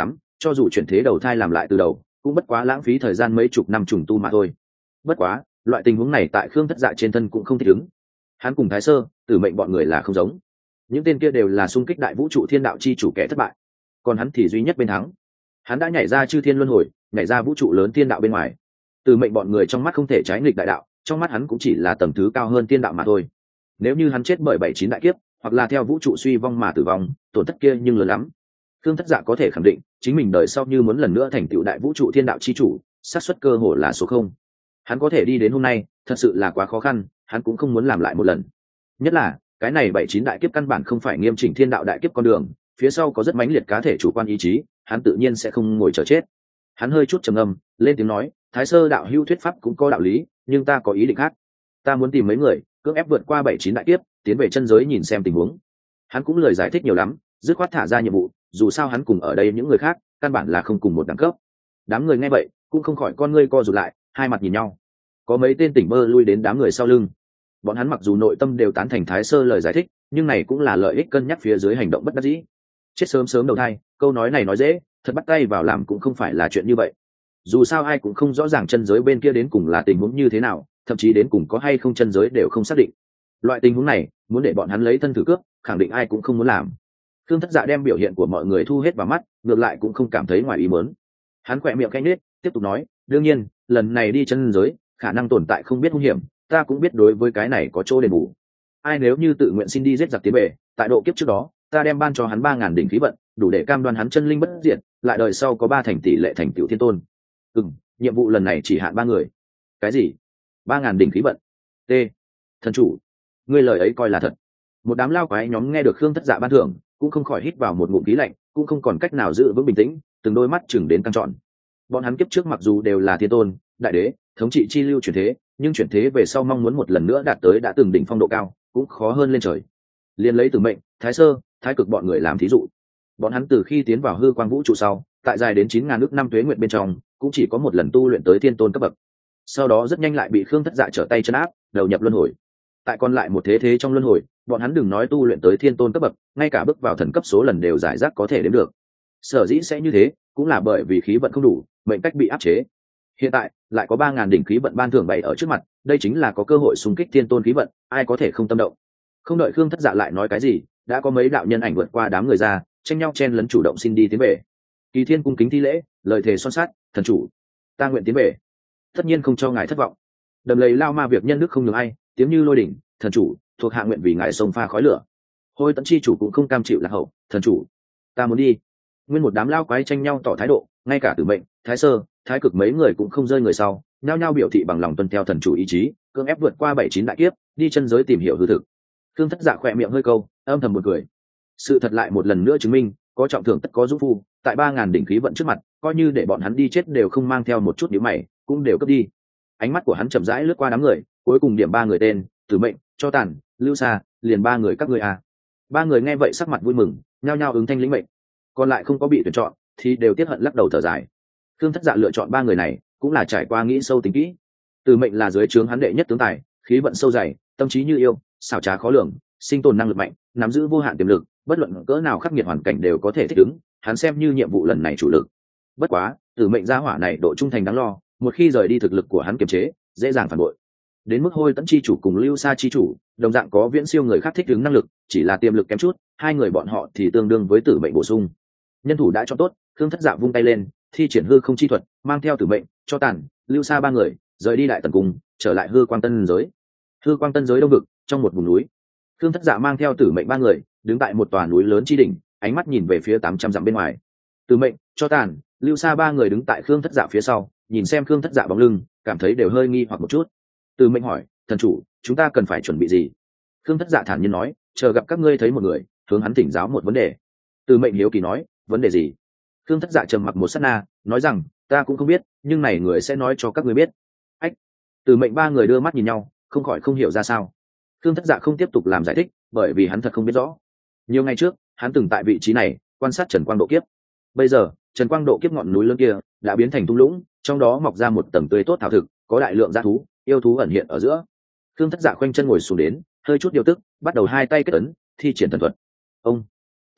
cho dù chuyển thế đầu thai làm lại từ đầu cũng bất quá lãng phí thời gian mấy chục năm trùng tu mà thôi. Bất quá loại tình huống này tại Khương Thất Dạ trên thân cũng không thích ứng. Hắn cùng Thái Sơ, Tử Mệnh bọn người là không giống. Những tên kia đều là xung kích đại vũ trụ thiên đạo chi chủ kẻ thất bại, còn hắn thì duy nhất bên thắng. Hắn đã nhảy ra chư thiên luân hồi, nhảy ra vũ trụ lớn thiên đạo bên ngoài. Tử Mệnh bọn người trong mắt không thể trái nghịch đại đạo, trong mắt hắn cũng chỉ là tầng thứ cao hơn thiên đạo mà thôi. Nếu như hắn chết bởi 79 đại kiếp, hoặc là theo vũ trụ suy vong mà tử vong, tổn thất kia nhưng lớn lắm. Khương Thất Dạ có thể khẳng định, chính mình đời sau như muốn lần nữa thành tựu đại vũ trụ thiên đạo chi chủ, xác suất cơ hội là số 0. Hắn có thể đi đến hôm nay, thật sự là quá khó khăn, hắn cũng không muốn làm lại một lần. Nhất là, cái này 79 đại kiếp căn bản không phải nghiêm chỉnh thiên đạo đại kiếp con đường, phía sau có rất mãnh liệt cá thể chủ quan ý chí, hắn tự nhiên sẽ không ngồi chờ chết. Hắn hơi chút trầm ngâm, lên tiếng nói, Thái Sơ đạo hữu thuyết pháp cũng có đạo lý, nhưng ta có ý định khác. Ta muốn tìm mấy người, cưỡng ép vượt qua 79 đại kiếp, tiến về chân giới nhìn xem tình huống. Hắn cũng lời giải thích nhiều lắm, dứt khoát thả ra nhiệm vụ, dù sao hắn cùng ở đây những người khác, căn bản là không cùng một đẳng cấp. Đám người nghe vậy, cũng không khỏi con ngươi co rụt lại, hai mặt nhìn nhau. Có mấy tên tỉnh bơ lui đến đám người sau lưng. Bọn hắn mặc dù nội tâm đều tán thành Thái Sơ lời giải thích, nhưng này cũng là lợi ích cân nhắc phía dưới hành động bất đắc dĩ. Chết sớm sớm đầu thai, câu nói này nói dễ, thật bắt tay vào làm cũng không phải là chuyện như vậy. Dù sao ai cũng không rõ ràng chân giới bên kia đến cùng là tình huống như thế nào, thậm chí đến cùng có hay không chân giới đều không xác định. Loại tình huống này, muốn để bọn hắn lấy thân thử cướp, khẳng định ai cũng không muốn làm. Khương Thất Dạ đem biểu hiện của mọi người thu hết vào mắt, ngược lại cũng không cảm thấy ngoài ý muốn. Hắn khỏe miệng khẽ nhếch, tiếp tục nói, đương nhiên, lần này đi chân giới, khả năng tồn tại không biết hung hiểm, ta cũng biết đối với cái này có chỗ đền bù. Ai nếu như tự nguyện xin đi giết giặc tiến về, tại độ kiếp trước đó, ta đem ban cho hắn 3000 đỉnh khí vận, đủ để cam đoan hắn chân linh bất diệt, lại đời sau có 3 thành tỷ lệ thành tựu thiên tôn. Nhiệm vụ lần này chỉ hạn 3 người. Cái gì? 3000 đỉnh khí vận? T. Thần chủ, ngươi lời ấy coi là thật? Một đám lao quái nhóm nghe được Khương Thất Dạ ban thưởng, cũng không khỏi hít vào một ngụm khí lạnh, cũng không còn cách nào giữ vững bình tĩnh, từng đôi mắt chừng đến căng tròn. Bọn hắn kiếp trước mặc dù đều là thiên tôn, đại đế, thống trị chi lưu chuyển thế, nhưng chuyển thế về sau mong muốn một lần nữa đạt tới đã từng đỉnh phong độ cao, cũng khó hơn lên trời. Liên lấy Tử Mệnh, Thái Sơ, Thái Cực bọn người làm thí dụ. Bọn hắn từ khi tiến vào hư quang vũ trụ sau, tại dài đến 9000 ức năm tuế nguyện bên trong, cũng chỉ có một lần tu luyện tới thiên tôn cấp bậc. Sau đó rất nhanh lại bị Khương Thất Dạ trở tay trấn áp, đầu nhập luân hồi. Tại còn lại một thế thế trong luân hồi, bọn hắn đừng nói tu luyện tới thiên tôn cấp bậc, ngay cả bước vào thần cấp số lần đều giải rác có thể đếm được. Sở dĩ sẽ như thế, cũng là bởi vì khí vận không đủ, mệnh cách bị áp chế. Hiện tại lại có 3000 đỉnh khí vận ban thưởng bày ở trước mặt, đây chính là có cơ hội xung kích thiên tôn khí vận, ai có thể không tâm động. Không đợi Khương Thất Dạ lại nói cái gì, đã có mấy đạo nhân ảnh vượt qua đám người ra, tranh nhau chen lấn chủ động xin đi tiến về. Kỳ Thiên cung kính thi lễ, lời thề son sắt, thần chủ, ta nguyện tiến về, tất nhiên không cho ngài thất vọng. Đầm lầy lao ma việc nhân đức không nhường ai, tiếng như lôi đỉnh, thần chủ, thuộc hạ nguyện vì ngài sông pha khói lửa. Hôi Tẫn chi chủ cũng không cam chịu lạc hậu, thần chủ, ta muốn đi. Nguyên một đám lao quái tranh nhau tỏ thái độ, ngay cả Tử Mệnh, Thái Sơ, Thái Cực mấy người cũng không rơi người sau, nhao nhao biểu thị bằng lòng tuân theo thần chủ ý chí, cưỡng ép vượt qua 79 đại kiếp, đi chân giới tìm hiểu hư thực. Khương Thất Dạ khỏe miệng hơi câu, âm thầm một cười. Sự thật lại một lần nữa chứng minh, có trọng thưởng tất có dũng phu, tại 3000 đỉnh khí vận trước mặt, coi như để bọn hắn đi chết đều không mang theo một chút nhíu mày, cũng đều cướp đi. Ánh mắt của hắn chậm rãi lướt qua đám người, cuối cùng điểm 3 người tên, Tử Mệnh, Cho Tàn, Lưu Sa, liền 3 người các ngươi à. 3 người nghe vậy sắc mặt vui mừng, nhao nhao ứng thanh lĩnh mệnh. Còn lại không có bị tuyển chọn, thì đều tiếc hận lắc đầu thở dài. Khương Thất Dạ lựa chọn 3 người này, cũng là trải qua nghĩ sâu tính kỹ. Tử Mệnh là dưới trướng hắn đệ nhất tướng tài, khí vận sâu dày, tâm trí như yêu, xảo trá khó lường, sinh tồn năng lực mạnh, nắm giữ vô hạn tiềm lực, bất luận cỡ nào khắc nghiệt hoàn cảnh đều có thể thích ứng, hắn xem như nhiệm vụ lần này chủ lực. Bất quá, Tử Mệnh gia hỏa này độ trung thành đáng lo, một khi rời đi thực lực của hắn kiềm chế, dễ dàng phản bội. Đến mức Hôi Tẫn chi chủ cùng Lưu Sa chi chủ, đồng dạng có viễn siêu người khác thích ứng năng lực, chỉ là tiềm lực kém chút, hai người bọn họ thì tương đương với Tử Mệnh bổ sung. Nhân thủ đã cho tốt, Khương Thất Dạ vung tay lên, thi triển hư không chi thuật, mang theo Tử Mệnh, Cho Tàn, Lưu Sa 3 người, rời đi Đại Tần cung, trở lại hư quang tân giới. Hư quang tân giới đông vực, trong một vùng núi, Khương Thất Dạ mang theo Tử Mệnh 3 người, đứng tại một tòa núi lớn chi đỉnh, ánh mắt nhìn về phía 800 dặm bên ngoài. Tử Mệnh, Cho Tàn, Lưu Sa 3 người đứng tại Khương Thất Dạ phía sau, nhìn xem Khương Thất Dạ bóng lưng, cảm thấy đều hơi nghi hoặc một chút. Tử Mệnh hỏi, thần chủ, chúng ta cần phải chuẩn bị gì? Khương Thất Dạ thản nhiên nói, chờ gặp các ngươi thấy một người, hướng hắn thỉnh giáo một vấn đề. Tử Mệnh hiếu kỳ nói, vấn đề gì? Khương Thất Dạ trầm mặc một sát na, nói rằng, ta cũng không biết, nhưng này người sẽ nói cho các ngươi biết. Ách! Tử Mệnh 3 người đưa mắt nhìn nhau, không khỏi không hiểu ra sao. Khương Thất Dạ không tiếp tục làm giải thích, bởi vì hắn thật không biết rõ. Nhiều ngày trước, hắn từng tại vị trí này quan sát Trần Quang độ kiếp. Bây giờ, Trần Quang độ kiếp ngọn núi lớn kia đã biến thành thung lũng, trong đó mọc ra một tầng tươi tốt thảo thực, có đại lượng dã thú, yêu thú ẩn hiện ở giữa. Khương Thất Dạ khoanh chân ngồi xuống đến, hơi chút điều tức, bắt đầu hai tay kết ấn, thi triển thần thuật. Ông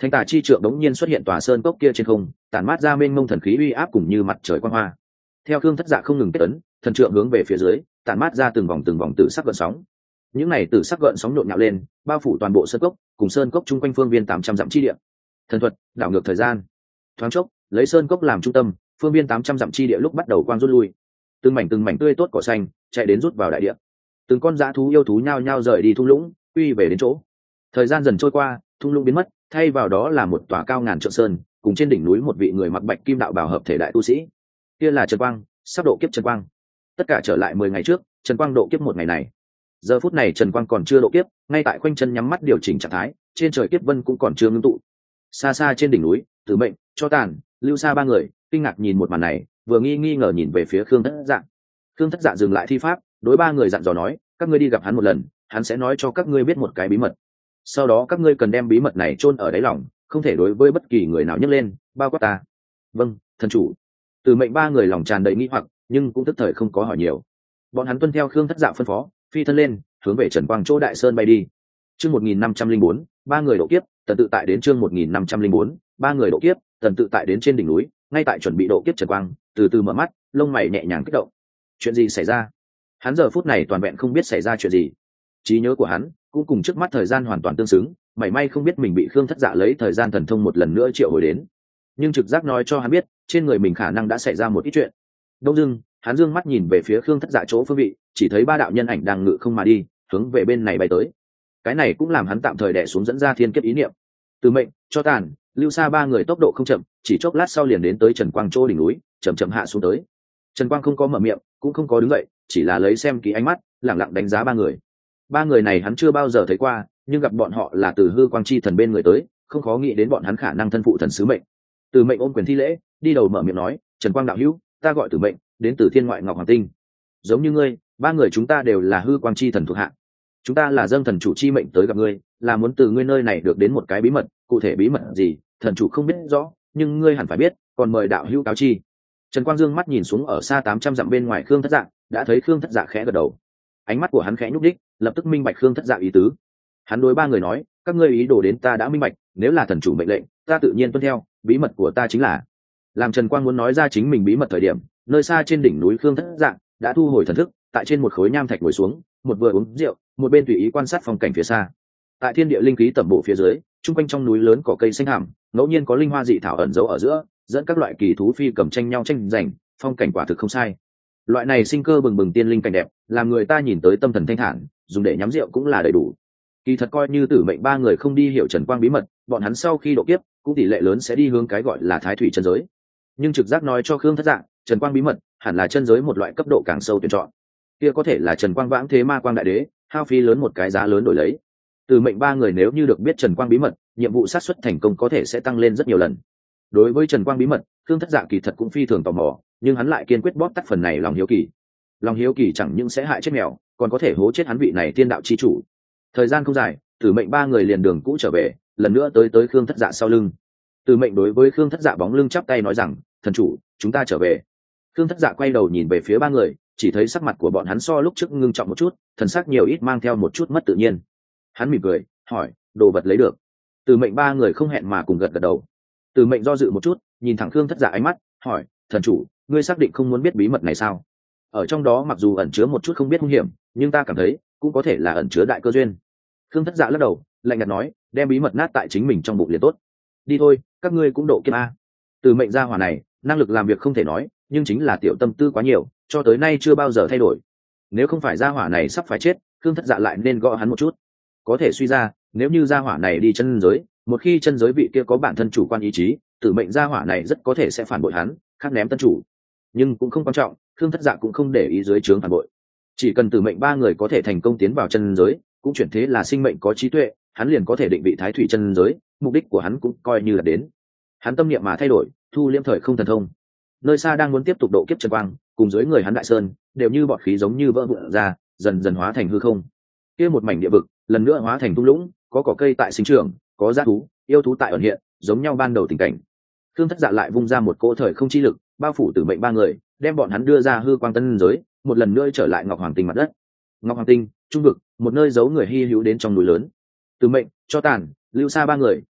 Thanh tà chi trượng đống nhiên xuất hiện tòa sơn cốc kia trên không, tản mát ra mênh mông thần khí uy áp cùng như mặt trời quang hoa. Theo Khương Thất Dạ không ngừng kết ấn, thần trượng hướng về phía dưới, tản mát ra từng vòng tử sắc gợn sóng. Những này tử sắc gợn sóng nhộn nhạo lên, bao phủ toàn bộ sơn cốc, cùng sơn cốc chung quanh phương viên 800 dặm chi địa. Thần thuật, đảo ngược thời gian. Thoáng chốc, lấy sơn cốc làm trung tâm, phương viên 800 dặm chi địa lúc bắt đầu quang rút lui. Từng mảnh tươi tốt cỏ xanh chạy đến rút vào đại địa. Từng con dã thú yêu thú nhao nhao rời đi thung lũng, quy về đến chỗ. Thời gian dần trôi qua, thung lũng biến mất, thay vào đó là một tòa cao ngàn trượng sơn, cùng trên đỉnh núi một vị người mặc bạch kim đạo bào hợp thể đại tu sĩ. Kia là Trần Quang, sắp độ kiếp Trần Quang. Tất cả trở lại 10 ngày trước, Trần Quang độ kiếp một ngày này. Giờ phút này Trần Quang còn chưa độ kiếp, ngay tại khoanh chân nhắm mắt điều chỉnh trạng thái, trên trời kiếp vân cũng còn chưa ngưng tụ. Xa xa trên đỉnh núi, Tử Mệnh, Cho Tàn, Lưu Sa ba người kinh ngạc nhìn một màn này, vừa nghi ngờ nhìn về phía Khương Thất Dạ. Khương Thất Dạ dừng lại thi pháp, đối ba người dặn dò nói, các ngươi đi gặp hắn một lần, hắn sẽ nói cho các ngươi biết một cái bí mật. Sau đó các ngươi cần đem bí mật này chôn ở đáy lòng, không thể đối với bất kỳ người nào nhấc lên, bao quát ta. Vâng, thần chủ. Tử Mệnh ba người lòng tràn đầy nghi hoặc, nhưng cũng tức thời không có hỏi nhiều. Bọn hắn tuân theo Khương Thất Dạ phân phó, phi thân lên, hướng về Trần Quang chỗ Đại Sơn bay đi. Chương 1504, ba người độ kiếp, tần tự tại đến chương 1504, ba người độ kiếp, tần tự tại đến trên đỉnh núi, ngay tại chuẩn bị độ kiếp Trần Quang, từ từ mở mắt, lông mày nhẹ nhàng kích động. Chuyện gì xảy ra? Hắn giờ phút này toàn vẹn không biết xảy ra chuyện gì. Trí nhớ của hắn cũng cùng trước mắt thời gian hoàn toàn tương xứng, mảy may không biết mình bị Khương Thất Dạ lấy thời gian thần thông một lần nữa triệu hồi đến. Nhưng trực giác nói cho hắn biết, trên người mình khả năng đã xảy ra một ít chuyện. Đông dưng, hắn dương mắt nhìn về phía Khương Thất Dạ chỗ phương vị, chỉ thấy ba đạo nhân ảnh đang ngự không mà đi, hướng về bên này bay tới. Cái này cũng làm hắn tạm thời đè xuống dẫn ra thiên kiếp ý niệm. Từ Mệnh, Cho Tàn, Lưu Sa ba người tốc độ không chậm, chỉ chốc lát sau liền đến tới Trần Quang chỗ đỉnh núi, chậm chậm hạ xuống tới. Trần Quang không có mở miệng, cũng không có đứng dậy, chỉ là lấy xem kỹ ánh mắt, lẳng lặng đánh giá ba người. Ba người này hắn chưa bao giờ thấy qua, nhưng gặp bọn họ là từ hư quang chi thần bên người tới, không khó nghĩ đến bọn hắn khả năng thân phụ thần sứ mệnh. Từ Mệnh ôm quyền thi lễ, đi đầu mở miệng nói, Trần Quang đạo hữu, ta gọi Từ Mệnh, đến từ thiên ngoại Ngọc Hoàng Tinh. Giống như ngươi, ba người chúng ta đều là hư quang chi thần thuộc hạ. Chúng ta là dâng thần chủ chi mệnh tới gặp ngươi, là muốn từ ngươi nơi này được đến một cái bí mật, cụ thể bí mật gì, thần chủ không biết rõ, nhưng ngươi hẳn phải biết, còn mời đạo hữu cáo chi. Trần Quang dương mắt nhìn xuống ở xa 800 dặm bên ngoài Khương Thất Dạ, đã thấy Khương Thất Dạ khẽ gật đầu. Ánh mắt của hắn khẽ nhúc đích, lập tức minh bạch Khương Thất Dạ ý tứ. Hắn đối ba người nói, các ngươi ý đồ đến ta đã minh bạch, nếu là thần chủ mệnh lệnh, ta tự nhiên tuân theo, bí mật của ta chính là. Làm Trần Quang muốn nói ra chính mình bí mật thời điểm, nơi xa trên đỉnh núi Khương Thất Dạ đã thu hồi thần thức, tại trên một khối nham thạch ngồi xuống, một vừa uống rượu, một bên tùy ý quan sát phong cảnh phía xa. Tại thiên địa linh khí tẩm bộ phía dưới, trung quanh trong núi lớn cỏ cây xanh hàm, ngẫu nhiên có linh hoa dị thảo ẩn giấu ở giữa, dẫn các loại kỳ thú phi cầm tranh nhau tranh giành, phong cảnh quả thực không sai. Loại này sinh cơ bừng bừng tiên linh cảnh đẹp, làm người ta nhìn tới tâm thần thanh thản, dùng để nhắm rượu cũng là đầy đủ. Kỳ thật coi như Tử Mệnh ba người không đi hiểu Trần Quang bí mật, bọn hắn sau khi độ kiếp, cũng tỷ lệ lớn sẽ đi hướng cái gọi là Thái Thủy chân giới. Nhưng trực giác nói cho Khương Thất Dạ, Trần Quang bí mật hẳn là chân giới một loại cấp độ càng sâu tuyển chọn. Kia có thể là Trần Quang vãng thế ma quang đại đế, hao phí lớn một cái giá lớn đổi lấy. Tử Mệnh ba người nếu như được biết Trần Quang bí mật, nhiệm vụ xác suất thành công có thể sẽ tăng lên rất nhiều lần. Đối với Trần Quang bí mật, Khương Thất Dạ kỳ thật cũng phi thường tò mò, nhưng hắn lại kiên quyết bóp tắt phần này lòng hiếu kỳ. Lòng hiếu kỳ chẳng những sẽ hại chết mèo, còn có thể hố chết hắn vị này tiên đạo chi chủ. Thời gian không dài, Tử Mệnh ba người liền đường cũ trở về, lần nữa tới Khương Thất Dạ sau lưng. Tử Mệnh đối với Khương Thất Dạ bóng lưng chắp tay nói rằng, thần chủ, chúng ta trở về. Khương Thất Dạ quay đầu nhìn về phía ba người, chỉ thấy sắc mặt của bọn hắn so lúc trước ngưng trọng một chút, thần sắc nhiều ít mang theo một chút mất tự nhiên. Hắn mỉm cười, hỏi, đồ vật lấy được. Tử Mệnh ba người không hẹn mà cùng gật đầu. Tử Mệnh do dự một chút, nhìn thẳng Khương Thất Dạ ánh mắt, hỏi, thần chủ, ngươi xác định không muốn biết bí mật này sao? Ở trong đó mặc dù ẩn chứa một chút không biết hung hiểm, nhưng ta cảm thấy cũng có thể là ẩn chứa đại cơ duyên. Khương Thất Dạ lắc đầu, lạnh nhạt nói, đem bí mật nát tại chính mình trong bụng liền tốt. Đi thôi, các ngươi cũng độ kiếp a. Tử Mệnh gia hỏa này, năng lực làm việc không thể nói, nhưng chính là tiểu tâm tư quá nhiều, cho tới nay chưa bao giờ thay đổi. Nếu không phải gia hỏa này sắp phải chết, Khương Thất Dạ lại nên gõ hắn một chút. Có thể suy ra, nếu như gia hỏa này đi chân giới, một khi chân giới vị kia có bản thân chủ quan ý chí, Tử Mệnh gia hỏa này rất có thể sẽ phản bội hắn, khác ném tân chủ. Nhưng cũng không quan trọng, Khương Thất Dạ cũng không để ý dưới trướng phản bội. Chỉ cần Tử Mệnh ba người có thể thành công tiến vào chân giới, cũng chuyển thế là sinh mệnh có trí tuệ, hắn liền có thể định vị Thái Thủy chân giới, mục đích của hắn cũng coi như là đến. Hắn tâm niệm mà thay đổi, thu liễm thời không thần thông. Nơi xa đang muốn tiếp tục độ kiếp Trần Quang, cùng dưới người hắn Đại Sơn, đều như bọt khí giống như vỡ vụn ra, dần dần hóa thành hư không. Kia một mảnh địa vực, lần nữa hóa thành thung lũng, có cỏ cây tại sinh trưởng, có dã thú, yêu thú tại ẩn hiện, giống nhau ban đầu tình cảnh. Khương Thất Dạ lại vung ra một cỗ thời không chi lực, bao phủ Tử Mệnh ba người, đem bọn hắn đưa ra hư quang tân giới, một lần nữa trở lại Ngọc Hoàng Tinh mặt đất. Ngọc Hoàng Tinh, trung vực, một nơi giấu người hi hữu đến trong núi lớn. Tử Mệnh, Cho Tàn, Lưu Sa ba người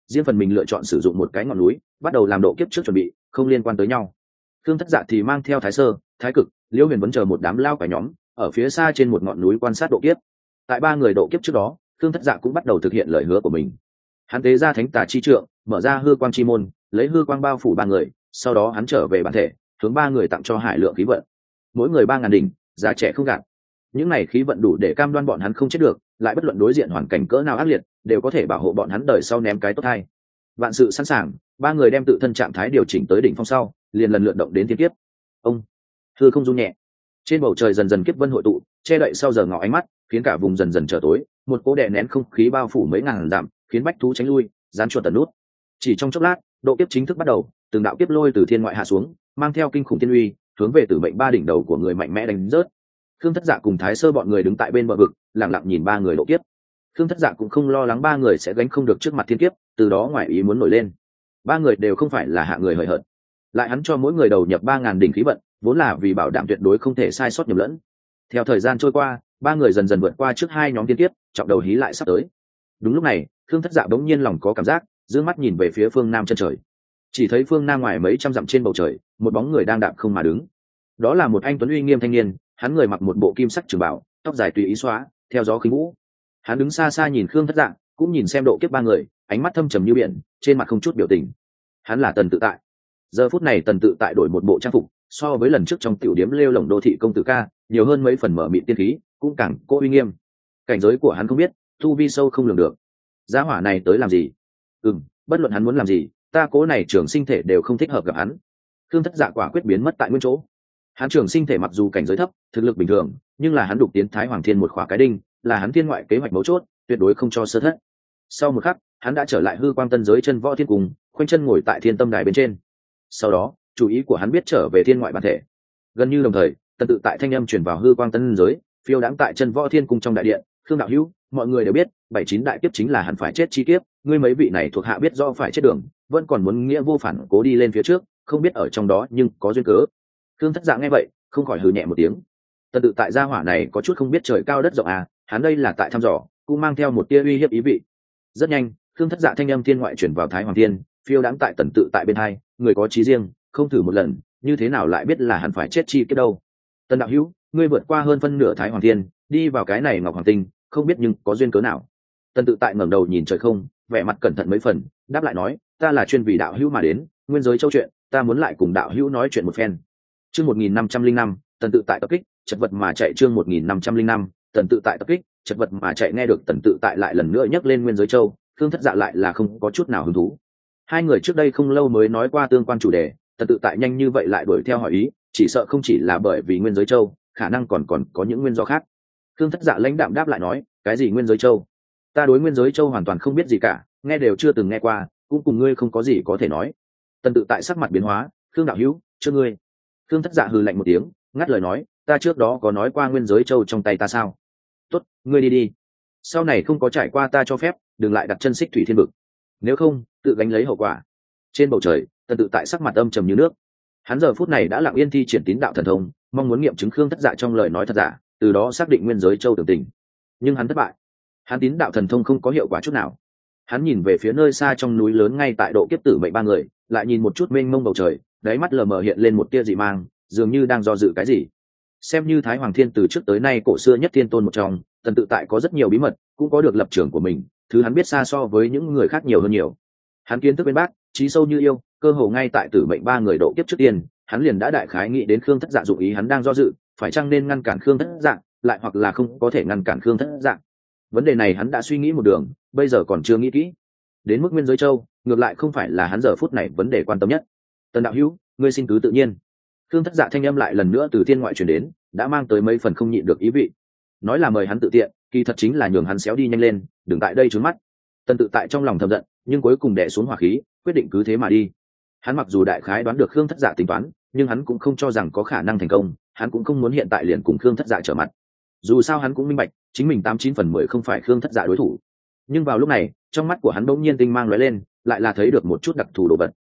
riêng phần mình lựa chọn sử dụng một cái ngọn núi bắt đầu làm độ kiếp trước chuẩn bị, không liên quan tới nhau. Khương Thất Dạ thì mang theo Thái Sơ, Thái Cực, Liễu Huyền Vấn chờ một đám lao cả nhóm ở phía xa trên một ngọn núi quan sát độ kiếp. Tại ba người độ kiếp trước đó, Khương Thất Dạ cũng bắt đầu thực hiện lời hứa của mình. Hắn tế ra thánh tà chi trượng, mở ra hư quang chi môn, lấy hư quang bao phủ ba người, sau đó hắn trở về bản thể, hướng ba người tặng cho hải lượng khí vận, mỗi người 3.000 đỉnh, già trẻ không gạt. Những này khí vận đủ để cam đoan bọn hắn không chết được, lại bất luận đối diện hoàn cảnh cỡ nào ác liệt, đều có thể bảo hộ bọn hắn đời sau ném cái tốt hay. Vạn sự sẵn sàng, ba người đem tự thân trạng thái điều chỉnh tới đỉnh phong sau, liền lần lượt động đến thiên kiếp. Ông hư không rung nhẹ, trên bầu trời dần dần kiếp vân hội tụ, che đậy sau giờ ngọ ánh mắt, khiến cả vùng dần dần trở tối, một cỗ đè nén không khí bao phủ mấy ngàn dặm, khiến bách thú tránh lui, gián chuột tần nút. Chỉ trong chốc lát, độ kiếp chính thức bắt đầu, từng đạo kiếp lôi từ thiên ngoại hạ xuống, mang theo kinh khủng thiên uy, hướng về tử mệnh ba đỉnh đầu của người mạnh mẽ đánh rớt. Khương Thất Dạ cùng Thái Sơ bọn người đứng tại bên bờ vực, lặng lặng nhìn ba người độ kiếp. Khương Thất Dạ cũng không lo lắng ba người sẽ gánh không được trước mặt thiên kiếp, từ đó ngoài ý muốn nổi lên. Ba người đều không phải là hạ người hời hợt, lại hắn cho mỗi người đầu nhập 3.000 đỉnh khí vận, vốn là vì bảo đảm tuyệt đối không thể sai sót nhầm lẫn. Theo thời gian trôi qua, ba người dần dần vượt qua trước hai nhóm thiên kiếp, trọng đầu hí lại sắp tới. Đúng lúc này, Khương Thất Dạ bỗng nhiên lòng có cảm giác, dương mắt nhìn về phía phương nam chân trời. Chỉ thấy phương nam ngoài mấy trăm dặm trên bầu trời, một bóng người đang đạp không mà đứng. Đó là một anh tuấn uy nghiêm thanh niên, hắn người mặc một bộ kim sắc trường bảo, tóc dài tùy ý xóa, theo gió khinh vũ. Hắn đứng xa xa nhìn Khương Thất Dạ, cũng nhìn xem độ kiếp ba người, ánh mắt thâm trầm như biển, trên mặt không chút biểu tình. Hắn là Tần Tự Tại. Giờ phút này Tần Tự Tại đổi một bộ trang phục, so với lần trước trong tiểu điếm lêu lồng đô thị công tử ca, nhiều hơn mấy phần mở mịn tiên khí, cũng càng cố uy nghiêm. Cảnh giới của hắn không biết, tu vi sâu không lường được. Giá hỏa này tới làm gì? Bất luận hắn muốn làm gì, ta cố này trường sinh thể đều không thích hợp gặp hắn. Khương Thất Dạ quả quyết biến mất tại nguyên chỗ. Hắn trường sinh thể mặc dù cảnh giới thấp, thực lực bình thường, nhưng là hắn đục tiến Thái Hoàng Thiên một khóa cái đinh, là hắn thiên ngoại kế hoạch mấu chốt, tuyệt đối không cho sơ thất. Sau một khắc, hắn đã trở lại hư quang tân giới chân võ thiên cung, khoanh chân ngồi tại thiên tâm đài bên trên. Sau đó, chủ ý của hắn biết trở về thiên ngoại bản thể. Gần như đồng thời, Tần Tự Tại thanh âm truyền vào hư quang tân giới, phiêu đãng tại chân võ thiên cung trong đại điện. Khương đạo hữu, mọi người đều biết, 79 đại kiếp chính là hẳn phải chết chi kiếp, ngươi mấy vị này thuộc hạ biết do phải chết đường, vẫn còn muốn nghĩa vô phản cố đi lên phía trước, không biết ở trong đó nhưng có duyên cớ. Khương Thất Dạ nghe vậy, không khỏi hừ nhẹ một tiếng. Tần Tự Tại gia hỏa này có chút không biết trời cao đất rộng à, hắn đây là tại thăm dò, cũng mang theo một tia uy hiếp ý vị. Rất nhanh, Khương Thất Dạ thanh âm thiên ngoại chuyển vào Thái Hoàng Thiên, phiêu đãng tại Tần Tự Tại bên hai, người có chí riêng, không thử một lần, như thế nào lại biết là hắn phải chết chi kiếp đâu. Tần đạo hữu, ngươi vượt qua hơn phân nửa Thái Hoàng Thiên, đi vào cái này Ngọc Hoàng Tinh, không biết nhưng có duyên cớ nào. Tần Tự Tại ngẩng đầu nhìn trời không, vẻ mặt cẩn thận mấy phần, đáp lại nói, ta là chuyên vì đạo hữu mà đến, nguyên giới châu chuyện, ta muốn lại cùng đạo hữu nói chuyện một phen. Chương 1505, Tần Tự Tại tập kích, chật vật mà chạy. Chương 1505, Tần Tự Tại tập kích, chật vật mà chạy. Nghe được Tần Tự Tại lại lần nữa nhắc lên nguyên giới châu, Khương Thất Dạ lại là không có chút nào hứng thú. Hai người trước đây không lâu mới nói qua tương quan chủ đề, Tần Tự Tại nhanh như vậy lại đuổi theo hỏi ý, chỉ sợ không chỉ là bởi vì nguyên giới châu, khả năng còn có những nguyên do khác. Khương Thất Dạ lãnh đạm đáp lại nói, cái gì nguyên giới châu? Ta đối nguyên giới châu hoàn toàn không biết gì cả, nghe đều chưa từng nghe qua, cũng cùng ngươi không có gì có thể nói. Tần Tự Tại sắc mặt biến hóa, Khương đạo hữu, chưa ngươi. Khương Thất Dạ hừ lạnh một tiếng, ngắt lời nói, ta trước đó có nói qua nguyên giới châu trong tay ta sao? Tốt, ngươi đi đi. Sau này không có trải qua ta cho phép, đừng lại đặt chân xích thủy thiên vực. Nếu không, tự gánh lấy hậu quả. Trên bầu trời, Tần Tự Tại sắc mặt âm trầm như nước. Hắn giờ phút này đã lặng yên thi triển tín đạo thần thông, mong muốn nghiệm chứng Khương Thất Dạ trong lời nói thật giả, từ đó xác định nguyên giới châu tưởng tình. Nhưng hắn thất bại. Hắn tín đạo thần thông không có hiệu quả chút nào. Hắn nhìn về phía nơi xa trong núi lớn ngay tại độ kiếp tử mệnh ba người, lại nhìn một chút mênh mông bầu trời, đáy mắt lờ mờ hiện lên một tia dị mang, dường như đang do dự cái gì. Xem như Thái Hoàng Thiên từ trước tới nay cổ xưa nhất thiên tôn một trong, Tần Tự Tại có rất nhiều bí mật, cũng có được lập trường của mình, thứ hắn biết xa so với những người khác nhiều hơn nhiều. Hắn kiến thức bên bác, trí sâu như yêu, cơ hồ ngay tại tử mệnh ba người độ kiếp trước tiên, hắn liền đã đại khái nghĩ đến Khương Thất Dạ dụng ý hắn đang do dự, phải chăng nên ngăn cản Khương Thất Dạ, lại hoặc là không có thể ngăn cản Khương Thất Dạ. Vấn đề này hắn đã suy nghĩ một đường, bây giờ còn chưa nghĩ kỹ. Đến mức nguyên giới châu, ngược lại không phải là hắn giờ phút này vấn đề quan tâm nhất. Tần đạo hữu, ngươi xin cứ tự nhiên. Khương Thất Dạ thanh âm lại lần nữa từ thiên ngoại truyền đến, đã mang tới mấy phần không nhịn được ý vị. Nói là mời hắn tự tiện, kỳ thật chính là nhường hắn xéo đi nhanh lên, đừng tại đây trốn mắt. Tần Tự Tại trong lòng thầm giận, nhưng cuối cùng đè xuống hỏa khí, quyết định cứ thế mà đi. Hắn mặc dù đại khái đoán được Khương Thất Dạ tính toán, nhưng hắn cũng không cho rằng có khả năng thành công, hắn cũng không muốn hiện tại liền cùng Khương Thất Dạ trở mặt. Dù sao hắn cũng minh bạch, chính mình 89/10 không phải Khương Thất Dạ đối thủ. Nhưng vào lúc này, trong mắt của hắn bỗng nhiên tinh mang lóe lên, lại là thấy được một chút đặc thù đồ vật.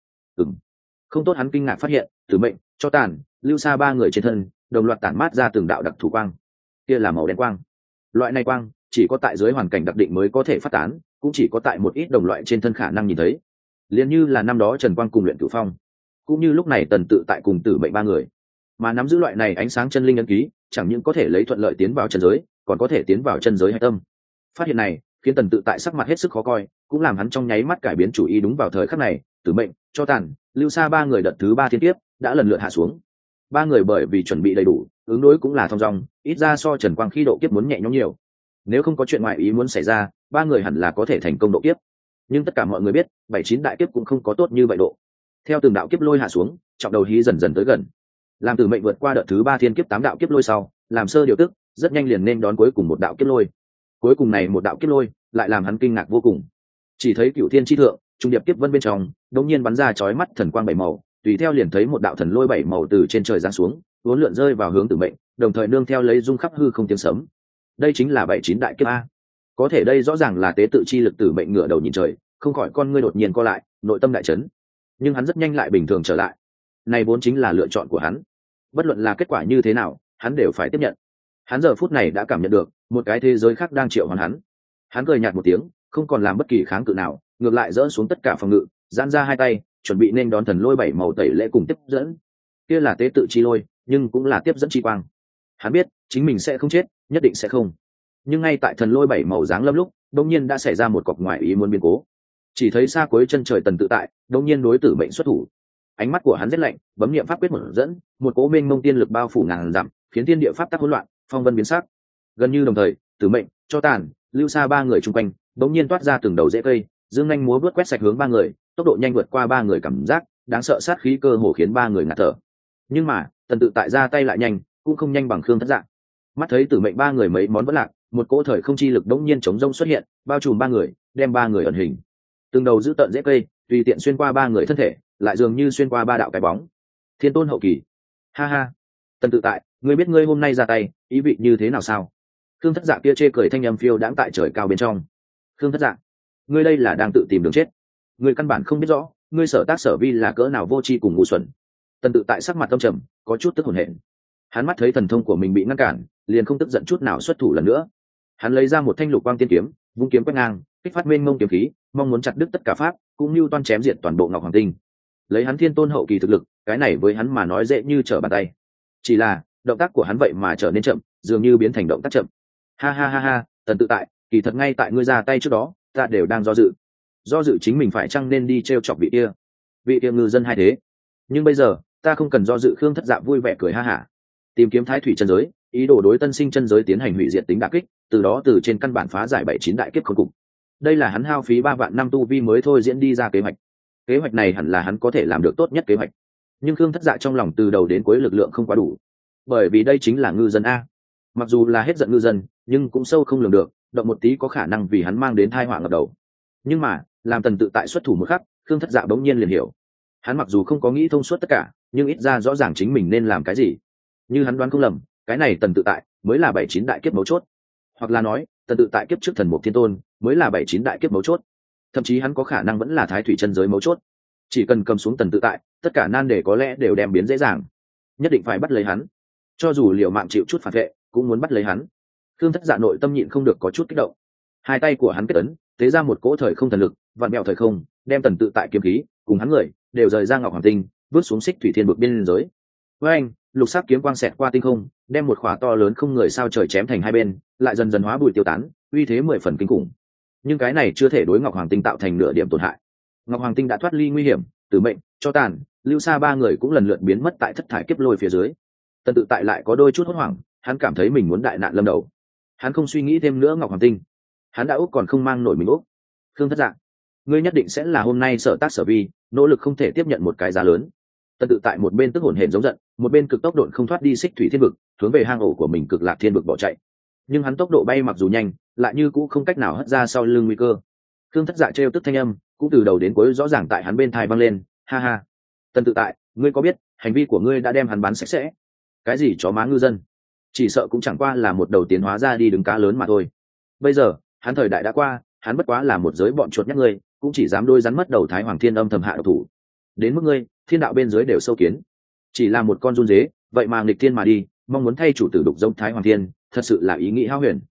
Không tốt, hắn kinh ngạc phát hiện, Tử Mệnh, Cho Tàn, Lưu Sa ba người trên thân đồng loạt tản mát ra từng đạo đặc thù quang. Kia là màu đen quang. Loại này quang chỉ có tại dưới hoàn cảnh đặc định mới có thể phát tán, cũng chỉ có tại một ít đồng loại trên thân khả năng nhìn thấy. Liên như là năm đó Trần Quang cùng Luyện Cửu Phong, cũng như lúc này Tần Tự Tại cùng Tử Mệnh ba người, mà nắm giữ loại này ánh sáng chân linh ấn ký, chẳng những có thể lấy thuận lợi tiến vào chân giới, còn có thể tiến vào chân giới hạch tâm. Phát hiện này khiến Tần Tự Tại sắc mặt hết sức khó coi, cũng làm hắn trong nháy mắt cải biến chủ ý. Đúng vào thời khắc này, Tử Mệnh, Cho Tàn, Lưu Sa ba người đợt thứ 3 thiên kiếp đã lần lượt hạ xuống. Ba người bởi vì chuẩn bị đầy đủ, ứng đối cũng là thong dong, ít ra so Trần Quang khi độ kiếp muốn nhẹ nhõm nhiều. Nếu không có chuyện ngoại ý muốn xảy ra, ba người hẳn là có thể thành công độ kiếp. Nhưng tất cả mọi người biết, 7-9 đại kiếp cũng không có tốt như vậy độ. Theo từng đạo kiếp lôi hạ xuống, trọng đầu hí dần dần tới gần. Làm Tử Mệnh vượt qua đợt thứ 3 thiên kiếp 8 đạo kiếp lôi sau, làm sơ điều tức, rất nhanh liền nên đón cuối cùng một đạo kiếp lôi. Cuối cùng này một đạo kiếp lôi, lại làm hắn kinh ngạc vô cùng. Chỉ thấy Cửu Thiên chi thượng, trung điệp kiếp vân bên trong, đột nhiên bắn ra chói mắt thần quang 7 màu, tùy theo liền thấy một đạo thần lôi 7 màu từ trên trời giáng xuống, uốn lượn rơi vào hướng Tử Mệnh, đồng thời nương theo lấy rung khắp hư không tiếng sấm. Đây chính là 7-9 đại kiếp a. Có thể đây rõ ràng là tế tự chi lực. Tử Mệnh ngửa đầu nhìn trời, không khỏi con ngươi đột nhiên co lại, nội tâm đại chấn. Nhưng hắn rất nhanh lại bình thường trở lại. Này vốn chính là lựa chọn của hắn. Bất luận là kết quả như thế nào, hắn đều phải tiếp nhận. Hắn giờ phút này đã cảm nhận được một cái thế giới khác đang triệu hoán hắn. Hắn cười nhạt một tiếng, không còn làm bất kỳ kháng cự nào, ngược lại dỡ xuống tất cả phòng ngự, giãn ra hai tay, chuẩn bị nên đón thần lôi 7 màu tẩy lễ cùng tiếp dẫn. Kia là tế tự chi lôi, nhưng cũng là tiếp dẫn chi quang. Hắn biết chính mình sẽ không chết, nhất định sẽ không. Nhưng ngay tại thần lôi 7 màu giáng lâm lúc, đột nhiên đã xảy ra một cọc ngoại ý muốn biến cố. Chỉ thấy xa cuối chân trời Tần Tự Tại, đột nhiên đối Tử Mệnh xuất thủ. Ánh mắt của hắn rất lạnh, bấm niệm pháp quyết một dẫn, một cỗ mênh mông tiên lực bao phủ ngàn dặm, khiến thiên địa pháp tắc hỗn loạn, phong vân biến sắc. Gần như đồng thời, Tử Mệnh, Cho Tàn, Lưu Sa ba người chung quanh, đột nhiên toát ra từng đầu rễ cây, dương nhanh múa vớt quét sạch hướng ba người, tốc độ nhanh vượt qua ba người, cảm giác đáng sợ sát khí cơ hồ khiến ba người ngạt thở. Nhưng mà, Tần Tự Tại ra tay lại nhanh, cũng không nhanh bằng Khương Thất Dạng. Mắt thấy Tử Mệnh ba người mấy món vẫn lạc, một cỗ thời không chi lực đống nhiên chống rông xuất hiện, bao trùm ba người, đem ba người ẩn hình. Từng đầu giữ tận rễ cây, tùy tiện xuyên qua ba người thân thể, lại dường như xuyên qua ba đạo cái bóng. Thiên tôn hậu kỳ. Ha ha. Tần Tự Tại, ngươi biết ngươi hôm nay ra tay, ý vị như thế nào sao? Khương Thất Dạ kia chê cười thanh âm phiêu đãng tại trời cao bên trong. Khương Thất Dạ, ngươi đây là đang tự tìm đường chết. Ngươi căn bản không biết rõ, ngươi sở tác sở vi là cỡ nào vô tri cùng ngu xuẩn. Tần Tự Tại sắc mặt tâm trầm, có chút tức hổn hển. Hắn mắt thấy thần thông của mình bị ngăn cản, liền không tức giận chút nào xuất thủ lần nữa. Hắn lấy ra một thanh lục quang tiên kiếm, vung kiếm quét ngang, kích phát mênh mông kiếm khí, mong muốn chặt đứt tất cả pháp, cũng như toan chém diệt toàn bộ Ngọc Hoàng Tinh. Lấy hắn thiên tôn hậu kỳ thực lực, cái này với hắn mà nói dễ như trở bàn tay. Chỉ là động tác của hắn vậy mà trở nên chậm, dường như biến thành động tác chậm. Ha ha ha ha, Tần Tự Tại, kỳ thật ngay tại ngươi ra tay trước đó, ta đều đang do dự chính mình phải chăng nên đi trêu chọc vị kia ngư dân hay thế. Nhưng bây giờ ta không cần do dự. Khương Thất Dạ vui vẻ cười ha hả, tìm kiếm thái thủy chân giới, ý đồ đối tân sinh chân giới tiến hành hủy diệt tính đả kích, từ đó từ trên căn bản phá giải 7-9 đại kiếp khốn cùng. Đây là hắn hao phí 3 vạn năm tu vi mới thôi diễn đi ra kế hoạch này hẳn là hắn có thể làm được tốt nhất kế hoạch. Nhưng Khương Thất Dạ trong lòng từ đầu đến cuối lực lượng không quá đủ, bởi vì đây chính là ngư dân a. Mặc dù là hết giận ngư dân, nhưng cũng sâu không lường được, động một tí có khả năng vì hắn mang đến tai họa ngập đầu. Nhưng mà làm Tần Tự Tại xuất thủ một khắc, Khương Thất Dạ bỗng nhiên liền hiểu. Hắn mặc dù không có nghĩ thông suốt tất cả, nhưng ít ra rõ ràng chính mình nên làm cái gì. Như hắn đoán không lầm, cái này Tần Tự Tại mới là 7-9 đại kiếp mấu chốt. Hoặc là nói, Tần Tự Tại kiếp trước Thần Mục Thiên Tôn mới là 7-9 đại kiếp mấu chốt. Thậm chí hắn có khả năng vẫn là thái thủy chân giới mấu chốt. Chỉ cần cầm xuống Tần Tự Tại, tất cả nan đề có lẽ đều đem biến dễ dàng. Nhất định phải bắt lấy hắn, cho dù liều mạng chịu chút phản vệ, cũng muốn bắt lấy hắn. Khương Thất Dạ nội tâm nhịn không được có chút kích động. Hai tay của hắn kết ấn, tế ra một cỗ thời không thần lực, vặn mèo thời không, đem Tần Tự Tại kiếm khí cùng hắn người đều rời ra Ngọc Hoàng Tinh, vứt xuống Xích Thủy Thiên Vực biên giới. Với anh, lục sắc kiếm quang xẹt qua tinh không, đem một khỏa to lớn không người sao trời chém thành hai bên, lại dần dần hóa bụi tiêu tán, uy thế 10 phần kinh khủng. Nhưng cái này chưa thể đối Ngọc Hoàng Tinh tạo thành nửa điểm tổn hại. Ngọc Hoàng Tinh đã thoát ly nguy hiểm, Tử Mệnh, Cho Tàn, Lưu Sa ba người cũng lần lượt biến mất tại thất thải kiếp lôi phía dưới. Tần Tự Tại lại có đôi chút hốt hoảng, hắn cảm thấy mình muốn đại nạn lâm đầu. Hắn không suy nghĩ thêm nữa Ngọc Hoàng Tinh, hắn đã úp còn không mang nổi mình úp. Khương Thất Dạ, ngươi nhất định sẽ là hôm nay sở tác sở vi, nỗ lực không thể tiếp nhận một cái giá lớn. Tần Tự Tại một bên tức hổn hển giống giận, một bên cực tốc độn không thoát đi Xích Thủy Thiên Vực, hướng về hang ổ của mình Cực Lạc Thiên Vực bỏ chạy. Nhưng hắn tốc độ bay mặc dù nhanh, lại như cũng không cách nào hất ra sau lưng nguy cơ. Khương Thất Dạ trêu tức thanh âm, cũng từ đầu đến cuối rõ ràng tại hắn bên tai vang lên, ha ha. Tần Tự Tại, ngươi có biết, hành vi của ngươi đã đem hắn bán sạch sẽ. Cái gì chó má ngư dân, chỉ sợ cũng chẳng qua là một đầu tiến hóa ra đi đứng cá lớn mà thôi. Bây giờ, hắn thời đại đã qua, hắn bất quá là một giới bọn chuột nhắt ngươi, cũng chỉ dám đôi rắn mất đầu Thái Hoàng Thiên âm thầm hạ độc thủ. Đến mức ngươi, thiên đạo bên dưới đều sâu kiến, chỉ là một con run dế, vậy mà nghịch thiên mà đi, mong muốn thay chủ tử đục giống Thái Hoàng Thiên, thật sự là ý nghĩ hão huyền.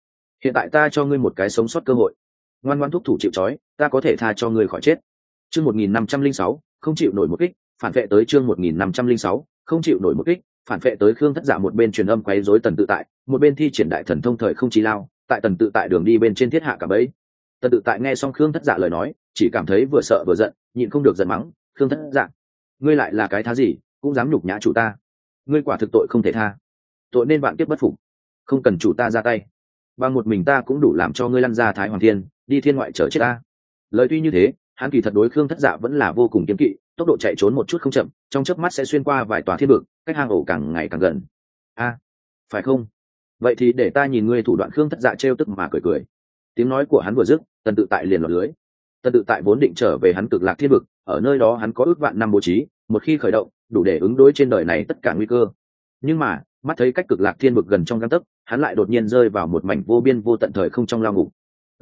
hiện tại ta cho ngươi một cái sống sót cơ hội, ngoan ngoãn thúc thủ chịu trói, ta có thể tha cho ngươi khỏi chết. Chương 1506, không chịu nổi một kích, phản vệ tới chương 1506, không chịu nổi một kích, phản vệ tới. Khương Thất Dạ một bên truyền âm quấy rối Tần Tự Tại, một bên thi triển đại thần thông thời không chí lao, tại Tần Tự Tại đường đi bên trên thiết hạ cả bẫy. Tần Tự Tại nghe xong Khương Thất Dạ lời nói, chỉ cảm thấy vừa sợ vừa giận, nhịn không được giận mắng: "Khương Thất Dạ, ngươi lại là cái thá gì, cũng dám nhục nhã chủ ta? Ngươi quả thực tội không thể tha, tội nên vạn kiếp bất phục. Không cần chủ ta ra tay, bằng một mình ta cũng đủ làm cho ngươi lăn ra Thái Hoàng Thiên, đi thiên ngoại chờ chết ta." Lời tuy như thế, hắn kỳ thật đối Khương Thất Dạ vẫn là vô cùng kiêng kỵ, tốc độ chạy trốn một chút không chậm, trong chớp mắt sẽ xuyên qua vài tòa thiên vực, cách hang ổ càng ngày càng gần. A, phải không? Vậy thì để ta nhìn ngươi thủ đoạn. Khương Thất Dạ trêu tức mà cười cười. Tiếng nói của hắn vừa dứt, Tần Tự Tại liền lọt lưới. Tần Tự Tại vốn định trở về hắn Cực Lạc Thiên vực, ở nơi đó hắn có ước vạn năm bố trí, một khi khởi động, đủ để ứng đối trên đời này tất cả nguy cơ. Nhưng mà, mắt thấy cách Cực Lạc Thiên vực gần trong gang tấc, hắn lại đột nhiên rơi vào một mảnh vô biên vô tận thời không trong lao ngục.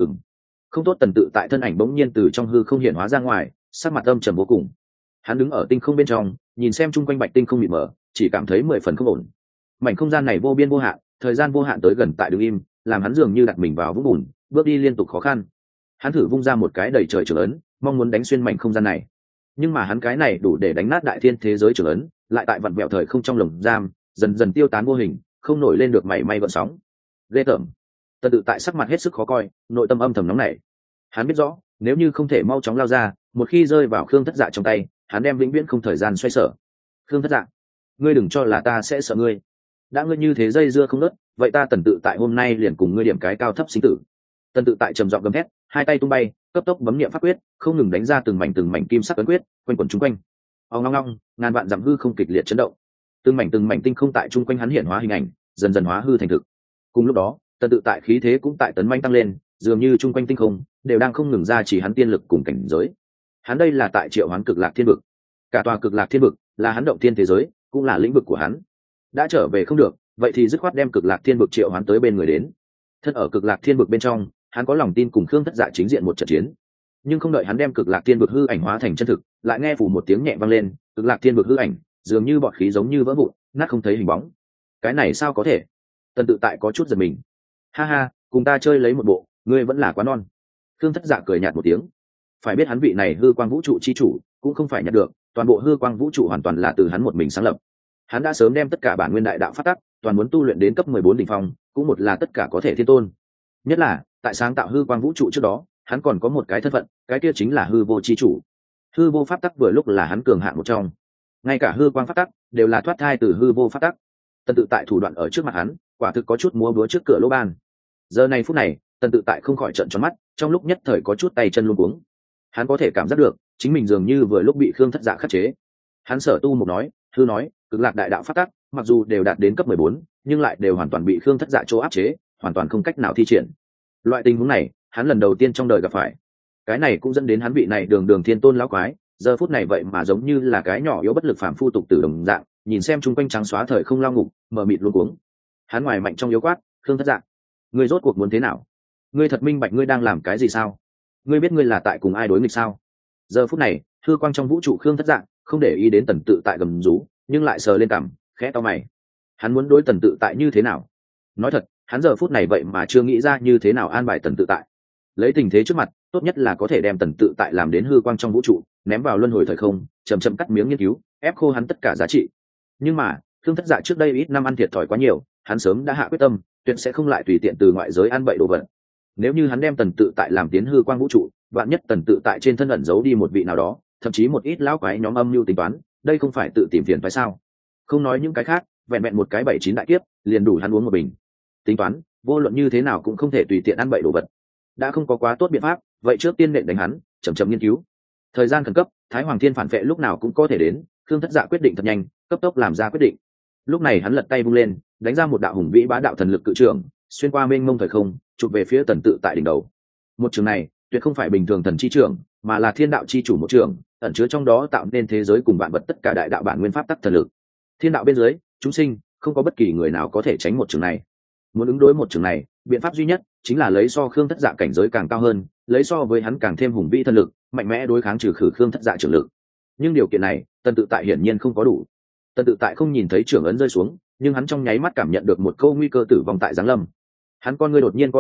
Không tốt. Tần Tự Tại thân ảnh bỗng nhiên từ trong hư không hiện hóa ra ngoài, sắc mặt âm trầm vô cùng. Hắn đứng ở tinh không bên trong, nhìn xem chung quanh bạch tinh không mịt mờ, chỉ cảm thấy 10 phần không ổn. Mảnh không gian này vô biên vô hạn, thời gian vô hạn tới gần tại đứng im, làm hắn dường như đặt mình vào vũng bùn, bước đi liên tục khó khăn. Hắn thử vung ra một cái đầy trời trường ấn, mong muốn đánh xuyên mảnh không gian này, nhưng mà hắn cái này đủ để đánh nát đại thiên thế giới trường ấn, lại tại vặn vẹo thời không trong lồng giam, dần dần tiêu tán vô hình, không nổi lên được mảy may gợn sóng. Ghê tởm. Tần Tự Tại sắc mặt hết sức khó coi, nội tâm âm thầm nóng nảy. Hắn biết rõ, nếu như không thể mau chóng lao ra, một khi rơi vào Khương Thất Dạ trong tay, hắn đem vĩnh viễn không thời gian xoay sở. Khương Thất Dạ, ngươi đừng cho là ta sẽ sợ ngươi. Đã ngươi như thế dây dưa không nớt, vậy ta Tần Tự Tại hôm nay liền cùng ngươi điểm cái cao thấp sinh tử. Tần Tự Tại trầm giọng gầm hét, hai tay tung bay, cấp tốc bấm niệm pháp quyết, không ngừng đánh ra từng mảnh kim sắc ấn quyết, quanh quẩn chung quanh. Ong long long, ngàn vạn dặm hư không kịch liệt chấn động. Từng mảnh tinh không tại chung quanh hắn hiện hóa hình ảnh, dần dần hóa hư thành thực. Cùng lúc đó, Tần Tự Tại khí thế cũng tại tấn manh tăng lên, dường như chung quanh tinh không đều đang không ngừng ra chỉ hắn tiên lực cùng cảnh giới. Hắn đây là tại triệu hoán Cực Lạc Thiên vực. Cả tòa Cực Lạc Thiên vực là hắn động thiên thế giới, cũng là lĩnh vực của hắn. Đã trở về không được, vậy thì dứt khoát đem Cực Lạc Thiên vực triệu hoán tới bên người đến. Thân ở Cực Lạc Thiên vực bên trong, hắn có lòng tin cùng Khương Thất Dạ chính diện một trận chiến. Nhưng không đợi hắn đem Cực Lạc Thiên vực hư ảnh hóa thành chân thực, lại nghe phủ một tiếng nhẹ vang lên, Cực Lạc Thiên vực hư ảnh dường như bọt khí giống như vỡ vụn, nát không thấy hình bóng. Cái này sao có thể? Tần Tự Tại có chút giật mình. Ha ha, cùng ta chơi lấy một bộ, ngươi vẫn là quá non. Khương Thất Dạ cười nhạt một tiếng. Phải biết hắn vị này hư quang vũ trụ chi chủ cũng không phải nhận được, toàn bộ hư quang vũ trụ hoàn toàn là từ hắn một mình sáng lập. Hắn đã sớm đem tất cả bản nguyên đại đạo phát tắc toàn muốn tu luyện đến cấp 14 đỉnh phong, cũng một là tất cả có thể thiên tôn. Nhất là tại sáng tạo hư quang vũ trụ trước đó, hắn còn có một cái thân phận, cái kia chính là hư vô chi chủ. Hư vô pháp tắc vừa lúc là hắn cường hạng một trong, ngay cả hư quang pháp tắc đều là thoát thai từ hư vô pháp tắc. Tần Tự Tại thủ đoạn ở trước mặt hắn, quả thực có chút múa búa trước cửa lỗ ban. Giờ này phút này, Tần Tự Tại không khỏi trợn tròn mắt, trong lúc nhất thời có chút tay chân luống cuống. Hắn có thể cảm giác được, chính mình dường như vừa lúc bị Khương Thất Dạ khắc chế. Hắn sở tu một nói, hư nói, Cực Lạc đại đạo pháp tắc, mặc dù đều đạt đến cấp 14, nhưng lại đều hoàn toàn bị Khương Thất Dạ chỗ áp chế, hoàn toàn không cách nào thi triển. Loại tình huống này, hắn lần đầu tiên trong đời gặp phải. Cái này cũng dẫn đến hắn vị này đường thiên tôn lão quái, giờ phút này vậy mà giống như là cái nhỏ yếu bất lực phàm phu tục tử đồng dạng, nhìn xem chung quanh trắng xóa thời không lao ngục, mờ mịt luống cuống. Hắn ngoài mạnh trong yếu quát, Khương Thất Dạ, ngươi rốt cuộc muốn thế nào? Ngươi thật minh bạch ngươi đang làm cái gì sao? Ngươi biết ngươi là tại cùng ai đối nghịch sao? Giờ phút này, hư quang trong vũ trụ Khương Thất Dạ không để ý đến Tần Tự Tại gầm rú, nhưng lại sờ lên cằm, khẽ to mày. Hắn muốn đối Tần Tự Tại như thế nào? Nói thật, hắn giờ phút này vậy mà chưa nghĩ ra như thế nào an bài Tần Tự Tại. Lấy tình thế trước mặt, tốt nhất là có thể đem Tần Tự Tại làm đến hư quang trong vũ trụ, ném vào luân hồi thời không, chậm chậm cắt miếng nghiên cứu, ép khô hắn tất cả giá trị. Nhưng mà, Khương Thất Dạ trước đây ít năm ăn thiệt thòi quá nhiều, hắn sớm đã hạ quyết tâm, tuyệt sẽ không lại tùy tiện từ ngoại giới ăn bậy đồ vật. Nếu như hắn đem Tần Tự Tại làm tiến hư quang vũ trụ, vạn nhất Tần Tự Tại trên thân ẩn giấu đi một vị nào đó, thậm chí một ít lão quái nhóm âm mưu tính toán, đây không phải tự tìm phiền phải sao? Không nói những cái khác, vẹn vẹn một cái 7-9 đại kiếp, liền đủ hắn uống một bình. Tính toán, vô luận như thế nào cũng không thể tùy tiện ăn bậy đồ vật. Đã không có quá tốt biện pháp, vậy trước tiên nện đánh hắn, chậm chậm nghiên cứu. Thời gian khẩn cấp, Thái Hoàng Thiên phản vệ lúc nào cũng có thể đến, Khương Thất Dạ quyết định thật nhanh, cấp tốc làm ra quyết định. Lúc này hắn lật tay vung lên, đánh ra một đạo hùng vĩ bá đạo thần lực cự trường, xuyên qua mênh mông thời không, chụp về phía Tần Tự Tại đỉnh đầu. Một trường này, tuyệt không phải bình thường thần chi trường, mà là thiên đạo chi chủ một trường, ẩn chứa trong đó tạo nên thế giới cùng vạn vật tất cả đại đạo bản nguyên pháp tắc thần lực. Thiên đạo bên dưới, chúng sinh, không có bất kỳ người nào có thể tránh một trường này. Muốn ứng đối một trường này, biện pháp duy nhất chính là lấy so Khương Thất Dạ cảnh giới càng cao hơn, lấy so với hắn càng thêm hùng vĩ thần lực, mạnh mẽ đối kháng trừ khử Khương Thất Dạ trường lực. Nhưng điều kiện này, Tần Tự Tại hiển nhiên không có đủ. Tần Tự Tại không nhìn thấy trưởng ấn rơi xuống, nhưng hắn trong nháy mắt cảm nhận được một câu nguy cơ tử vong tại giáng lâm. Hắn con ngươi đột nhiên co lại,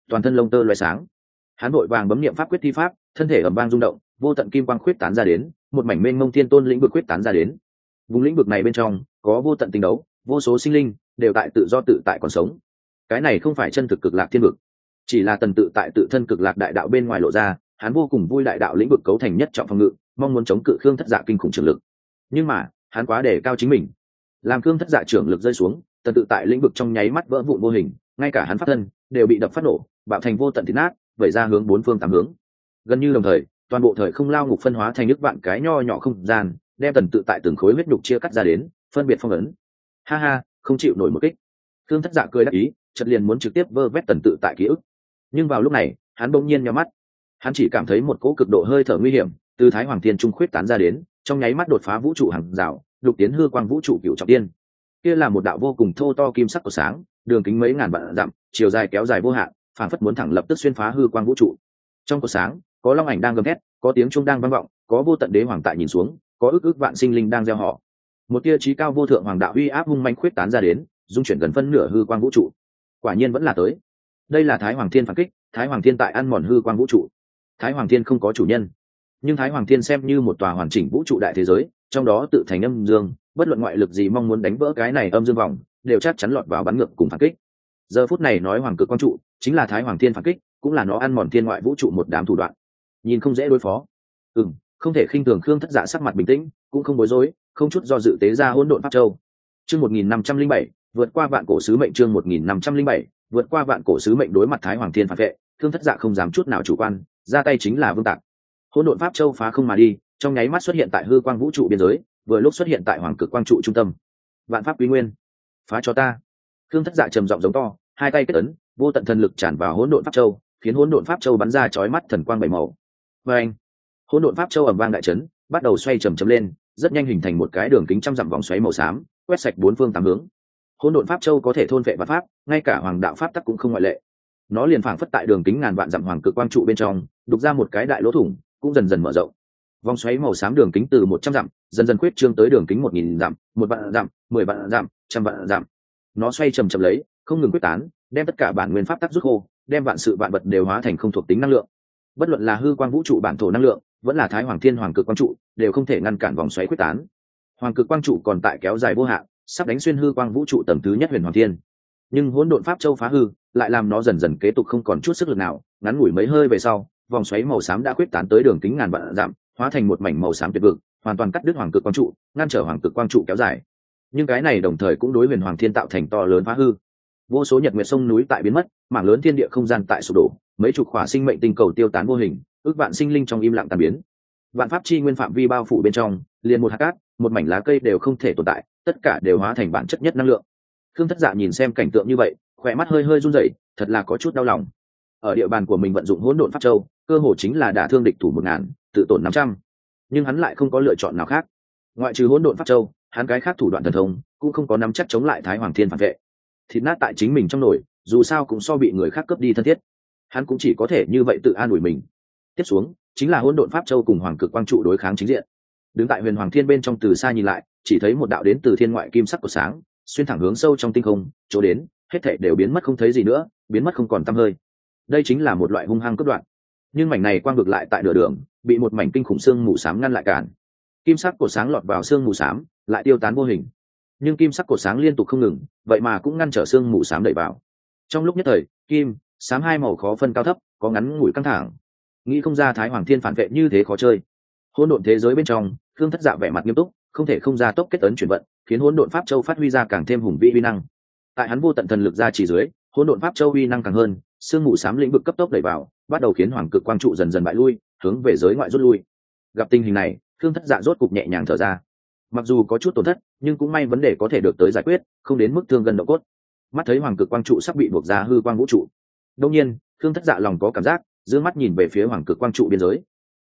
toàn thân lông tơ loé sáng. Hắn vội vàng bấm niệm pháp quyết thi pháp, thân thể ầm vang rung động, vô tận kim quang khuyết tán ra đến, một mảnh mênh mông thiên tôn lĩnh vực khuyết tán ra đến. Vùng lĩnh vực này bên trong có vô tận tinh đấu, vô số sinh linh đều tại tự do tự tại còn sống. Cái này không phải chân thực cực lạc thiên vực, chỉ là tần tự tại tự thân cực lạc đại đạo bên ngoài lộ ra. Hắn vô cùng vui đại đạo lĩnh vực cấu thành nhất trọng phòng ngự, mong muốn chống cự Khương Thất Dạ kinh khủng trường lực. Nhưng mà hắn quá đề cao chính mình, làm Khương Thất Dạ trưởng lực rơi xuống, tần tự tại lĩnh vực trong nháy mắt vỡ vụn vô hình, ngay cả hắn pháp thân đều bị đập phát nổ, bạo thành vô tận thịt nát, vẩy ra hướng bốn phương tám hướng. Gần như đồng thời, toàn bộ thời không lao ngục phân hóa thành nước vạn cái nho nhỏ không gian, đem tần tự tại từng khối huyết nhục chia cắt ra đến, phân biệt phong ấn. Ha ha, không chịu nổi một kích. Khương Thất Dạ cười đắc ý, chợt liền muốn trực tiếp vơ vét tần tự tại ký ức. Nhưng vào lúc này, hắn bỗng nhiên nhíu mắt. Hắn chỉ cảm thấy một cỗ cực độ hơi thở nguy hiểm từ Thái Hoàng Thiên trung khuyết tán ra đến, trong nháy mắt đột phá vũ trụ hàng rào, lục tiến hư quang vũ trụ cửu trọng tiên. Kia là một đạo vô cùng thô to kim sắc của sáng, đường kính mấy ngàn vạn dặm, chiều dài kéo dài vô hạn, phản phất muốn thẳng lập tức xuyên phá hư quang vũ trụ. Trong cột sáng, có long ảnh đang gầm thét, có tiếng chuông đang vang vọng, có vô tận đế hoàng tại nhìn xuống, có ức ức vạn sinh linh đang gieo họ. Một tia chí cao vô thượng hoàng đạo uy áp hung manh khuyết tán ra đến, dung chuyển gần phân nửa hư quang vũ trụ. Quả nhiên vẫn là tới. Đây là Thái Hoàng Thiên phản kích, Thái Hoàng Thiên tại ăn mòn hư quang vũ trụ. Thái Hoàng Thiên không có chủ nhân, nhưng Thái Hoàng Thiên xem như một tòa hoàn chỉnh vũ trụ đại thế giới, trong đó tự thành âm dương, bất luận ngoại lực gì mong muốn đánh vỡ cái này âm dương vòng, đều chắc chắn lọt vào bắn ngược cùng phản kích. Giờ phút này nói hoàng cực quang trụ chính là Thái Hoàng Thiên phản kích, cũng là nó ăn mòn thiên ngoại vũ trụ một đám thủ đoạn, nhìn không dễ đối phó. Không thể khinh thường. Khương Thất Dạ sắc mặt bình tĩnh, cũng không bối rối, không chút do dự tế ra hỗn độn pháp châu. Chương 1507, vượt qua vạn cổ sứ mệnh. Chương 1507, vượt qua vạn cổ sứ mệnh. Đối mặt Thái Hoàng Thiên phản vệ, Khương Thất Dạ không dám chút nào chủ quan, ra tay chính là vương tạc. Hỗn độn pháp châu phá không mà đi, trong nháy mắt xuất hiện tại hư quang vũ trụ biên giới, vừa lúc xuất hiện tại hoàng cực quang trụ trung tâm. Vạn pháp quý nguyên, phá cho ta! Khương Thất Dạ trầm giọng giống to, hai tay kết ấn, vô tận thần lực tràn vào hỗn độn pháp châu, khiến hỗn độn pháp châu bắn ra chói mắt thần quang bảy màu. Và anh, hỗn độn pháp châu ầm vang đại chấn, bắt đầu xoay chầm chậm lên, rất nhanh hình thành một cái đường kính trăm dặm vòng xoáy màu xám, quét sạch bốn phương tám hướng. Hỗn độn pháp châu có thể thôn vệ vạn pháp, ngay cả hoàng đạo pháp tắc cũng không ngoại lệ. Nó liền phảng phất tại đường kính ngàn vạn dặm hoàng cực quang trụ bên trong, đục ra một cái đại lỗ thủng, cũng dần dần mở rộng. Vòng xoáy màu xám đường kính từ 100 dặm, dần dần khuyết trương tới đường kính 1000 dặm, 1 vạn dặm, 10 vạn dặm, 100 vạn dặm. Nó xoay chầm chậm lấy, không ngừng quyết tán, đem tất cả bản nguyên pháp tắc rút khô, đem vạn sự vạn vật đều hóa thành không thuộc tính năng lượng. Bất luận là hư quang vũ trụ bản thổ năng lượng, vẫn là Thái Hoàng Thiên hoàng cực quang trụ, đều không thể ngăn cản vòng xoáy quyết tán. Hoàng cực quang trụ còn tại kéo dài vô hạn, sắp đánh xuyên hư quang vũ trụ tầng thứ nhất huyền hoàng thiên. Nhưng hỗn độn pháp châu phá hư, lại làm nó dần dần kế tục không còn chút sức lực nào. Ngắn ngủi mấy hơi về sau, vòng xoáy màu xám đã quyết tán tới đường kính ngàn vạn dặm, hóa thành một mảnh màu xám tuyệt vực, hoàn toàn cắt đứt hoàng cực quang trụ, ngăn trở hoàng cực quang trụ kéo dài. Nhưng cái này đồng thời cũng đối huyền hoàng thiên tạo thành to lớn phá hư. Vô số nhật nguyệt sông núi tại biến mất, mảng lớn thiên địa không gian tại sụp đổ, mấy chục khỏa sinh mệnh tinh cầu tiêu tán vô hình, ước vạn sinh linh trong im lặng tan biến. Vạn pháp chi nguyên phạm vi bao phủ bên trong, liền một hạt cát, một mảnh lá cây đều không thể tồn tại, tất cả đều hóa thành bản chất nhất năng lượng. Khương Thất Dạ nhìn xem cảnh tượng như vậy, khỏe mắt hơi hơi run rẩy, thật là có chút đau lòng. Ở địa bàn của mình vận dụng hỗn độn pháp châu, cơ hồ chính là đả thương địch thủ 1000, tự tổn 500. Nhưng hắn lại không có lựa chọn nào khác. Ngoại trừ hỗn độn pháp châu, hắn cái khác thủ đoạn thần thông cũng không có nắm chắc chống lại Thái Hoàng Thiên phản vệ. Thịt nát tại chính mình trong nồi, dù sao cũng so bị người khác cướp đi thân thiết. Hắn cũng chỉ có thể như vậy tự an ủi mình. Tiếp xuống chính là hỗn độn pháp châu cùng hoàng cực quang trụ đối kháng chính diện. Đứng tại huyền hoàng thiên bên trong từ xa nhìn lại, chỉ thấy một đạo đến từ thiên ngoại kim sắc của sáng, xuyên thẳng hướng sâu trong tinh không, chỗ đến hết thảy đều biến mất không thấy gì nữa, biến mất không còn tăm hơi. Đây chính là một loại hung hăng cướp đoạn. Nhưng mảnh này quang vực lại tại nửa đường, bị một mảnh kinh khủng xương mù xám ngăn lại cản. Kim sắc của sáng lọt vào xương mù xám, lại tiêu tán vô hình. Nhưng kim sắc của sáng liên tục không ngừng, vậy mà cũng ngăn trở xương mù xám đẩy vào. Trong lúc nhất thời, kim, xám hai màu khó phân cao thấp, có ngắn ngủi căng thẳng. Nghĩ không ra Thái Hoàng Thiên phản vệ như thế khó chơi. Hỗn độn thế giới bên trong, Khương Thất Dạ vẻ mặt nghiêm túc, không thể không ra tốc kết ấn chuyển vận, khiến hỗn độn pháp châu phát huy ra càng thêm hùng vĩ uy năng. Tại hắn vô tận thần lực ra chỉ dưới, hỗn độn pháp châu uy năng càng hơn, sương mù xám lĩnh vực cấp tốc đẩy vào, bắt đầu khiến hoàng cực quang trụ dần dần bại lui, hướng về giới ngoại rút lui. Gặp tình hình này, Khương Thất Dạ rốt cục nhẹ nhàng thở ra. Mặc dù có chút tổn thất, nhưng cũng may vấn đề có thể được tới giải quyết, không đến mức thương gần động cốt. Mắt thấy hoàng cực quang trụ sắp bị buộc ra hư quang vũ trụ, đương nhiên, Khương Thất Dạ lòng có cảm giác, dương mắt nhìn về phía hoàng cực quang trụ biên giới.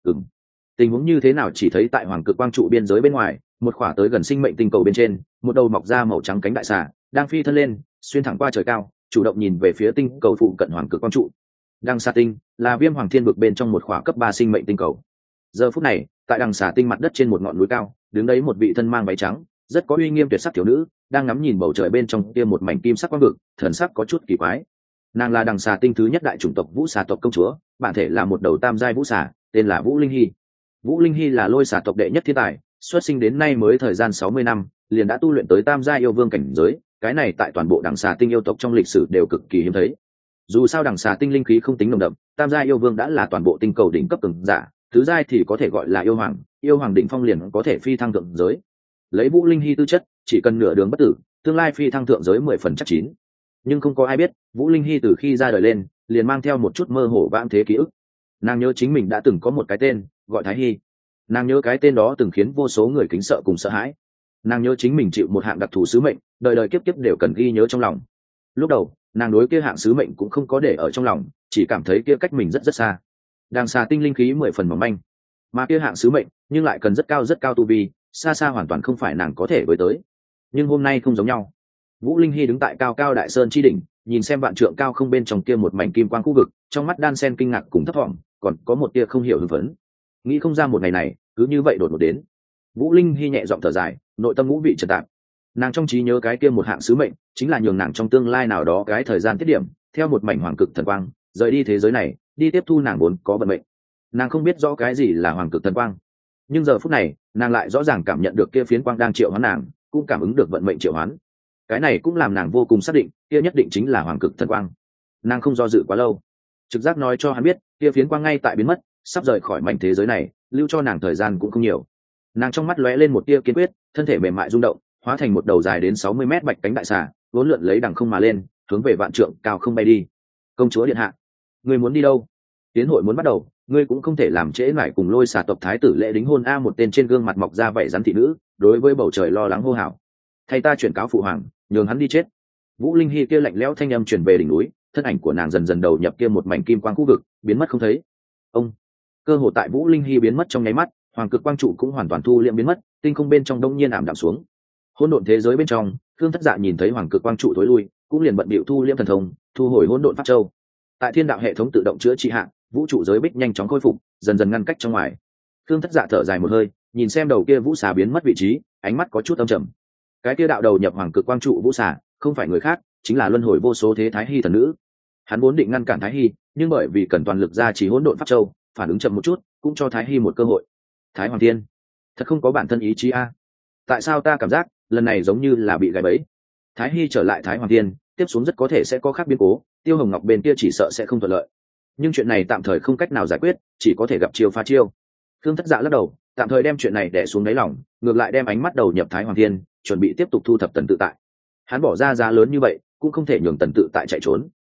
Tình huống như thế nào? Chỉ thấy tại hoàng cực quang trụ biên giới bên ngoài, một khỏa tới gần sinh mệnh tinh cầu bên trên, một đầu mọc ra màu trắng cánh đại xà đang phi thân lên, xuyên thẳng qua trời cao, chủ động nhìn về phía tinh cầu phụ cận hoàng cực quang trụ. Đằng xà tinh là Viêm Hoàng Thiên vực bên trong một khỏa cấp 3 sinh mệnh tinh cầu. Giờ phút này, tại đằng xà tinh mặt đất trên một ngọn núi cao, đứng đấy một vị thân mang váy trắng, rất có uy nghiêm tuyệt sắc thiếu nữ, đang ngắm nhìn bầu trời bên trong kia một mảnh kim sắc quang vực, thần sắc có chút kỳ quái. Nàng là đằng xà tinh thứ nhất đại chủng tộc vũ xà tộc công chúa, bản thể là một đầu tam giai vũ xà, tên là Vũ Linh Hy. Vũ Linh Hy là lôi xà tộc đệ nhất thiên tài, xuất sinh đến nay mới thời gian 60 năm, liền đã tu luyện tới tam giai yêu vương cảnh giới, cái này tại toàn bộ đằng xà tinh yêu tộc trong lịch sử đều cực kỳ hiếm thấy. Dù sao đằng xà tinh linh khí không tính nồng đậm, tam giai yêu vương đã là toàn bộ tinh cầu đỉnh cấp cường giả, tứ giai thì có thể gọi là yêu hoàng đỉnh phong liền có thể phi thăng thượng giới. Lấy Vũ Linh Hy tư chất, chỉ cần nửa đường bất tử, tương lai phi thăng thượng giới 10% chắc chín. Nhưng không có ai biết, Vũ Linh Hy từ khi ra đời lên, liền mang theo một chút mơ hồ vãng thế ký ức. Nàng nhớ chính mình đã từng có một cái tên, gọi Thái Hy. Nàng nhớ cái tên đó từng khiến vô số người kính sợ cùng sợ hãi. Nàng nhớ chính mình chịu một hạng đặc thù sứ mệnh, đời đời kiếp kiếp đều cần ghi nhớ trong lòng. Lúc đầu, nàng đối kia hạng sứ mệnh cũng không có để ở trong lòng, chỉ cảm thấy kia cách mình rất rất xa. Đằng xà tinh linh khí 10 phần mỏng manh, mà kia hạng sứ mệnh nhưng lại cần rất cao tu vi, xa xa hoàn toàn không phải nàng có thể với tới. Nhưng hôm nay không giống nhau. Vũ Linh Hy đứng tại cao cao đại sơn chi đỉnh, nhìn xem vạn trượng cao không bên trong kia một mảnh kim quang khu vực, trong mắt đan sen kinh ngạc cùng thấp thỏm, còn có một tia không hiểu hưng phấn. Nghĩ không ra một ngày này cứ như vậy đột ngột đến. Vũ Linh Hy nhẹ giọng thở dài, nội tâm ngũ vị trật tạp. Nàng trong trí nhớ cái kia một hạng sứ mệnh, chính là nhường nàng trong tương lai nào đó cái thời gian tiết điểm, theo một mảnh hoàng cực thần quang, rời đi thế giới này, đi tiếp thu nàng vốn có vận mệnh. Nàng không biết rõ cái gì là hoàng cực thần quang, nhưng giờ phút này, nàng lại rõ ràng cảm nhận được kia phiến quang đang triệu hoán nàng, cũng cảm ứng được vận mệnh triệu hoán. Cái này cũng làm nàng vô cùng xác định, kia nhất định chính là hoàng cực thần quang. Nàng không do dự quá lâu, trực giác nói cho hắn biết, kia phiến quang ngay tại biến mất, sắp rời khỏi mảnh thế giới này, lưu cho nàng thời gian cũng không nhiều. Nàng trong mắt lóe lên một tia kiên quyết, thân thể mềm mại rung động, hóa thành một đầu dài đến 60 mét bạch cánh đại xà, vốn lượn lấy đằng không mà lên, hướng về vạn trượng cao không bay đi. Công chúa điện hạ, ngươi muốn đi đâu? Tiến hội muốn bắt đầu, ngươi cũng không thể làm trễ nải cùng lôi xà tộc thái tử lễ đính hôn a. Một tên trên gương mặt mọc ra vảy rắn thị nữ, đối với bầu trời lo lắng hô hào. Thay ta chuyển cáo phụ hoàng, nhường hắn đi chết. Vũ Linh Hy kia lạnh lẽo thanh âm truyền về đỉnh núi, thân ảnh của nàng dần dần đầu nhập kia một mảnh kim quang khu vực, biến mất không thấy. Ông, cơ hồ tại Vũ Linh Hy biến mất trong nháy mắt, hoàng cực quang trụ cũng hoàn toàn thu liễm biến mất, tinh không bên trong đông nhiên ảm đạm xuống. Hỗn độn thế giới bên trong, Thương Thất Dạ nhìn thấy hoàng cực quang trụ tối lui, cũng liền bận bịu thu liễm thần thông, thu hồi hỗn độn pháp châu. Tại thiên đạo hệ thống tự động chữa trị hạ, vũ trụ giới bích nhanh chóng khôi phục, dần dần ngăn cách trong ngoài. Thương Thất Dạ thở dài một hơi, nhìn xem đầu kia vũ xà biến mất vị trí, ánh mắt có chút âm trầm. Cái kia đạo đầu nhập hoàng cực quang trụ vũ xà, không phải người khác, chính là luân hồi vô số thế Thái Hy thần nữ. Hắn vốn định ngăn cản Thái Hy, nhưng bởi vì cần toàn lực ra chỉ hỗn độn pháp châu, phản ứng chậm một chút, cũng cho Thái Hy một cơ hội. Thái Hoàng Thiên, thật không có bản thân ý chí a. Tại sao ta cảm giác lần này giống như là bị gài bẫy? Thái Hy trở lại Thái Hoàng Thiên, tiếp xuống rất có thể sẽ có khác biến cố, Tiêu Hồng Ngọc bên kia chỉ sợ sẽ không thuận lợi. Nhưng chuyện này tạm thời không cách nào giải quyết, chỉ có thể gặp chiêu phá chiêu. Thương Thất Dạ lắc đầu, tạm thời đem chuyện này đè xuống đáy lòng, ngược lại đem ánh mắt đầu nhập Thái Hoàng Thiên, chuẩn bị tiếp tục thu thập Tần Tự Tại. Hắn bỏ ra giá lớn như vậy, cũng không thể nhường Tần Tự Tại chạy trốn.